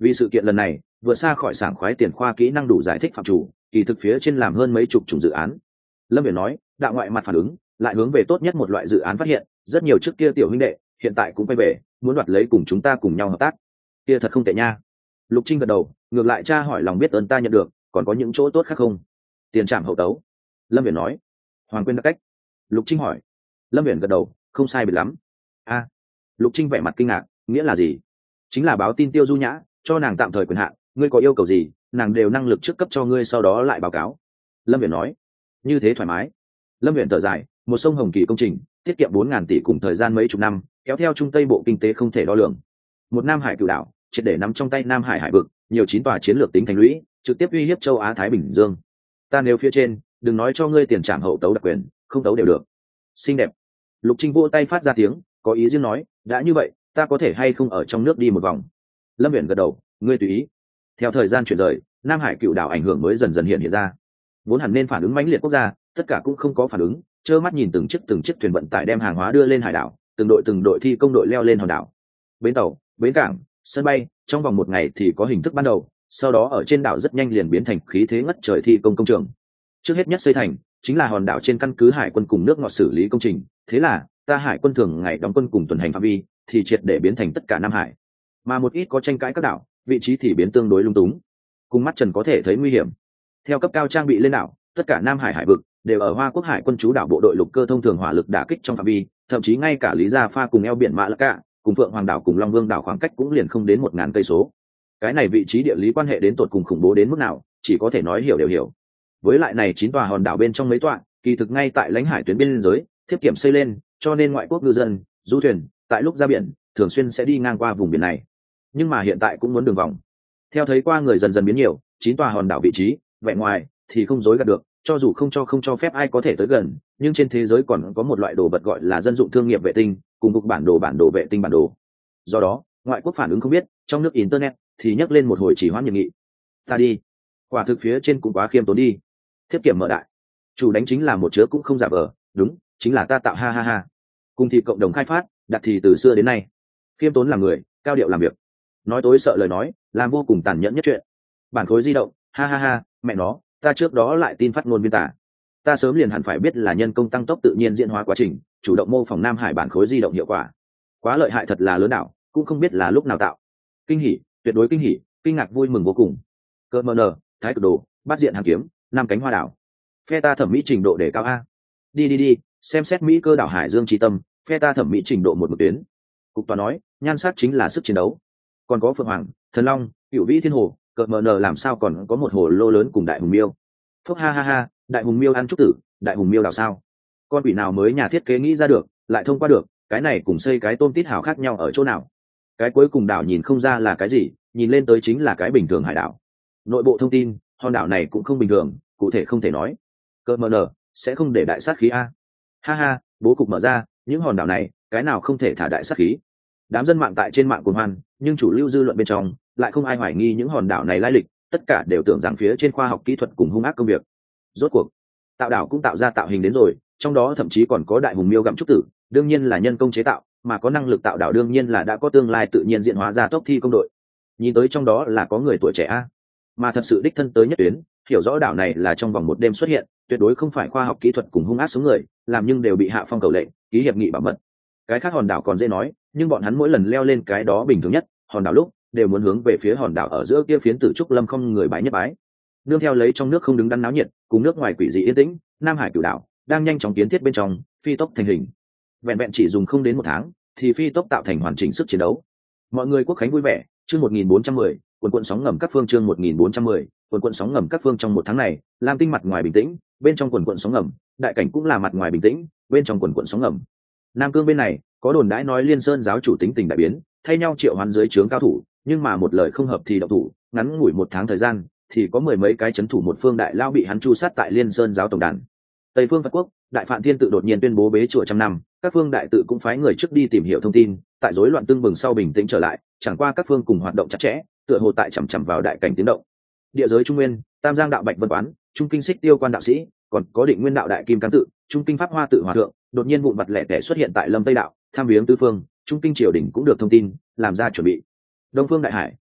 Vì sự kiện lần này vượt xa khỏi sảng khoái tiền khoa kỹ năng đủ giải thích phạm chủ, kỳ thực phía trên làm hơn mấy chục chủng dự án. Lâm Viễn nói, đạo ngoại mặt phản ứng lại hướng về tốt nhất một loại dự án phát hiện, rất nhiều trước kia tiểu huynh đệ hiện tại cũng quay về muốn đoạt lấy cùng chúng ta cùng nhau hợp tác. Kia thật không tệ nha. Lục Trinh gật đầu, ngược lại cha hỏi lòng biết ơn ta nhận được, còn có những chỗ tốt khác không? Tiền trảm hậu tấu. Lâm Viễn nói. Hoàng quên đặc cách. Lục Trinh hỏi. Lâm Viễn gật đầu, không sai biệt lắm. A. Lục Trinh vẻ mặt kinh ngạc, nghĩa là gì? Chính là báo tin Tiêu Du Nhã, cho nàng tạm thời quyền hạn, ngươi có yêu cầu gì, nàng đều năng lực trước cấp cho ngươi, sau đó lại báo cáo. Lâm Viễn nói. Như thế thoải mái. Lâm Viễn thở dài, một sông Hồng Kỳ công trình, tiết kiệm 4.000 tỷ cùng thời gian mấy chục năm, kéo theo Trung Tây bộ kinh tế không thể đo lường. Một Nam Hải cửu đảo, triệt để nắm trong tay Nam Hải hải vực, nhiều 9 tòa chiến lược tính thành lũy, trực tiếp uy hiếp châu Á Thái Bình Dương. Ta nếu phía trên, đừng nói cho ngươi tiền trảm hậu tấu đặc quyền, không tấu đều được. Xinh đẹp. Lục Trinh vỗ tay phát ra tiếng, có ý riêng nói, đã như vậy, ta có thể hay không ở trong nước đi một vòng? Lâm Viễn gật đầu, ngươi tùy ý. Theo thời gian chuyển rời, Nam Hải cựu đảo ảnh hưởng mới dần dần hiện ra. Vốn hẳn nên phản ứng mãnh liệt quốc gia, tất cả cũng không có phản ứng, trơ mắt nhìn từng chiếc thuyền vận tải đem hàng hóa đưa lên hải đảo, từng đội thi công đội leo lên hòn đảo. Bến tàu, bến cảng, sân bay, trong vòng một ngày thì có hình thức ban đầu, sau đó ở trên đảo rất nhanh liền biến thành khí thế ngất trời thi công công trường. Trước hết nhất xây thành chính là hòn đảo trên căn cứ hải quân cùng nước ngọt xử lý công trình, thế là ta hải quân thường ngày đóng quân cùng tuần hành phạm vi thì triệt để biến thành tất cả Nam Hải, mà một ít có tranh cãi các đảo vị trí thì biến tương đối lung túng, cùng mắt trần có thể thấy nguy hiểm. Theo cấp cao trang bị lên đảo, tất cả Nam Hải hải vực đều ở Hoa Quốc hải quân trú đảo bộ đội lục cơ thông thường hỏa lực đả kích trong phạm vi, thậm chí ngay cả Lý Gia Pha cùng eo biển Mã Lạ Cả, cùng Phượng Hoàng đảo cùng Long Vương đảo khoảng cách cũng liền không đến 1.000 cây số. Cái này vị trí địa lý quan hệ đến tột cùng khủng bố đến mức nào, chỉ có thể nói hiểu đều hiểu. Với lại này 9 tòa hòn đảo bên trong mấy tọa, kỳ thực ngay tại lãnh hải tuyến biên giới, thiết kiểm xây lên, cho nên ngoại quốc ngư dân, du thuyền, tại lúc ra biển, thường xuyên sẽ đi ngang qua vùng biển này. Nhưng mà hiện tại cũng muốn đường vòng. Theo thấy qua người dần dần biến nhiều, 9 tòa hòn đảo vị trí, vẻ ngoài thì không dối gạt được, cho dù không cho phép ai có thể tới gần, nhưng trên thế giới còn có một loại đồ vật gọi là dân dụng thương nghiệp vệ tinh, cùng cục bản đồ vệ tinh bản đồ. Do đó, ngoại quốc phản ứng không biết, trong nước internet thì nhắc lên một hồi chỉ hoãn nhiệt nghị. Ta đi, quả thực phía trên cũng quá khiêm tốn đi. Thiết kiểm mở đại, chủ đánh chính là một chứa cũng không giả vờ, đúng, chính là ta tạo, ha ha ha. Cùng thì cộng đồng khai phát, đặt thì từ xưa đến nay. Khiêm tốn làm người, cao điệu làm việc. Nói tối sợ lời nói, làm vô cùng tàn nhẫn nhất chuyện. Bản khối di động, ha ha ha, mẹ nó, ta trước đó lại tin phát ngôn viên tả. Ta sớm liền hẳn phải biết là nhân công tăng tốc tự nhiên diễn hóa quá trình, chủ động mô phỏng Nam Hải bản khối di động hiệu quả. Quá lợi hại thật là lớn đảo, cũng không biết là lúc nào tạo. Kinh hỉ, tuyệt đối kinh hỉ, kinh ngạc vui mừng vô cùng. Cơ mờ nờ, thái cực đồ, bát diện hàng kiếm, năm cánh hoa đảo. Phe ta thẩm mỹ trình độ để cao a. Đi, xem xét mỹ cơ đảo Hải Dương tri tâm, phe ta thẩm mỹ trình độ một tuyến. Cục tòa nói, nhan sắc chính là sức chiến đấu. Còn có Phượng Hoàng, Thần Long, Cửu Vĩ Thiên Hồ, cợt mờ nờ làm sao còn có một hồ lô lớn cùng Đại Hùng Miêu. Phúc ha ha ha, Đại Hùng Miêu ăn trúc tử, Đại Hùng Miêu đảo sao? Con quỷ nào mới nhà thiết kế nghĩ ra được, lại thông qua được, cái này cùng xây cái tôm tít hào khác nhau ở chỗ nào? Cái cuối cùng đảo nhìn không ra là cái gì, nhìn lên tới chính là cái bình thường hải đảo. Nội bộ thông tin, hòn đảo này cũng không bình thường, cụ thể không thể nói. Cợt mờ nờ sẽ không để đại sát khí a. Ha ha, bố cục mở ra, những hòn đảo này, cái nào không thể thả đại sát khí. Đám dân mạng tại trên mạng cuồng hoan, nhưng chủ lưu dư luận bên trong lại không ai hoài nghi những hòn đảo này lai lịch, tất cả đều tưởng rằng phía trên khoa học kỹ thuật cùng hung ác công việc. Rốt cuộc, tạo đảo cũng tạo ra tạo hình đến rồi, trong đó thậm chí còn có Đại Hùng Miêu gặm trúc tử, đương nhiên là nhân công chế tạo, mà có năng lực tạo đảo đương nhiên là đã có tương lai tự nhiên diễn hóa ra tốc thi công đội. Nhìn tới trong đó là có người tuổi trẻ a, mà thật sự đích thân tới nhất tuyến, hiểu rõ đảo này là trong vòng một đêm xuất hiện, tuyệt đối không phải khoa học kỹ thuật cùng hung ác số người làm, nhưng đều bị hạ phong cầu lệnh, ký hiệp nghị bảo mật. Cái khác hòn đảo còn dễ nói, nhưng bọn hắn mỗi lần leo lên cái đó bình thường nhất hòn đảo lúc đều muốn hướng về phía hòn đảo ở giữa kia phiến Tử Trúc Lâm không người bái nhất bái. Nương theo lấy trong nước không đứng đắn náo nhiệt, cùng nước ngoài quỷ dị yên tĩnh, Nam Hải cửu đảo đang nhanh chóng kiến thiết bên trong, phi tốc thành hình. Vẹn vẹn chỉ dùng không đến 1 tháng thì phi tốc tạo thành hoàn chỉnh sức chiến đấu. Mọi người quốc khánh vui vẻ. Chương 1410, quần sóng ngầm các phương. Chương 1410, quần sóng ngầm các phương. Trong 1 tháng này, Lam Tinh mặt ngoài bình tĩnh, bên trong quần sóng ngầm, đại cảnh cũng là mặt ngoài bình tĩnh, bên trong quần sóng ngầm. Nam Cương bên này có đồn đãi nói Liên Sơn giáo chủ tính tình đại biến, thay nhau triệu hoán dưới trướng cao thủ, nhưng mà một lời không hợp thì động thủ, ngắn ngủi 1 tháng thời gian thì có 10 mấy cái chấn thủ một phương đại lao bị hắn chu sát tại Liên Sơn giáo tổng đàn. Tây phương Phật quốc, Đại Phạn Thiên tự đột nhiên tuyên bố bế chùa 100 năm, các phương đại tự cũng phái người trước đi tìm hiểu thông tin, tại rối loạn tương bừng sau bình tĩnh trở lại, chẳng qua các phương cùng hoạt động chặt chẽ, tựa hồ tại chằm chằm vào đại cảnh tiến động. Địa giới Trung Nguyên, Tam Giang đạo Bạch Vân Quán, Trung Kinh Xích Tiêu Quan đạo sĩ, còn có Định Nguyên đạo Đại Kim Cang tự, Trung Kinh Pháp Hoa tự hòa thượng, đột nhiên vụn vặt lẻ tẻ xuất hiện tại Lâm Tây đạo, tham viếng tứ phương, Trung Kinh triều đình cũng được thông tin, làm ra chuẩn bị. Đông phương đại hải,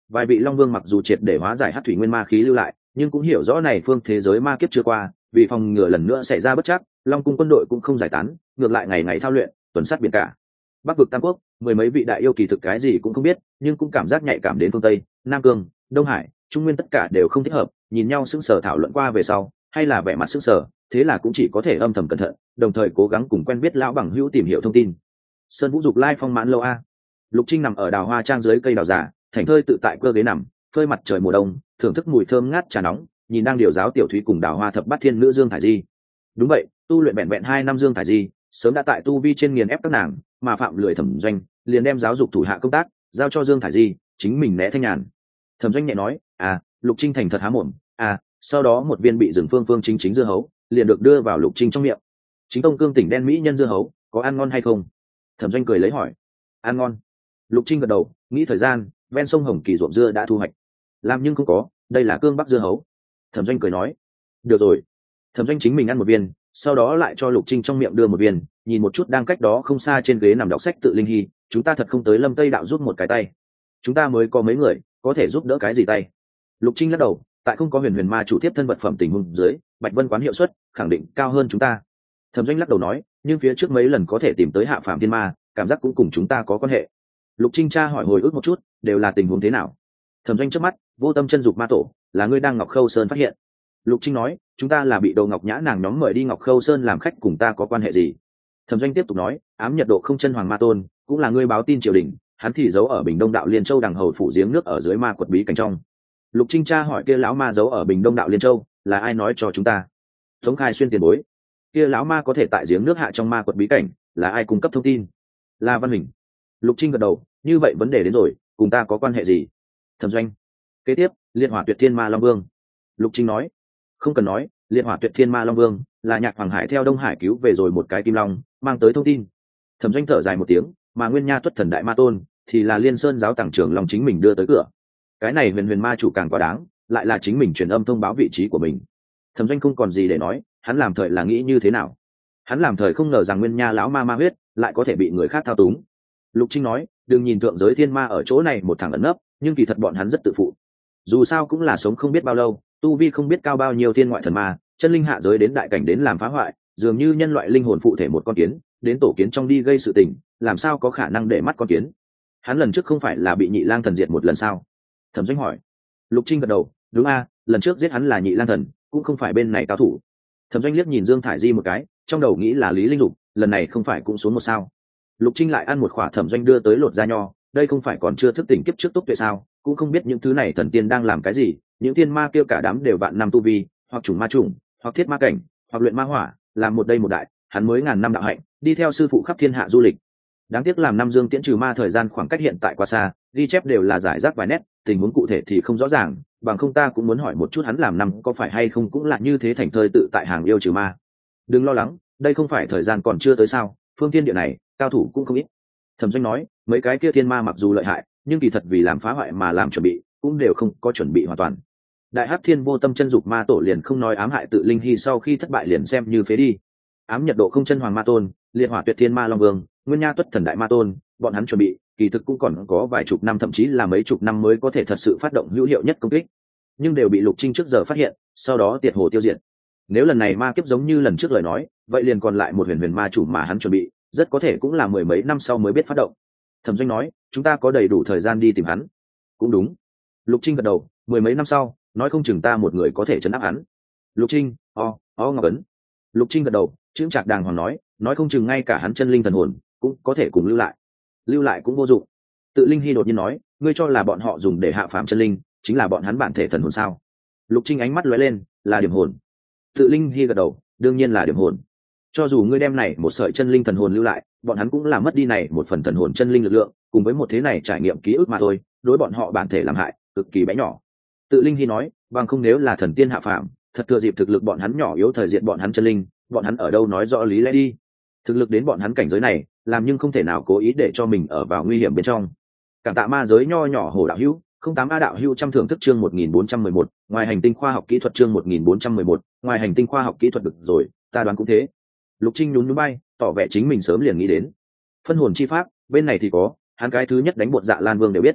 vài vị long vương mặc dù triệt để hóa giải hắc thủy nguyên ma khí lưu lại, nhưng cũng hiểu rõ này phương thế giới ma kiếp chưa qua, vì phòng ngừa lần nữa xảy ra bất trắc, long cung quân đội cũng không giải tán, ngược lại ngày ngày thao luyện, tuần sát biển cả. Bắc vực tam quốc, mười mấy vị đại yêu kỳ thực cái gì cũng không biết, nhưng cũng cảm giác nhạy cảm đến phương tây, nam cương, đông hải, trung nguyên tất cả đều không thích hợp, nhìn nhau sững sờ thảo luận qua về sau, hay là vẻ mặt sững sờ, thế là cũng chỉ có thể âm thầm cẩn thận, đồng thời cố gắng cùng quen biết lão bằng hữu tìm hiểu thông tin. Sơn Vũ Dục Lai phong mãn lâu a. Lục Trinh nằm ở đào hoa trang dưới cây đào giả, thảnh thơi tự tại cơ ghế nằm, phơi mặt trời mùa đông, thưởng thức mùi thơm ngát trà nóng, nhìn đang điều giáo tiểu thúy cùng đào hoa thập bát thiên nữ Dương Thải Di. Đúng vậy, tu luyện vẹn vẹn 2 năm Dương Thải Di, sớm đã tại tu vi trên nghiền ép các nàng, mà phạm lười Thẩm Doanh, liền đem giáo dục thủ hạ công tác giao cho Dương Thải Di, chính mình né thanh nhàn. Thẩm Doanh nhẹ nói, Lục Trinh thành thật há mồm, sau đó một viên bị rừng phương phương chính chính dưa hấu, liền được đưa vào Lục Trinh trong miệng. Chính tông cương tỉnh đen mỹ nhân dưa hấu, có ăn ngon hay không? Thẩm Doanh cười lấy hỏi. Ăn ngon. Lục Trinh gật đầu, nghĩ thời gian, ven sông Hồng Kỳ ruộng dưa đã thu hoạch. Làm nhưng không có, đây là cương bắc dưa hấu. Thẩm Doanh cười nói. Được rồi. Thẩm Doanh chính mình ăn một viên, sau đó lại cho Lục Trinh trong miệng đưa một viên, nhìn một chút đang cách đó không xa trên ghế nằm đọc sách Tự Linh Hy, chúng ta thật không tới Lâm Tây đạo giúp một cái tay. Chúng ta mới có mấy người, có thể giúp đỡ cái gì tay? Lục Trinh lắc đầu, tại không có huyền huyền ma chủ tiếp thân vật phẩm tình huống dưới, Bạch Vân quán hiệu suất khẳng định cao hơn chúng ta. Thẩm Doanh lắc đầu nói, nhưng phía trước mấy lần có thể tìm tới hạ phàm thiên ma, cảm giác cũng cùng chúng ta có quan hệ. Lục Trinh tra hỏi hồi ức một chút, đều là tình huống thế nào? Thẩm Doanh trước mắt, vô tâm chân dục ma tổ, là ngươi đang Ngọc Khâu Sơn phát hiện. Lục Trinh nói, chúng ta là bị Đồ Ngọc Nhã nàng nhóm mời đi Ngọc Khâu Sơn làm khách, cùng ta có quan hệ gì? Thẩm Doanh tiếp tục nói, ám nhật độ không chân hoàng ma tôn, cũng là ngươi báo tin triều đình, hắn thì giấu ở Bình Đông đạo Liên Châu đằng hầu phủ giếng nước ở dưới ma quật bí cảnh trong. Lục Trinh tra hỏi kia lão ma giấu ở Bình Đông đạo Liên Châu, là ai nói cho chúng ta? Tống Khai Xuyên tiền bối. Kia lão ma có thể tại giếng nước hạ trong ma quật bí cảnh, là ai cung cấp thông tin? La Văn Hình. Lục Trinh gật đầu, như vậy vấn đề đến rồi, cùng ta có quan hệ gì? Thẩm Doanh. Kế tiếp, Liệt Hỏa Tuyệt Thiên Ma Long Vương. Lục Trinh nói, không cần nói, Liệt Hỏa Tuyệt Thiên Ma Long Vương là Nhạc Hoàng Hải theo Đông Hải cứu về rồi một cái kim long, mang tới thông tin. Thẩm Doanh thở dài một tiếng, mà Nguyên Nha Tuất Thần Đại Ma Tôn thì là Liên Sơn giáo tàng trưởng long chính mình đưa tới cửa. Cái này huyền huyền ma chủ càng quá đáng, lại là chính mình truyền âm thông báo vị trí của mình. Thẩm Doanh không còn gì để nói, hắn làm thời là nghĩ như thế nào? Hắn làm thời không ngờ rằng Nguyên Nha lão ma ma huyết lại có thể bị người khác thao túng. Lục Trinh nói, đừng nhìn thượng giới thiên ma ở chỗ này một thằng ẩn nấp, nhưng kỳ thật bọn hắn rất tự phụ. Dù sao cũng là sống không biết bao lâu, tu vi không biết cao bao nhiêu thiên ngoại thần ma, chân linh hạ giới đến đại cảnh đến làm phá hoại, dường như nhân loại linh hồn phụ thể một con kiến, đến tổ kiến trong đi gây sự tình, làm sao có khả năng để mắt con kiến? Hắn lần trước không phải là bị Nhị Lang thần diệt một lần sao? Thẩm Doanh hỏi. Lục Trinh gật đầu, đúng lần trước giết hắn là Nhị Lang thần, cũng không phải bên này cao thủ. Thẩm Doanh liếc nhìn Dương Thải Di một cái, trong đầu nghĩ là Lý Linh Dục, lần này không phải cũng xuống một sao? Lục Trinh lại ăn một khỏa Thẩm Doanh đưa tới lột da nho, đây không phải còn chưa thức tỉnh kiếp trước túc tuệ sao? Cũng không biết những thứ này thần tiên đang làm cái gì, những thiên ma kêu cả đám đều vạn năm tu vi, hoặc trùng ma trùng, hoặc thiết ma cảnh, hoặc luyện ma hỏa, làm một đây một đại, hắn mới ngàn năm đạo hạnh, đi theo sư phụ khắp thiên hạ du lịch. Đáng tiếc làm năm Dương tiễn trừ ma thời gian khoảng cách hiện tại quá xa, ghi chép đều là giải rác vài nét, tình huống cụ thể thì không rõ ràng, bằng không ta cũng muốn hỏi một chút hắn làm năm có phải hay không cũng là như thế thành thơi tự tại hàng yêu trừ ma. Đừng lo lắng, đây không phải thời gian còn chưa tới sao, phương thiên địa này, cao thủ cũng không ít. Thẩm Doanh nói, mấy cái kia thiên ma mặc dù lợi hại, nhưng kỳ thật vì làm phá hoại mà làm chuẩn bị, cũng đều không có chuẩn bị hoàn toàn. Đại Hắc Thiên vô tâm chân dục ma tổ liền không nói ám hại Tự Linh Hy sau khi thất bại liền xem như phế đi. Ám nhật độ không chân hoàng ma tôn, Liệt Hỏa Tuyệt Thiên Ma Long Vương, Nguyên Nha Tuất Thần Đại Ma Tôn, bọn hắn chuẩn bị, kỳ thực cũng còn có vài chục năm thậm chí là mấy chục năm mới có thể thật sự phát động hữu hiệu nhất công kích, nhưng đều bị Lục Trinh trước giờ phát hiện, sau đó tiệt hồ tiêu diệt. Nếu lần này ma kiếp giống như lần trước lời nói, vậy liền còn lại một huyền huyền ma chủ mà hắn chuẩn bị, rất có thể cũng là mười mấy năm sau mới biết phát động. Thẩm Doanh nói, chúng ta có đầy đủ thời gian đi tìm hắn. Cũng đúng. Lục Trinh gật đầu, mười mấy năm sau, nói không chừng ta một người có thể trấn áp hắn. Lục Trinh, Ngọc Ấn. Lục Trinh gật đầu, chững chạc đàng hoàng nói không chừng ngay cả hắn chân linh thần hồn cũng có thể cùng lưu lại cũng vô dụng. Tự Linh Hy đột nhiên nói, ngươi cho là bọn họ dùng để hạ phàm chân linh chính là bọn hắn bản thể thần hồn sao? Lục Trinh ánh mắt lóe lên, là điểm hồn. Tự Linh Hy gật đầu, đương nhiên là điểm hồn. Cho dù ngươi đem này một sợi chân linh thần hồn lưu lại, bọn hắn cũng là mất đi này một phần thần hồn chân linh lực lượng, cùng với một thế này trải nghiệm ký ức mà thôi, đối bọn họ bản thể làm hại cực kỳ bé nhỏ. Tự Linh Hy nói, bằng không nếu là thần tiên hạ phàm, thật thừa dịp thực lực bọn hắn nhỏ yếu thời diện bọn hắn chân linh, bọn hắn ở đâu nói rõ lý lẽ đi. Thực lực đến bọn hắn cảnh giới này, làm nhưng không thể nào cố ý để cho mình ở vào nguy hiểm bên trong. Cảm tạ ma giới nho nhỏ Hồ đạo hữu, 08A đạo hữu trăm thưởng thức chương 1411, ngoài hành tinh khoa học kỹ thuật chương 1411, ngoài hành tinh khoa học kỹ thuật được rồi, ta đoán cũng thế. Lục Trinh nhún nhún bay, tỏ vẻ chính mình sớm liền nghĩ đến. Phân hồn chi pháp, bên này thì có, hắn cái thứ nhất đánh bột Dạ Lan Vương đều biết.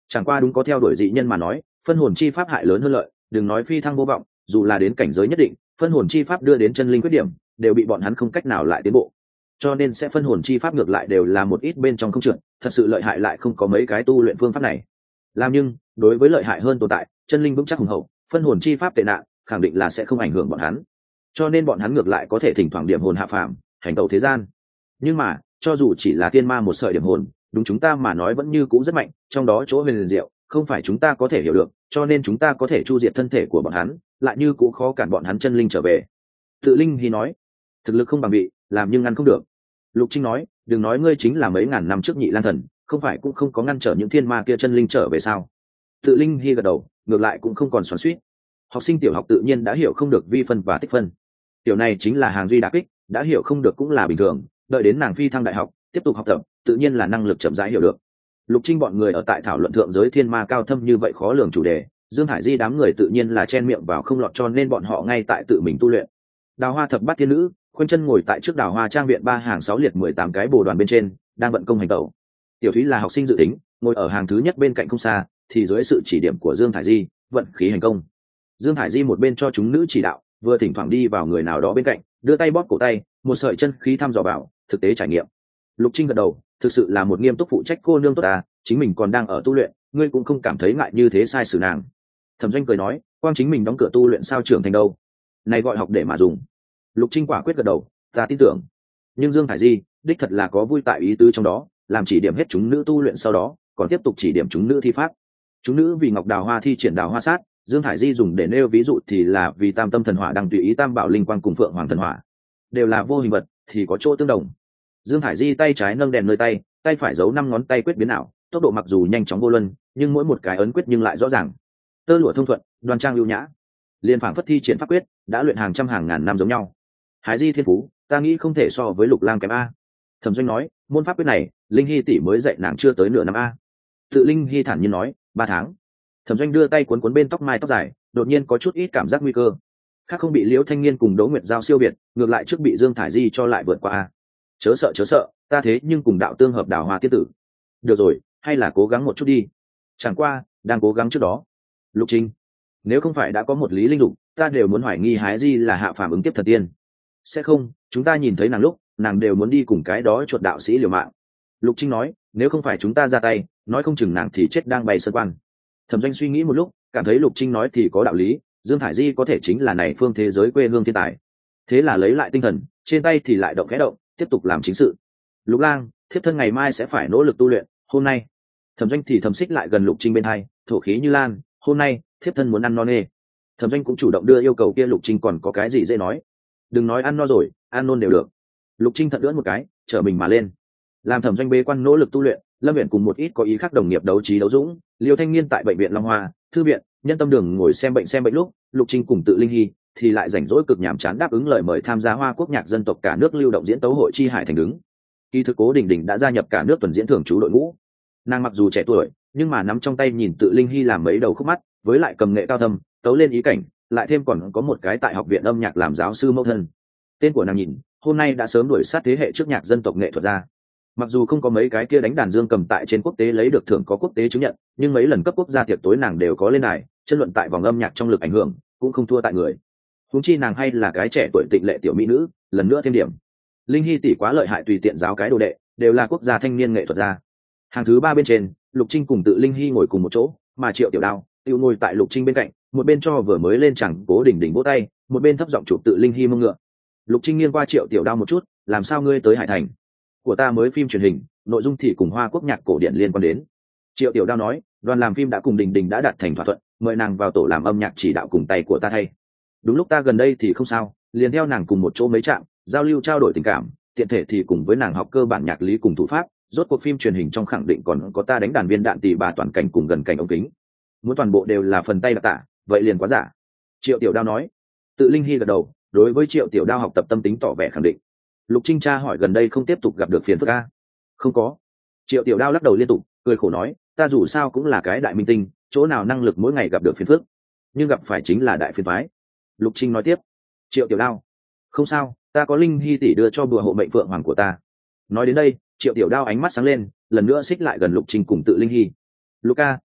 Chẳng qua đúng có theo đuổi dị nhân mà nói, phân hồn chi pháp hại lớn hơn lợi, đừng nói phi thăng vô vọng, dù là đến cảnh giới nhất định, phân hồn chi pháp đưa đến chân linh khuyết điểm, đều bị bọn hắn không cách nào lại tiến bộ. Cho nên sẽ phân hồn chi pháp ngược lại đều là một ít bên trong không trượt, thật sự lợi hại lại không có mấy cái tu luyện phương pháp này. Làm nhưng, đối với lợi hại hơn tồn tại, chân linh vững chắc hùng hậu, phân hồn chi pháp tệ nạn, khẳng định là sẽ không ảnh hưởng bọn hắn. Cho nên bọn hắn ngược lại có thể thỉnh thoảng điểm hồn hạ phàm, hành tẩu thế gian. Nhưng mà, cho dù chỉ là tiên ma một sợi điểm hồn, đúng chúng ta mà nói vẫn như cũ rất mạnh, trong đó chỗ huyền diệu, không phải chúng ta có thể hiểu được, cho nên chúng ta có thể chu diệt thân thể của bọn hắn, lại như cũ khó cản bọn hắn chân linh trở về. Tự Linh Hy nói, thực lực không bằng vị, làm nhưng ngăn không được. Lục Trinh nói, đừng nói ngươi chính là mấy ngàn năm trước Nhị Lan Thần, không phải cũng không có ngăn trở những thiên ma kia chân linh trở về sao? Tự Linh Hy gật đầu, ngược lại cũng không còn xoắn xuýt. Học sinh tiểu học tự nhiên đã hiểu không được vi phân và tích phân. Tiểu này chính là hàng duy đả kích, đã hiểu không được cũng là bình thường, đợi đến nàng phi thăng đại học, tiếp tục học tập, tự nhiên là năng lực chậm rãi hiểu được. Lục Trinh bọn người ở tại thảo luận thượng giới thiên ma cao thâm như vậy khó lường chủ đề, Dương Hải Di đám người tự nhiên là chen miệng vào không lọt, cho nên bọn họ ngay tại tự mình tu luyện. Đào Hoa thập bát thiên nữ, khoanh chân ngồi tại trước Đào Hoa trang viện 3 hàng 6 liệt 18 cái bồ đoàn bên trên, đang vận công hành tẩu. Tiểu Thúy là học sinh dự tính, ngồi ở hàng thứ nhất bên cạnh không xa, thì dưới sự chỉ điểm của Dương Hải Di, vận khí hành công. Dương Hải Di một bên cho chúng nữ chỉ đạo, vừa thỉnh thoảng đi vào người nào đó bên cạnh, đưa tay bóp cổ tay, một sợi chân khí thăm dò vào, thực tế trải nghiệm. Lục Trinh gật đầu, thực sự là một nghiêm túc phụ trách cô nương tốt à, chính mình còn đang ở tu luyện, ngươi cũng không cảm thấy ngại như thế sai xử nàng. Thẩm Doanh cười nói, quang chính mình đóng cửa tu luyện sao trưởng thành đâu, này gọi học để mà dùng. Lục Trinh quả quyết gật đầu, ta tin tưởng. Nhưng Dương Hải Di đích thật là có vui tại ý tứ trong đó, làm chỉ điểm hết chúng nữ tu luyện, sau đó còn tiếp tục chỉ điểm chúng nữ thi pháp. Chúng nữ vì Ngọc Đào Hoa thi triển Đào Hoa sát, Dương Hải Di dùng để nêu ví dụ thì là vì Tam Tâm Thần Hỏa đang tùy ý Tam Bảo Linh Quang cùng Phượng Hoàng Thần Hỏa, đều là vô hình vật thì có chỗ tương đồng. Dương Hải Di tay trái nâng đèn nơi tay, tay phải giấu 5 ngón tay quyết biến ảo, tốc độ mặc dù nhanh chóng vô luân, nhưng mỗi một cái ấn quyết nhưng lại rõ ràng. Tơ lụa thông thuận, đoan trang lưu nhã. Liên phảng phất thi triển pháp quyết, đã luyện hàng trăm hàng ngàn năm giống nhau. Hải Di thiên phú, ta nghĩ không thể so với Lục Lang kém a. Thẩm Doanh nói, môn pháp quyết này, Linh Hy tỷ mới dạy nàng chưa tới nửa năm a. Tự Linh Hy thản nhiên nói, 3 tháng. Thẩm Doanh đưa tay cuốn cuốn bên tóc mai tóc dài, đột nhiên có chút ít cảm giác nguy cơ. Khác không bị Liễu Thanh Niên cùng Đỗ Nguyệt Giao siêu việt, ngược lại trước bị Dương Thải Di cho lại vượt qua a. Chớ sợ, ta thế nhưng cùng đạo tương hợp Đào Hoa tiên tử. Được rồi, hay là cố gắng một chút đi. Chẳng qua, đang cố gắng trước đó. Lục Trinh, nếu không phải đã có một Lý Linh Dục, ta đều muốn hoài nghi Hái Di là hạ phàm ứng kiếp thần tiên. Sẽ không, chúng ta nhìn thấy nàng lúc, nàng đều muốn đi cùng cái đó chuột đạo sĩ liều mạng. Lục Trinh nói, nếu không phải chúng ta ra tay, nói không chừng nàng thì chết đang bay sơn quan. Thẩm Doanh suy nghĩ một lúc, cảm thấy Lục Trinh nói thì có đạo lý, Dương Thải Di có thể chính là này phương thế giới quê hương thiên tài. Thế là lấy lại tinh thần, trên tay thì lại động khẽ động, tiếp tục làm chính sự. Lục Lang, thiếp thân ngày mai sẽ phải nỗ lực tu luyện, hôm nay. Thẩm Doanh thì thầm xích lại gần Lục Trinh bên hai, thổ khí như lan, hôm nay thiếp thân muốn ăn no nê. Thẩm Doanh cũng chủ động đưa yêu cầu kia, Lục Trinh còn có cái gì dễ nói. Đừng nói ăn no rồi, ăn nôn đều được. Lục Trinh thận lưỡn một cái, trở mình mà lên. Làm Thẩm Doanh bế quan nỗ lực tu luyện, Lâm Viện cùng một ít có ý khác đồng nghiệp đấu trí đấu dũng, Liêu Thanh Niên tại bệnh viện Long Hoa, thư viện, Nhân Tâm Đường ngồi xem bệnh lúc, Lục Trinh cùng Tự Linh Hy thì lại rảnh rỗi cực nhàm chán đáp ứng lời mời tham gia Hoa Quốc nhạc dân tộc cả nước lưu động diễn tấu hội chi hải thành đứng. Kỳ thực Cố Đình Đình đã gia nhập cả nước tuần diễn thường trú đội ngũ. Nàng mặc dù trẻ tuổi, nhưng mà nắm trong tay nhìn Tự Linh Hy làm mấy đầu khúc mắt, với lại cầm nghệ cao thâm, tấu lên ý cảnh, lại thêm còn có một cái tại học viện âm nhạc làm giáo sư mẫu thân. Tên của nàng nhìn, hôm nay đã sớm đuổi sát thế hệ trước nhạc dân tộc nghệ thuật ra. Mặc dù không có mấy cái kia đánh đàn dương cầm tại trên quốc tế lấy được thưởng có quốc tế chứng nhận, nhưng mấy lần cấp quốc gia tiệc tối nàng đều có lên đài, chân luận tại vòng âm nhạc trong lực ảnh hưởng cũng không thua tại người. Huống chi nàng hay là cái trẻ tuổi tịnh lệ tiểu mỹ nữ, lần nữa thêm điểm. Linh Hy tỷ quá lợi hại, tùy tiện giáo cái đồ đệ, đều là quốc gia thanh niên nghệ thuật gia. Hàng thứ 3 bên trên, Lục Trinh cùng Tự Linh Hy ngồi cùng một chỗ, mà Triệu Tiểu Đao tiêu ngồi tại Lục Trinh bên cạnh, một bên cho vừa mới lên chẳng Cố Đình Đình vỗ tay, một bên thấp giọng chụp Tự Linh Hy mông ngựa. Lục Trinh nghiêng qua Triệu Tiểu Đao một chút, làm sao ngươi tới Hải Thành? Của ta mới phim truyền hình, nội dung thì cùng Hoa Quốc nhạc cổ điển liên quan đến. Triệu Tiểu Đao nói, đoàn làm phim đã cùng Đình Đình đã đạt thành thỏa thuận, mời nàng vào tổ làm âm nhạc chỉ đạo cùng tay của ta thay. Đúng lúc ta gần đây thì không sao, liền theo nàng cùng một chỗ mấy trạm, giao lưu trao đổi tình cảm, tiện thể thì cùng với nàng học cơ bản nhạc lý cùng thủ pháp. Rốt cuộc phim truyền hình trong khẳng định còn có ta đánh đàn viên đạn tỳ bà toàn cảnh cùng gần cảnh ống kính, muốn toàn bộ đều là phần tay đặc tả, vậy liền quá giả. Triệu Tiểu Đao nói. Tự Linh Hy gật đầu, đối với Triệu Tiểu Đao học tập tâm tính tỏ vẻ khẳng định. Lục Trinh tra hỏi gần đây không tiếp tục gặp được phiền phức a? Không có. Triệu Tiểu Đao lắc đầu liên tục, cười khổ nói, ta dù sao cũng là cái đại minh tinh, chỗ nào năng lực mỗi ngày gặp được phiền phức, nhưng gặp phải chính là đại phiền toái. Lục Trinh nói tiếp. Triệu Tiểu Đao, không sao, ta có Linh Hy tỷ đưa cho bùa hộ mệnh phượng hoàng của ta. Nói đến đây, Triệu Tiểu Đao ánh mắt sáng lên, lần nữa xích lại gần Lục Trinh cùng Tự Linh Hy. Luca,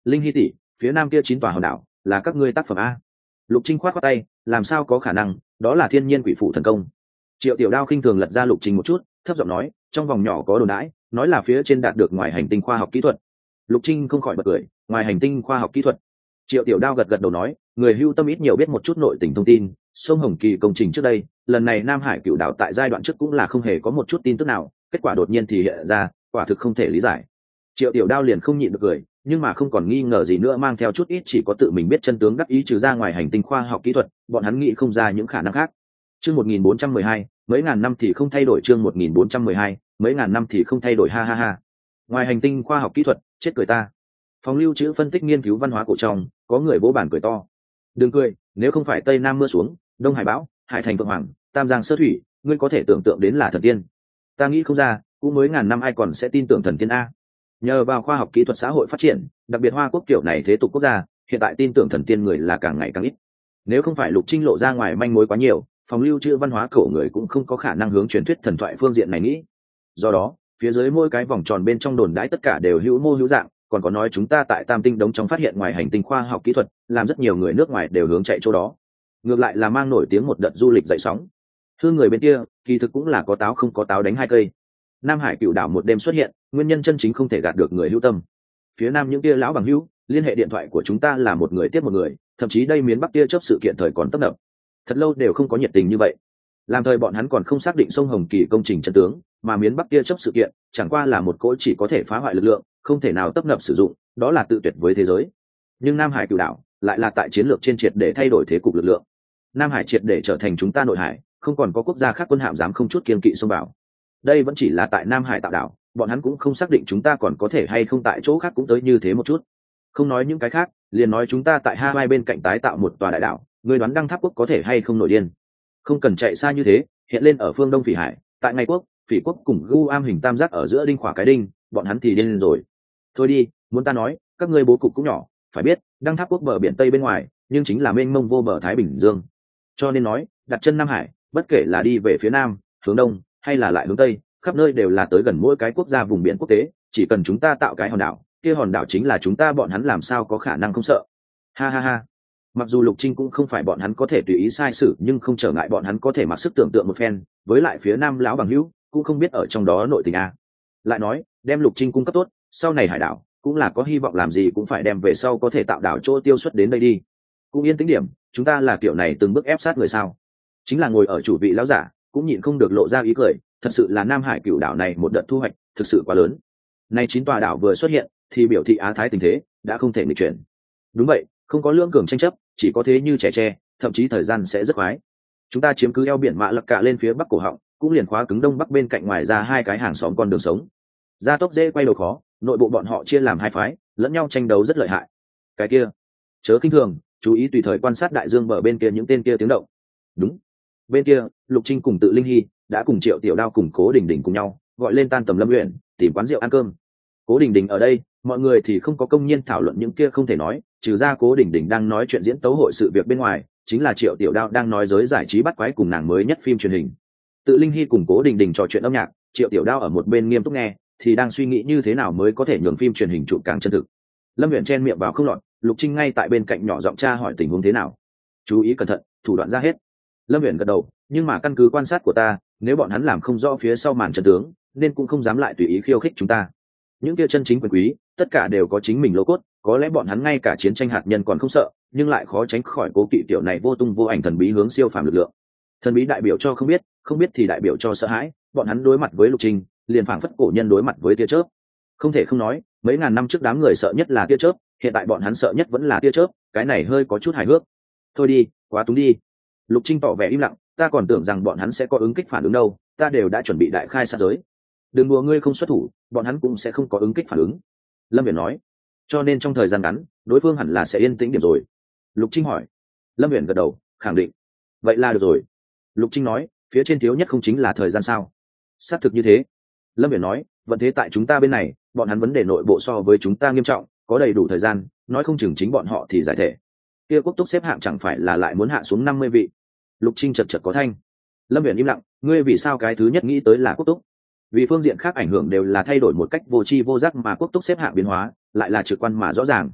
Linh Hy tỷ, phía nam kia 9 tòa hòn đảo là các ngươi tác phẩm a? Lục Trinh khoát khoát tay, làm sao có khả năng, đó là thiên nhiên quỷ phủ thần công. Triệu Tiểu Đao khinh thường lật ra Lục Trinh một chút, thấp giọng nói, trong vòng nhỏ có đồn đãi, nói là phía trên đạt được ngoài hành tinh khoa học kỹ thuật. Lục Trinh không khỏi bật cười, ngoài hành tinh khoa học kỹ thuật. Triệu Tiểu Đao gật gật đầu nói, người hưu tâm ít nhiều biết một chút nội tình thông tin, sông Hồng Kỳ công trình trước đây, lần này Nam Hải Cửu đảo tại giai đoạn trước cũng là không hề có một chút tin tức nào, kết quả đột nhiên thì hiện ra, quả thực không thể lý giải. Triệu Tiểu Đao liền không nhịn được cười, nhưng mà không còn nghi ngờ gì nữa, mang theo chút ít chỉ có tự mình biết chân tướng đắc ý, trừ ra ngoài hành tinh khoa học kỹ thuật, bọn hắn nghĩ không ra những khả năng khác. Chương 1412, mấy ngàn năm thì không thay đổi. Chương 1412, mấy ngàn năm thì không thay đổi, ha ha ha. Ngoài hành tinh khoa học kỹ thuật, chết cười ta. Phòng lưu trữ phân tích nghiên cứu văn hóa cổ trong, có người vỗ bản cười to. Đừng cười, nếu không phải Tây Nam mưa xuống, Đông Hải bão, Hải Thành Phượng Hoàng, Tam Giang sơ thủy, ngươi có thể tưởng tượng đến là thần tiên. Ta nghĩ không ra, cũng mới ngàn năm ai còn sẽ tin tưởng thần tiên a. Nhờ vào khoa học kỹ thuật xã hội phát triển, đặc biệt Hoa Quốc kiểu này thế tục quốc gia, hiện tại tin tưởng thần tiên người là càng ngày càng ít. Nếu không phải Lục Trinh lộ ra ngoài manh mối quá nhiều, phòng lưu trữ văn hóa cổ người cũng không có khả năng hướng truyền thuyết thần thoại phương diện này nghĩ. Do đó, phía dưới mỗi cái vòng tròn bên trong đồn đãi tất cả đều hữu mô hữu dạng, còn có nói chúng ta tại Tam Tinh đống trong phát hiện ngoài hành tinh khoa học kỹ thuật, làm rất nhiều người nước ngoài đều hướng chạy chỗ đó. Ngược lại là mang nổi tiếng một đợt du lịch dậy sóng. Thương người bên kia, kỳ thực cũng là có táo không có táo đánh hai cây. Nam Hải Cửu đảo một đêm xuất hiện, nguyên nhân chân chính không thể gạt được người hữu tâm. Phía nam những kia lão bằng hữu, liên hệ điện thoại của chúng ta là một người tiếp một người, thậm chí đây miến Bắc kia chớp sự kiện thời còn tấp nập. Thật lâu đều không có nhiệt tình như vậy. Làm thời bọn hắn còn không xác định sông Hồng Kỳ công trình chân tướng, mà miến Bắc kia chớp sự kiện chẳng qua là một cỗ chỉ có thể phá hoại lực lượng, không thể nào tấp nập sử dụng, đó là tự tuyệt với thế giới. Nhưng Nam Hải Cửu đảo lại là tại chiến lược trên triệt để thay đổi thế cục lực lượng. Nam Hải triệt để trở thành chúng ta nội hải, không còn có quốc gia khác quân hạm dám không chút kiên kỵ xông vào. Đây vẫn chỉ là tại Nam Hải tạo đảo, bọn hắn cũng không xác định chúng ta còn có thể hay không tại chỗ khác cũng tới như thế một chút. Không nói những cái khác, liền nói chúng ta tại Hawaii bên cạnh tái tạo một tòa đại đảo, người đoán Đăng Tháp quốc có thể hay không nổi điên. Không cần chạy xa như thế, hiện lên ở phương Đông Phỉ Hải, tại Ngày quốc, Phỉ quốc cùng Guam hình tam giác ở giữa đinh khỏa cái đinh, bọn hắn thì điên rồi. Thôi đi, muốn ta nói, các ngươi bố cục cũng nhỏ, phải biết, Đăng Tháp quốc bờ biển Tây bên ngoài, nhưng chính là mênh mông vô bờ Thái Bình Dương. Cho nên nói, đặt chân Nam Hải, bất kể là đi về phía Nam, hướng Đông, hay là lại hướng Tây, khắp nơi đều là tới gần mỗi cái quốc gia vùng biển quốc tế, chỉ cần chúng ta tạo cái hòn đảo, kia hòn đảo chính là chúng ta, bọn hắn làm sao có khả năng không sợ. Ha ha ha. Mặc dù Lục Trinh cũng không phải bọn hắn có thể tùy ý sai sử, nhưng không trở ngại bọn hắn có thể mặc sức tưởng tượng một phen, với lại phía Nam lão bằng hữu cũng không biết ở trong đó nội tình a. Lại nói, đem Lục Trinh cung cấp tốt, sau này hải đảo cũng là có hy vọng, làm gì cũng phải đem về sau có thể tạo đảo chỗ tiêu xuất đến đây đi. Cũng yên tĩnh điểm, chúng ta là kiểu này từng bước ép sát người sao? Chính là ngồi ở chủ vị lão giả cũng nhịn không được lộ ra ý cười, thật sự là Nam Hải Cửu đảo này một đợt thu hoạch thực sự quá lớn. Nay 9 tòa đảo vừa xuất hiện thì biểu thị Á Thái tình thế đã không thể nghịch chuyển. Đúng vậy, không có lưỡng cường tranh chấp, chỉ có thế như trẻ tre, thậm chí thời gian sẽ rất khoái. Chúng ta chiếm cứ eo biển Mã Lập Cả lên phía bắc cổ họng, cũng liền khóa cứng đông bắc bên cạnh, ngoài ra hai cái hàng xóm con đường sống. Gia tốc dễ quay đầu khó, nội bộ bọn họ chia làm hai phái, lẫn nhau tranh đấu rất lợi hại. Cái kia, chớ khinh thường, chú ý tùy thời quan sát đại dương bờ bên kia những tên kia tiếng động. Đúng. Bên kia, Lục Trinh cùng Tự Linh Hy đã cùng Triệu Tiểu Đao cùng Cố Đình Đình cùng nhau gọi lên Tan Tầm Lâm Uyển, tìm quán rượu ăn cơm. Cố Đình Đình ở đây, mọi người thì không có công nhiên thảo luận những kia không thể nói, trừ ra Cố Đình Đình đang nói chuyện diễn tấu hội sự việc bên ngoài, chính là Triệu Tiểu Đao đang nói giới giải trí bắt quái cùng nàng mới nhất phim truyền hình. Tự Linh Hy cùng Cố Đình Đình trò chuyện âm nhạc, Triệu Tiểu Đao ở một bên nghiêm túc nghe, thì đang suy nghĩ như thế nào mới có thể nhường phim truyền hình chụp càng chân thực. Lâm Uyển chen miệng vào không lọt, Lục Trinh ngay tại bên cạnh nhỏ giọng tra hỏi tình huống thế nào. Chú ý cẩn thận, thủ đoạn ra hết. Lâm Uyển gật đầu, nhưng mà căn cứ quan sát của ta, nếu bọn hắn làm không rõ phía sau màn trận tướng, nên cũng không dám lại tùy ý khiêu khích chúng ta. Những kia chân chính quyền quý, tất cả đều có chính mình lô cốt, có lẽ bọn hắn ngay cả chiến tranh hạt nhân còn không sợ, nhưng lại khó tránh khỏi cố kỵ tiểu này vô tung vô ảnh thần bí hướng siêu phàm lực lượng. Thần bí đại biểu cho không biết, không biết thì đại biểu cho sợ hãi, bọn hắn đối mặt với Lục Trinh, liền phảng phất cổ nhân đối mặt với tia chớp. Không thể không nói, mấy ngàn năm trước đám người sợ nhất là tia chớp, hiện tại bọn hắn sợ nhất vẫn là tia chớp, cái này hơi có chút hài hước. Thôi đi, quá túng đi. Lục Trinh tỏ vẻ im lặng, ta còn tưởng rằng bọn hắn sẽ có ứng kích phản ứng đâu, ta đều đã chuẩn bị đại khai sát giới. Đừng đùa, ngươi không xuất thủ, bọn hắn cũng sẽ không có ứng kích phản ứng. Lâm Viễn nói, cho nên trong thời gian ngắn, đối phương hẳn là sẽ yên tĩnh điểm rồi. Lục Trinh hỏi. Lâm Viễn gật đầu, khẳng định. Vậy là được rồi. Lục Trinh nói, phía trên thiếu nhất không chính là thời gian sao? Xác thực như thế. Lâm Viễn nói, vận thế tại chúng ta bên này, bọn hắn vấn đề nội bộ so với chúng ta nghiêm trọng, có đầy đủ thời gian, nói không chừng chính bọn họ thì giải thể. Kia quốc túc xếp hạng chẳng phải là lại muốn hạ xuống 50 vị. Lục Trinh chật chật có thanh. Lâm Viễn im lặng, ngươi vì sao cái thứ nhất nghĩ tới là quốc túc? Vì phương diện khác ảnh hưởng đều là thay đổi một cách vô tri vô giác, mà quốc túc xếp hạng biến hóa lại là trực quan mà rõ ràng.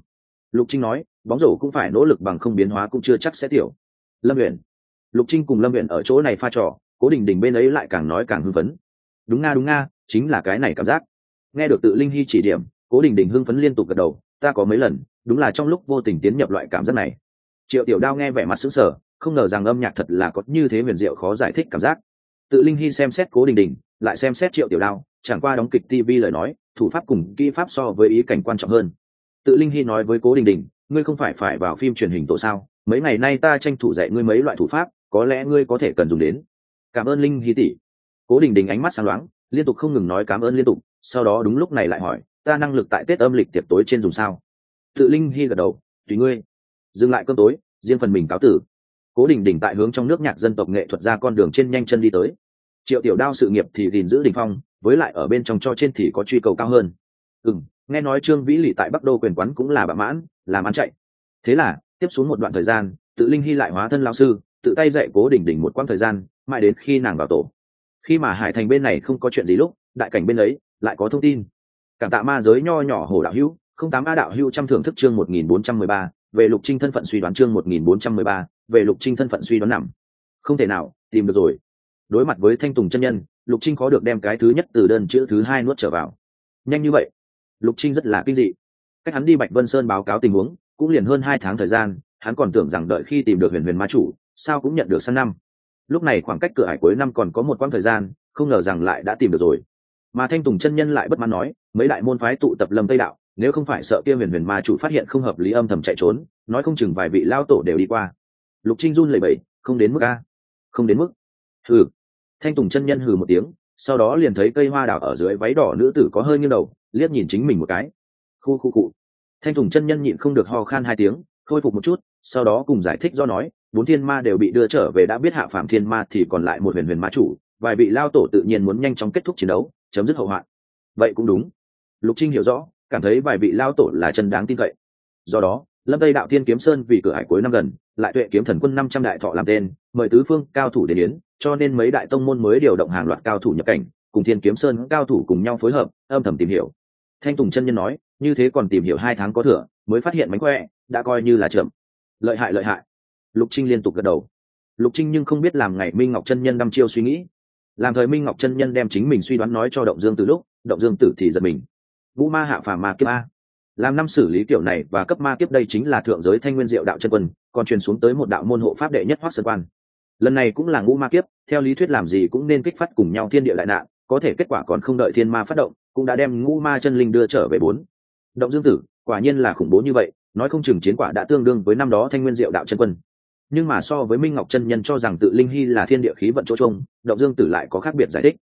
Lục Trinh nói, bóng rổ cũng phải nỗ lực bằng không biến hóa cũng chưa chắc sẽ tiểu. Lâm Uyển. Lục Trinh cùng Lâm Uyển ở chỗ này pha trò, Cố Đình Đình bên ấy lại càng nói càng hưng phấn. Đúng nga, chính là cái này cảm giác. Nghe được Tự Linh Hy chỉ điểm, Cố Đình Đình hưng phấn liên tục gật đầu, ta có mấy lần, đúng là trong lúc vô tình tiến nhập loại cảm giác này. Triệu Tiểu Đao nghe vẻ mặt sững sờ, không ngờ rằng âm nhạc thật là có như thế huyền diệu khó giải thích cảm giác. Tự Linh Hy xem xét Cố Đình Đình, lại xem xét Triệu Tiểu Đao, chẳng qua đóng kịch TV lời nói, thủ pháp cùng kỹ pháp so với ý cảnh quan trọng hơn. Tự Linh Hy nói với Cố Đình Đình, ngươi không phải vào phim truyền hình tổ sao, mấy ngày nay ta tranh thủ dạy ngươi mấy loại thủ pháp, có lẽ ngươi có thể cần dùng đến. Cảm ơn Linh Hy tỷ. Cố Đình Đình ánh mắt sáng loáng, liên tục không ngừng nói cảm ơn liên tục, sau đó đúng lúc này lại hỏi, ta năng lực tại Tết âm lịch tiệc tối trên dùng sao? Tự Linh Hy gật đầu, tùy ngươi. Dừng lại cơm tối, riêng phần mình cáo tử. Cố Đình Đình tại hướng trong nước nhạc dân tộc nghệ thuật ra con đường trên nhanh chân đi tới. Triệu Tiểu Đao sự nghiệp thì gìn giữ đỉnh phong, với lại ở bên trong cho trên thì có truy cầu cao hơn. Nghe nói Trương Vĩ Lị tại Bắc Đô quyền quán cũng là bạ mãn, làm ăn chạy. Thế là tiếp xuống một đoạn thời gian, Tự Linh Hy lại hóa thân lão sư, tự tay dạy Cố Đình Đình một quãng thời gian, mãi đến khi nàng vào tổ. Khi mà Hải Thành bên này không có chuyện gì lúc, đại cảnh bên ấy lại có thông tin. Cảm tạ ma giới nho nhỏ Hồ đạo hữu, 08A đạo hữu trăm thưởng thức chương 1413, về Lục Trinh thân phận suy đoán chương 1413, về Lục Trinh thân phận suy đoán nằm. Không thể nào, tìm được rồi. Đối mặt với Thanh Tùng chân nhân, Lục Trinh có được đem cái thứ nhất từ đơn chữ thứ hai nuốt trở vào. Nhanh như vậy, Lục Trinh rất là kinh dị. Cách hắn đi Bạch Vân Sơn báo cáo tình huống, cũng liền hơn 2 tháng thời gian, hắn còn tưởng rằng đợi khi tìm được Huyền Huyền Ma chủ, sao cũng nhận được sang năm. Lúc này khoảng cách cửa hải cuối năm còn có một quãng thời gian, không ngờ rằng lại đã tìm được rồi. Mà Thanh Tùng chân nhân lại bất mãn nói, mấy đại môn phái tụ tập Lâm Tây đạo, nếu không phải sợ kia Huyền Huyền Ma chủ phát hiện không hợp lý âm thầm chạy trốn, nói không chừng vài vị lao tổ đều đi qua. Lục Trinh run lẩy bẩy, không đến mức a, không đến mức. Hừ. Thanh Tùng chân nhân hừ một tiếng, sau đó liền thấy cây hoa đào ở dưới váy đỏ nữ tử có hơi nghiêng đầu, liếc nhìn chính mình một cái. Khu. Thanh Tùng chân nhân nhịn không được ho khan 2 tiếng, khôi phục một chút, sau đó cùng giải thích do nói, 4 thiên ma đều bị đưa trở về, đã biết hạ phàm thiên ma thì còn lại một Huyền Huyền Ma chủ, vài vị lao tổ tự nhiên muốn nhanh chóng kết thúc chiến đấu, chấm dứt hậu hoạn. Vậy cũng đúng. Lục Trinh hiểu rõ, cảm thấy vài vị lao tổ là chân đáng tin cậy. Do đó, Lâm Tây đạo Thiên Kiếm Sơn vì cửa hải cuối năm gần, lại Tuệ Kiếm Thần quân 500 đại thọ làm tên, mời tứ phương cao thủ đến yến, cho nên mấy đại tông môn mới điều động hàng loạt cao thủ nhập cảnh, cùng Thiên Kiếm Sơn cao thủ cùng nhau phối hợp, âm thầm tìm hiểu. Thanh Tùng chân nhân nói, như thế còn tìm hiểu 2 tháng có thừa, mới phát hiện mánh khỏe, đã coi như là chậm. Lợi hại. Lục Trinh liên tục gật đầu. Lục Trinh nhưng không biết làm ngày Minh Ngọc chân nhân đăm chiêu suy nghĩ. Làm thời Minh Ngọc chân nhân đem chính mình suy đoán nói cho Động Dương Tử lúc, Động Dương Tử thì giật mình. Vũ ma hạ phàm ma kiếp a. Làm năm xử lý kiểu này và cấp ma kiếp đây chính là thượng giới Thanh Nguyên Diệu đạo chân quân, còn truyền xuống tới một đạo môn hộ pháp đệ nhất Hoắc Sơn Quan. Lần này cũng là ngũ ma kiếp, theo lý thuyết làm gì cũng nên kích phát cùng nhau thiên địa đại nạn, có thể kết quả còn không đợi thiên ma phát động, cũng đã đem ngũ ma chân linh đưa trở về 4. Động Dương Tử, quả nhiên là khủng bố như vậy, nói không chừng chiến quả đã tương đương với năm đó Thanh Nguyên Diệu đạo chân quân. Nhưng mà so với Minh Ngọc chân nhân cho rằng Tự Linh Hy là thiên địa khí vận chỗ trông, Động Dương Tử lại có khác biệt giải thích.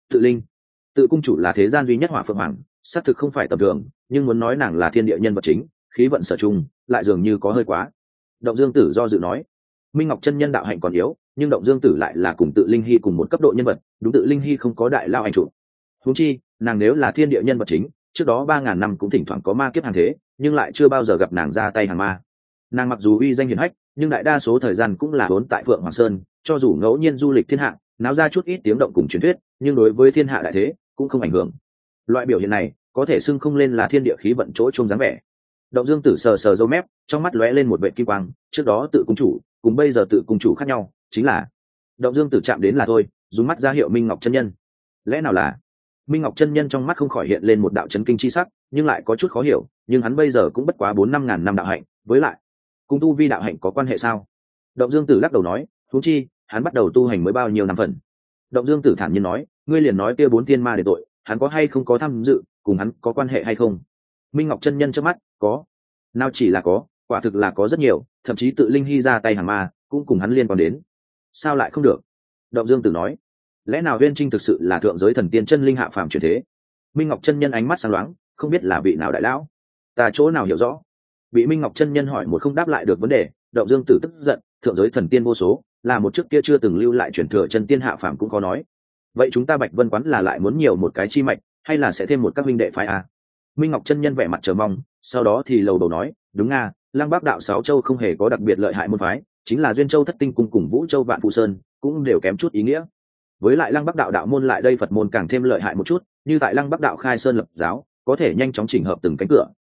Tự cung chủ là thế gian duy nhất Hỏa Phượng Hoàng, xác thực không phải tầm thường, nhưng muốn nói nàng là thiên địa nhân vật chính, khí vận sở chung, lại dường như có hơi quá. Động Dương Tử do dự nói, Minh Ngọc chân nhân đạo hạnh còn yếu, nhưng Động Dương Tử lại là cùng Tự Linh Hy cùng một cấp độ nhân vật, đúng Tự Linh Hy không có đại lao ảnh chủ. Huống chi, nàng nếu là thiên địa nhân vật chính, trước đó 3000 năm cũng thỉnh thoảng có ma kiếp hàng thế, nhưng lại chưa bao giờ gặp nàng ra tay hàng ma. Nàng mặc dù uy danh hiển hách, nhưng đại đa số thời gian cũng là vốn tại Phượng Hoàng Sơn, cho dù ngẫu nhiên du lịch thiên hạ, náo ra chút ít tiếng động cùng truyền thuyết, nhưng đối với thiên hạ đại thế cũng không ảnh hưởng. Loại biểu hiện này có thể xưng không lên là thiên địa khí vận chỗ chung dáng vẻ. Động Dương Tử sờ râu mép, trong mắt lóe lên một vệt kim quang, trước đó Tự cung chủ cùng bây giờ Tự cung chủ khác nhau, chính là Động Dương Tử chạm đến là thôi, dùng mắt ra hiệu Minh Ngọc chân nhân. Lẽ nào là? Minh Ngọc chân nhân trong mắt không khỏi hiện lên một đạo chấn kinh chi sắc, nhưng lại có chút khó hiểu, nhưng hắn bây giờ cũng bất quá 4-5 ngàn năm đạo hạnh, với lại cùng tu vi đạo hạnh có quan hệ sao? Động Dương Tử lắc đầu nói, huống chi, hắn bắt đầu tu hành mới bao nhiêu năm phần. Động Dương Tử thản nhiên nói, ngươi liền nói kia 4 thiên ma để tội, hắn có hay không có tham dự, cùng hắn có quan hệ hay không? Minh Ngọc chân nhân chớp mắt, có. Nào chỉ là có, quả thực là có rất nhiều, thậm chí Tự Linh Hy ra tay hàng ma, cũng cùng hắn liên quan đến. Sao lại không được? Động Dương Tử nói, lẽ nào Uyên Trinh thực sự là thượng giới thần tiên chân linh hạ phàm chuyển thế? Minh Ngọc chân nhân ánh mắt sáng loáng, không biết là vị nào đại lão, ta chỗ nào hiểu rõ. Bị Minh Ngọc chân nhân hỏi một không đáp lại được vấn đề, Động Dương Tử tức giận, thượng giới thần tiên vô số, là một trước kia chưa từng lưu lại truyền thừa chân tiên hạ phàm cũng có nói. Vậy chúng ta Bạch Vân quán là lại muốn nhiều một cái chi mạch, hay là sẽ thêm một các huynh đệ phái à? Minh Ngọc chân nhân vẻ mặt chờ mong, sau đó thì lầu đầu nói, đúng nga, Lăng Bắc đạo 6 châu không hề có đặc biệt lợi hại môn phái, chính là Duyên Châu Thất Tinh cung cùng Vũ Châu Vạn Phụ Sơn, cũng đều kém chút ý nghĩa. Với lại Lăng Bắc đạo đạo môn lại đây Phật môn càng thêm lợi hại một chút, như tại Lăng Bắc đạo khai sơn lập giáo, có thể nhanh chóng chỉnh hợp từng cánh cửa,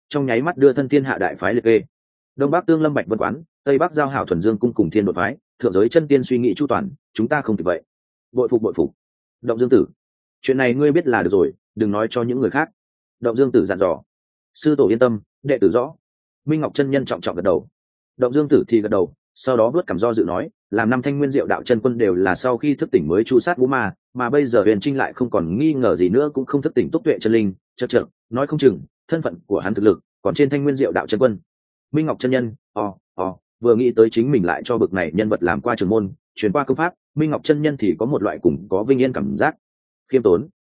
trong nháy mắt đưa thân thiên hạ đại phái liệt kê. Đông Bắc tương lâm Bạch Vân quán, Tây Bắc giao hảo thuần dương cung cùng thiên đột phái, thượng giới chân tiên suy nghĩ chu toàn, chúng ta không kịp vậy. Bội phục bội phục. Động Dương Tử, chuyện này ngươi biết là được rồi, đừng nói cho những người khác. Động Dương Tử dặn dò. Sư tổ yên tâm, đệ tử rõ. Minh Ngọc chân nhân trọng trọng gật đầu. Động Dương Tử thì gật đầu, sau đó vớt cảm do dự nói, làm năm Thanh Nguyên Diệu đạo chân quân đều là sau khi thức tỉnh mới chu sát vũ ma, mà bây giờ Huyền Trinh lại không còn nghi ngờ gì nữa, cũng không thức tỉnh túc tuệ chân linh, chợt nói không chừng thân phận của hắn thực lực còn trên Thanh Nguyên Diệu đạo chân quân. Minh Ngọc chân nhân, vừa nghĩ tới chính mình lại cho bực này nhân vật làm qua trưởng môn, truyền qua công pháp, Minh Ngọc chân nhân thì có một loại cùng có vinh yên cảm giác. Khiêm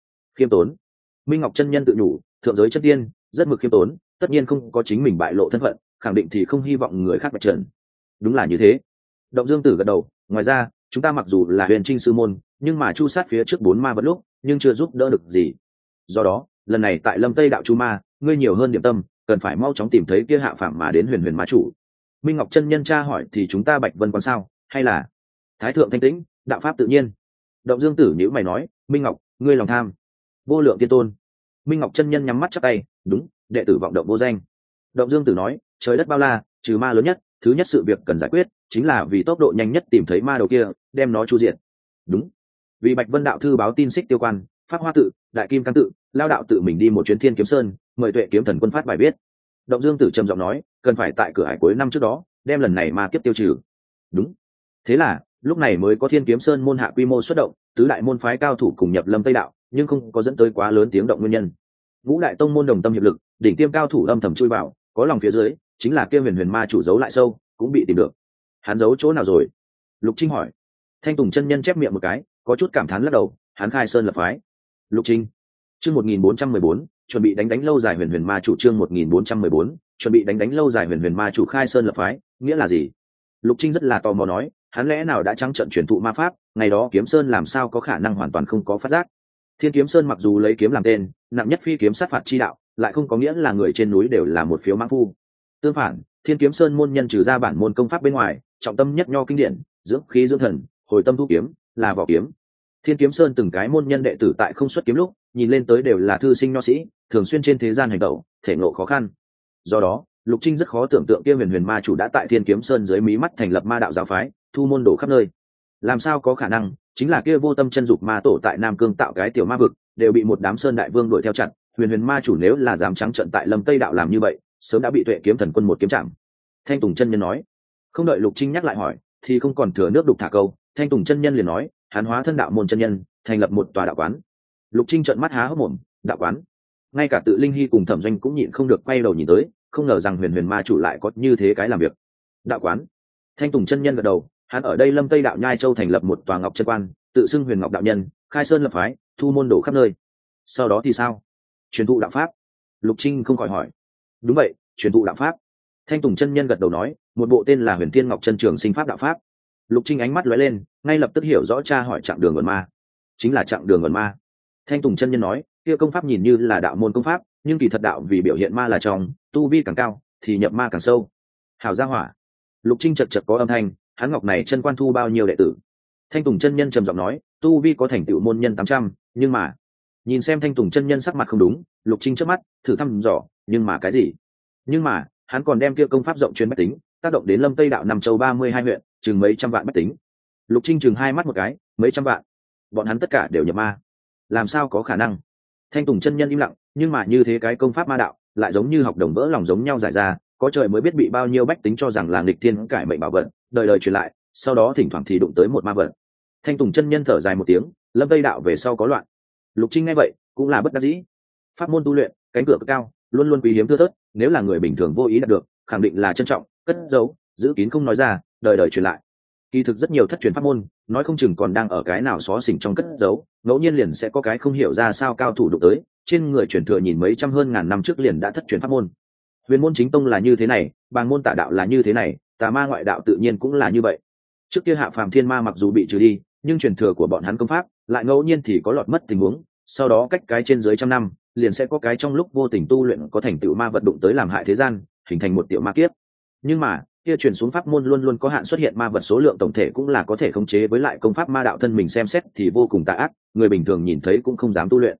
tốn. Minh Ngọc chân nhân tự nhủ, thượng giới chân tiên rất mực khiêm tốn, tất nhiên không có chính mình bại lộ thân phận, khẳng định thì không hy vọng người khác vạch trần. Đúng là như thế. Động Dương Tử gật đầu. Ngoài ra, chúng ta mặc dù là Huyền Trinh sư môn, nhưng mà chu sát phía trước 4 ma vật lúc, nhưng chưa giúp đỡ được gì. Do đó, lần này tại Lâm Tây đạo chu ma, ngươi nhiều hơn điểm tâm, cần phải mau chóng tìm thấy kia hạ phạm mà đến Huyền Huyền ma chủ. Minh Ngọc chân nhân tra hỏi, thì chúng ta Bạch Vân quán sao, hay là Thái thượng thanh tĩnh, đạo pháp tự nhiên? Động Dương Tử nhíu mày nói, Minh Ngọc, ngươi lòng tham vô lượng tiên tôn. Minh Ngọc chân nhân nhắm mắt chắp tay, đúng, đệ tử vọng động vô danh. Động Dương Tử nói, trời đất bao la, trừ ma lớn nhất, thứ nhất sự việc cần giải quyết chính là vì tốc độ nhanh nhất tìm thấy ma đầu kia, đem nó chu diệt. Đúng. Vì Bạch Vân đạo thư báo tin Xích Tiêu quan, Pháp Hoa tự, Đại Kim Cang tự, lao đạo tự mình đi một chuyến Thiên Kiếm Sơn, mời Tuệ Kiếm Thần quân phát bài viết. Động Dương Tử trầm giọng nói, cần phải tại cửa hải cuối năm trước đó đem lần này ma kiếp tiêu trừ. Đúng. Thế là lúc này mới có Thiên Kiếm Sơn môn hạ quy mô xuất động, tứ đại môn phái cao thủ cùng nhập Lâm Tây đạo, nhưng không có dẫn tới quá lớn tiếng động nguyên nhân. Ngũ đại tông môn đồng tâm hiệp lực, đỉnh tiêm cao thủ âm thầm chui vào, có lòng phía dưới chính là kia Huyền Huyền ma chủ giấu lại sâu, cũng bị tìm được. Hắn giấu chỗ nào rồi? Lục Trinh hỏi. Thanh Tùng chân nhân chép miệng một cái, có chút cảm thán lắc đầu, hắn khai sơn lập phái. Lục Trinh. Chương 1414, chuẩn bị đánh lâu dài Huyền Huyền ma chủ. Chương 1414, chuẩn bị đánh lâu dài Huyền Huyền ma chủ khai sơn lập phái, nghĩa là gì? Lục Trinh rất là tò mò nói, hắn lẽ nào đã trắng trận truyền thụ ma pháp, ngày đó Kiếm Sơn làm sao có khả năng hoàn toàn không có phát giác? Thiên Kiếm Sơn mặc dù lấy kiếm làm tên, nặng nhất phi kiếm sát phạt chi đạo, lại không có nghĩa là người trên núi đều là một phiếu mãng phu. Tương phản, Thiên Kiếm Sơn môn nhân trừ ra bản môn công pháp bên ngoài, trọng tâm nhất nho kinh điển, dưỡng khí dưỡng thần, hồi tâm thu kiếm, là vỏ kiếm. Thiên Kiếm Sơn từng cái môn nhân đệ tử tại không xuất kiếm lúc, nhìn lên tới đều là thư sinh nho sĩ, thường xuyên trên thế gian hành động, thể ngộ khó khăn. Do đó, Lục Trinh rất khó tưởng tượng kia Huyền Huyền ma chủ đã tại Thiên Kiếm Sơn dưới mí mắt thành lập ma đạo giáo phái, thu môn đổ khắp nơi. Làm sao có khả năng? Chính là kia vô tâm chân dục ma tổ tại Nam Cương tạo cái tiểu ma vực, đều bị một đám sơn đại vương đuổi theo chặt. Huyền Huyền ma chủ nếu là dám trắng trợn tại Lâm Tây đạo làm như vậy, sớm đã bị Tuệ Kiếm Thần quân một kiếm chạm. Thanh Tùng chân nhân nói. Không đợi Lục Trinh nhắc lại hỏi, thì không còn thừa nước đục thả câu, Thanh Tùng chân nhân liền nói, hắn hóa thân đạo môn chân nhân, thành lập một tòa đạo quán. Lục Trinh trợn mắt há hốc mồm, đạo quán? Ngay cả Tự Linh Hy cùng Thẩm Doanh cũng nhịn không được quay đầu nhìn tới, không ngờ rằng Huyền Huyền ma chủ lại có như thế cái làm việc. Đạo quán? Thanh Tùng chân nhân gật đầu, hắn ở đây Lâm Tây đạo Nhai Châu thành lập một tòa Ngọc Chân Quan, tự xưng Huyền Ngọc đạo nhân, khai sơn lập phái, thu môn đổ khắp nơi. Sau đó thì sao? Truyền thụ đạo pháp. Lục Trinh không khỏi hỏi. Đúng vậy, truyền thụ đạo pháp. Thanh Tùng chân nhân gật đầu nói, một bộ tên là Huyền Thiên Ngọc Chân Trường Sinh Pháp đạo pháp. Lục Trinh ánh mắt lóe lên, ngay lập tức hiểu rõ cha hỏi chặng đường ẩn ma. Chính là chặng đường ẩn ma. Thanh Tùng chân nhân nói, kia công pháp nhìn như là đạo môn công pháp, nhưng kỳ thật đạo vì biểu hiện ma là trong, tu vi càng cao thì nhập ma càng sâu. Hảo gia hỏa. Lục Trinh chợt có âm thanh, hắn Ngọc này chân quan thu bao nhiêu đệ tử? Thanh Tùng chân nhân trầm giọng nói, tu vi có thành tựu môn nhân 800, nhưng mà nhìn xem Thanh Tùng chân nhân sắc mặt không đúng, Lục Trinh chớp mắt thử thăm dò, nhưng mà cái gì? Nhưng mà hắn còn đem kia công pháp rộng truyền bách tính, tác động đến Lâm Tây đạo Nam Châu 32 huyện, chừng mấy trăm vạn bách tính. Lục Trinh chừng hai mắt một cái, mấy trăm vạn, bọn hắn tất cả đều nhập ma, làm sao có khả năng? Thanh Tùng chân nhân im lặng, nhưng mà như thế cái công pháp ma đạo lại giống như học đồng vỡ lòng giống nhau giải ra, có trời mới biết bị bao nhiêu bách tính cho rằng là nghịch thiên cải mệnh bảo vật, đời đời truyền lại, sau đó thỉnh thoảng thì đụng tới một ma vật. Thanh Tùng chân nhân thở dài một tiếng, Lâm Tây đạo về sau có loạn. Lục Trinh nghe vậy cũng là bất đắc dĩ. Pháp môn tu luyện, cánh cửa cực cao, luôn luôn quý hiếm thưa thớt, nếu là người bình thường vô ý đạt được, khẳng định là trân trọng, cất giấu, giữ kín không nói ra, đời đời truyền lại. Kỳ thực rất nhiều thất truyền pháp môn, nói không chừng còn đang ở cái nào xó xỉnh trong cất giấu, ngẫu nhiên liền sẽ có cái không hiểu ra sao cao thủ đụng tới, trên người truyền thừa nhìn mấy trăm hơn ngàn năm trước liền đã thất truyền pháp môn. Huyền môn chính tông là như thế này, bàng môn tả đạo là như thế này, tà ma ngoại đạo tự nhiên cũng là như vậy. Trước kia hạ phàm thiên ma mặc dù bị trừ đi, nhưng truyền thừa của bọn hắn công pháp lại ngẫu nhiên thì có lọt mất tình huống, sau đó cách cái trên dưới trăm năm, liền sẽ có cái trong lúc vô tình tu luyện có thành tựu ma vật đụng tới làm hại thế gian, hình thành một tiểu ma kiếp. Nhưng mà kia truyền xuống pháp môn luôn luôn có hạn xuất hiện ma vật số lượng tổng thể cũng là có thể khống chế với lại công pháp ma đạo thân mình xem xét thì vô cùng tà ác, người bình thường nhìn thấy cũng không dám tu luyện.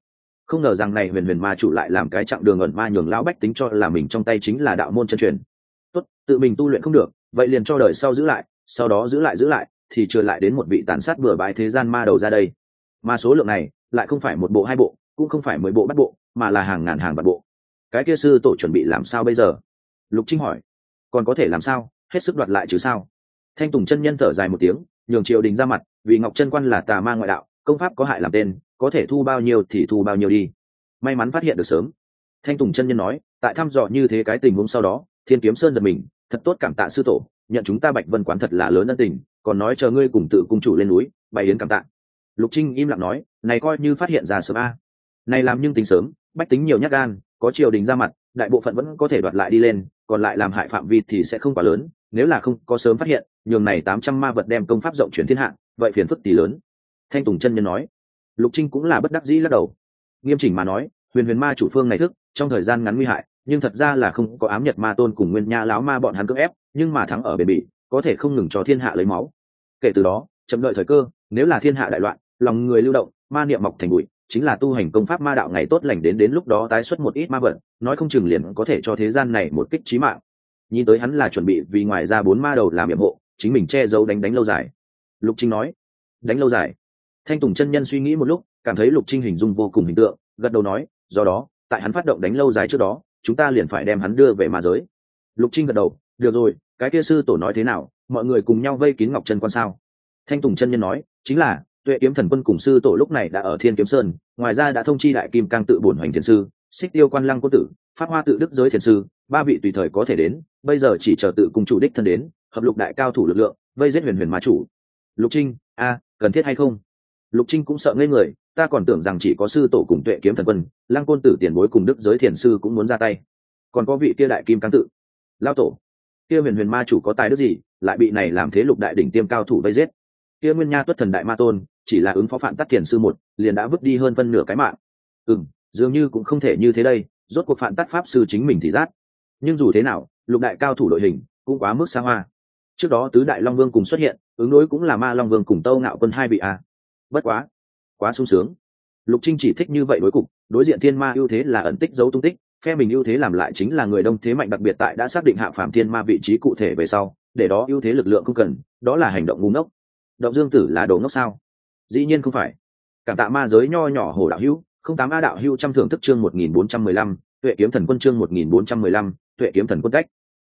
không ngờ rằng này huyền huyền ma chủ lại làm cái chặng đường ẩn ma nhường lão bách tính cho là mình trong tay chính là đạo môn chân truyền. Tốt, tự mình tu luyện không được, vậy liền cho đời sau giữ lại, sau đó giữ lại thì chưa lại đến một vị tàn sát bừa bãi thế gian ma đầu ra đây. Mà số lượng này lại không phải một bộ hai bộ, cũng không phải 10 bộ bắt bộ, mà là hàng ngàn hàng vạn bộ. Cái kia sư tổ chuẩn bị làm sao bây giờ? Lục Trinh hỏi. Còn có thể làm sao, hết sức đoạt lại chứ sao? Thanh Tùng chân nhân thở dài một tiếng, nhường triều đình ra mặt, vì Ngọc Chân Quan là tà ma ngoại đạo, công pháp có hại làm tên, có thể thu bao nhiêu thì thu bao nhiêu đi. May mắn phát hiện được sớm. Thanh Tùng chân nhân nói, tại thăm dò như thế cái tình huống sau đó, Thiên Kiếm Sơn giật mình, thật tốt cảm tạ sư tổ, nhận chúng ta Bạch Vân Quán thật là lớn ân tình, còn nói chờ ngươi cùng tự cung chủ lên núi, bày yến cảm tạ. Lục Trinh im lặng nói, này coi như phát hiện ra sớm a. Này làm nhưng tính sớm, bách tính nhiều nhát gan, có triều đình ra mặt, đại bộ phận vẫn có thể đoạt lại đi lên, còn lại làm hại phạm vi thì sẽ không quá lớn, nếu là không có sớm phát hiện, nhường này 800 ma vật đem công pháp rộng chuyển thiên hạ, vậy phiền phức tỷ lớn. Thanh Tùng chân nhân nói. Lục Trinh cũng là bất đắc dĩ lắc đầu. Nghiêm chỉnh mà nói, huyền huyền ma chủ phương này thức trong thời gian ngắn nguy hại, nhưng thật ra là không có ám nhật ma tôn cùng nguyên nha lão ma bọn hắn cưỡng ép, nhưng mà thắng ở bền bỉ, có thể không ngừng cho thiên hạ lấy máu. Kể từ đó, chậm đợi thời cơ, nếu là thiên hạ đại loạn, lòng người lưu động, ma niệm mọc thành bụi, chính là tu hành công pháp ma đạo ngày tốt lành đến lúc đó tái xuất một ít ma vật, nói không chừng liền có thể cho thế gian này một kích chí mạng. Nhìn tới hắn là chuẩn bị vì ngoài ra 4 ma đầu làm yểm hộ, chính mình che giấu đánh lâu dài. Lục Trinh nói. Đánh lâu dài. Thanh Tùng chân nhân suy nghĩ một lúc, cảm thấy Lục Trinh hình dung vô cùng hình tượng, gật đầu nói, do đó, tại hắn phát động đánh lâu dài trước đó, chúng ta liền phải đem hắn đưa về ma giới. Lục Trinh gật đầu, được rồi, cái kia sư tổ nói thế nào, mọi người cùng nhau vây kín Ngọc Chân Quan sao? Thanh Tùng chân nhân nói, chính là Tuệ Kiếm Thần Quân cùng sư tổ lúc này đã ở Thiên Kiếm Sơn, ngoài ra đã thông chi đại kim cang tự bổn hoành thiền sư, Xích Tiêu Quan Lăng Cô tử, Pháp Hoa tự đức giới thiền sư, 3 vị tùy thời có thể đến, bây giờ chỉ chờ tự cùng chủ đích thân đến, hợp lục đại cao thủ lực lượng, vây giết huyền huyền ma chủ. Lục Trinh, cần thiết hay không? Lục Trinh cũng sợ ngây người, ta còn tưởng rằng chỉ có sư tổ cùng Tuệ Kiếm Thần Quân, Lăng Côn tử tiền bối cùng đức giới thiền sư cũng muốn ra tay, còn có vị kia đại kim cang tự, lao tổ, kia huyền huyền ma chủ có tài đức gì, lại bị này làm thế lục đại đỉnh tiêm cao thủ vây giết? Kia nguyên nha tuất thần đại ma tôn, chỉ là ứng phó Phạn Tắc thiền sư một, liền đã vứt đi hơn phân nửa cái mạng. Dường như cũng không thể như thế đây, rốt cuộc Phạn Tắc pháp sư chính mình thì rát. Nhưng dù thế nào, lục đại cao thủ đội hình cũng quá mức xa hoa. Trước đó tứ đại long vương cùng xuất hiện, ứng đối cũng là ma long vương cùng Tâu Ngạo Quân 2 vị bất quá sung sướng. Lục Trinh chỉ thích như vậy đối cục, đối diện thiên ma ưu thế là ẩn tích giấu tung tích, phe mình ưu thế làm lại chính là người đông thế mạnh, đặc biệt tại đã xác định hạ phàm thiên ma vị trí cụ thể về sau, để đó ưu thế lực lượng không cần, đó là hành động ngu ngốc. Động Dương Tử là đồ ngốc sao? Dĩ nhiên không phải. Cảm tạ ma giới nho nhỏ Hồ đạo hữu, 08 A đạo hữu trăm thưởng thức chương 1415, Tuệ Kiếm Thần Quân chương 1415, Tuệ Kiếm Thần Quân cách.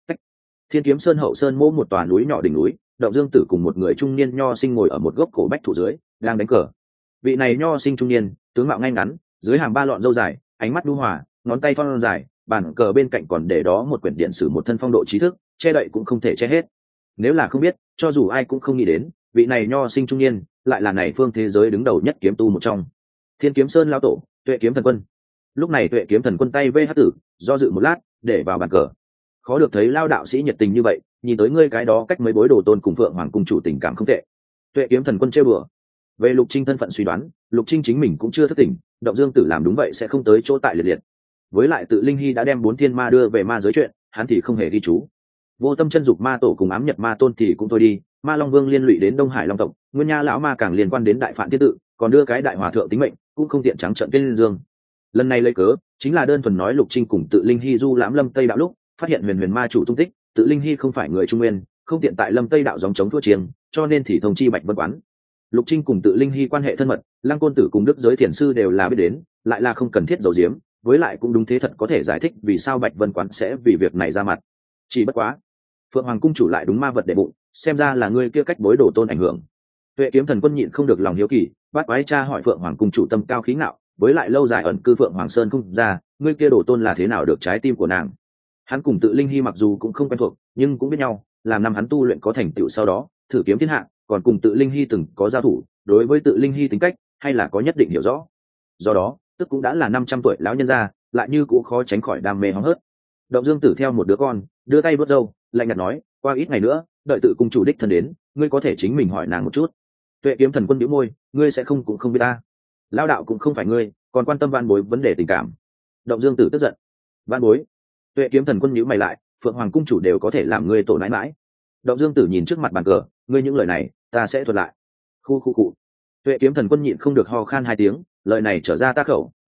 Thiên Kiếm Sơn hậu sơn mỗ một tòa núi nhỏ đỉnh núi, Động Dương Tử cùng một người trung niên nho sinh ngồi ở một gốc cổ bách thụ dưới, đang đánh cờ. Vị này nho sinh trung niên, tướng mạo ngay ngắn, dưới hàm 3 lọn râu dài, ánh mắt nhu hòa, ngón tay thon dài, bàn cờ bên cạnh còn để đó một quyển điện sử một thân phong độ trí thức, che đậy cũng không thể che hết. Nếu là không biết, cho dù ai cũng không nghĩ đến, vị này nho sinh trung niên lại là này phương thế giới đứng đầu nhất kiếm tu một trong. Thiên Kiếm Sơn lão tổ, Tuệ Kiếm Thần Quân. Lúc này Tuệ Kiếm Thần Quân tay vê hắc tử, do dự một lát, để vào bàn cờ. Khó được thấy lao đạo sĩ nhiệt tình như vậy, nhìn tới ngươi cái đó cách mấy bối đồ tôn cùng Phượng Hoàng cung chủ tình cảm không tệ. Tuệ Kiếm Thần Quân trêu đùa. Về Lục Trinh thân phận suy đoán, Lục Trinh chính mình cũng chưa thức tỉnh, Động Dương Tử làm đúng vậy sẽ không tới chỗ tại liệt liệt. Với lại tự Linh Hy đã đem 4 thiên ma đưa về ma giới chuyện, hắn thì không hề ghi chú. Vô Tâm Chân Dục ma tổ cùng Ám Nhật ma tôn thì cũng thôi đi, Ma Long Vương liên lụy đến Đông Hải Long tộc, Nguyên Nha lão ma càng liên quan đến Đại Phạn Thiên tự, còn đưa cái đại hòa thượng tính mệnh, cũng không tiện trắng trợn tên dương. Lần này lấy cớ, chính là đơn thuần nói Lục Trinh cùng tự Linh Hy du lãm Lâm Tây đạo lúc, phát hiện huyền huyền ma chủ tung tích, tự Linh Hy không phải người Trung Nguyên, không tiện tại Lâm Tây đạo gióng chống thua chiêng, cho nên thì thông chi Bạch Vân Quán. Lục Trinh cùng tự Linh Hy quan hệ thân mật, Lăng Côn tử cùng đức giới thiền sư đều là biết đến, lại là không cần thiết giấu giếm, với lại cũng đúng thế thật có thể giải thích vì sao Bạch Vân Quán sẽ vì việc này ra mặt. Chỉ bất quá, Phượng Hoàng cung chủ lại đúng ma vật để bụng, xem ra là ngươi kia cách bối đồ tôn ảnh hưởng. Tuệ Kiếm Thần Quân nhịn không được lòng hiếu kỳ, bắt quái cha hỏi Phượng Hoàng cung chủ tâm cao khí ngạo, với lại lâu dài ẩn cư Phượng Hoàng Sơn không ra, ngươi kia đồ tôn là thế nào được trái tim của nàng? Hắn cùng tự Linh Hy mặc dù cũng không quen thuộc, nhưng cũng biết nhau, làm năm hắn tu luyện có thành tựu sau đó, thử kiếm thiên hạ, còn cùng tự Linh Hy từng có giao thủ, đối với tự Linh Hy tính cách hay là có nhất định hiểu rõ. Do đó, tức cũng đã là 500 tuổi lão nhân gia, lại như cũng khó tránh khỏi đam mê hóng hớt. Động Dương Tử theo một đứa con, đưa tay vuốt râu, lạnh nhạt nói, qua ít ngày nữa, đợi tự cung chủ đích thân đến, ngươi có thể chính mình hỏi nàng một chút. Tuệ Kiếm Thần Quân nhíu môi, ngươi sẽ không cũng không biết ta. Lão đạo cũng không phải ngươi, còn quan tâm van bối vấn đề tình cảm. Động Dương Tử tức giận. Van bối? Tuệ Kiếm Thần Quân nhíu mày lại, Phượng Hoàng cung chủ đều có thể làm ngươi tổ nãi mãi. Động Dương Tử nhìn trước mặt bàn cờ, ngươi những lời này, ta sẽ thuật lại. Khu. Tuệ Kiếm Thần Quân nhịn không được ho khan 2 tiếng, lời này trở ra ta khẩu,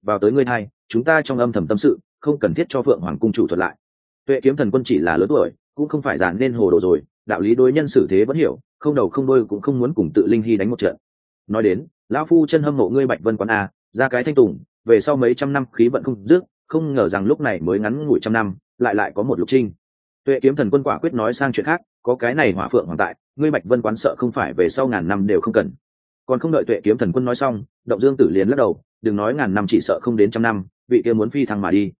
vào tới ngươi hai chúng ta trong âm thầm tâm sự không cần thiết cho phượng hoàng cung chủ thuật lại. Tuệ kiếm thần quân chỉ là lớn tuổi cũng không phải giàn nên hồ đồ rồi, đạo lý đối nhân xử thế vẫn hiểu, không đầu không đôi cũng không muốn cùng tự linh hy đánh một trận. Nói đến lão phu chân hâm mộ ngươi Bạch Vân quán a, ra cái thanh tùng về sau mấy trăm năm khí vận không dứt, không ngờ rằng lúc này mới ngắn ngủi trăm năm lại có một Lục Trinh. Tuệ kiếm thần quân quả quyết nói sang chuyện khác, có cái này hỏa phượng hoàng tại, ngươi Bạch Vân quán sợ không phải về sau ngàn năm đều không cần. Còn không đợi Tuệ kiếm thần quân nói xong, Động Dương Tử liền lắc đầu, đừng nói ngàn năm, chỉ sợ không đến trăm năm vị kia muốn phi thăng mà đi.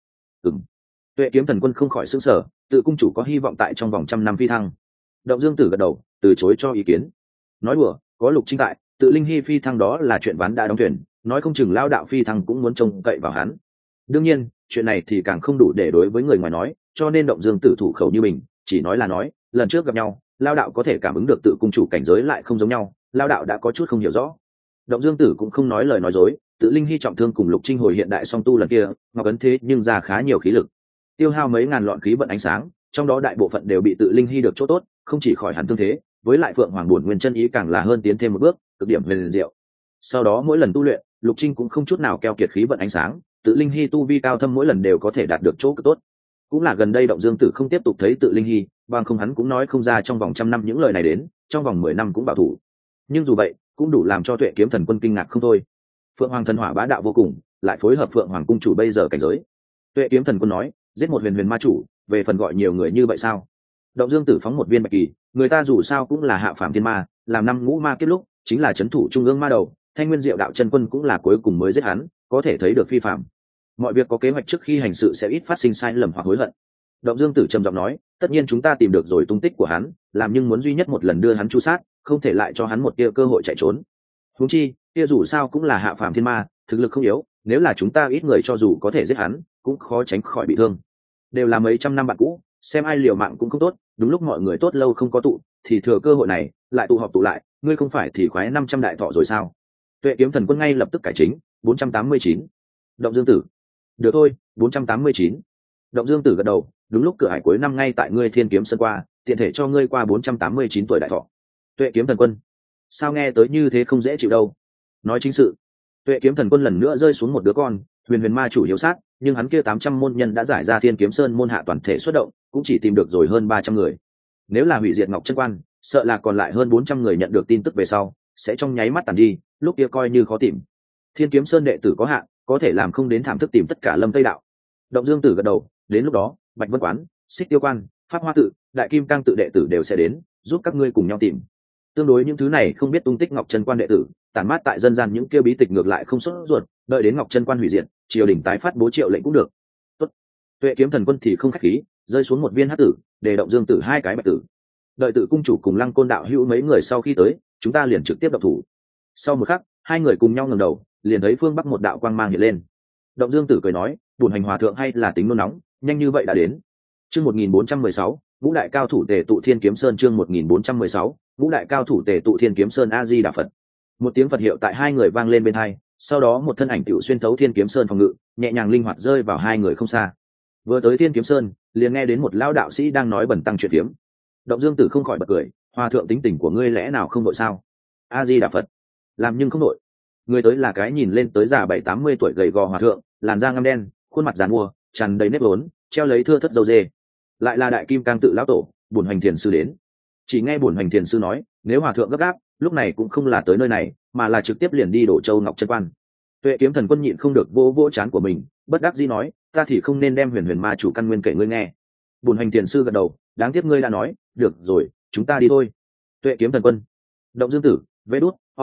Tuệ kiếm thần quân không khỏi sững sờ, tự cung chủ có hy vọng tại trong vòng trăm năm phi thăng. Động Dương Tử gật đầu từ chối cho ý kiến, nói đùa, có Lục Trinh tại, tự linh hy phi thăng đó là chuyện ván đã đóng thuyền, nói không chừng lao đạo phi thăng cũng muốn trông cậy vào hắn. Đương nhiên chuyện này thì càng không đủ để đối với người ngoài nói, cho nên Động Dương Tử thủ khẩu như mình, chỉ nói là nói, lần trước gặp nhau lao đạo có thể cảm ứng được tự cung chủ cảnh giới lại không giống nhau, lao đạo đã có chút không hiểu rõ. Động Dương Tử cũng không nói lời nói dối, tự linh hy trọng thương cùng Lục Trinh hồi hiện đại song tu lần kia ngọc ấn thế nhưng ra khá nhiều khí lực, tiêu hao mấy ngàn lọn khí vận ánh sáng, trong đó đại bộ phận đều bị tự linh hy được chỗ tốt, không chỉ khỏi hẳn thương thế, với lại phượng hoàng bổn nguyên chân ý càng là hơn tiến thêm một bước, cực điểm huyền diệu. Sau đó mỗi lần tu luyện, Lục Trinh cũng không chút nào keo kiệt khí vận ánh sáng, tự linh hy tu vi cao thâm mỗi lần đều có thể đạt được chỗ cực tốt. Cũng là gần đây Động Dương Tử không tiếp tục thấy tự linh hy, bằng không hắn cũng nói không ra trong vòng trăm năm những lời này đến, trong vòng 10 năm cũng bảo thủ. Nhưng dù vậy cũng đủ làm cho Tuệ kiếm thần quân kinh ngạc không thôi. Phượng hoàng thần hỏa bá đạo vô cùng, lại phối hợp phượng hoàng cung chủ bây giờ cảnh giới. Tuệ kiếm thần quân nói, giết một huyền huyền ma chủ, về phần gọi nhiều người như vậy sao? Động Dương Tử phóng một viên bạch kỳ, người ta dù sao cũng là hạ phàm thiên ma, làm năm ngũ ma kiếp lúc chính là chấn thủ trung ương ma đầu, Thanh Nguyên Diệu đạo chân quân cũng là cuối cùng mới giết hắn, có thể thấy được phi phàm. Mọi việc có kế hoạch trước khi hành sự sẽ ít phát sinh sai lầm hoặc hối hận. Động Dương Tử trầm giọng nói, tất nhiên chúng ta tìm được rồi tung tích của hắn, làm nhưng muốn duy nhất một lần đưa hắn chu sát, không thể lại cho hắn một tia cơ hội chạy trốn. Huống chi, kia dù sao cũng là hạ phàm thiên ma, thực lực không yếu, nếu là chúng ta ít người cho dù có thể giết hắn, cũng khó tránh khỏi bị thương. Đều là mấy trăm năm bạn cũ, xem ai liều mạng cũng không tốt, đúng lúc mọi người tốt lâu không có tụ, thì thừa cơ hội này, lại tụ họp tụ lại, ngươi không phải thì khoái 500 đại thọ rồi sao? Tuệ kiếm thần quân ngay lập tức cải chính, 489. Động Dương Tử. Được thôi, 489. Động Dương Tử gật đầu, đúng lúc cửa hải cuối năm ngay tại ngươi Thiên Kiếm Sơn qua, tiện thể cho ngươi qua 489 tuổi đại thọ. Tuệ kiếm thần quân. Sao nghe tới như thế không dễ chịu đâu? Nói chính sự. Tuệ kiếm thần quân lần nữa rơi xuống một đứa con, huyền huyền ma chủ hiếu sát, nhưng hắn kia 800 môn nhân đã giải ra Thiên Kiếm Sơn môn hạ toàn thể xuất động, cũng chỉ tìm được rồi hơn 300 người. Nếu là hủy diệt Ngọc Chân Quan, sợ là còn lại hơn 400 người nhận được tin tức về sau, sẽ trong nháy mắt tàn đi, lúc kia coi như khó tìm. Thiên Kiếm Sơn đệ tử có hạn, có thể làm không đến thảm thức tìm tất cả Lâm Tây đạo. Động Dương Tử gật đầu, đến lúc đó, Bạch Vân Quán, Xích Tiêu Quan, Pháp Hoa tự, Đại Kim Cang tự đệ tử đều sẽ đến, giúp các ngươi cùng nhau tìm. Tương đối những thứ này không biết tung tích Ngọc Chân Quan đệ tử, tản mát tại dân gian những kia bí tịch ngược lại không sốt ruột, đợi đến Ngọc Chân Quan hủy diệt, triều đình tái phát bố triệu lệnh cũng được. Tốt. Tuệ kiếm thần quân thì không khách khí, rơi xuống một viên hắc tử, để Động Dương Tử hai cái bạch tử. Đợi tự cung chủ cùng Lăng Côn đạo hữu mấy người sau khi tới, chúng ta liền trực tiếp động thủ. Sau một khắc, hai người cùng nhau ngẩng đầu, liền thấy phương bắc một đạo quang mang hiện lên. Động Dương Tử cười nói, bổn hành hòa thượng hay là tính nôn nóng, nhanh như vậy đã đến. Chương 1416, ngũ đại cao thủ tề tụ Thiên Kiếm Sơn. Chương 1416, ngũ đại cao thủ tề tụ Thiên Kiếm Sơn. A Di Đà Phật. Một tiếng Phật hiệu tại hai người vang lên bên hai, sau đó một thân ảnh tiểu xuyên thấu Thiên Kiếm Sơn phòng ngự, nhẹ nhàng linh hoạt rơi vào hai người không xa. Vừa tới Thiên Kiếm Sơn, liền nghe đến một lão đạo sĩ đang nói bẩn tăng chuyện phiếm. Động Dương Tử không khỏi bật cười, hòa thượng tính tình của ngươi lẽ nào không nội sao? A Di Đà Phật. Làm nhưng không nội. Người tới là cái nhìn lên tới già 70-80 tuổi gầy gò hòa thượng, làn da ngăm đen, khuôn mặt giàn mua, tràn đầy nếp vốn, treo lấy thưa thất dầu dê. Lại là Đại Kim Cang tự lão tổ, Bổn Hoành Thiền sư đến. Chỉ nghe Bổn Hoành Thiền sư nói, nếu hòa thượng gấp gáp, lúc này cũng không là tới nơi này, mà là trực tiếp liền đi Đổ Châu Ngọc Chân Quan. Tuệ kiếm thần quân nhịn không được vỗ vỗ trán của mình, bất đắc dĩ nói, ta thì không nên đem huyền huyền ma chủ căn nguyên kể ngươi nghe. Bổn Hoành Thiền sư gật đầu, đáng tiếc ngươi đã nói, được rồi, chúng ta đi thôi. Tuệ kiếm thần quân. Động Dương Tử, vê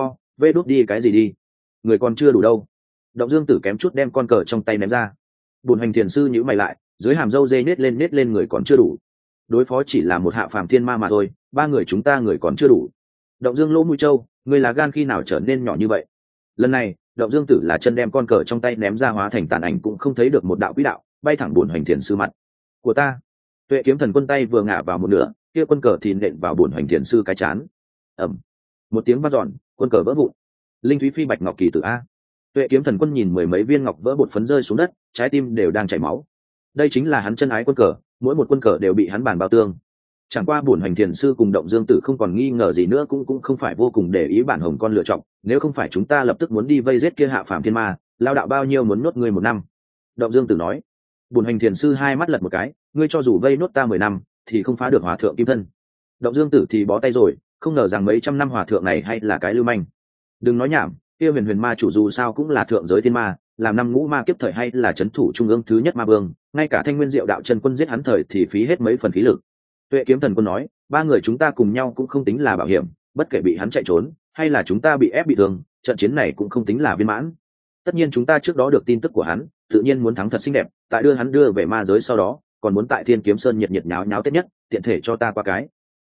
đút đi cái gì đi? Người còn chưa đủ đâu. Động Dương Tử kém chút đem con cờ trong tay ném ra. Bổn Hoành Thiền sư nhíu mày lại, dưới hàm râu dê nết lên người còn chưa đủ. Đối phó chỉ là một hạ phàm thiên ma mà thôi, ba người chúng ta người còn chưa đủ. Động Dương Lỗ Mũi Châu, ngươi là gan khi nào trở nên nhỏ như vậy? Lần này, Động Dương Tử là chân đem con cờ trong tay ném ra hóa thành tàn ảnh cũng không thấy được một đạo quỹ đạo, bay thẳng Bổn Hoành Thiền sư mặt. Của ta. Tuệ kiếm thần quân tay vừa ngả vào một nửa, kia quân cờ thì nện vào Bổn Hoành Thiền sư cái chán. Ầm. Một tiếng vang dọn, quân cờ vỡ vụn. Linh thúy phi bạch ngọc kỳ tử a. Tuệ kiếm thần quân nhìn mười mấy viên ngọc vỡ bột phấn rơi xuống đất, trái tim đều đang chảy máu. Đây chính là hắn chân ái quân cờ, mỗi một quân cờ đều bị hắn bàn bao tương. Chẳng qua Bổn Hoành Thiền sư cùng Động Dương Tử không còn nghi ngờ gì nữa, cũng không phải vô cùng để ý bản hồng con lựa chọn, nếu không phải chúng ta lập tức muốn đi vây giết kia hạ phàm thiên ma, Lao đạo bao nhiêu muốn nuốt ngươi 1 năm? Động Dương Tử nói. Bùn Hành Thiền sư hai mắt lật một cái, ngươi cho dù vây nuốt ta 10 năm thì không phá được hòa thượng kim thân. Động Dương Tử thì bó tay rồi, không ngờ rằng mấy trăm năm hòa thượng này hay là cái lưu manh. Đừng nói nhảm, kia huyền huyền ma chủ dù sao cũng là thượng giới thiên ma, làm năm ngũ ma kiếp thời hay là trấn thủ trung ương thứ nhất ma vương, ngay cả Thanh Nguyên Diệu đạo chân quân giết hắn thời thì phí hết mấy phần khí lực. Tuệ Kiếm Thần Quân nói, ba người chúng ta cùng nhau cũng không tính là bảo hiểm, bất kể bị hắn chạy trốn hay là chúng ta bị ép bị thương, trận chiến này cũng không tính là viên mãn. Tất nhiên chúng ta trước đó được tin tức của hắn, tự nhiên muốn thắng thật xinh đẹp, tại đưa hắn đưa về ma giới sau đó, còn muốn tại Thiên Kiếm Sơn nhiệt nhiệt nháo nháo tết nhất, tiện thể cho ta qua cái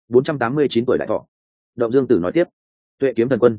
489 tuổi đại thọ. Động Dương Tử nói tiếp. Tuệ Kiếm Thần Quân,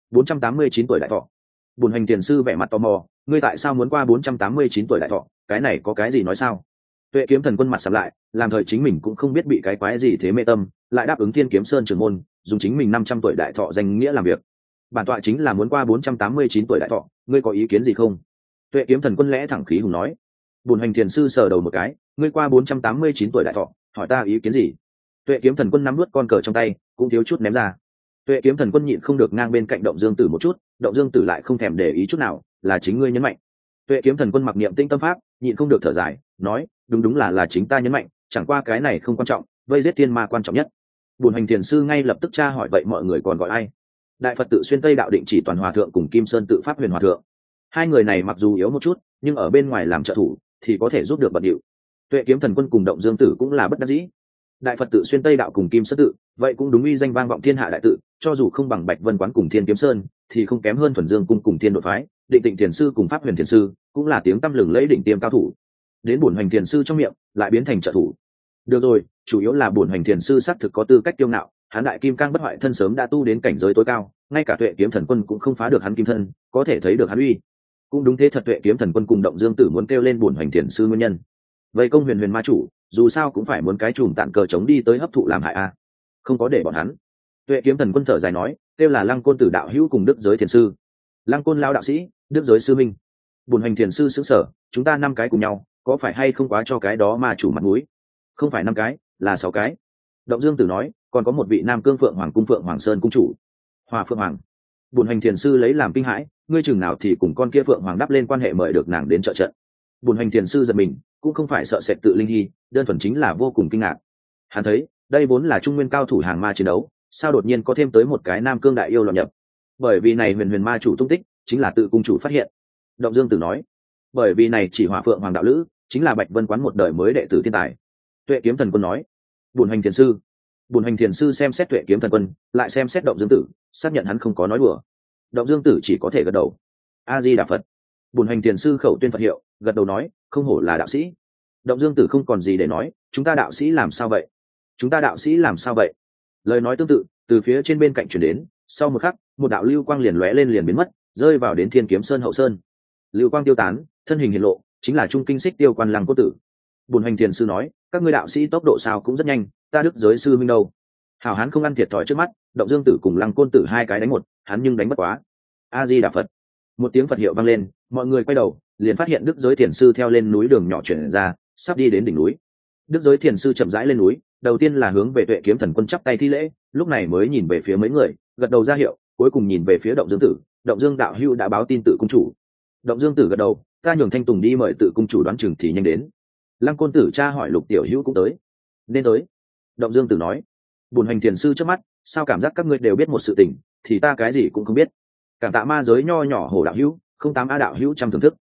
489 tuổi đại thọ. Bùn Hành Tiền sư vẻ mặt tò mò, ngươi tại sao muốn qua 489 tuổi đại thọ, cái này có cái gì nói sao? Tuệ Kiếm Thần Quân mặt sầm lại, làm thời chính mình cũng không biết bị cái quái gì thế mê tâm, lại đáp ứng Thiên Kiếm Sơn trưởng môn, dùng chính mình 500 tuổi đại thọ danh nghĩa làm việc. Bản tọa chính là muốn qua 489 tuổi đại thọ, ngươi có ý kiến gì không? Tuệ Kiếm Thần Quân lẽ thẳng khí hùng nói. Bùn Hành Thiền sư sờ đầu một cái, ngươi qua 489 tuổi đại thọ, hỏi ta ý kiến gì? Tuệ Kiếm Thần Quân nắm nuốt con cờ trong tay, cũng thiếu chút ném ra. Tuệ Kiếm Thần Quân nhịn không được ngang bên cạnh Động Dương Tử một chút, Động Dương Tử lại không thèm để ý chút nào, là chính ngươi nhấn mạnh. Tuệ Kiếm Thần Quân mặc niệm tinh tâm pháp, nhịn không được thở dài, nói, đúng là chính ta nhấn mạnh, chẳng qua cái này không quan trọng, vây giết thiên ma quan trọng nhất. Bùn Hành Thiền sư ngay lập tức tra hỏi vậy mọi người còn gọi ai? Đại Phật tự Xuyên Tây đạo định chỉ toàn hòa thượng cùng Kim Sơn tự pháp huyền hòa thượng. Hai người này mặc dù yếu một chút, nhưng ở bên ngoài làm trợ thủ thì có thể giúp được bận điệu. Tuệ Kiếm Thần Quân cùng Động Dương Tử cũng là bất đắc dĩ. Đại Phật tự Xuyên Tây đạo cùng Kim Sơn tự, vậy cũng đúng uy danh vang vọng thiên hạ đại tự, cho dù không bằng Bạch Vân quán cùng Thiên Kiếm Sơn, thì không kém hơn Thuần Dương cung cùng Thiên Đột phái, Định Tịnh Thiền sư cùng Pháp Huyền Thiền sư, cũng là tiếng tăm lừng lẫy đỉnh tiêm cao thủ. Đến Bổn Hành Thiền sư trong miệng, lại biến thành trợ thủ. Được rồi, chủ yếu là Bổn Hành Thiền sư xác thực có tư cách kiêu ngạo, hắn đại kim cang bất hoại thân sớm đã tu đến cảnh giới tối cao, ngay cả Tuệ Kiếm Thần Quân cũng không phá được hắn kim thân, có thể thấy được hắn uy. Cũng đúng thế thật, Tuệ Kiếm Thần Quân cùng Động Dương Tử muốn kêu lên Bổn Hành Thiền sư nguyên nhân. Vậy công huyền huyền ma chủ, dù sao cũng phải muốn cái chùm tạn cờ chống đi tới hấp thụ làm hại a. Không có để bọn hắn. Tuệ Kiếm Thần Quân thở dài nói, kêu là Lăng Côn Tử đạo hữu cùng Đức Giới Thiền sư. Lăng Côn lao đạo sĩ, Đức Giới sư minh. Bổn Hành Thiền sư sững sở, chúng ta 5 cái cùng nhau, có phải hay không quá cho cái đó mà chủ mặt mũi? Không phải 5 cái, là 6 cái. Động Dương Tử nói, còn có một vị Nam Cương Phượng Hoàng cung Phượng Hoàng Sơn cung chủ, Hòa Phượng Hoàng. Bổn Hành Thiền sư lấy làm kinh hãi, ngươi chừng nào thì cùng con kia Phượng Hoàng đắp lên quan hệ mời được nàng đến trợ trận. Bổn Hành Thiền sư giật mình, cũng không phải sợ sệt tự linh hy, đơn thuần chính là vô cùng kinh ngạc. Hắn thấy, đây vốn là trung nguyên cao thủ hàng ma chiến đấu, sao đột nhiên có thêm tới một cái Nam Cương đại yêu lọt nhập? Bởi vì này huyền huyền ma chủ tung tích, chính là tự cung chủ phát hiện. Động Dương Tử nói, bởi vì này chỉ Hỏa Phượng Hoàng đạo lữ, chính là Bạch Vân quán một đời mới đệ tử thiên tài. Tuệ Kiếm Thần Quân nói, Bổn Hành Thiền sư. Bổn Hành Thiền sư xem xét Tuệ Kiếm Thần Quân, lại xem xét Động Dương Tử, xác nhận hắn không có nói đùa. Động Dương Tử chỉ có thể gật đầu. A Di Đà Phật. Bổn Hành Thiền sư khẩu tuyên Phật hiệu, gật đầu nói, không hổ là đạo sĩ. Động Dương Tử không còn gì để nói, chúng ta đạo sĩ làm sao vậy? Chúng ta đạo sĩ làm sao vậy? Lời nói tương tự từ phía trên bên cạnh truyền đến, sau một khắc, một đạo lưu quang liền lóe lên liền biến mất, rơi vào đến Thiên Kiếm Sơn hậu sơn. Lưu quang tiêu tán, thân hình hiện lộ, chính là Trung Kinh Xích Tiêu Quan Lăng Côn Tử. Bổn Hành Thiền sư nói, các ngươi đạo sĩ tốc độ sao cũng rất nhanh, ta Đức Giới sư minh đâu? Hảo hán không ăn thiệt thòi trước mắt, Động Dương Tử cùng Lăng Côn Tử 2 cái đánh một, hắn nhưng đánh bất quá. A Di Đà Phật. Một tiếng Phật hiệu vang lên, mọi người quay đầu, liền phát hiện Đức Giới Thiền sư theo lên núi đường nhỏ chuyển ra, sắp đi đến đỉnh núi. Đức Giới Thiền sư chậm rãi lên núi, đầu tiên là hướng về Tuệ Kiếm Thần Quân chắp tay thi lễ, lúc này mới nhìn về phía mấy người, gật đầu ra hiệu, cuối cùng nhìn về phía Động Dương Tử, Động Dương đạo hữu đã báo tin tự cung chủ. Động Dương Tử gật đầu, ta nhường Thanh Tùng đi mời tự cung chủ đoán chừng thì nhanh đến. Lăng Côn Tử cha hỏi Lục tiểu hữu cũng tới, nên tới. Động Dương Tử nói, Bổn Hành Thiền sư trước mắt, sao cảm giác các ngươi đều biết một sự tình, thì ta cái gì cũng không biết. Cảm tạ ma giới nho nhỏ Hồ đạo hữu, không tám A đạo hữu trăm thưởng thức.